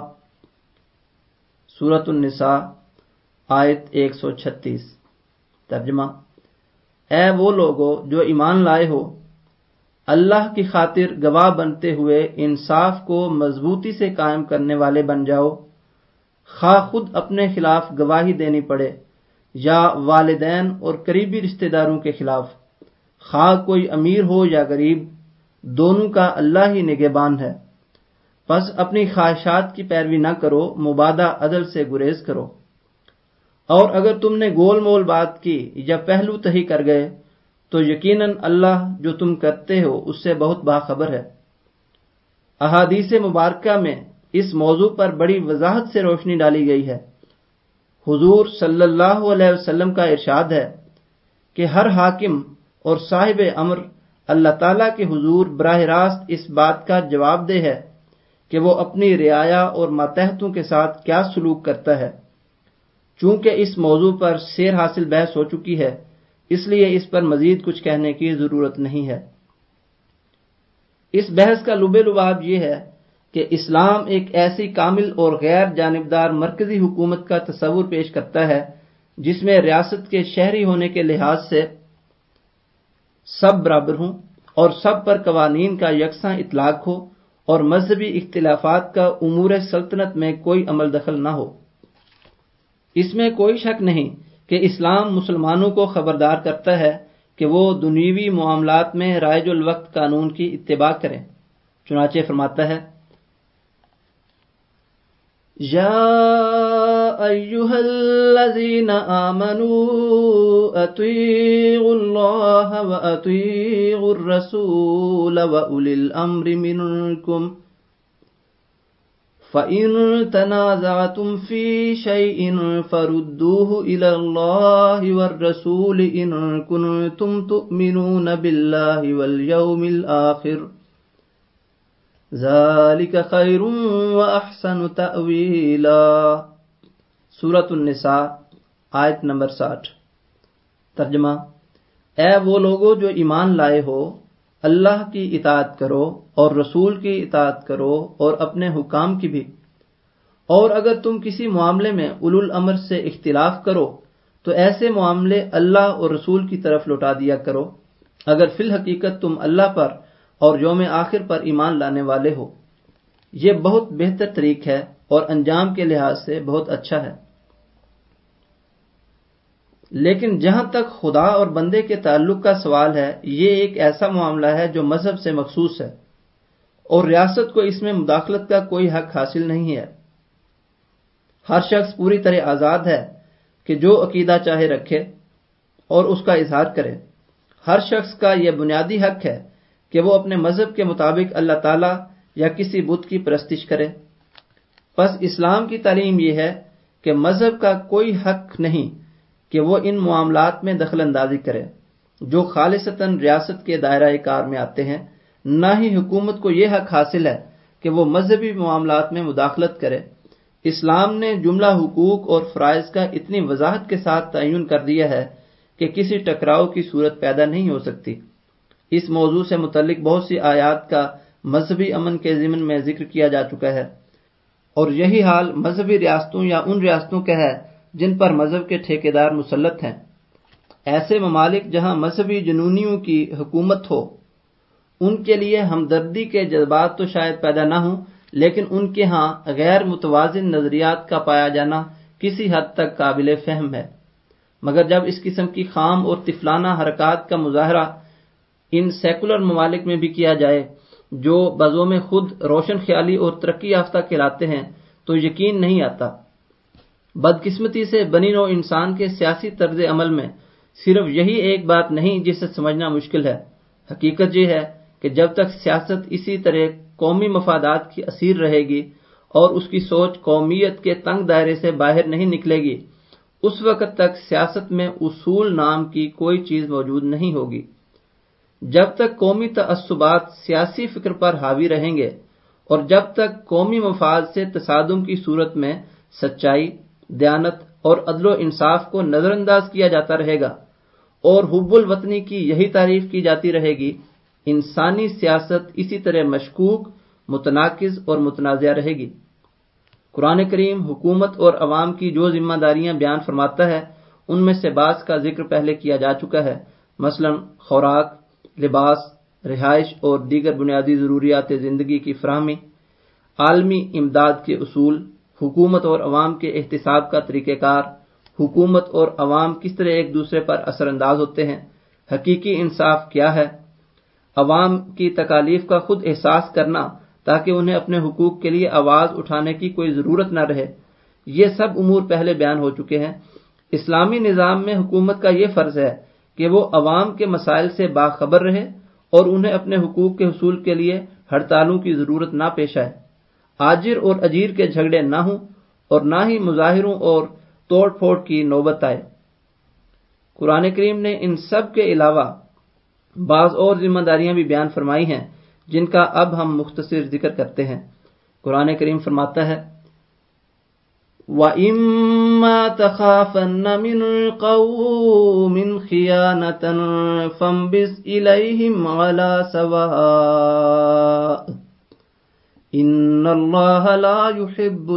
Speaker 1: سورۃ النساء آیت ایک سو چھتیس۔ ترجمہ: اے وہ لوگو جو ایمان لائے ہو، اللہ کی خاطر گواہ بنتے ہوئے انصاف کو مضبوطی سے قائم کرنے والے بن جاؤ، خواہ خود اپنے خلاف گواہی دینی پڑے یا والدین اور قریبی رشتہ داروں کے خلاف، خواہ کوئی امیر ہو یا غریب، دونوں کا اللہ ہی نگہبان ہے۔ پس اپنی خواہشات کی پیروی نہ کرو، مبادہ عدل سے گریز کرو۔ اور اگر تم نے گول مول بات کی یا پہلو تہی کر گئے تو یقیناً اللہ جو تم کرتے ہو اس سے بہت باخبر ہے۔ احادیث مبارکہ میں اس موضوع پر بڑی وضاحت سے روشنی ڈالی گئی ہے۔ حضور صلی اللہ علیہ وسلم کا ارشاد ہے کہ ہر حاکم اور صاحب امر اللہ تعالیٰ کے حضور براہ راست اس بات کا جواب دہ ہے کہ وہ اپنی رعایا اور ماتحتوں کے ساتھ کیا سلوک کرتا ہے۔ چونکہ اس موضوع پر سیر حاصل بحث ہو چکی ہے، اس لیے اس پر مزید کچھ کہنے کی ضرورت نہیں ہے۔ اس بحث کا لب لباب یہ ہے کہ اسلام ایک ایسی کامل اور غیر جانبدار مرکزی حکومت کا تصور پیش کرتا ہے جس میں ریاست کے شہری ہونے کے لحاظ سے سب برابر ہوں اور سب پر قوانین کا یکساں اطلاق ہو اور مذہبی اختلافات کا امور سلطنت میں کوئی عمل دخل نہ ہو۔ اس میں کوئی شک نہیں کہ اسلام مسلمانوں کو خبردار کرتا ہے کہ وہ دنیوی معاملات میں رائج الوقت قانون کی اتباع کریں۔ چنانچہ فرماتا ہے: یا ایھا الذین آمنوا اطیعوا اللہ واطیعوا الرسول واولی الامر منکم فَإِن تَنَازَعْتُمْ فِي شَيْءٍ فَرُدُّوهُ إِلَى اللَّهِ وَالرَّسُولِ إِن كُنتُمْ تُؤْمِنُونَ بِاللَّهِ وَالْيَوْمِ الْآخِرِ ذَلِكَ خَيْرٌ وَأَحْسَنُ تَأْوِيلًا۔ سورۃ النساء آیت نمبر ساٹھ۔ ترجمہ: اے وہ لوگو جو ایمان لائے ہو، اللہ کی اطاعت کرو اور رسول کی اطاعت کرو اور اپنے حکام کی بھی، اور اگر تم کسی معاملے میں اولو الامر سے اختلاف کرو تو ایسے معاملے اللہ اور رسول کی طرف لوٹا دیا کرو اگر فی الحقیقت تم اللہ پر اور یوم آخر پر ایمان لانے والے ہو۔ یہ بہت بہتر طریق ہے اور انجام کے لحاظ سے بہت اچھا ہے۔ لیکن جہاں تک خدا اور بندے کے تعلق کا سوال ہے، یہ ایک ایسا معاملہ ہے جو مذہب سے مخصوص ہے اور ریاست کو اس میں مداخلت کا کوئی حق حاصل نہیں ہے۔ ہر شخص پوری طرح آزاد ہے کہ جو عقیدہ چاہے رکھے اور اس کا اظہار کرے۔ ہر شخص کا یہ بنیادی حق ہے کہ وہ اپنے مذہب کے مطابق اللہ تعالیٰ یا کسی بت کی پرستش کرے۔ پس اسلام کی تعلیم یہ ہے کہ مذہب کا کوئی حق نہیں کہ وہ ان معاملات میں دخل اندازی کرے جو خالصتاً ریاست کے دائرہ کار میں آتے ہیں، نہ ہی حکومت کو یہ حق حاصل ہے کہ وہ مذہبی معاملات میں مداخلت کرے۔ اسلام نے جملہ حقوق اور فرائض کا اتنی وضاحت کے ساتھ تعین کر دیا ہے کہ کسی ٹکراؤ کی صورت پیدا نہیں ہو سکتی۔ اس موضوع سے متعلق بہت سی آیات کا مذہبی امن کے ضمن میں ذکر کیا جا چکا ہے، اور یہی حال مذہبی ریاستوں یا ان ریاستوں کا ہے جن پر مذہب کے ٹھیکیدار مسلط ہیں۔ ایسے ممالک جہاں مذہبی جنونیوں کی حکومت ہو، ان کے لیے ہمدردی کے جذبات تو شاید پیدا نہ ہوں، لیکن ان کے ہاں غیر متوازن نظریات کا پایا جانا کسی حد تک قابل فہم ہے۔ مگر جب اس قسم کی خام اور طفلانہ حرکات کا مظاہرہ ان سیکولر ممالک میں بھی کیا جائے جو بازوں میں خود روشن خیالی اور ترقی یافتہ کہلاتے ہیں تو یقین نہیں آتا۔ بدقسمتی سے بنی نوع انسان کے سیاسی طرز عمل میں صرف یہی ایک بات نہیں جسے سمجھنا مشکل ہے۔ حقیقت یہ ہے کہ جب تک سیاست اسی طرح قومی مفادات کی اسیر رہے گی اور اس کی سوچ قومیت کے تنگ دائرے سے باہر نہیں نکلے گی، اس وقت تک سیاست میں اصول نام کی کوئی چیز موجود نہیں ہوگی۔ جب تک قومی تعصبات سیاسی فکر پر حاوی رہیں گے اور جب تک قومی مفاد سے تصادم کی صورت میں سچائی، دیانت اور عدل و انصاف کو نظر انداز کیا جاتا رہے گا اور حب الوطنی کی یہی تعریف کی جاتی رہے گی، انسانی سیاست اسی طرح مشکوک، متناقض اور متنازع رہے گی۔ قرآن کریم حکومت اور عوام کی جو ذمہ داریاں بیان فرماتا ہے ان میں سے بعض کا ذکر پہلے کیا جا چکا ہے، مثلا خوراک، لباس، رہائش اور دیگر بنیادی ضروریات زندگی کی فراہمی، عالمی امداد کے اصول، حکومت اور عوام کے احتساب کا طریقہ کار، حکومت اور عوام کس طرح ایک دوسرے پر اثر انداز ہوتے ہیں، حقیقی انصاف کیا ہے، عوام کی تکالیف کا خود احساس کرنا تاکہ انہیں اپنے حقوق کے لیے آواز اٹھانے کی کوئی ضرورت نہ رہے، یہ سب امور پہلے بیان ہو چکے ہیں۔ اسلامی نظام میں حکومت کا یہ فرض ہے کہ وہ عوام کے مسائل سے باخبر رہے اور انہیں اپنے حقوق کے حصول کے لیے ہڑتالوں کی ضرورت نہ پیش آئے، آجر اور اجیر کے جھگڑے نہ ہوں اور نہ ہی مظاہروں اور توڑ پھوڑ کی نوبت آئے۔ قرآن کریم نے ان سب کے علاوہ بعض اور ذمہ داریاں بھی بیان فرمائی ہیں جن کا اب ہم مختصر ذکر کرتے ہیں۔ قرآن کریم فرماتا ہے وَإِمَّا تَخَافَنَّ مِنْ قَوْمٍ خِيَانَةً فَانبِذْ إِلَيْهِمْ عَلَى سَوَاءٍ إِنَّ اللَّهَ لَا يُحِبُّ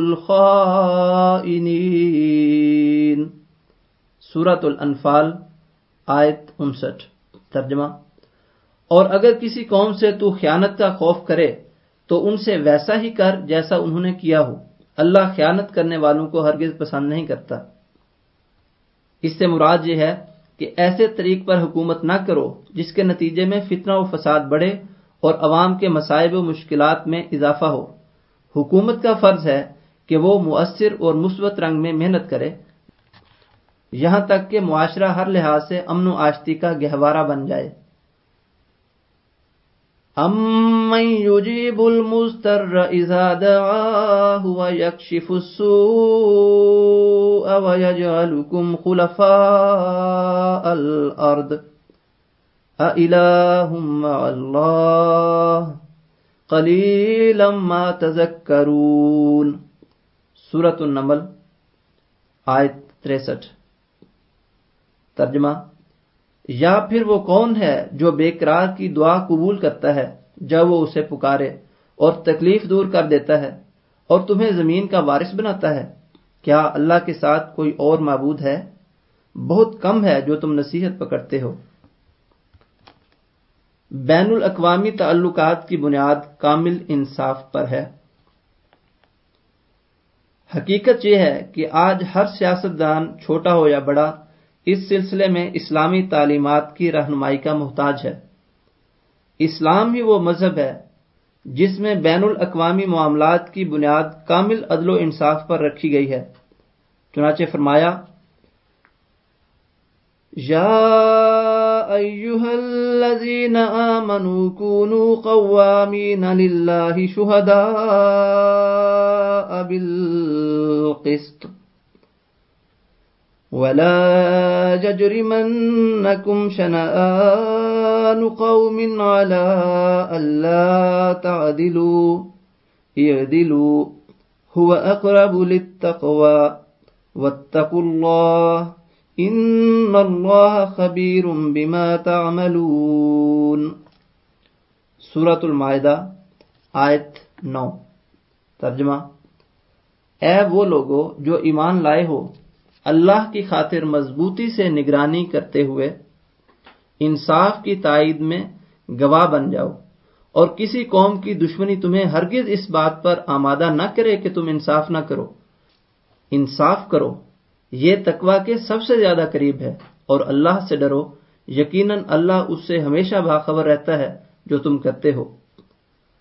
Speaker 1: الْخَائِنِينَ۔ سورۃ الانفال آیت انسٹھ۔ ترجمہ: اور اگر کسی قوم سے تو خیانت کا خوف کرے تو ان سے ویسا ہی کر جیسا انہوں نے کیا ہو، اللہ خیانت کرنے والوں کو ہرگز پسند نہیں کرتا۔ اس سے مراد یہ ہے کہ ایسے طریق پر حکومت نہ کرو جس کے نتیجے میں فتنہ و فساد بڑھے اور عوام کے مصائب و مشکلات میں اضافہ ہو۔ حکومت کا فرض ہے کہ وہ مؤثر اور مثبت رنگ میں محنت کرے یہاں تک کہ معاشرہ ہر لحاظ سے امن و آشتی کا گہوارہ بن جائے۔ أَمَّن يُجِيبُ الْمُضْطَرَّ إِذَا دَعَاهُ وَيَكْشِفُ السُّوءَ وَيَجْعَلُكُمْ خُلَفَاءَ الْأَرْضِ أَإِلَٰهٌ مَّعَ اللَّهِ قَلِيلًا مَّا تَذَكَّرُونَ۔ سورۃ النمل آیت تریسٹھ۔ ترجمہ: یا پھر وہ کون ہے جو بے قرار کی دعا قبول کرتا ہے جب وہ اسے پکارے اور تکلیف دور کر دیتا ہے اور تمہیں زمین کا وارث بناتا ہے؟ کیا اللہ کے ساتھ کوئی اور معبود ہے؟ بہت کم ہے جو تم نصیحت پکڑتے ہو۔ بین الاقوامی تعلقات کی بنیاد کامل انصاف پر ہے۔ حقیقت یہ ہے کہ آج ہر سیاستدان چھوٹا ہو یا بڑا اس سلسلے میں اسلامی تعلیمات کی رہنمائی کا محتاج ہے۔ اسلام ہی وہ مذہب ہے جس میں بین الاقوامی معاملات کی بنیاد کامل عدل و انصاف پر رکھی گئی ہے۔ چنانچہ فرمایا یا ایھا الذین آمنوا کونوا قوامین للہ شہداء بالقسط ولا يجرمنكم شنآن قوم على ألا تعدلوا اعدلوا هو أقرب للتقوى واتقوا الله إن الله خبير بما تعملون۔ سورۃ المائدہ آیت نو۔ ترجمہ: اے وہ لوگو جو ایمان لائے ہو، اللہ کی خاطر مضبوطی سے نگرانی کرتے ہوئے انصاف کی تائید میں گواہ بن جاؤ، اور کسی قوم کی دشمنی تمہیں ہرگز اس بات پر آمادہ نہ کرے کہ تم انصاف نہ کرو۔ انصاف کرو، یہ تقوی کے سب سے زیادہ قریب ہے، اور اللہ سے ڈرو، یقیناً اللہ اس سے ہمیشہ باخبر رہتا ہے جو تم کرتے ہو۔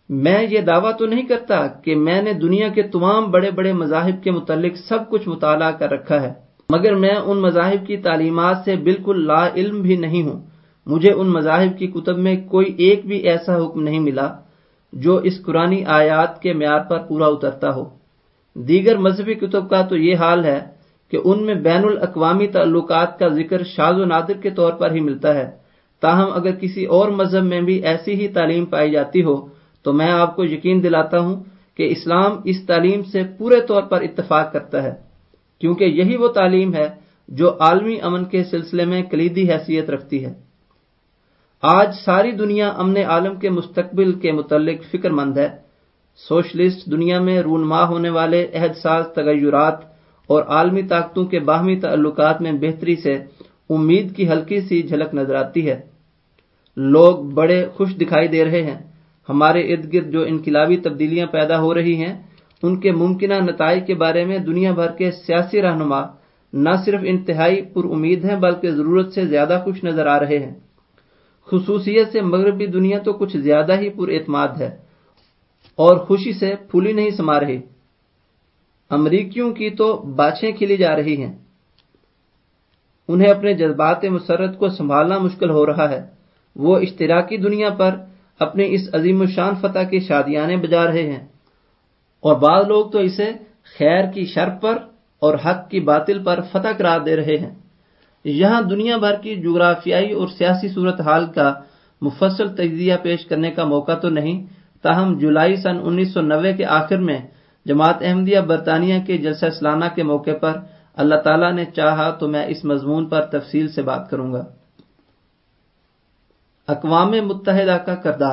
Speaker 1: میں یہ دعویٰ تو نہیں کرتا کہ میں نے دنیا کے تمام بڑے بڑے مذاہب کے متعلق سب کچھ مطالعہ کر رکھا ہے، مگر میں ان مذاہب کی تعلیمات سے بالکل لا علم بھی نہیں ہوں۔ مجھے ان مذاہب کی کتب میں کوئی ایک بھی ایسا حکم نہیں ملا جو اس قرآنی آیات کے معیار پر پورا اترتا ہو۔ دیگر مذہبی کتب کا تو یہ حال ہے کہ ان میں بین الاقوامی تعلقات کا ذکر شاذ و نادر کے طور پر ہی ملتا ہے، تاہم اگر کسی اور مذہب میں بھی ایسی ہی تعلیم پائی جاتی ہو تو میں آپ کو یقین دلاتا ہوں کہ اسلام اس تعلیم سے پورے طور پر اتفاق کرتا ہے، کیونکہ یہی وہ تعلیم ہے جو عالمی امن کے سلسلے میں کلیدی حیثیت رکھتی ہے۔ آج ساری دنیا امن عالم کے مستقبل کے متعلق فکر مند ہے۔ سوشلسٹ دنیا میں رونما ہونے والے عہد ساز تغیرات اور عالمی طاقتوں کے باہمی تعلقات میں بہتری سے امید کی ہلکی سی جھلک نظر آتی ہے۔ لوگ بڑے خوش دکھائی دے رہے ہیں۔ ہمارے ارد گرد جو انقلابی تبدیلیاں پیدا ہو رہی ہیں ان کے ممکنہ نتائج کے بارے میں دنیا بھر کے سیاسی رہنما نہ صرف انتہائی پر امید ہیں بلکہ ضرورت سے زیادہ خوش نظر آ رہے ہیں۔ خصوصیت سے مغربی دنیا تو کچھ زیادہ ہی پر اعتماد ہے اور خوشی سے پھولی نہیں سما رہی۔ امریکیوں کی تو باچھیں کھلی جا رہی ہیں۔ انہیں اپنے جذبات مسرت کو سنبھالنا مشکل ہو رہا ہے۔ وہ اشتراکی دنیا پر اپنی اس عظیم الشان فتح کی شادیانے بجا رہے ہیں، اور بعض لوگ تو اسے خیر کی شر پر اور حق کی باطل پر فتح قرار دے رہے ہیں۔ یہاں دنیا بھر کی جغرافیائی اور سیاسی صورتحال کا مفصل تجزیہ پیش کرنے کا موقع تو نہیں، تاہم جولائی سن انیس سو نوے کے آخر میں جماعت احمدیہ برطانیہ کے جلسہ سالانہ کے موقع پر اللہ تعالیٰ نے چاہا تو میں اس مضمون پر تفصیل سے بات کروں گا۔ اقوام متحدہ کا کردار۔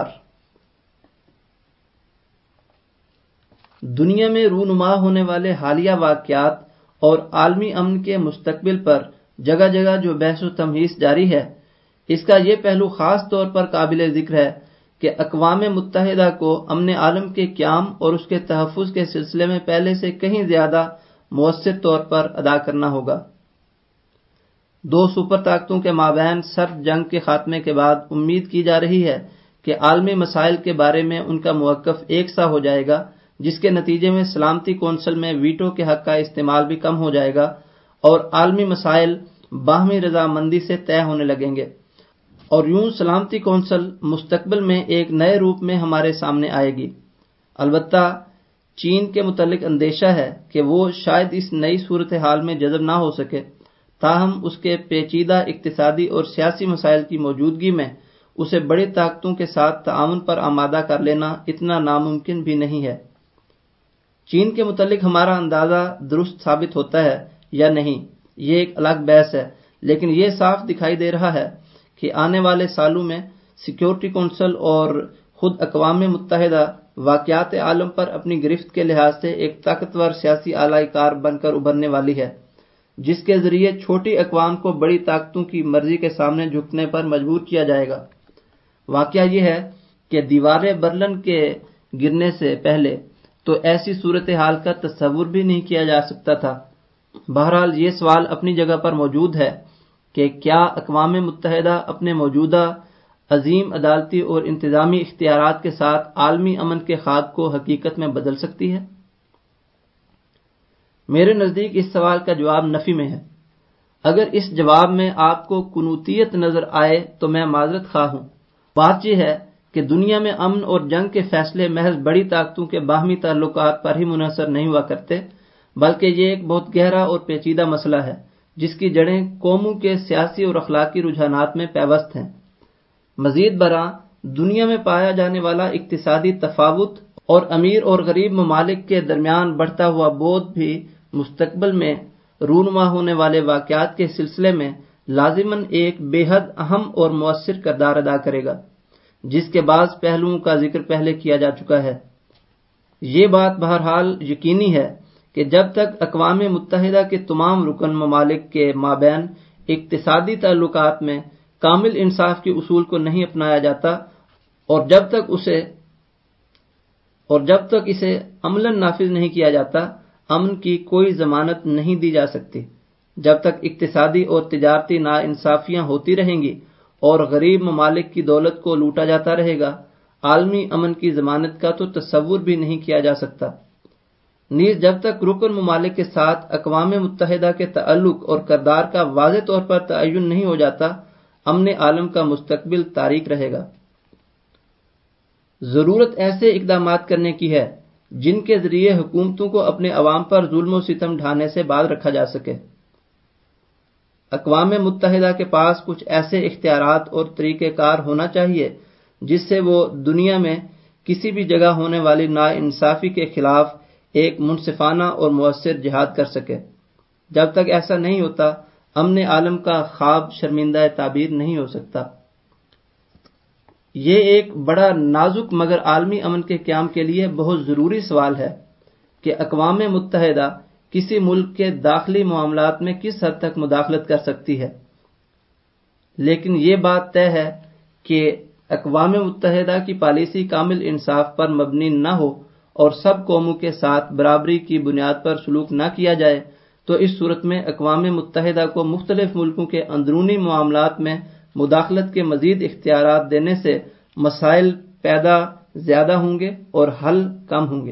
Speaker 1: دنیا میں رونما ہونے والے حالیہ واقعات اور عالمی امن کے مستقبل پر جگہ جگہ جو بحث و تمہیس جاری ہے، اس کا یہ پہلو خاص طور پر قابل ذکر ہے کہ اقوام متحدہ کو امن عالم کے قیام اور اس کے تحفظ کے سلسلے میں پہلے سے کہیں زیادہ مؤثر طور پر ادا کرنا ہوگا۔ دو سپر طاقتوں کے مابین سرد جنگ کے خاتمے کے بعد امید کی جا رہی ہے کہ عالمی مسائل کے بارے میں ان کا موقف ایک سا ہو جائے گا، جس کے نتیجے میں سلامتی کونسل میں ویٹو کے حق کا استعمال بھی کم ہو جائے گا اور عالمی مسائل باہمی رضامندی سے طے ہونے لگیں گے، اور یوں سلامتی کونسل مستقبل میں ایک نئے روپ میں ہمارے سامنے آئے گی۔ البتہ چین کے متعلق اندیشہ ہے کہ وہ شاید اس نئی صورتحال میں جذب نہ ہو سکے، تاہم اس کے پیچیدہ اقتصادی اور سیاسی مسائل کی موجودگی میں اسے بڑی طاقتوں کے ساتھ تعاون پر آمادہ کر لینا اتنا ناممکن بھی نہیں ہے۔ چین کے متعلق ہمارا اندازہ درست ثابت ہوتا ہے یا نہیں، یہ ایک الگ بحث ہے، لیکن یہ صاف دکھائی دے رہا ہے کہ آنے والے سالوں میں سیکیورٹی کونسل اور خود اقوام متحدہ واقعات عالم پر اپنی گرفت کے لحاظ سے ایک طاقتور سیاسی اعلی کار بن کر ابھرنے والی ہے، جس کے ذریعے چھوٹی اقوام کو بڑی طاقتوں کی مرضی کے سامنے جھکنے پر مجبور کیا جائے گا۔ واقعہ یہ ہے کہ دیوار برلن کے گرنے سے پہلے تو ایسی صورتحال کا تصور بھی نہیں کیا جا سکتا تھا۔ بہرحال یہ سوال اپنی جگہ پر موجود ہے کہ کیا اقوام متحدہ اپنے موجودہ عظیم عدالتی اور انتظامی اختیارات کے ساتھ عالمی امن کے خواب کو حقیقت میں بدل سکتی ہے؟ میرے نزدیک اس سوال کا جواب نفی میں ہے۔ اگر اس جواب میں آپ کو کنوتیت نظر آئے تو میں معذرت خواہ ہوں۔ بات یہ ہے کہ دنیا میں امن اور جنگ کے فیصلے محض بڑی طاقتوں کے باہمی تعلقات پر ہی منحصر نہیں ہوا کرتے، بلکہ یہ ایک بہت گہرا اور پیچیدہ مسئلہ ہے جس کی جڑیں قوموں کے سیاسی اور اخلاقی رجحانات میں پیوست ہیں۔ مزید برآں دنیا میں پایا جانے والا اقتصادی تفاوت اور امیر اور غریب ممالک کے درمیان بڑھتا ہوا بودھ بھی مستقبل میں رونما ہونے والے واقعات کے سلسلے میں لازماً ایک بے حد اہم اور مؤثر کردار ادا کرے گا، جس کے بعض پہلوؤں کا ذکر پہلے کیا جا چکا ہے۔ یہ بات بہرحال یقینی ہے کہ جب تک اقوام متحدہ کے تمام رکن ممالک کے مابین اقتصادی تعلقات میں کامل انصاف کے اصول کو نہیں اپنایا جاتا اور جب تک اسے اور جب تک اسے عملاً نافذ نہیں کیا جاتا، امن کی کوئی ضمانت نہیں دی جا سکتی۔ جب تک اقتصادی اور تجارتی ناانصافیاں ہوتی رہیں گی اور غریب ممالک کی دولت کو لوٹا جاتا رہے گا، عالمی امن کی ضمانت کا تو تصور بھی نہیں کیا جا سکتا۔ نیز جب تک رکن ممالک کے ساتھ اقوام متحدہ کے تعلق اور کردار کا واضح طور پر تعین نہیں ہو جاتا، امن عالم کا مستقبل تاریک رہے گا۔ ضرورت ایسے اقدامات کرنے کی ہے جن کے ذریعے حکومتوں کو اپنے عوام پر ظلم و ستم ڈھانے سے باز رکھا جا سکے۔ اقوام متحدہ کے پاس کچھ ایسے اختیارات اور طریقہ کار ہونا چاہیے جس سے وہ دنیا میں کسی بھی جگہ ہونے والی ناانصافی کے خلاف ایک منصفانہ اور مؤثر جہاد کر سکے۔ جب تک ایسا نہیں ہوتا، امن عالم کا خواب شرمندہ تعبیر نہیں ہو سکتا۔ یہ ایک بڑا نازک مگر عالمی امن کے قیام کے لیے بہت ضروری سوال ہے کہ اقوام متحدہ کسی ملک کے داخلی معاملات میں کس حد تک مداخلت کر سکتی ہے، لیکن یہ بات طے ہے کہ اقوام متحدہ کی پالیسی کامل انصاف پر مبنی نہ ہو اور سب قوموں کے ساتھ برابری کی بنیاد پر سلوک نہ کیا جائے تو اس صورت میں اقوام متحدہ کو مختلف ملکوں کے اندرونی معاملات میں مداخلت کے مزید اختیارات دینے سے مسائل پیدا زیادہ ہوں گے اور حل کم ہوں گے۔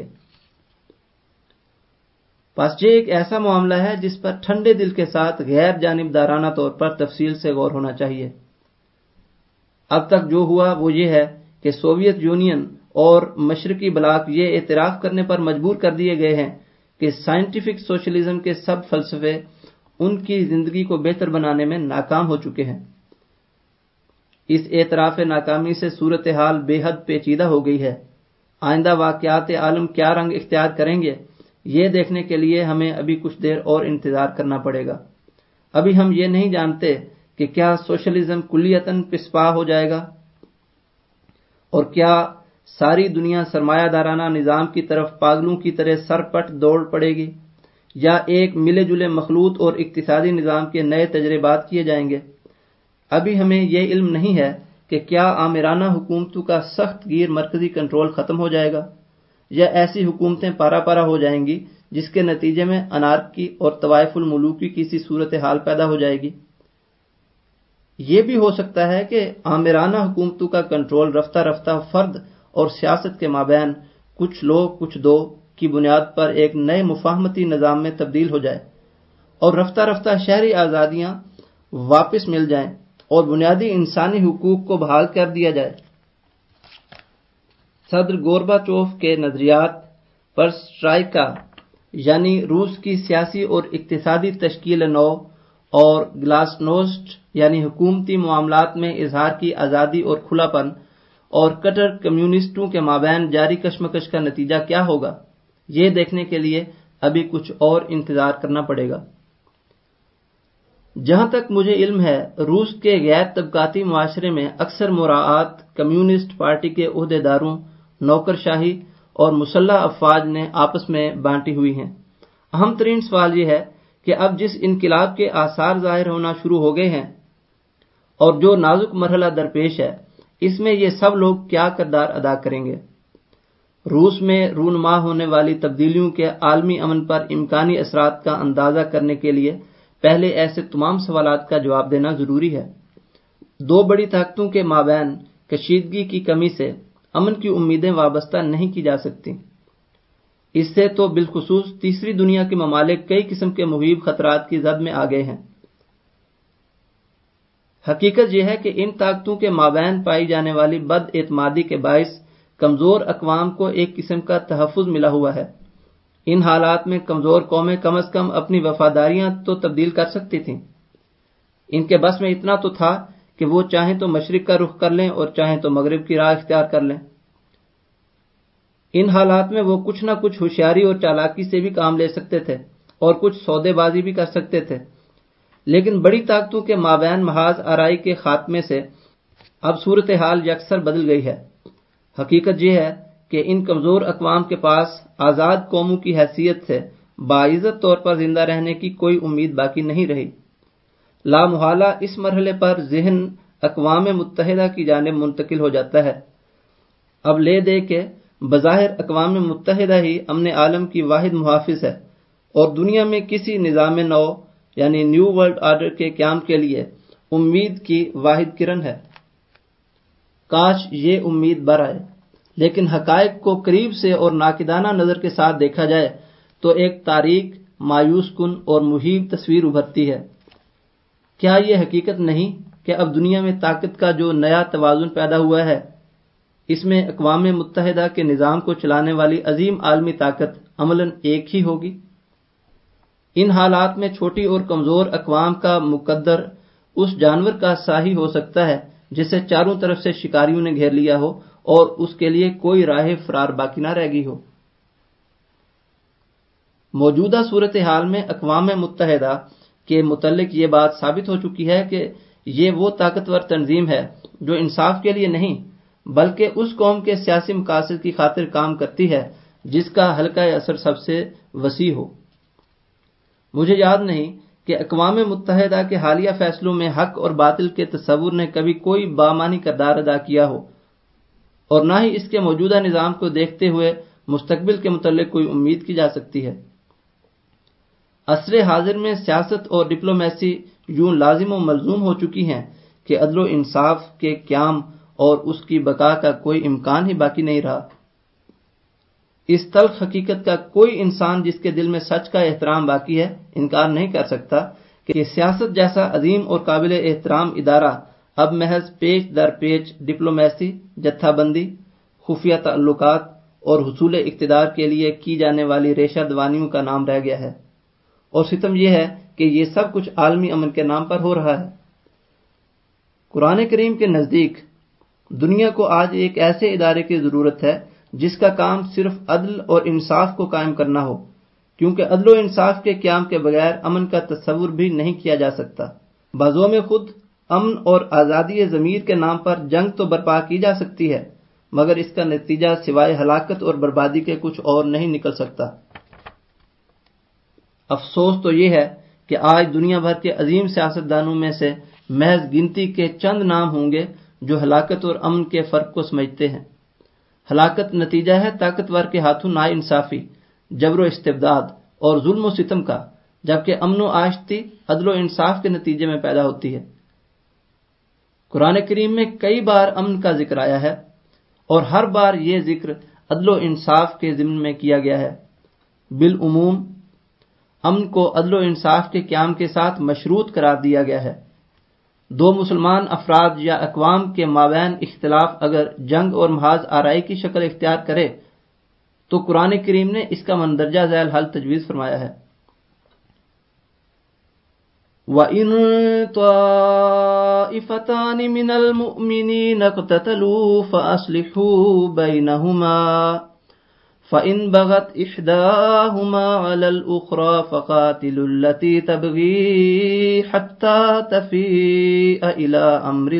Speaker 1: پس یہ ایک ایسا معاملہ ہے جس پر ٹھنڈے دل کے ساتھ غیر جانبدارانہ طور پر تفصیل سے غور ہونا چاہیے۔ اب تک جو ہوا وہ یہ ہے کہ سوویت یونین اور مشرقی بلاک یہ اعتراف کرنے پر مجبور کر دیے گئے ہیں کہ سائنٹیفک سوشلزم کے سب فلسفے ان کی زندگی کو بہتر بنانے میں ناکام ہو چکے ہیں۔ اس اعتراف ناکامی سے صورتحال بے حد پیچیدہ ہو گئی ہے۔ آئندہ واقعات عالم کیا رنگ اختیار کریں گے، یہ دیکھنے کے لیے ہمیں ابھی کچھ دیر اور انتظار کرنا پڑے گا۔ ابھی ہم یہ نہیں جانتے کہ کیا سوشلزم کلیتاً پسپا ہو جائے گا اور کیا ساری دنیا سرمایہ دارانہ نظام کی طرف پاگلوں کی طرح سرپٹ دوڑ پڑے گی، یا ایک ملے جلے مخلوط اور اقتصادی نظام کے نئے تجربات کیے جائیں گے۔ ابھی ہمیں یہ علم نہیں ہے کہ کیا آمرانہ حکومتوں کا سخت گیر مرکزی کنٹرول ختم ہو جائے گا، یا ایسی حکومتیں پارا پارا ہو جائیں گی جس کے نتیجے میں انارکی اور طوائف الملوکی کی سی صورتحال پیدا ہو جائے گی۔ یہ بھی ہو سکتا ہے کہ آمرانہ حکومتوں کا کنٹرول رفتہ رفتہ فرد اور سیاست کے مابین کچھ لو کچھ دو کی بنیاد پر ایک نئے مفاہمتی نظام میں تبدیل ہو جائے اور رفتہ رفتہ شہری آزادیاں واپس مل جائیں اور بنیادی انسانی حقوق کو بحال کر دیا جائے۔ صدر گورباچوف کے نظریات پرسٹرائکا یعنی روس کی سیاسی اور اقتصادی تشکیل نو اور گلاسنوسٹ یعنی حکومتی معاملات میں اظہار کی آزادی اور کھلا پن اور کٹر کمیونسٹوں کے مابین جاری کشمکش کا نتیجہ کیا ہوگا، یہ دیکھنے کے لیے ابھی کچھ اور انتظار کرنا پڑے گا۔ جہاں تک مجھے علم ہے، روس کے غیر طبقاتی معاشرے میں اکثر مراعات کمیونسٹ پارٹی کے عہدیداروں، نوکرشاہی اور مسلح افواج نے آپس میں بانٹی ہوئی ہیں۔ اہم ترین سوال یہ ہے کہ اب جس انقلاب کے آثار ظاہر ہونا شروع ہو گئے ہیں اور جو نازک مرحلہ درپیش ہے، اس میں یہ سب لوگ کیا کردار ادا کریں گے؟ روس میں رونما ہونے والی تبدیلیوں کے عالمی امن پر امکانی اثرات کا اندازہ کرنے کے لیے پہلے ایسے تمام سوالات کا جواب دینا ضروری ہے۔ دو بڑی طاقتوں کے مابین کشیدگی کی کمی سے امن کی امیدیں وابستہ نہیں کی جا سکتی۔ اس سے تو بالخصوص تیسری دنیا کے ممالک کئی قسم کے محیب خطرات کی زد میں آ گئے ہیں۔ حقیقت یہ ہے کہ ان طاقتوں کے مابین پائی جانے والی بد اعتمادی کے باعث کمزور اقوام کو ایک قسم کا تحفظ ملا ہوا ہے۔ ان حالات میں کمزور قومیں کم از کم اپنی وفاداریاں تو تبدیل کر سکتی تھیں۔ ان کے بس میں اتنا تو تھا کہ وہ چاہیں تو مشرق کا رخ کر لیں اور چاہیں تو مغرب کی راہ اختیار کر لیں۔ ان حالات میں وہ کچھ نہ کچھ ہوشیاری اور چالاکی سے بھی کام لے سکتے تھے اور کچھ سودے بازی بھی کر سکتے تھے، لیکن بڑی طاقتوں کے مابین محاذ آرائی کے خاتمے سے اب صورتحال یکسر بدل گئی ہے۔ حقیقت یہ ہے کہ ان کمزور اقوام کے پاس آزاد قوموں کی حیثیت سے باعزت طور پر زندہ رہنے کی کوئی امید باقی نہیں رہی۔ لا محالہ اس مرحلے پر ذہن اقوام متحدہ کی جانب منتقل ہو جاتا ہے۔ اب لے دے کہ بظاہر اقوام متحدہ ہی امن عالم کی واحد محافظ ہے اور دنیا میں کسی نظام نو یعنی نیو ورلڈ آرڈر کے قیام کے لیے امید کی واحد کرن ہے۔ کاش یہ امید بر آئے۔ لیکن حقائق کو قریب سے اور ناقدانہ نظر کے ساتھ دیکھا جائے تو ایک تاریک، مایوس کن اور مہیب تصویر ابھرتی ہے۔ کیا یہ حقیقت نہیں کہ اب دنیا میں طاقت کا جو نیا توازن پیدا ہوا ہے، اس میں اقوام متحدہ کے نظام کو چلانے والی عظیم عالمی طاقت عملاً ایک ہی ہوگی؟ ان حالات میں چھوٹی اور کمزور اقوام کا مقدر اس جانور کا سا ہی ہو سکتا ہے جسے چاروں طرف سے شکاریوں نے گھیر لیا ہو اور اس کے لیے کوئی راہ فرار باقی نہ رہ گئی ہو۔ موجودہ صورتحال میں اقوام متحدہ کے متعلق یہ بات ثابت ہو چکی ہے کہ یہ وہ طاقتور تنظیم ہے جو انصاف کے لیے نہیں بلکہ اس قوم کے سیاسی مقاصد کی خاطر کام کرتی ہے جس کا حلقہ اثر سب سے وسیع ہو۔ مجھے یاد نہیں کہ اقوام متحدہ کے حالیہ فیصلوں میں حق اور باطل کے تصور نے کبھی کوئی بامانی کردار ادا کیا ہو، اور نہ ہی اس کے موجودہ نظام کو دیکھتے ہوئے مستقبل کے متعلق کوئی امید کی جا سکتی ہے۔ عصر حاضر میں سیاست اور ڈپلومیسی یوں لازم و ملزوم ہو چکی ہیں کہ عدل و انصاف کے قیام اور اس کی بقا کا کوئی امکان ہی باقی نہیں رہا۔ اس تلخ حقیقت کا کوئی انسان جس کے دل میں سچ کا احترام باقی ہے انکار نہیں کر سکتا کہ سیاست جیسا عظیم اور قابل احترام ادارہ اب محض پیچ در پیچ ڈپلومیسی، جتھا بندی، خفیہ تعلقات اور حصول اقتدار کے لیے کی جانے والی ریشہ دوانیوں کا نام رہ گیا ہے، اور ستم یہ ہے کہ یہ سب کچھ عالمی امن کے نام پر ہو رہا ہے۔ قرآن کریم کے نزدیک دنیا کو آج ایک ایسے ادارے کی ضرورت ہے جس کا کام صرف عدل اور انصاف کو قائم کرنا ہو، کیونکہ عدل و انصاف کے قیام کے بغیر امن کا تصور بھی نہیں کیا جا سکتا۔ بازو میں خود امن اور آزادی ضمیر کے نام پر جنگ تو برپا کی جا سکتی ہے، مگر اس کا نتیجہ سوائے ہلاکت اور بربادی کے کچھ اور نہیں نکل سکتا۔ افسوس تو یہ ہے کہ آج دنیا بھر کے عظیم سیاستدانوں میں سے محض گنتی کے چند نام ہوں گے جو ہلاکت اور امن کے فرق کو سمجھتے ہیں۔ ہلاکت نتیجہ ہے طاقتور کے ہاتھوں نا انصافی، جبر و استبداد اور ظلم و ستم کا، جبکہ امن و آشتی عدل و انصاف کے نتیجے میں پیدا ہوتی ہے۔ قرآن کریم میں کئی بار امن کا ذکر آیا ہے، اور ہر بار یہ ذکر عدل و انصاف کے ضمن میں کیا گیا ہے۔ بالعموم امن کو عدل و انصاف کے قیام کے ساتھ مشروط قرار دیا گیا ہے۔ دو مسلمان افراد یا اقوام کے مابین اختلاف اگر جنگ اور محاذ آرائی کی شکل اختیار کرے تو قرآن کریم نے اس کا مندرجہ ذیل حل تجویز فرمایا ہے۔ وَإِن طَائِفَتَانِ مِنَ الْمُؤْمِنِينَ اقْتَتَلُوا فَأَصْلِحُوا بَيْنَهُمَا فَإِن بَغَتْ إِحْدَاهُمَا عَلَى الْأُخْرَى فَقَاتِلُوا الَّتِي تَبْغِي حَتَّى تَفِيءَ إِلَى أَمْرِ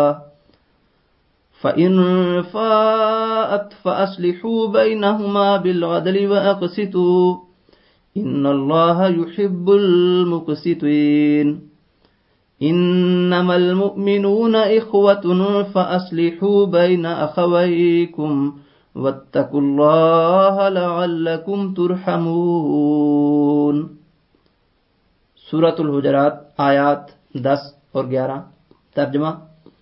Speaker 1: اللَّهِ فَإِن فَاءَتْ فَأَصْلِحُوا بَيْنَهُمَا بِالْعَدْلِ وَأَقْسِطُوا إِنَّ اللَّهَ يُحِبُّ الْمُقْسِطِينَ إِنَّمَا الْمُؤْمِنُونَ إِخْوَةٌ فَأَصْلِحُوا بَيْنَ أَخَوَيْكُمْ وَاتَّقُوا اللَّهَ لَعَلَّكُمْ تُرْحَمُونَ۔ سورۃ الحجرات آیات دس اور گیارہ۔ ترجمہ: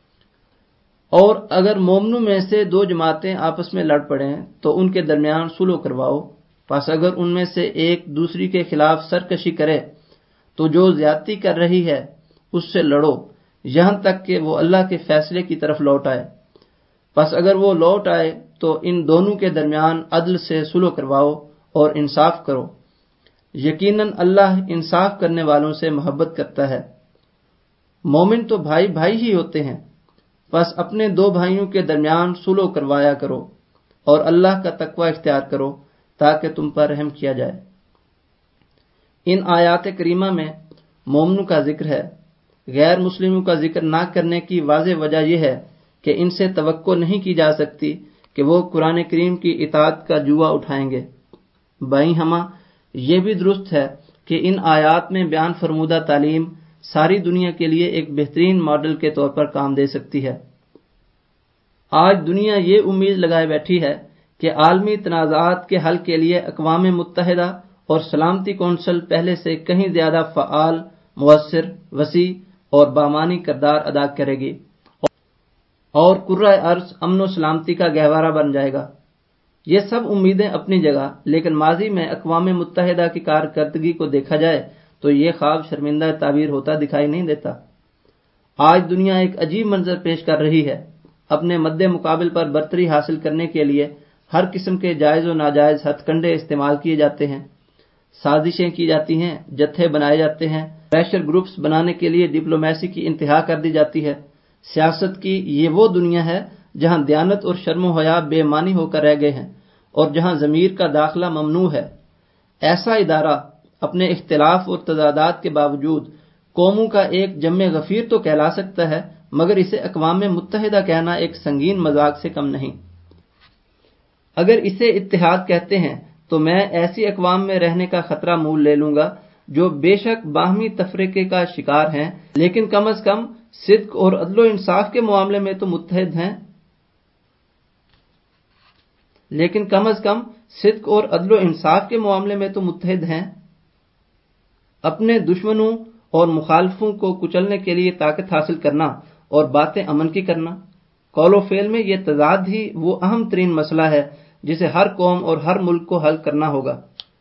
Speaker 1: اور اگر مومنوں میں سے دو جماعتیں آپس میں لڑ پڑیں تو ان کے درمیان صلح کرواؤ، پس اگر ان میں سے ایک دوسری کے خلاف سرکشی کرے تو جو زیادتی کر رہی ہے اس سے لڑو یہاں تک کہ وہ اللہ کے فیصلے کی طرف لوٹ آئے۔ پس اگر وہ لوٹ آئے تو ان دونوں کے درمیان عدل سے صلح کرواؤ اور انصاف کرو، یقیناً اللہ انصاف کرنے والوں سے محبت کرتا ہے۔ مومن تو بھائی بھائی ہی ہوتے ہیں، پس اپنے دو بھائیوں کے درمیان صلح کروایا کرو اور اللہ کا تقوی اختیار کرو تاکہ تم پر رحم کیا جائے۔ ان آیات کریمہ میں مومنوں کا ذکر ہے، غیر مسلموں کا ذکر نہ کرنے کی واضح وجہ یہ ہے کہ ان سے توقع نہیں کی جا سکتی کہ وہ قرآن کریم کی اطاعت کا جوا اٹھائیں گے۔ بائیں ہمہ یہ بھی درست ہے کہ ان آیات میں بیان فرمودہ تعلیم ساری دنیا کے لیے ایک بہترین ماڈل کے طور پر کام دے سکتی ہے۔ آج دنیا یہ امید لگائے بیٹھی ہے کہ عالمی تنازعات کے حل کے لیے اقوام متحدہ اور سلامتی کونسل پہلے سے کہیں زیادہ فعال، مؤثر، وسیع اور بامانی کردار ادا کرے گی، اور کرۂ ارض امن و سلامتی کا گہوارہ بن جائے گا۔ یہ سب امیدیں اپنی جگہ، لیکن ماضی میں اقوام متحدہ کی کارکردگی کو دیکھا جائے تو یہ خواب شرمندہ تعبیر ہوتا دکھائی نہیں دیتا۔ آج دنیا ایک عجیب منظر پیش کر رہی ہے۔ اپنے مد مقابل پر برتری حاصل کرنے کے لیے ہر قسم کے جائز و ناجائز ہتھ کنڈے استعمال کیے جاتے ہیں، سازشیں کی جاتی ہیں، جتھے بنائے جاتے ہیں، پریشر گروپس بنانے کے لیے ڈپلومیسی کی انتہا کر دی جاتی ہے۔ سیاست کی یہ وہ دنیا ہے جہاں دیانت اور شرم و حیا بے معنی ہو کر رہ گئے ہیں اور جہاں ضمیر کا داخلہ ممنوع ہے۔ ایسا ادارہ اپنے اختلاف اور تضادات کے باوجود قوموں کا ایک جمع غفیر تو کہلا سکتا ہے، مگر اسے اقوام متحدہ کہنا ایک سنگین مذاق سے کم نہیں۔ اگر اسے اتحاد کہتے ہیں تو میں ایسی اقوام میں رہنے کا خطرہ مول لے لوں گا جو بے شک باہمی تفرقے کا شکار ہیں، لیکن کم از کم صدق اور عدل و انصاف کے معاملے میں تو متحد ہیں لیکن کم از کم صدق اور عدل و انصاف کے معاملے میں تو متحد ہیں۔ اپنے دشمنوں اور مخالفوں کو کچلنے کے لیے طاقت حاصل کرنا اور باتیں امن کی کرنا، قول و فعل میں یہ تضاد ہی وہ اہم ترین مسئلہ ہے جسے ہر قوم اور ہر ملک کو حل کرنا ہوگا۔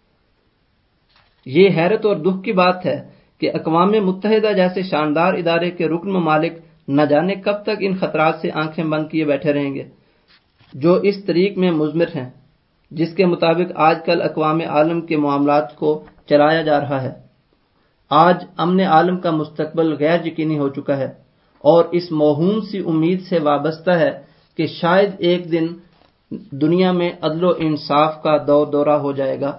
Speaker 1: یہ حیرت اور دکھ کی بات ہے کہ اقوام متحدہ جیسے شاندار ادارے کے رکن ممالک نہ جانے کب تک ان خطرات سے آنکھیں بند کیے بیٹھے رہیں گے جو اس طریق میں مضمر ہیں جس کے مطابق آج کل اقوام عالم کے معاملات کو چلایا جا رہا ہے۔ آج امن عالم کا مستقبل غیر یقینی ہو چکا ہے اور اس موہوم سی امید سے وابستہ ہے کہ شاید ایک دن دنیا میں عدل و انصاف کا دور دورہ ہو جائے گا۔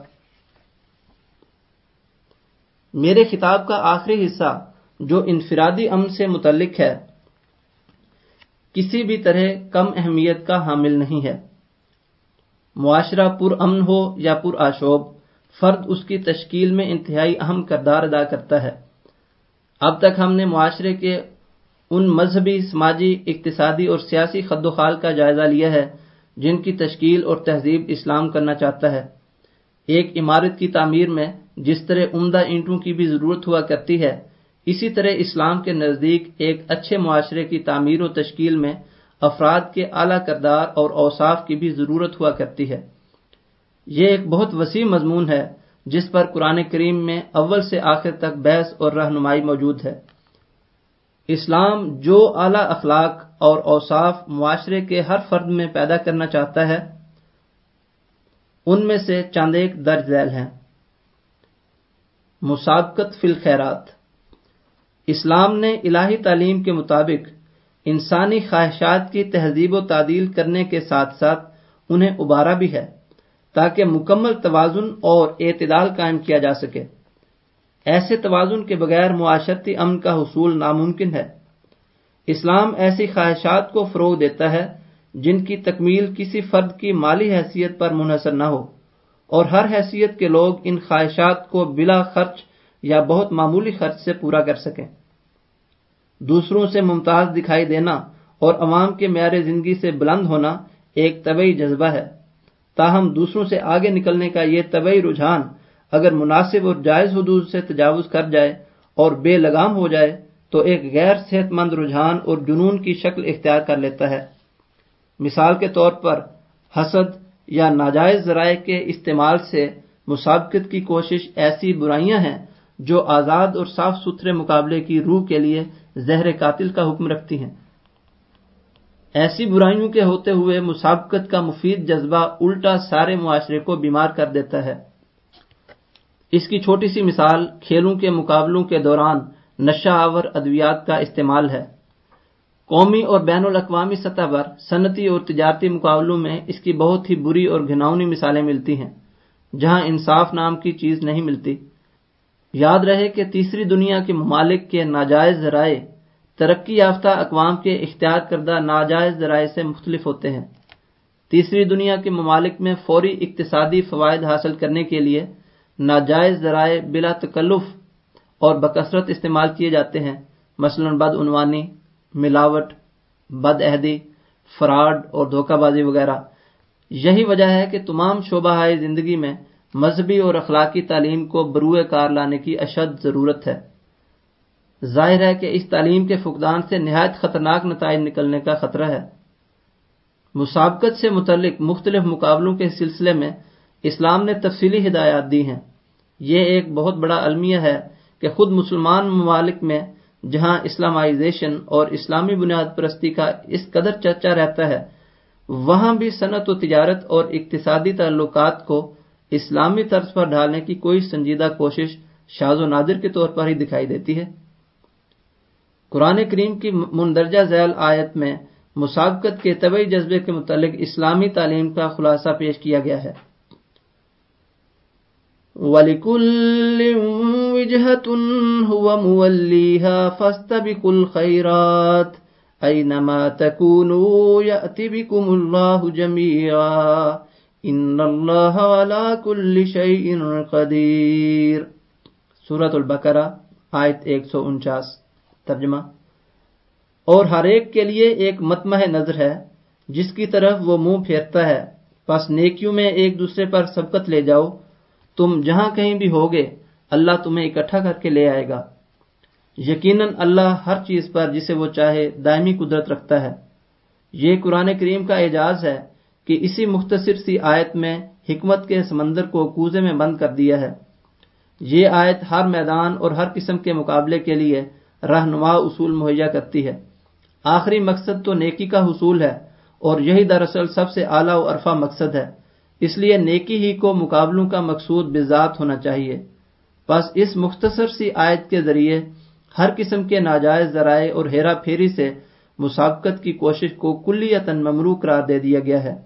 Speaker 1: میرے خطاب کا آخری حصہ جو انفرادی امن سے متعلق ہے کسی بھی طرح کم اہمیت کا حامل نہیں ہے۔ معاشرہ پر امن ہو یا پر آشوب، فرد اس کی تشکیل میں انتہائی اہم کردار ادا کرتا ہے۔ اب تک ہم نے معاشرے کے ان مذہبی، سماجی، اقتصادی اور سیاسی خد و خال کا جائزہ لیا ہے جن کی تشکیل اور تہذیب اسلام کرنا چاہتا ہے۔ ایک عمارت کی تعمیر میں جس طرح عمدہ اینٹوں کی بھی ضرورت ہوا کرتی ہے، اسی طرح اسلام کے نزدیک ایک اچھے معاشرے کی تعمیر و تشکیل میں افراد کے اعلیٰ کردار اور اوصاف کی بھی ضرورت ہوا کرتی ہے۔ یہ ایک بہت وسیع مضمون ہے جس پر قرآن کریم میں اول سے آخر تک بحث اور رہنمائی موجود ہے۔ اسلام جو اعلیٰ اخلاق اور اوصاف معاشرے کے ہر فرد میں پیدا کرنا چاہتا ہے ان میں سے چند ایک درج ذیل ہیں۔ مسابقت فی الخیرات۔ اسلام نے الہی تعلیم کے مطابق انسانی خواہشات کی تہذیب و تعدیل کرنے کے ساتھ ساتھ انہیں ابھارا بھی ہے تاکہ مکمل توازن اور اعتدال قائم کیا جا سکے۔ ایسے توازن کے بغیر معاشرتی امن کا حصول ناممکن ہے۔ اسلام ایسی خواہشات کو فروغ دیتا ہے جن کی تکمیل کسی فرد کی مالی حیثیت پر منحصر نہ ہو اور ہر حیثیت کے لوگ ان خواہشات کو بلا خرچ یا بہت معمولی خرچ سے پورا کر سکیں۔ دوسروں سے ممتاز دکھائی دینا اور عوام کے معیار زندگی سے بلند ہونا ایک طبعی جذبہ ہے، تاہم دوسروں سے آگے نکلنے کا یہ طبعی رجحان اگر مناسب اور جائز حدود سے تجاوز کر جائے اور بے لگام ہو جائے تو ایک غیر صحت مند رجحان اور جنون کی شکل اختیار کر لیتا ہے۔ مثال کے طور پر حسد یا ناجائز ذرائع کے استعمال سے مسابقت کی کوشش ایسی برائیاں ہیں جو آزاد اور صاف ستھرے مقابلے کی روح کے لیے زہر قاتل کا حکم رکھتی ہیں۔ ایسی برائیوں کے ہوتے ہوئے مسابقت کا مفید جذبہ الٹا سارے معاشرے کو بیمار کر دیتا ہے۔ اس کی چھوٹی سی مثال کھیلوں کے مقابلوں کے دوران نشہ آور ادویات کا استعمال ہے۔ قومی اور بین الاقوامی سطح پر صنعتی اور تجارتی مقابلوں میں اس کی بہت ہی بری اور گھناؤنی مثالیں ملتی ہیں جہاں انصاف نام کی چیز نہیں ملتی۔ یاد رہے کہ تیسری دنیا کے ممالک کے ناجائز ذرائع ترقی یافتہ اقوام کے اختیار کردہ ناجائز ذرائع سے مختلف ہوتے ہیں۔ تیسری دنیا کے ممالک میں فوری اقتصادی فوائد حاصل کرنے کے لیے ناجائز ذرائع بلا تکلف اور بکثرت استعمال کیے جاتے ہیں، مثلا بدعنوانی، ملاوٹ، بد عہدی، فراڈ اور دھوکہ بازی وغیرہ۔ یہی وجہ ہے کہ تمام شعبہ زندگی میں مذہبی اور اخلاقی تعلیم کو بروئے کار لانے کی اشد ضرورت ہے۔ ظاہر ہے کہ اس تعلیم کے فقدان سے نہایت خطرناک نتائج نکلنے کا خطرہ ہے۔ مسابقت سے متعلق مختلف مقابلوں کے سلسلے میں اسلام نے تفصیلی ہدایات دی ہیں۔ یہ ایک بہت بڑا المیہ ہے کہ خود مسلمان ممالک میں جہاں اسلامائزیشن اور اسلامی بنیاد پرستی کا اس قدر چرچا رہتا ہے، وہاں بھی صنعت و تجارت اور اقتصادی تعلقات کو اسلامی طرز پر ڈھالنے کی کوئی سنجیدہ کوشش شاذ و نادر کے طور پر ہی دکھائی دیتی ہے۔ قرآن کریم کی مندرجہ ذیل آیت میں مسابقت کے طبعی جذبے کے متعلق اسلامی تعلیم کا خلاصہ پیش کیا گیا ہے۔ وَلِكُلٍّ وِجْهَةٌ هُوَ مُوَلِّيهَا فَاسْتَبِقُوا الْخَيْرَاتِ أَيْنَمَا تَكُونُوا يَأْتِ بِكُمُ اللَّهُ جَمِيعًا إِنَّ اللَّهَ عَلَى كُلِّ شَيْءٍ قَدِيرٌ۔ سورۃ البقرہ آیت ایک سو انچاس۔ ترجمہ: اور ہر ایک کے لیے ایک مطمع نظر ہے جس کی طرف وہ منہ پھیرتا ہے، پس نیکیوں میں ایک دوسرے پر سبقت لے جاؤ، تم جہاں کہیں بھی ہوگے اللہ تمہیں اکٹھا کر کے لے آئے گا۔ یقیناً اللہ ہر چیز پر جسے وہ چاہے دائمی قدرت رکھتا ہے۔ یہ قرآن کریم کا اعجاز ہے کہ اسی مختصر سی آیت میں حکمت کے سمندر کو کوزے میں بند کر دیا ہے۔ یہ آیت ہر میدان اور ہر قسم کے مقابلے کے لیے رہنما اصول مہیا کرتی ہے۔ آخری مقصد تو نیکی کا حصول ہے اور یہی دراصل سب سے اعلیٰ و ارفع مقصد ہے، اس لیے نیکی ہی کو مقابلوں کا مقصود بذات ہونا چاہیے۔ بس اس مختصر سی آیت کے ذریعے ہر قسم کے ناجائز ذرائع اور ہیرا پھیری سے مسابقت کی کوشش کو کلیتاً ممنوع قرار دے دیا گیا ہے۔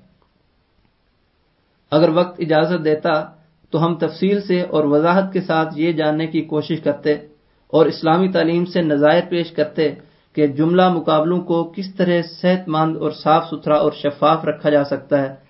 Speaker 1: اگر وقت اجازت دیتا تو ہم تفصیل سے اور وضاحت کے ساتھ یہ جاننے کی کوشش کرتے اور اسلامی تعلیم سے نظائر پیش کرتے کہ جملہ مقابلوں کو کس طرح صحت مند اور صاف ستھرا اور شفاف رکھا جا سکتا ہے۔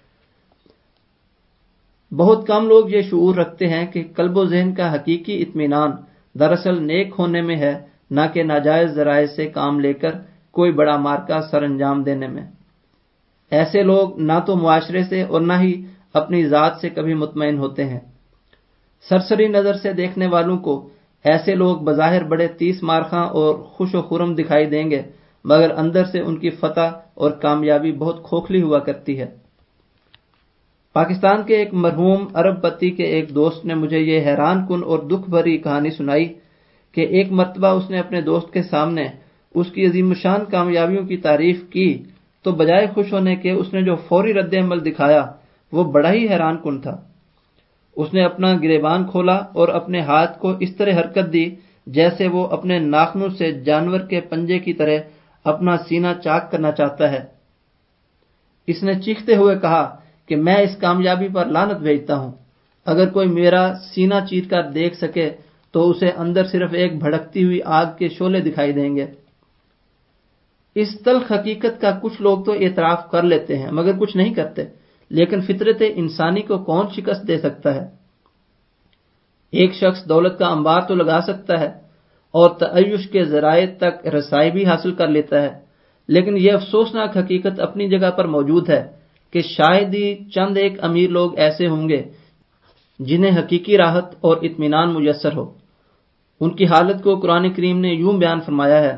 Speaker 1: بہت کم لوگ یہ شعور رکھتے ہیں کہ قلب و ذہن کا حقیقی اطمینان دراصل نیک ہونے میں ہے، نہ کہ ناجائز ذرائع سے کام لے کر کوئی بڑا مارکہ سر انجام دینے میں۔ ایسے لوگ نہ تو معاشرے سے اور نہ ہی اپنی ذات سے کبھی مطمئن ہوتے ہیں۔ سرسری نظر سے دیکھنے والوں کو ایسے لوگ بظاہر بڑے تیس مارخاں اور خوش و خرم دکھائی دیں گے، مگر اندر سے ان کی فتح اور کامیابی بہت کھوکھلی ہوا کرتی ہے۔ پاکستان کے ایک مرحوم عرب پتی کے ایک دوست نے مجھے یہ حیران کن اور دکھ بھری کہانی سنائی کہ ایک مرتبہ اس نے اپنے دوست کے سامنے اس کی عظیم الشان کامیابیوں کی تعریف کی تو بجائے خوش ہونے کے اس نے جو فوری رد عمل دکھایا وہ بڑا ہی حیران کن تھا۔ اس نے اپنا گریبان کھولا اور اپنے ہاتھ کو اس طرح حرکت دی جیسے وہ اپنے ناخنوں سے جانور کے پنجے کی طرح اپنا سینہ چاک کرنا چاہتا ہے۔ اس نے چیختے ہوئے کہا کہ میں اس کامیابی پر لعنت بھیجتا ہوں۔ اگر کوئی میرا سینہ چیر کر دیکھ سکے تو اسے اندر صرف ایک بھڑکتی ہوئی آگ کے شعلے دکھائی دیں گے۔ اس تلخ حقیقت کا کچھ لوگ تو اعتراف کر لیتے ہیں مگر کچھ نہیں کرتے، لیکن فطرت انسانی کو کون شکست دے سکتا ہے؟ ایک شخص دولت کا انبار تو لگا سکتا ہے اور تعیش کے ذرائع تک رسائی بھی حاصل کر لیتا ہے، لیکن یہ افسوسناک حقیقت اپنی جگہ پر موجود ہے کہ شاید ہی چند ایک امیر لوگ ایسے ہوں گے جنہیں حقیقی راحت اور اطمینان میسر ہو۔ ان کی حالت کو قرآن کریم نے یوں بیان فرمایا ہے: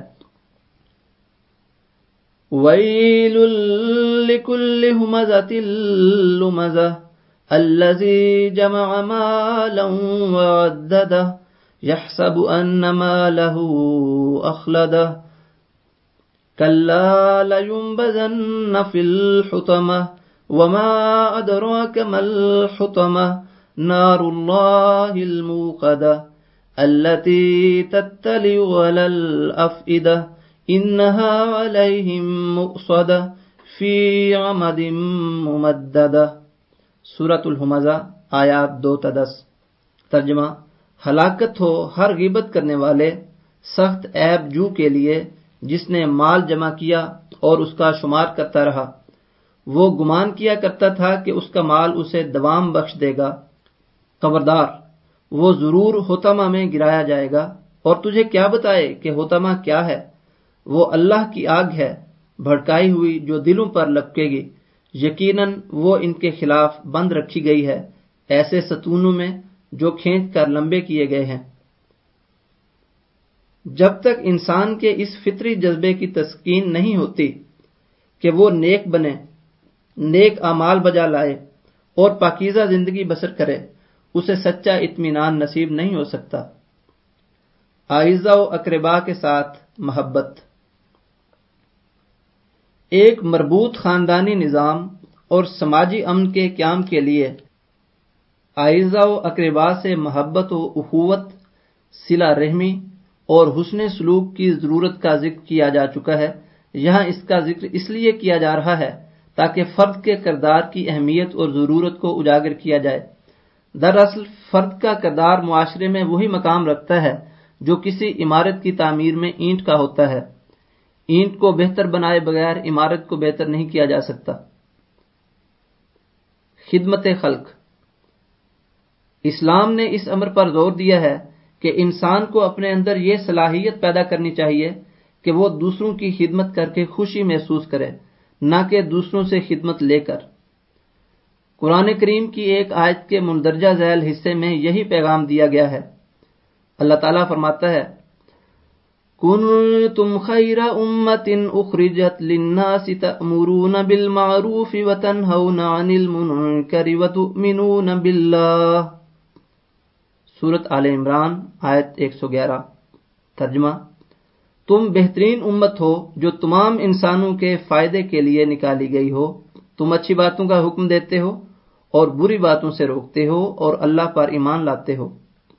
Speaker 1: وَيْلٌ لِكُلِّ هُمَزَةٍ لُمَزَةٍ الَّذِي جَمَعَ مَالًا وَعَدَّدَهُ يَحْسَبُ أَنَّ مَالَهُ أَخْلَدَهُ كَلَّا لَيُنبَذَنَّ فِي الْحُطَمَةِ وَمَا أَدْرَاكَ مَا الْحُطَمَةُ نَارُ اللَّهِ الْمُوقَدَةُ الَّتِي تَطَّلِعُ عَلَى الْأَفْئِدَةِ إِنَّهَا عَلَيْهِمْ مُؤْصَدَةٌ فِي عَمَدٍ مُمَدَّدَةٍ۔ سورۃ الہمزہ آیات دو تا دس۔ ترجمہ: ہلاکت ہو ہر غیبت کرنے والے سخت عیب جو کے لیے جس نے مال جمع کیا اور اس کا شمار کرتا رہا، وہ گمان کیا کرتا تھا کہ اس کا مال اسے دوام بخش دے گا۔ خبردار، وہ ضرور حطمہ میں گرایا جائے گا، اور تجھے کیا بتائے کہ حطمہ کیا ہے؟ وہ اللہ کی آگ ہے بھڑکائی ہوئی جو دلوں پر لپکے گی، یقیناً وہ ان کے خلاف بند رکھی گئی ہے ایسے ستونوں میں جو کھینچ کر لمبے کیے گئے ہیں۔ جب تک انسان کے اس فطری جذبے کی تسکین نہیں ہوتی کہ وہ نیک بنے، نیک اعمال بجا لائے اور پاکیزہ زندگی بسر کرے، اسے سچا اطمینان نصیب نہیں ہو سکتا۔ اعزاء و اقرباء کے ساتھ محبت۔ ایک مربوط خاندانی نظام اور سماجی امن کے قیام کے لیے اعزاء و اقرباء سے محبت و اخوت، صلہ رحمی اور حسن سلوک کی ضرورت کا ذکر کیا جا چکا ہے۔ یہاں اس کا ذکر اس لیے کیا جا رہا ہے تاکہ فرد کے کردار کی اہمیت اور ضرورت کو اجاگر کیا جائے۔ دراصل فرد کا کردار معاشرے میں وہی مقام رکھتا ہے جو کسی عمارت کی تعمیر میں اینٹ کا ہوتا ہے۔ اینٹ کو بہتر بنائے بغیر عمارت کو بہتر نہیں کیا جا سکتا۔ خدمت خلق۔ اسلام نے اس امر پر زور دیا ہے کہ انسان کو اپنے اندر یہ صلاحیت پیدا کرنی چاہیے کہ وہ دوسروں کی خدمت کر کے خوشی محسوس کرے، نہ کہ دوسروں سے خدمت لے کر۔ قرآن کریم کی ایک آیت کے مندرجہ ذیل حصے میں یہی پیغام دیا گیا ہے۔ اللہ تعالیٰ فرماتا ہے، کنتم خیر امۃ اخرجت للناس تأمرون بالمعروف وتنہون عن المنکر وتؤمنون باللہ۔ سورۃ آل عمران آیت ایک سو گیارہ۔ ترجمہ: تم بہترین امت ہو جو تمام انسانوں کے فائدے کے لیے نکالی گئی ہو۔ تم اچھی باتوں کا حکم دیتے ہو اور بری باتوں سے روکتے ہو اور اللہ پر ایمان لاتے ہو۔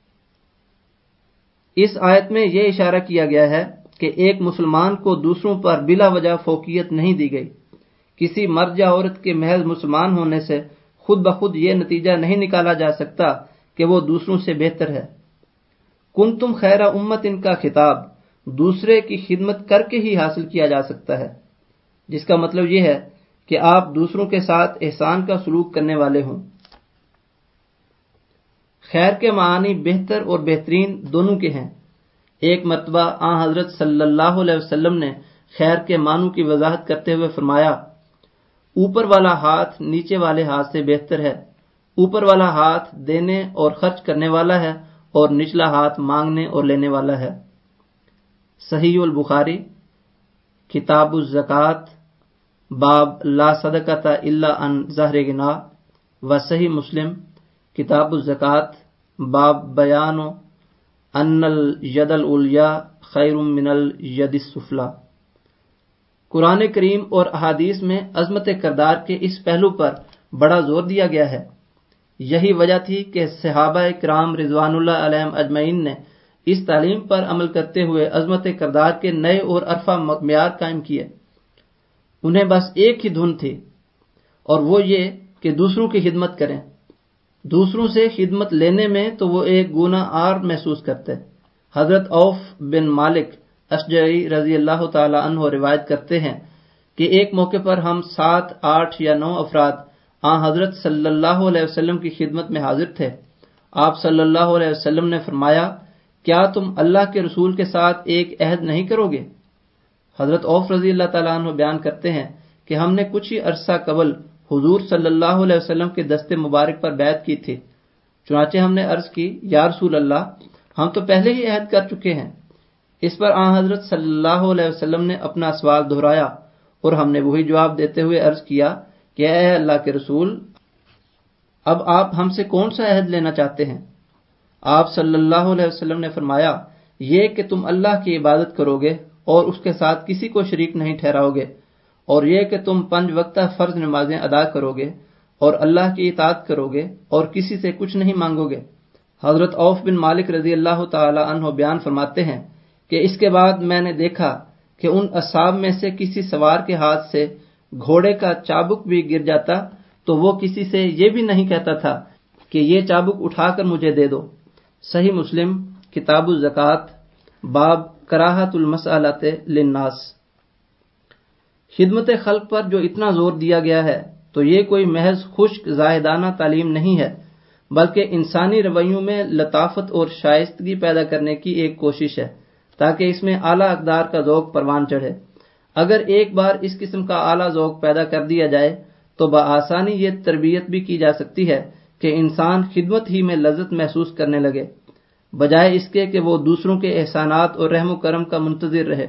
Speaker 1: اس آیت میں یہ اشارہ کیا گیا ہے کہ ایک مسلمان کو دوسروں پر بلا وجہ فوقیت نہیں دی گئی۔ کسی مرد یا عورت کے محض مسلمان ہونے سے خود بخود یہ نتیجہ نہیں نکالا جا سکتا کہ وہ دوسروں سے بہتر ہے۔ کنتم خیر امت، ان کا خطاب دوسرے کی خدمت کر کے ہی حاصل کیا جا سکتا ہے، جس کا مطلب یہ ہے کہ آپ دوسروں کے ساتھ احسان کا سلوک کرنے والے ہوں۔ خیر کے معنی بہتر اور بہترین دونوں کے ہیں۔ ایک مرتبہ آن حضرت صلی اللہ علیہ وسلم نے خیر کے معنوں کی وضاحت کرتے ہوئے فرمایا، اوپر والا ہاتھ نیچے والے ہاتھ سے بہتر ہے۔ اوپر والا ہاتھ دینے اور خرچ کرنے والا ہے اور نچلا ہاتھ مانگنے اور لینے والا ہے۔ صحیح البخاری کتاب الزکوٰۃ باب لا صدقۃ الا عن ظہر غنا، و صحیح مسلم کتاب الزکوٰۃ باب بیان ان الید العلیٰ خیر من الید السفلی۔ قرآن کریم اور احادیث میں عظمت کردار کے اس پہلو پر بڑا زور دیا گیا ہے۔ یہی وجہ تھی کہ صحابہ کرام رضوان اللہ علیہم اجمعین نے اس تعلیم پر عمل کرتے ہوئے عظمت کردار کے نئے اور عرفہ معیار قائم کیے۔ انہیں بس ایک ہی دھن تھی، اور وہ یہ کہ دوسروں کی خدمت کریں۔ دوسروں سے خدمت لینے میں تو وہ ایک گناہ آر محسوس کرتے۔ حضرت عوف بن مالک اشجعی رضی اللہ تعالی عنہ روایت کرتے ہیں کہ ایک موقع پر ہم سات آٹھ یا نو افراد آن حضرت صلی اللہ علیہ وسلم کی خدمت میں حاضر تھے۔ آپ صلی اللہ علیہ وسلم نے فرمایا، کیا تم اللہ کے رسول کے ساتھ ایک عہد نہیں کرو گے؟ حضرت عوف رضی اللہ تعالیٰ عنہ بیان کرتے ہیں کہ ہم نے کچھ ہی عرصہ قبل حضور صلی اللہ علیہ وسلم کے دست مبارک پر بیعت کی تھی۔ چنانچہ ہم نے عرض کی، یا رسول اللہ، ہم تو پہلے ہی عہد کر چکے ہیں۔ اس پر آن حضرت صلی اللہ علیہ وسلم نے اپنا سوال دہرایا اور ہم نے وہی جواب دیتے ہوئے عرض کیا کہ اے اللہ کے رسول، اب آپ ہم سے کون سا عہد لینا چاہتے ہیں؟ آپ صلی اللہ علیہ وسلم نے فرمایا، یہ کہ تم اللہ کی عبادت کرو گے اور اس کے ساتھ کسی کو شریک نہیں ٹھہراؤ گے، اور یہ کہ تم پنج وقتہ فرض نمازیں ادا کرو گے اور اللہ کی اطاعت کرو گے اور کسی سے کچھ نہیں مانگو گے۔ حضرت عوف بن مالک رضی اللہ تعالی عنہ بیان فرماتے ہیں کہ اس کے بعد میں نے دیکھا کہ ان اصحاب میں سے کسی سوار کے ہاتھ سے گھوڑے کا چابک بھی گر جاتا تو وہ کسی سے یہ بھی نہیں کہتا تھا کہ یہ چابک اٹھا کر مجھے دے دو۔ صحیح مسلم کتاب الزکوٰۃ باب کراہت المسألۃ للناس۔ خدمت خلق پر جو اتنا زور دیا گیا ہے تو یہ کوئی محض خشک زاہدانہ تعلیم نہیں ہے، بلکہ انسانی رویوں میں لطافت اور شائستگی پیدا کرنے کی ایک کوشش ہے تاکہ اس میں اعلیٰ اقدار کا ذوق پروان چڑھے۔ اگر ایک بار اس قسم کا اعلیٰ ذوق پیدا کر دیا جائے تو بآسانی یہ تربیت بھی کی جا سکتی ہے کہ انسان خدمت ہی میں لذت محسوس کرنے لگے۔ بجائے اس کے کہ وہ دوسروں کے احسانات اور رحم و کرم کا منتظر رہے۔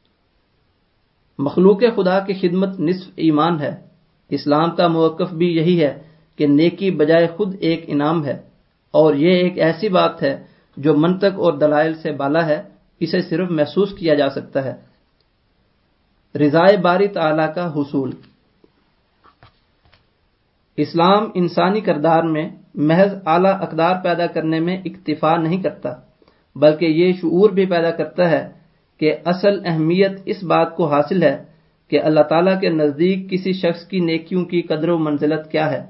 Speaker 1: مخلوق خدا کی خدمت نصف ایمان ہے۔ اسلام کا موقف بھی یہی ہے کہ نیکی بجائے خود ایک انعام ہے، اور یہ ایک ایسی بات ہے جو منطق اور دلائل سے بالا ہے، اسے صرف محسوس کیا جا سکتا ہے۔ رضائے باری تعالی کا حصول۔ اسلام انسانی کردار میں محض اعلیٰ اقدار پیدا کرنے میں اکتفا نہیں کرتا، بلکہ یہ شعور بھی پیدا کرتا ہے کہ اصل اہمیت اس بات کو حاصل ہے کہ اللہ تعالیٰ کے نزدیک کسی شخص کی نیکیوں کی قدر و منزلت کیا ہے۔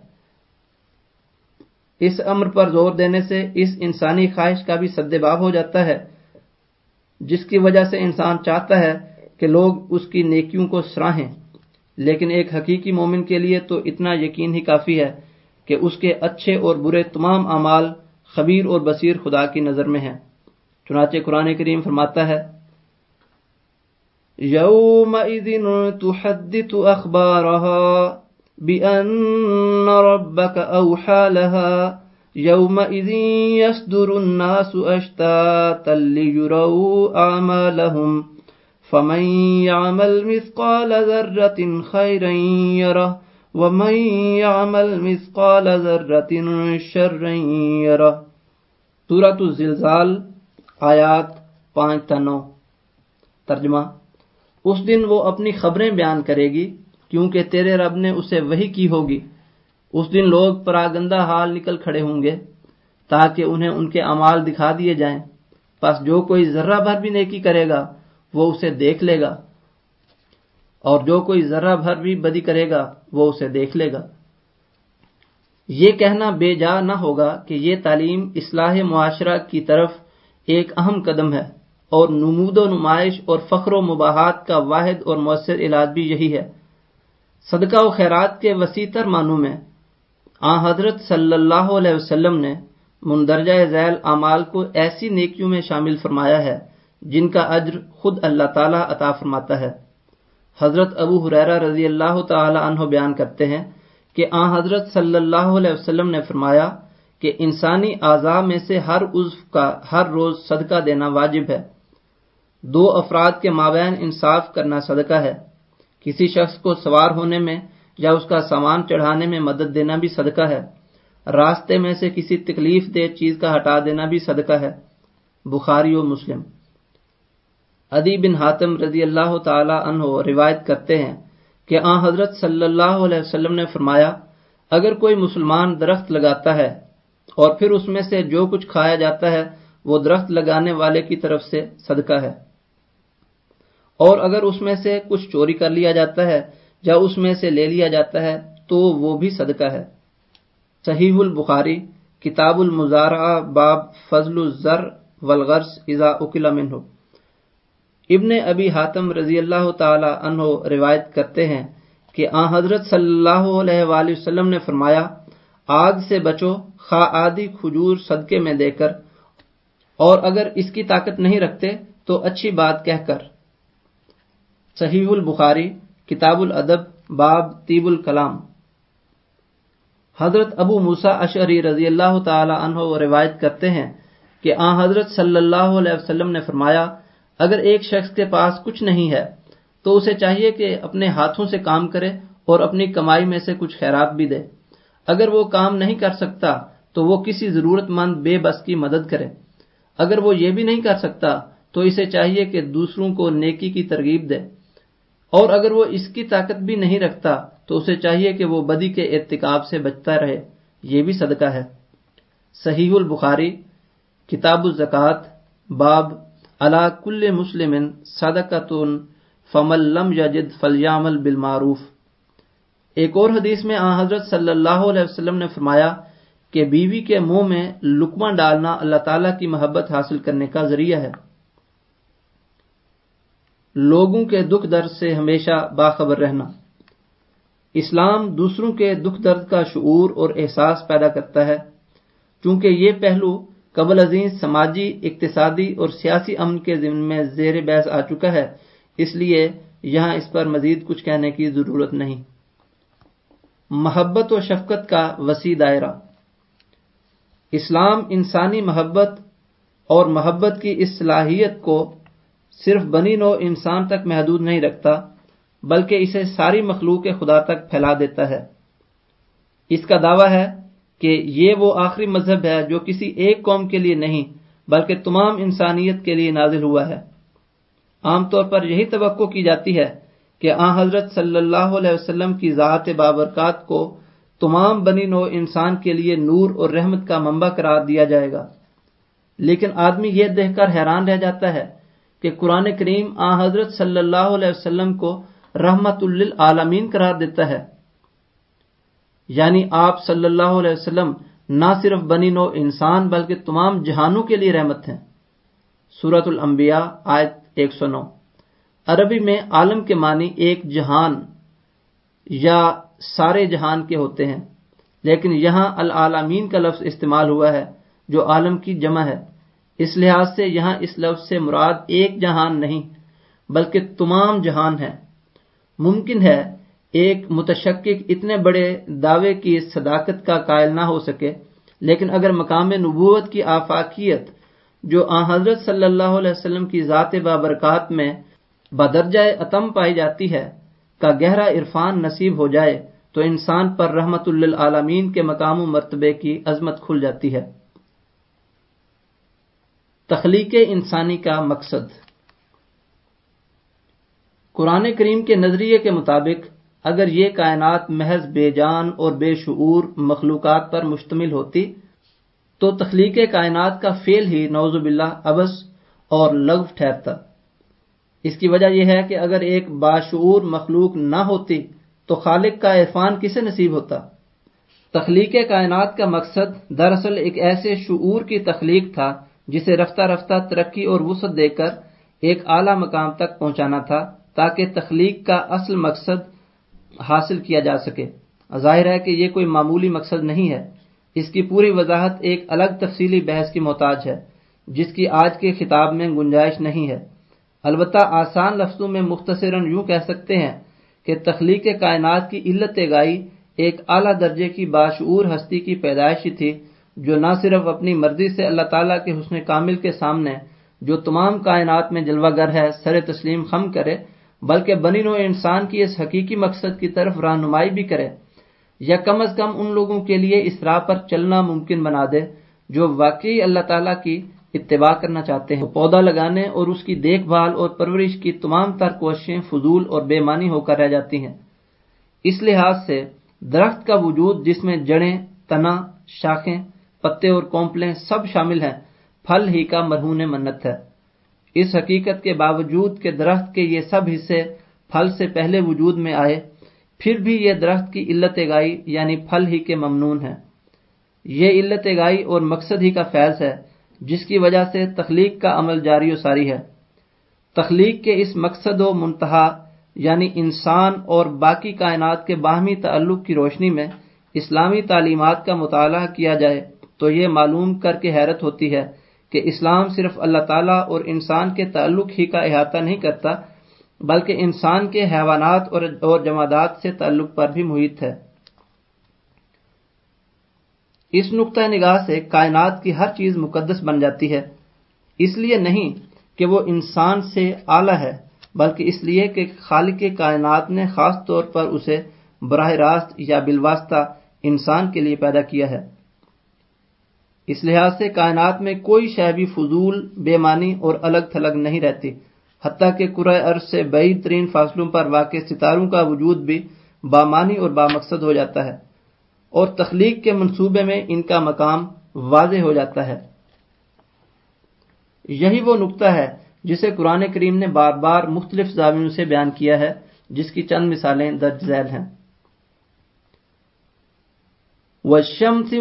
Speaker 1: اس امر پر زور دینے سے اس انسانی خواہش کا بھی سد باب ہو جاتا ہے، جس کی وجہ سے انسان چاہتا ہے کہ لوگ اس کی نیکیوں کو سراہیں، لیکن ایک حقیقی مومن کے لیے تو اتنا یقین ہی کافی ہے کہ اس کے اچھے اور برے تمام اعمال خبیر اور بصیر خدا کی نظر میں ہیں۔ چنانچہ قرآن کریم فرماتا ہے، یومئذ تحدث اخبارها بأن ربك اوحى لها یومئذ يصدر الناس اشتاتا ليروا اعمالهم فمن يعمل مثقال ذرة خيرا يره ومن يعمل مثقال ذرة شرا يره۔ سورۃ الزلزال آیات پانچ تا نو۔ ترجمہ: اس دن وہ اپنی خبریں بیان کرے گی کیونکہ تیرے رب نے اسے وحی کی ہوگی۔ اس دن لوگ پراگندہ حال نکل کھڑے ہوں گے تاکہ انہیں ان کے اعمال دکھا دیے جائیں، پس جو کوئی ذرہ بھر بھی نیکی کرے گا وہ اسے دیکھ لے گا، اور جو کوئی ذرہ بھر بھی بدی کرے گا وہ اسے دیکھ لے گا۔ یہ کہنا بے جا نہ ہوگا کہ یہ تعلیم اصلاح معاشرہ کی طرف ایک اہم قدم ہے، اور نمود و نمائش اور فخر و مباحات کا واحد اور مؤثر علاج بھی یہی ہے۔ صدقہ و خیرات کے وسیع تر معنوں میں آن حضرت صلی اللہ علیہ وسلم نے مندرجہ ذیل اعمال کو ایسی نیکیوں میں شامل فرمایا ہے جن کا اجر خود اللہ تعالیٰ عطا فرماتا ہے۔ حضرت ابو ہریرہ رضی اللہ تعالی عنہ بیان کرتے ہیں کہ آن حضرت صلی اللہ علیہ وسلم نے فرمایا کہ انسانی اعضاء میں سے ہر عضو کا ہر روز صدقہ دینا واجب ہے۔ دو افراد کے مابین انصاف کرنا صدقہ ہے۔ کسی شخص کو سوار ہونے میں یا اس کا سامان چڑھانے میں مدد دینا بھی صدقہ ہے۔ راستے میں سے کسی تکلیف دہ چیز کا ہٹا دینا بھی صدقہ ہے۔ بخاری و مسلم۔ عدی بن حاتم رضی اللہ تعالی عنہ روایت کرتے ہیں کہ آن حضرت صلی اللہ علیہ وسلم نے فرمایا، اگر کوئی مسلمان درخت لگاتا ہے اور پھر اس میں سے جو کچھ کھایا جاتا ہے وہ درخت لگانے والے کی طرف سے صدقہ ہے، اور اگر اس میں سے کچھ چوری کر لیا جاتا ہے یا اس میں سے لے لیا جاتا ہے تو وہ بھی صدقہ ہے۔ صحیح البخاری کتاب المزارعہ باب فضل الزر والغرس اذا اکل منہ۔ ابن ابی حاتم رضی اللہ تعالی عنہ روایت کرتے ہیں کہ آن حضرت صلی اللہ علیہ وآلہ وسلم نے فرمایا، آگ سے بچو خواہ آدھی کھجور صدقے میں دے کر، اور اگر اس کی طاقت نہیں رکھتے تو اچھی بات کہہ کر۔ صحیح البخاری کتاب الادب باب طیب الکلام۔ حضرت ابو موسیٰ اشعری رضی اللہ تعالی عنہ روایت کرتے ہیں کہ آن حضرت صلی اللہ علیہ وسلم نے فرمایا، اگر ایک شخص کے پاس کچھ نہیں ہے تو اسے چاہیے کہ اپنے ہاتھوں سے کام کرے اور اپنی کمائی میں سے کچھ خیرات بھی دے۔ اگر وہ کام نہیں کر سکتا تو وہ کسی ضرورت مند بے بس کی مدد کرے۔ اگر وہ یہ بھی نہیں کر سکتا تو اسے چاہیے کہ دوسروں کو نیکی کی ترغیب دے، اور اگر وہ اس کی طاقت بھی نہیں رکھتا تو اسے چاہیے کہ وہ بدی کے ارتکاب سے بچتا رہے، یہ بھی صدقہ ہے۔ صحیح البخاری کتاب الزکوٰۃ باب علی کل مسلم صدقۃ فمن لم یجد فلیعمل بالمعروف۔ ایک اور حدیث میں آن حضرت صلی اللہ علیہ وسلم نے فرمایا کہ بیوی کے منہ میں لقمہ ڈالنا اللہ تعالیٰ کی محبت حاصل کرنے کا ذریعہ ہے۔ لوگوں کے دکھ درد سے ہمیشہ باخبر رہنا۔ اسلام دوسروں کے دکھ درد کا شعور اور احساس پیدا کرتا ہے۔ چونکہ یہ پہلو قبل ازیں سماجی، اقتصادی اور سیاسی امن کے ضمن میں زیر بحث آ چکا ہے، اس لیے یہاں اس پر مزید کچھ کہنے کی ضرورت نہیں۔ محبت و شفقت کا وسیع دائرہ۔ اسلام انسانی محبت اور محبت کی اس صلاحیت کو صرف بنی نوع انسان تک محدود نہیں رکھتا بلکہ اسے ساری مخلوق خدا تک پھیلا دیتا ہے۔ اس کا دعویٰ ہے کہ یہ وہ آخری مذہب ہے جو کسی ایک قوم کے لیے نہیں بلکہ تمام انسانیت کے لیے نازل ہوا ہے۔ عام طور پر یہی توقع کی جاتی ہے کہ آن حضرت صلی اللہ علیہ وسلم کی ذات بابرکات کو تمام بنی نوع انسان کے لیے نور اور رحمت کا منبع قرار دیا جائے گا، لیکن آدمی یہ دیکھ کر حیران رہ جاتا ہے کہ قرآن کریم آن حضرت صلی اللہ علیہ وسلم کو رحمت للعالمین قرار دیتا ہے، یعنی آپ صلی اللہ علیہ وسلم نہ صرف بنی نوع انسان بلکہ تمام جہانوں کے لیے رحمت ہیں۔ سورۃ الانبیاء آیت ایک سو نو۔ عربی میں عالم کے معنی ایک جہان یا سارے جہان کے ہوتے ہیں، لیکن یہاں العالمین کا لفظ استعمال ہوا ہے جو عالم کی جمع ہے۔ اس لحاظ سے یہاں اس لفظ سے مراد ایک جہان نہیں بلکہ تمام جہان ہے۔ ممکن ہے ایک متشکک اتنے بڑے دعوے کی صداقت کا قائل نہ ہو سکے، لیکن اگر مقام نبوت کی آفاقیت جو آن حضرت صلی اللہ علیہ وسلم کی ذات بابرکات میں بدرجہ اتم پائی جاتی ہے کا گہرا عرفان نصیب ہو جائے تو انسان پر رحمت للعالمین کے مقام و مرتبے کی عظمت کھل جاتی ہے۔ تخلیق انسانی کا مقصد۔ قرآن کریم کے نظریے کے مطابق اگر یہ کائنات محض بے جان اور بے شعور مخلوقات پر مشتمل ہوتی تو تخلیق کائنات کا فعل ہی نعوذ باللہ عبث اور لغو ٹھہرتا۔ اس کی وجہ یہ ہے کہ اگر ایک باشعور مخلوق نہ ہوتی تو خالق کا عرفان کسے نصیب ہوتا؟ تخلیق کائنات کا مقصد دراصل ایک ایسے شعور کی تخلیق تھا جسے رفتہ رفتہ ترقی اور وسعت دے کر ایک اعلیٰ مقام تک پہنچانا تھا تاکہ تخلیق کا اصل مقصد حاصل کیا جا سکے۔ ظاہر ہے کہ یہ کوئی معمولی مقصد نہیں ہے، اس کی پوری وضاحت ایک الگ تفصیلی بحث کی محتاج ہے جس کی آج کے خطاب میں گنجائش نہیں ہے۔ البتہ آسان لفظوں میں مختصراً یوں کہہ سکتے ہیں کہ تخلیق کائنات کی علت گائی ایک اعلیٰ درجے کی باشعور ہستی کی پیدائش تھی جو نہ صرف اپنی مرضی سے اللہ تعالیٰ کے حسن کامل کے سامنے جو تمام کائنات میں جلوہ گر ہے سر تسلیم خم کرے بلکہ بنی نوع انسان کی اس حقیقی مقصد کی طرف رہنمائی بھی کرے یا کم از کم ان لوگوں کے لیے اس راہ پر چلنا ممکن بنا دے جو واقعی اللہ تعالیٰ کی اتباع کرنا چاہتے ہیں۔ پودا لگانے اور اس کی دیکھ بھال اور پرورش کی تمام تر کوششیں فضول اور بے معنی ہو کر رہ جاتی ہیں۔ اس لحاظ سے درخت کا وجود جس میں جڑیں، تنا، شاخیں، پتے اور کونپلیں سب شامل ہیں پھل ہی کا مرہون منت ہے۔ اس حقیقت کے باوجود کہ درخت کے یہ سب حصے پھل سے پہلے وجود میں آئے پھر بھی یہ درخت کی علت گائی یعنی پھل ہی کے ممنون ہے۔ یہ علت گائی اور مقصد ہی کا فیض ہے جس کی وجہ سے تخلیق کا عمل جاری و ساری ہے۔ تخلیق کے اس مقصد و منتہا یعنی انسان اور باقی کائنات کے باہمی تعلق کی روشنی میں اسلامی تعلیمات کا مطالعہ کیا جائے تو یہ معلوم کر کے حیرت ہوتی ہے کہ اسلام صرف اللہ تعالیٰ اور انسان کے تعلق ہی کا احاطہ نہیں کرتا بلکہ انسان کے حیوانات اور جمادات سے تعلق پر بھی محیط ہے۔ اس نقطہ نگاہ سے کائنات کی ہر چیز مقدس بن جاتی ہے، اس لیے نہیں کہ وہ انسان سے اعلیٰ ہے بلکہ اس لیے کہ خالق کائنات نے خاص طور پر اسے براہ راست یا بالواسطہ انسان کے لیے پیدا کیا ہے۔ اس لحاظ سے کائنات میں کوئی شے بھی فضول، بے معنی اور الگ تھلگ نہیں رہتی، حتیٰ کہ کرۂ ارض سے بعید ترین فاصلوں پر واقع ستاروں کا وجود بھی بامعنی اور بامقصد ہو جاتا ہے اور تخلیق کے منصوبے میں ان کا مقام واضح ہو جاتا ہے۔ یہی وہ نقطہ ہے جسے قرآن کریم نے بار بار مختلف زاویوں سے بیان کیا ہے، جس کی چند مثالیں درج ذیل ہیں۔ والشمس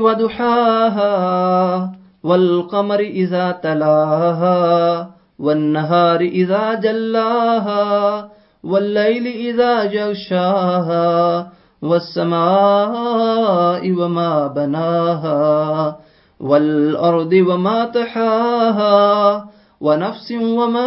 Speaker 1: وضحاها والقمر اذا تلاها والنهار اذا جلاها والليل اذا يغشاها والسماء وما بناها والارض وما طحاها ونفس وما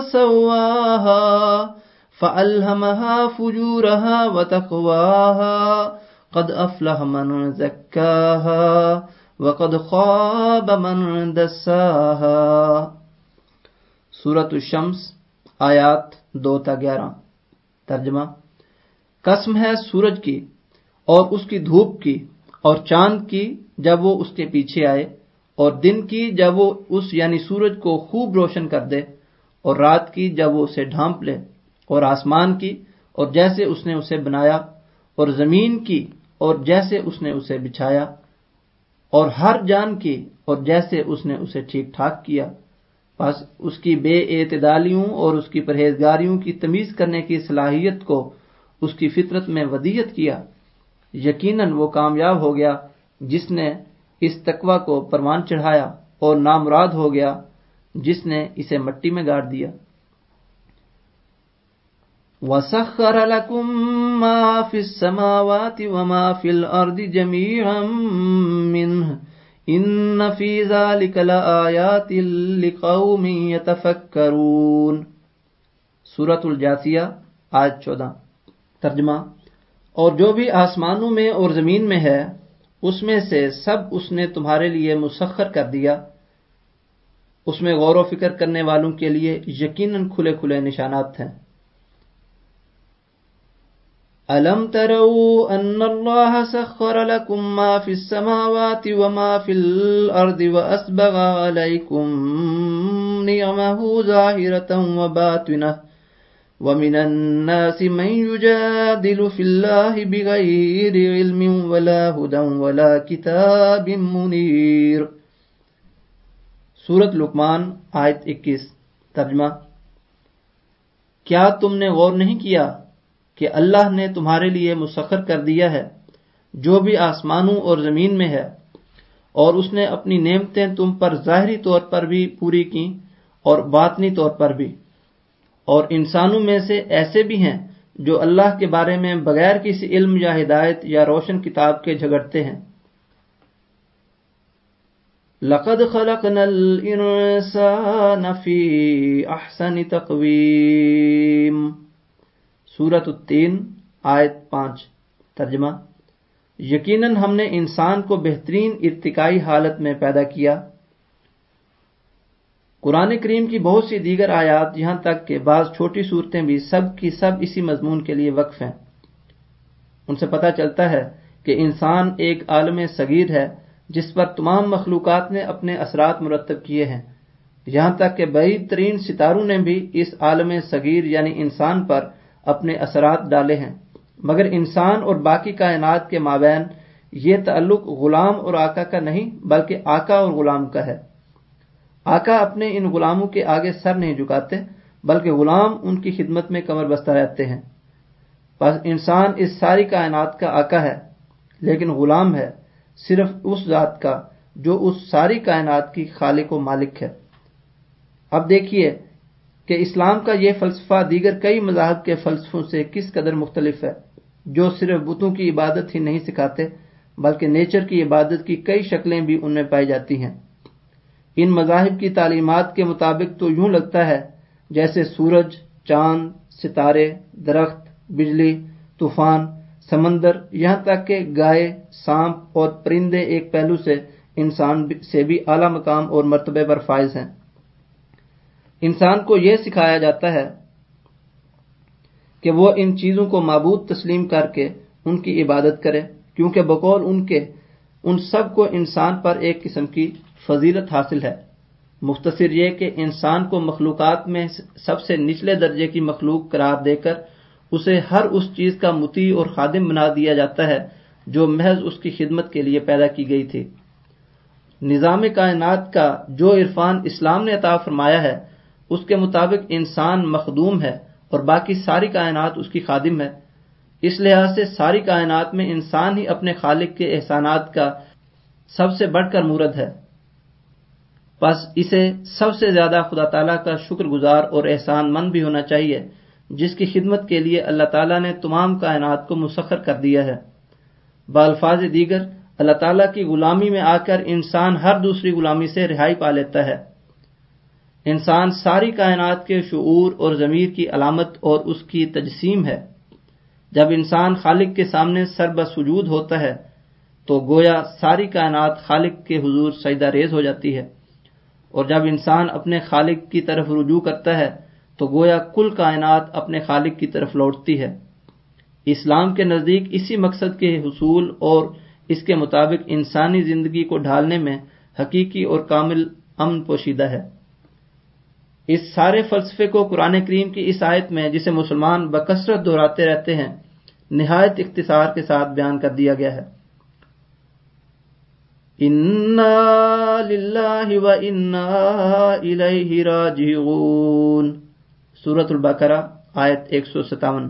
Speaker 1: سواها فألهمها فجورها وتقواها قد أفلح من زكاها وقد خاب من دساها۔ سورۃ الشمس آیات دو تا گیارہ۔ ترجمہ: قسم ہے سورج کی اور اس کی دھوپ کی اور چاند کی جب وہ اس کے پیچھے آئے، اور دن کی جب وہ اس یعنی سورج کو خوب روشن کر دے، اور رات کی جب وہ اسے ڈھانپ لے، اور آسمان کی اور جیسے اس نے اسے بنایا، اور زمین کی اور جیسے اس نے اسے بچھایا، اور ہر جان کی اور جیسے اس نے اسے ٹھیک ٹھاک کیا۔ پس اس کی بے اعتدالیوں اور اس کی پرہیزگاریوں کی تمیز کرنے کی صلاحیت کو اس کی فطرت میں ودیعت کیا۔ یقیناً وہ کامیاب ہو گیا جس نے اس تقوی کو پروان چڑھایا، اور نامراد ہو گیا جس نے اسے مٹی میں گاڑ دیا۔ وَسَخَّرَ لَكُم مَّا فِي السَّمَاوَاتِ وَمَا فِي الْأَرْضِ جَمِيعًا مِّنْهُ إِنَّ فِي ذَلِكَ لَآيَاتٍ لِقَوْمٍ يَتَفَكَّرُونَ۔ سورۃ الجاثیہ آیت چودہ۔ ترجمہ: اور جو بھی آسمانوں میں اور زمین میں ہے اس میں سے سب اس نے تمہارے لیے مسخر کر دیا، اس میں غور و فکر کرنے والوں کے لیے یقیناً کھلے کھلے نشانات ہیں۔ أَلَمْ تَرَوْا أَنَّ اللَّهَ سَخَّرَ لَكُم مَّا فِي السَّمَاوَاتِ وَمَا فِي الْأَرْضِ وَأَسْبَغَ عَلَيْكُم نِّعَمَهُ ظَاهِرَةً وَبَاطِنَةً وَمِنَ النَّاسِ مَن يُجَادِلُ فِي اللَّهِ بِغَيْرِ عِلْمٍ وَلَا هُدًى وَلَا كِتَابٍ مُنِيرٍ۔ سورۃ لقمان آیت اکیس۔ ترجمہ: کیا تم نے غور نہیں کیا کہ اللہ نے تمہارے لیے مسخر کر دیا ہے جو بھی آسمانوں اور زمین میں ہے، اور اس نے اپنی نعمتیں تم پر ظاہری طور پر بھی پوری کی اور باطنی طور پر بھی، اور انسانوں میں سے ایسے بھی ہیں جو اللہ کے بارے میں بغیر کسی علم یا ہدایت یا روشن کتاب کے جھگڑتے ہیں۔ لَقَدْ خَلَقْنَا الْإِنسَانَ فِي أَحْسَنِ تَقْوِيمٍ۔ سورۃ التین آیت پانچ۔ ترجمہ: یقیناً ہم نے انسان کو بہترین ارتقائی حالت میں پیدا کیا۔ قرآن کریم کی بہت سی دیگر آیات یہاں تک کہ بعض چھوٹی صورتیں بھی سب کی سب اسی مضمون کے لیے وقف ہیں۔ ان سے پتہ چلتا ہے کہ انسان ایک عالم صغیر ہے جس پر تمام مخلوقات نے اپنے اثرات مرتب کیے ہیں، یہاں تک کہ بعید ترین ستاروں نے بھی اس عالم صغیر یعنی انسان پر اپنے اثرات ڈالے ہیں، مگر انسان اور باقی کائنات کے مابین یہ تعلق غلام اور آقا کا نہیں بلکہ آقا اور غلام کا ہے۔ آقا اپنے ان غلاموں کے آگے سر نہیں جھکاتے بلکہ غلام ان کی خدمت میں کمر بستہ رہتے ہیں۔ بس انسان اس ساری کائنات کا آقا ہے، لیکن غلام ہے صرف اس ذات کا جو اس ساری کائنات کی خالق و مالک ہے۔ اب دیکھیے کہ اسلام کا یہ فلسفہ دیگر کئی مذاہب کے فلسفوں سے کس قدر مختلف ہے، جو صرف بتوں کی عبادت ہی نہیں سکھاتے بلکہ نیچر کی عبادت کی کئی شکلیں بھی ان میں پائی جاتی ہیں۔ ان مذاہب کی تعلیمات کے مطابق تو یوں لگتا ہے جیسے سورج، چاند، ستارے، درخت، بجلی، طوفان، سمندر، یہاں تک کہ گائے، سانپ اور پرندے ایک پہلو سے انسان سے بھی اعلیٰ مقام اور مرتبے پر فائز ہیں۔ انسان کو یہ سکھایا جاتا ہے کہ وہ ان چیزوں کو معبود تسلیم کر کے ان کی عبادت کرے، کیونکہ بقول ان کے ان سب کو انسان پر ایک قسم کی فضیلت حاصل ہے۔ مختصر یہ کہ انسان کو مخلوقات میں سب سے نچلے درجے کی مخلوق قرار دے کر اسے ہر اس چیز کا مطیع اور خادم بنا دیا جاتا ہے جو محض اس کی خدمت کے لیے پیدا کی گئی تھی۔ نظام کائنات کا جو عرفان اسلام نے عطا فرمایا ہے اس کے مطابق انسان مخدوم ہے اور باقی ساری کائنات اس کی خادم ہے۔ اس لحاظ سے ساری کائنات میں انسان ہی اپنے خالق کے احسانات کا سب سے بڑھ کر مورد ہے، پس اسے سب سے زیادہ خدا تعالیٰ کا شکر گزار اور احسان مند بھی ہونا چاہیے جس کی خدمت کے لیے اللہ تعالیٰ نے تمام کائنات کو مسخر کر دیا ہے۔ بالفاظ دیگر اللہ تعالیٰ کی غلامی میں آ کر انسان ہر دوسری غلامی سے رہائی پا لیتا ہے۔ انسان ساری کائنات کے شعور اور ضمیر کی علامت اور اس کی تجسیم ہے۔ جب انسان خالق کے سامنے سر بسجود ہوتا ہے تو گویا ساری کائنات خالق کے حضور سجدہ ریز ہو جاتی ہے، اور جب انسان اپنے خالق کی طرف رجوع کرتا ہے تو گویا کل کائنات اپنے خالق کی طرف لوٹتی ہے۔ اسلام کے نزدیک اسی مقصد کے حصول اور اس کے مطابق انسانی زندگی کو ڈھالنے میں حقیقی اور کامل امن پوشیدہ ہے۔ اس سارے فلسفے کو قرآن کریم کی اس آیت میں، جسے مسلمان بکثرت دہراتے رہتے ہیں، نہایت اختصار کے ساتھ بیان کر دیا گیا ہے۔ اِنَّا لِلَّهِ وَإِنَّا إِلَيْهِ رَاجِعُونَ، سورۃ البقرہ آیت ایک سو ستاون۔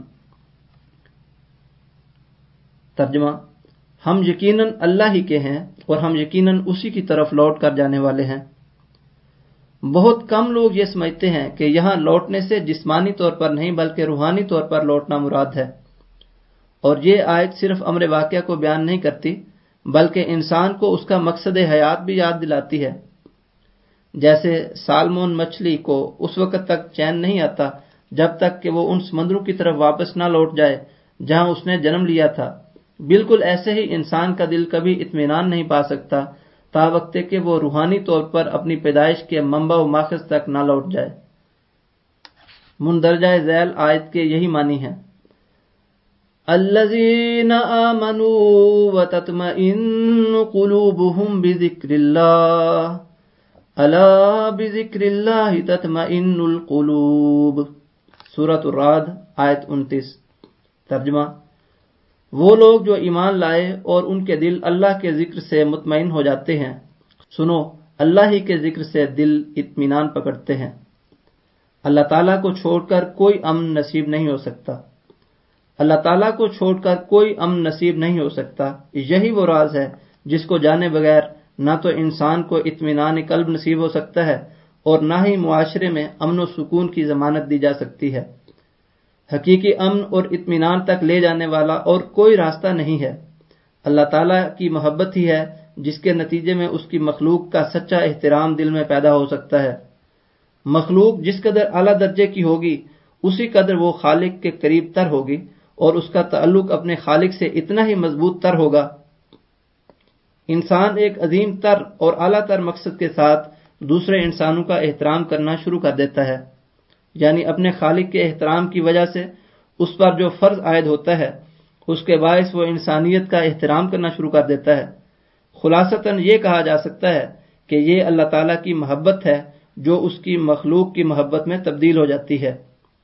Speaker 1: ترجمہ: ہم یقیناً اللہ ہی کے ہیں اور ہم یقیناً اسی کی طرف لوٹ کر جانے والے ہیں۔ بہت کم لوگ یہ سمجھتے ہیں کہ یہاں لوٹنے سے جسمانی طور پر نہیں بلکہ روحانی طور پر لوٹنا مراد ہے، اور یہ آیت صرف امر واقعہ کو بیان نہیں کرتی بلکہ انسان کو اس کا مقصد حیات بھی یاد دلاتی ہے۔ جیسے سالمون مچھلی کو اس وقت تک چین نہیں آتا جب تک کہ وہ ان سمندروں کی طرف واپس نہ لوٹ جائے جہاں اس نے جنم لیا تھا، بالکل ایسے ہی انسان کا دل کبھی اطمینان نہیں پا سکتا تا وقت کہ وہ روحانی طور پر اپنی پیدائش کے منبع و ماخذ تک نہ لوٹ جائے۔ مندرجہ ذیل آیت کے یہی معنی ہیں: الذین آمنوا وتطمئن قلوبهم بذکر اللہ الا بذکر اللہ تطمئن القلوب، سورۃ الرعد آیت انتیس۔ ترجمہ: وہ لوگ جو ایمان لائے اور ان کے دل اللہ کے ذکر سے مطمئن ہو جاتے ہیں، سنو، اللہ ہی کے ذکر سے دل اطمینان پکڑتے ہیں۔ اللہ تعالیٰ کو چھوڑ کر کوئی امن نصیب نہیں ہو سکتا۔ اللہ تعالیٰ کو چھوڑ کر کوئی امن نصیب نہیں ہو سکتا۔ یہی وہ راز ہے جس کو جانے بغیر نہ تو انسان کو اطمینان قلب نصیب ہو سکتا ہے اور نہ ہی معاشرے میں امن و سکون کی ضمانت دی جا سکتی ہے۔ حقیقی امن اور اطمینان تک لے جانے والا اور کوئی راستہ نہیں ہے۔ اللہ تعالیٰ کی محبت ہی ہے جس کے نتیجے میں اس کی مخلوق کا سچا احترام دل میں پیدا ہو سکتا ہے۔ مخلوق جس قدر اعلیٰ درجے کی ہوگی اسی قدر وہ خالق کے قریب تر ہوگی اور اس کا تعلق اپنے خالق سے اتنا ہی مضبوط تر ہوگا۔ انسان ایک عظیم تر اور اعلیٰ تر مقصد کے ساتھ دوسرے انسانوں کا احترام کرنا شروع کر دیتا ہے، یعنی اپنے خالق کے احترام کی وجہ سے اس پر جو فرض عائد ہوتا ہے اس کے باعث وہ انسانیت کا احترام کرنا شروع کر دیتا ہے۔ خلاصتاً یہ کہا جا سکتا ہے کہ یہ اللہ تعالیٰ کی محبت ہے جو اس کی مخلوق کی محبت میں تبدیل ہو جاتی ہے۔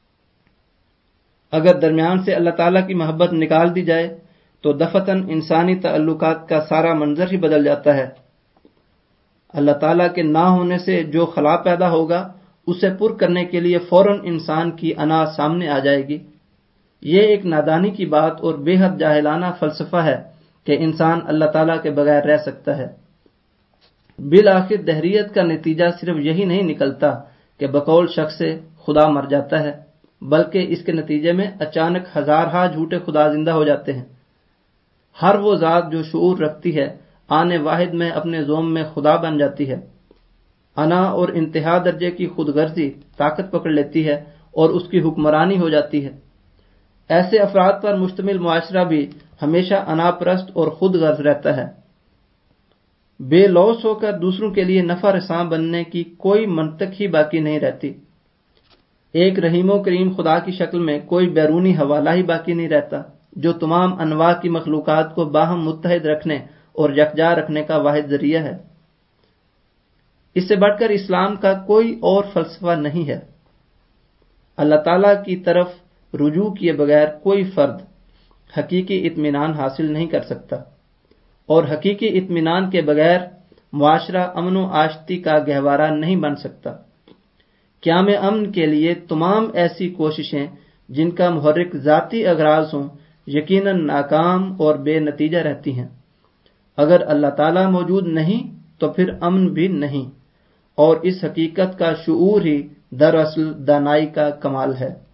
Speaker 1: اگر درمیان سے اللہ تعالیٰ کی محبت نکال دی جائے تو دفتن انسانی تعلقات کا سارا منظر ہی بدل جاتا ہے۔ اللہ تعالیٰ کے نہ ہونے سے جو خلا پیدا ہوگا اسے پر کرنے کے لیے فوراً انسان کی انا سامنے آ جائے گی۔ یہ ایک نادانی کی بات اور بے حد جاہلانہ فلسفہ ہے کہ انسان اللہ تعالیٰ کے بغیر رہ سکتا ہے۔ بالآخر دہریت کا نتیجہ صرف یہی نہیں نکلتا کہ بقول شخص سے خدا مر جاتا ہے، بلکہ اس کے نتیجے میں اچانک ہزارہا جھوٹے خدا زندہ ہو جاتے ہیں۔ ہر وہ ذات جو شعور رکھتی ہے آنے واحد میں اپنے زوم میں خدا بن جاتی ہے۔ انا اور انتہا درجے کی خود غرضی طاقت پکڑ لیتی ہے اور اس کی حکمرانی ہو جاتی ہے۔ ایسے افراد پر مشتمل معاشرہ بھی ہمیشہ انا پرست اور خود غرض رہتا ہے۔ بے لوث ہو کر دوسروں کے لیے نفع رساں بننے کی کوئی منطق ہی باقی نہیں رہتی۔ ایک رحیم و کریم خدا کی شکل میں کوئی بیرونی حوالہ ہی باقی نہیں رہتا جو تمام انواع کی مخلوقات کو باہم متحد رکھنے اور یکجا رکھنے کا واحد ذریعہ ہے۔ اس سے بڑھ کر اسلام کا کوئی اور فلسفہ نہیں ہے۔ اللہ تعالیٰ کی طرف رجوع کیے بغیر کوئی فرد حقیقی اطمینان حاصل نہیں کر سکتا، اور حقیقی اطمینان کے بغیر معاشرہ امن و آشتی کا گہوارہ نہیں بن سکتا۔ قیام امن کے لیے تمام ایسی کوششیں جن کا محرک ذاتی اغراض ہوں یقیناً ناکام اور بے نتیجہ رہتی ہیں۔ اگر اللہ تعالیٰ موجود نہیں تو پھر امن بھی نہیں، اور اس حقیقت کا شعور ہی دراصل دانائی کا کمال ہے۔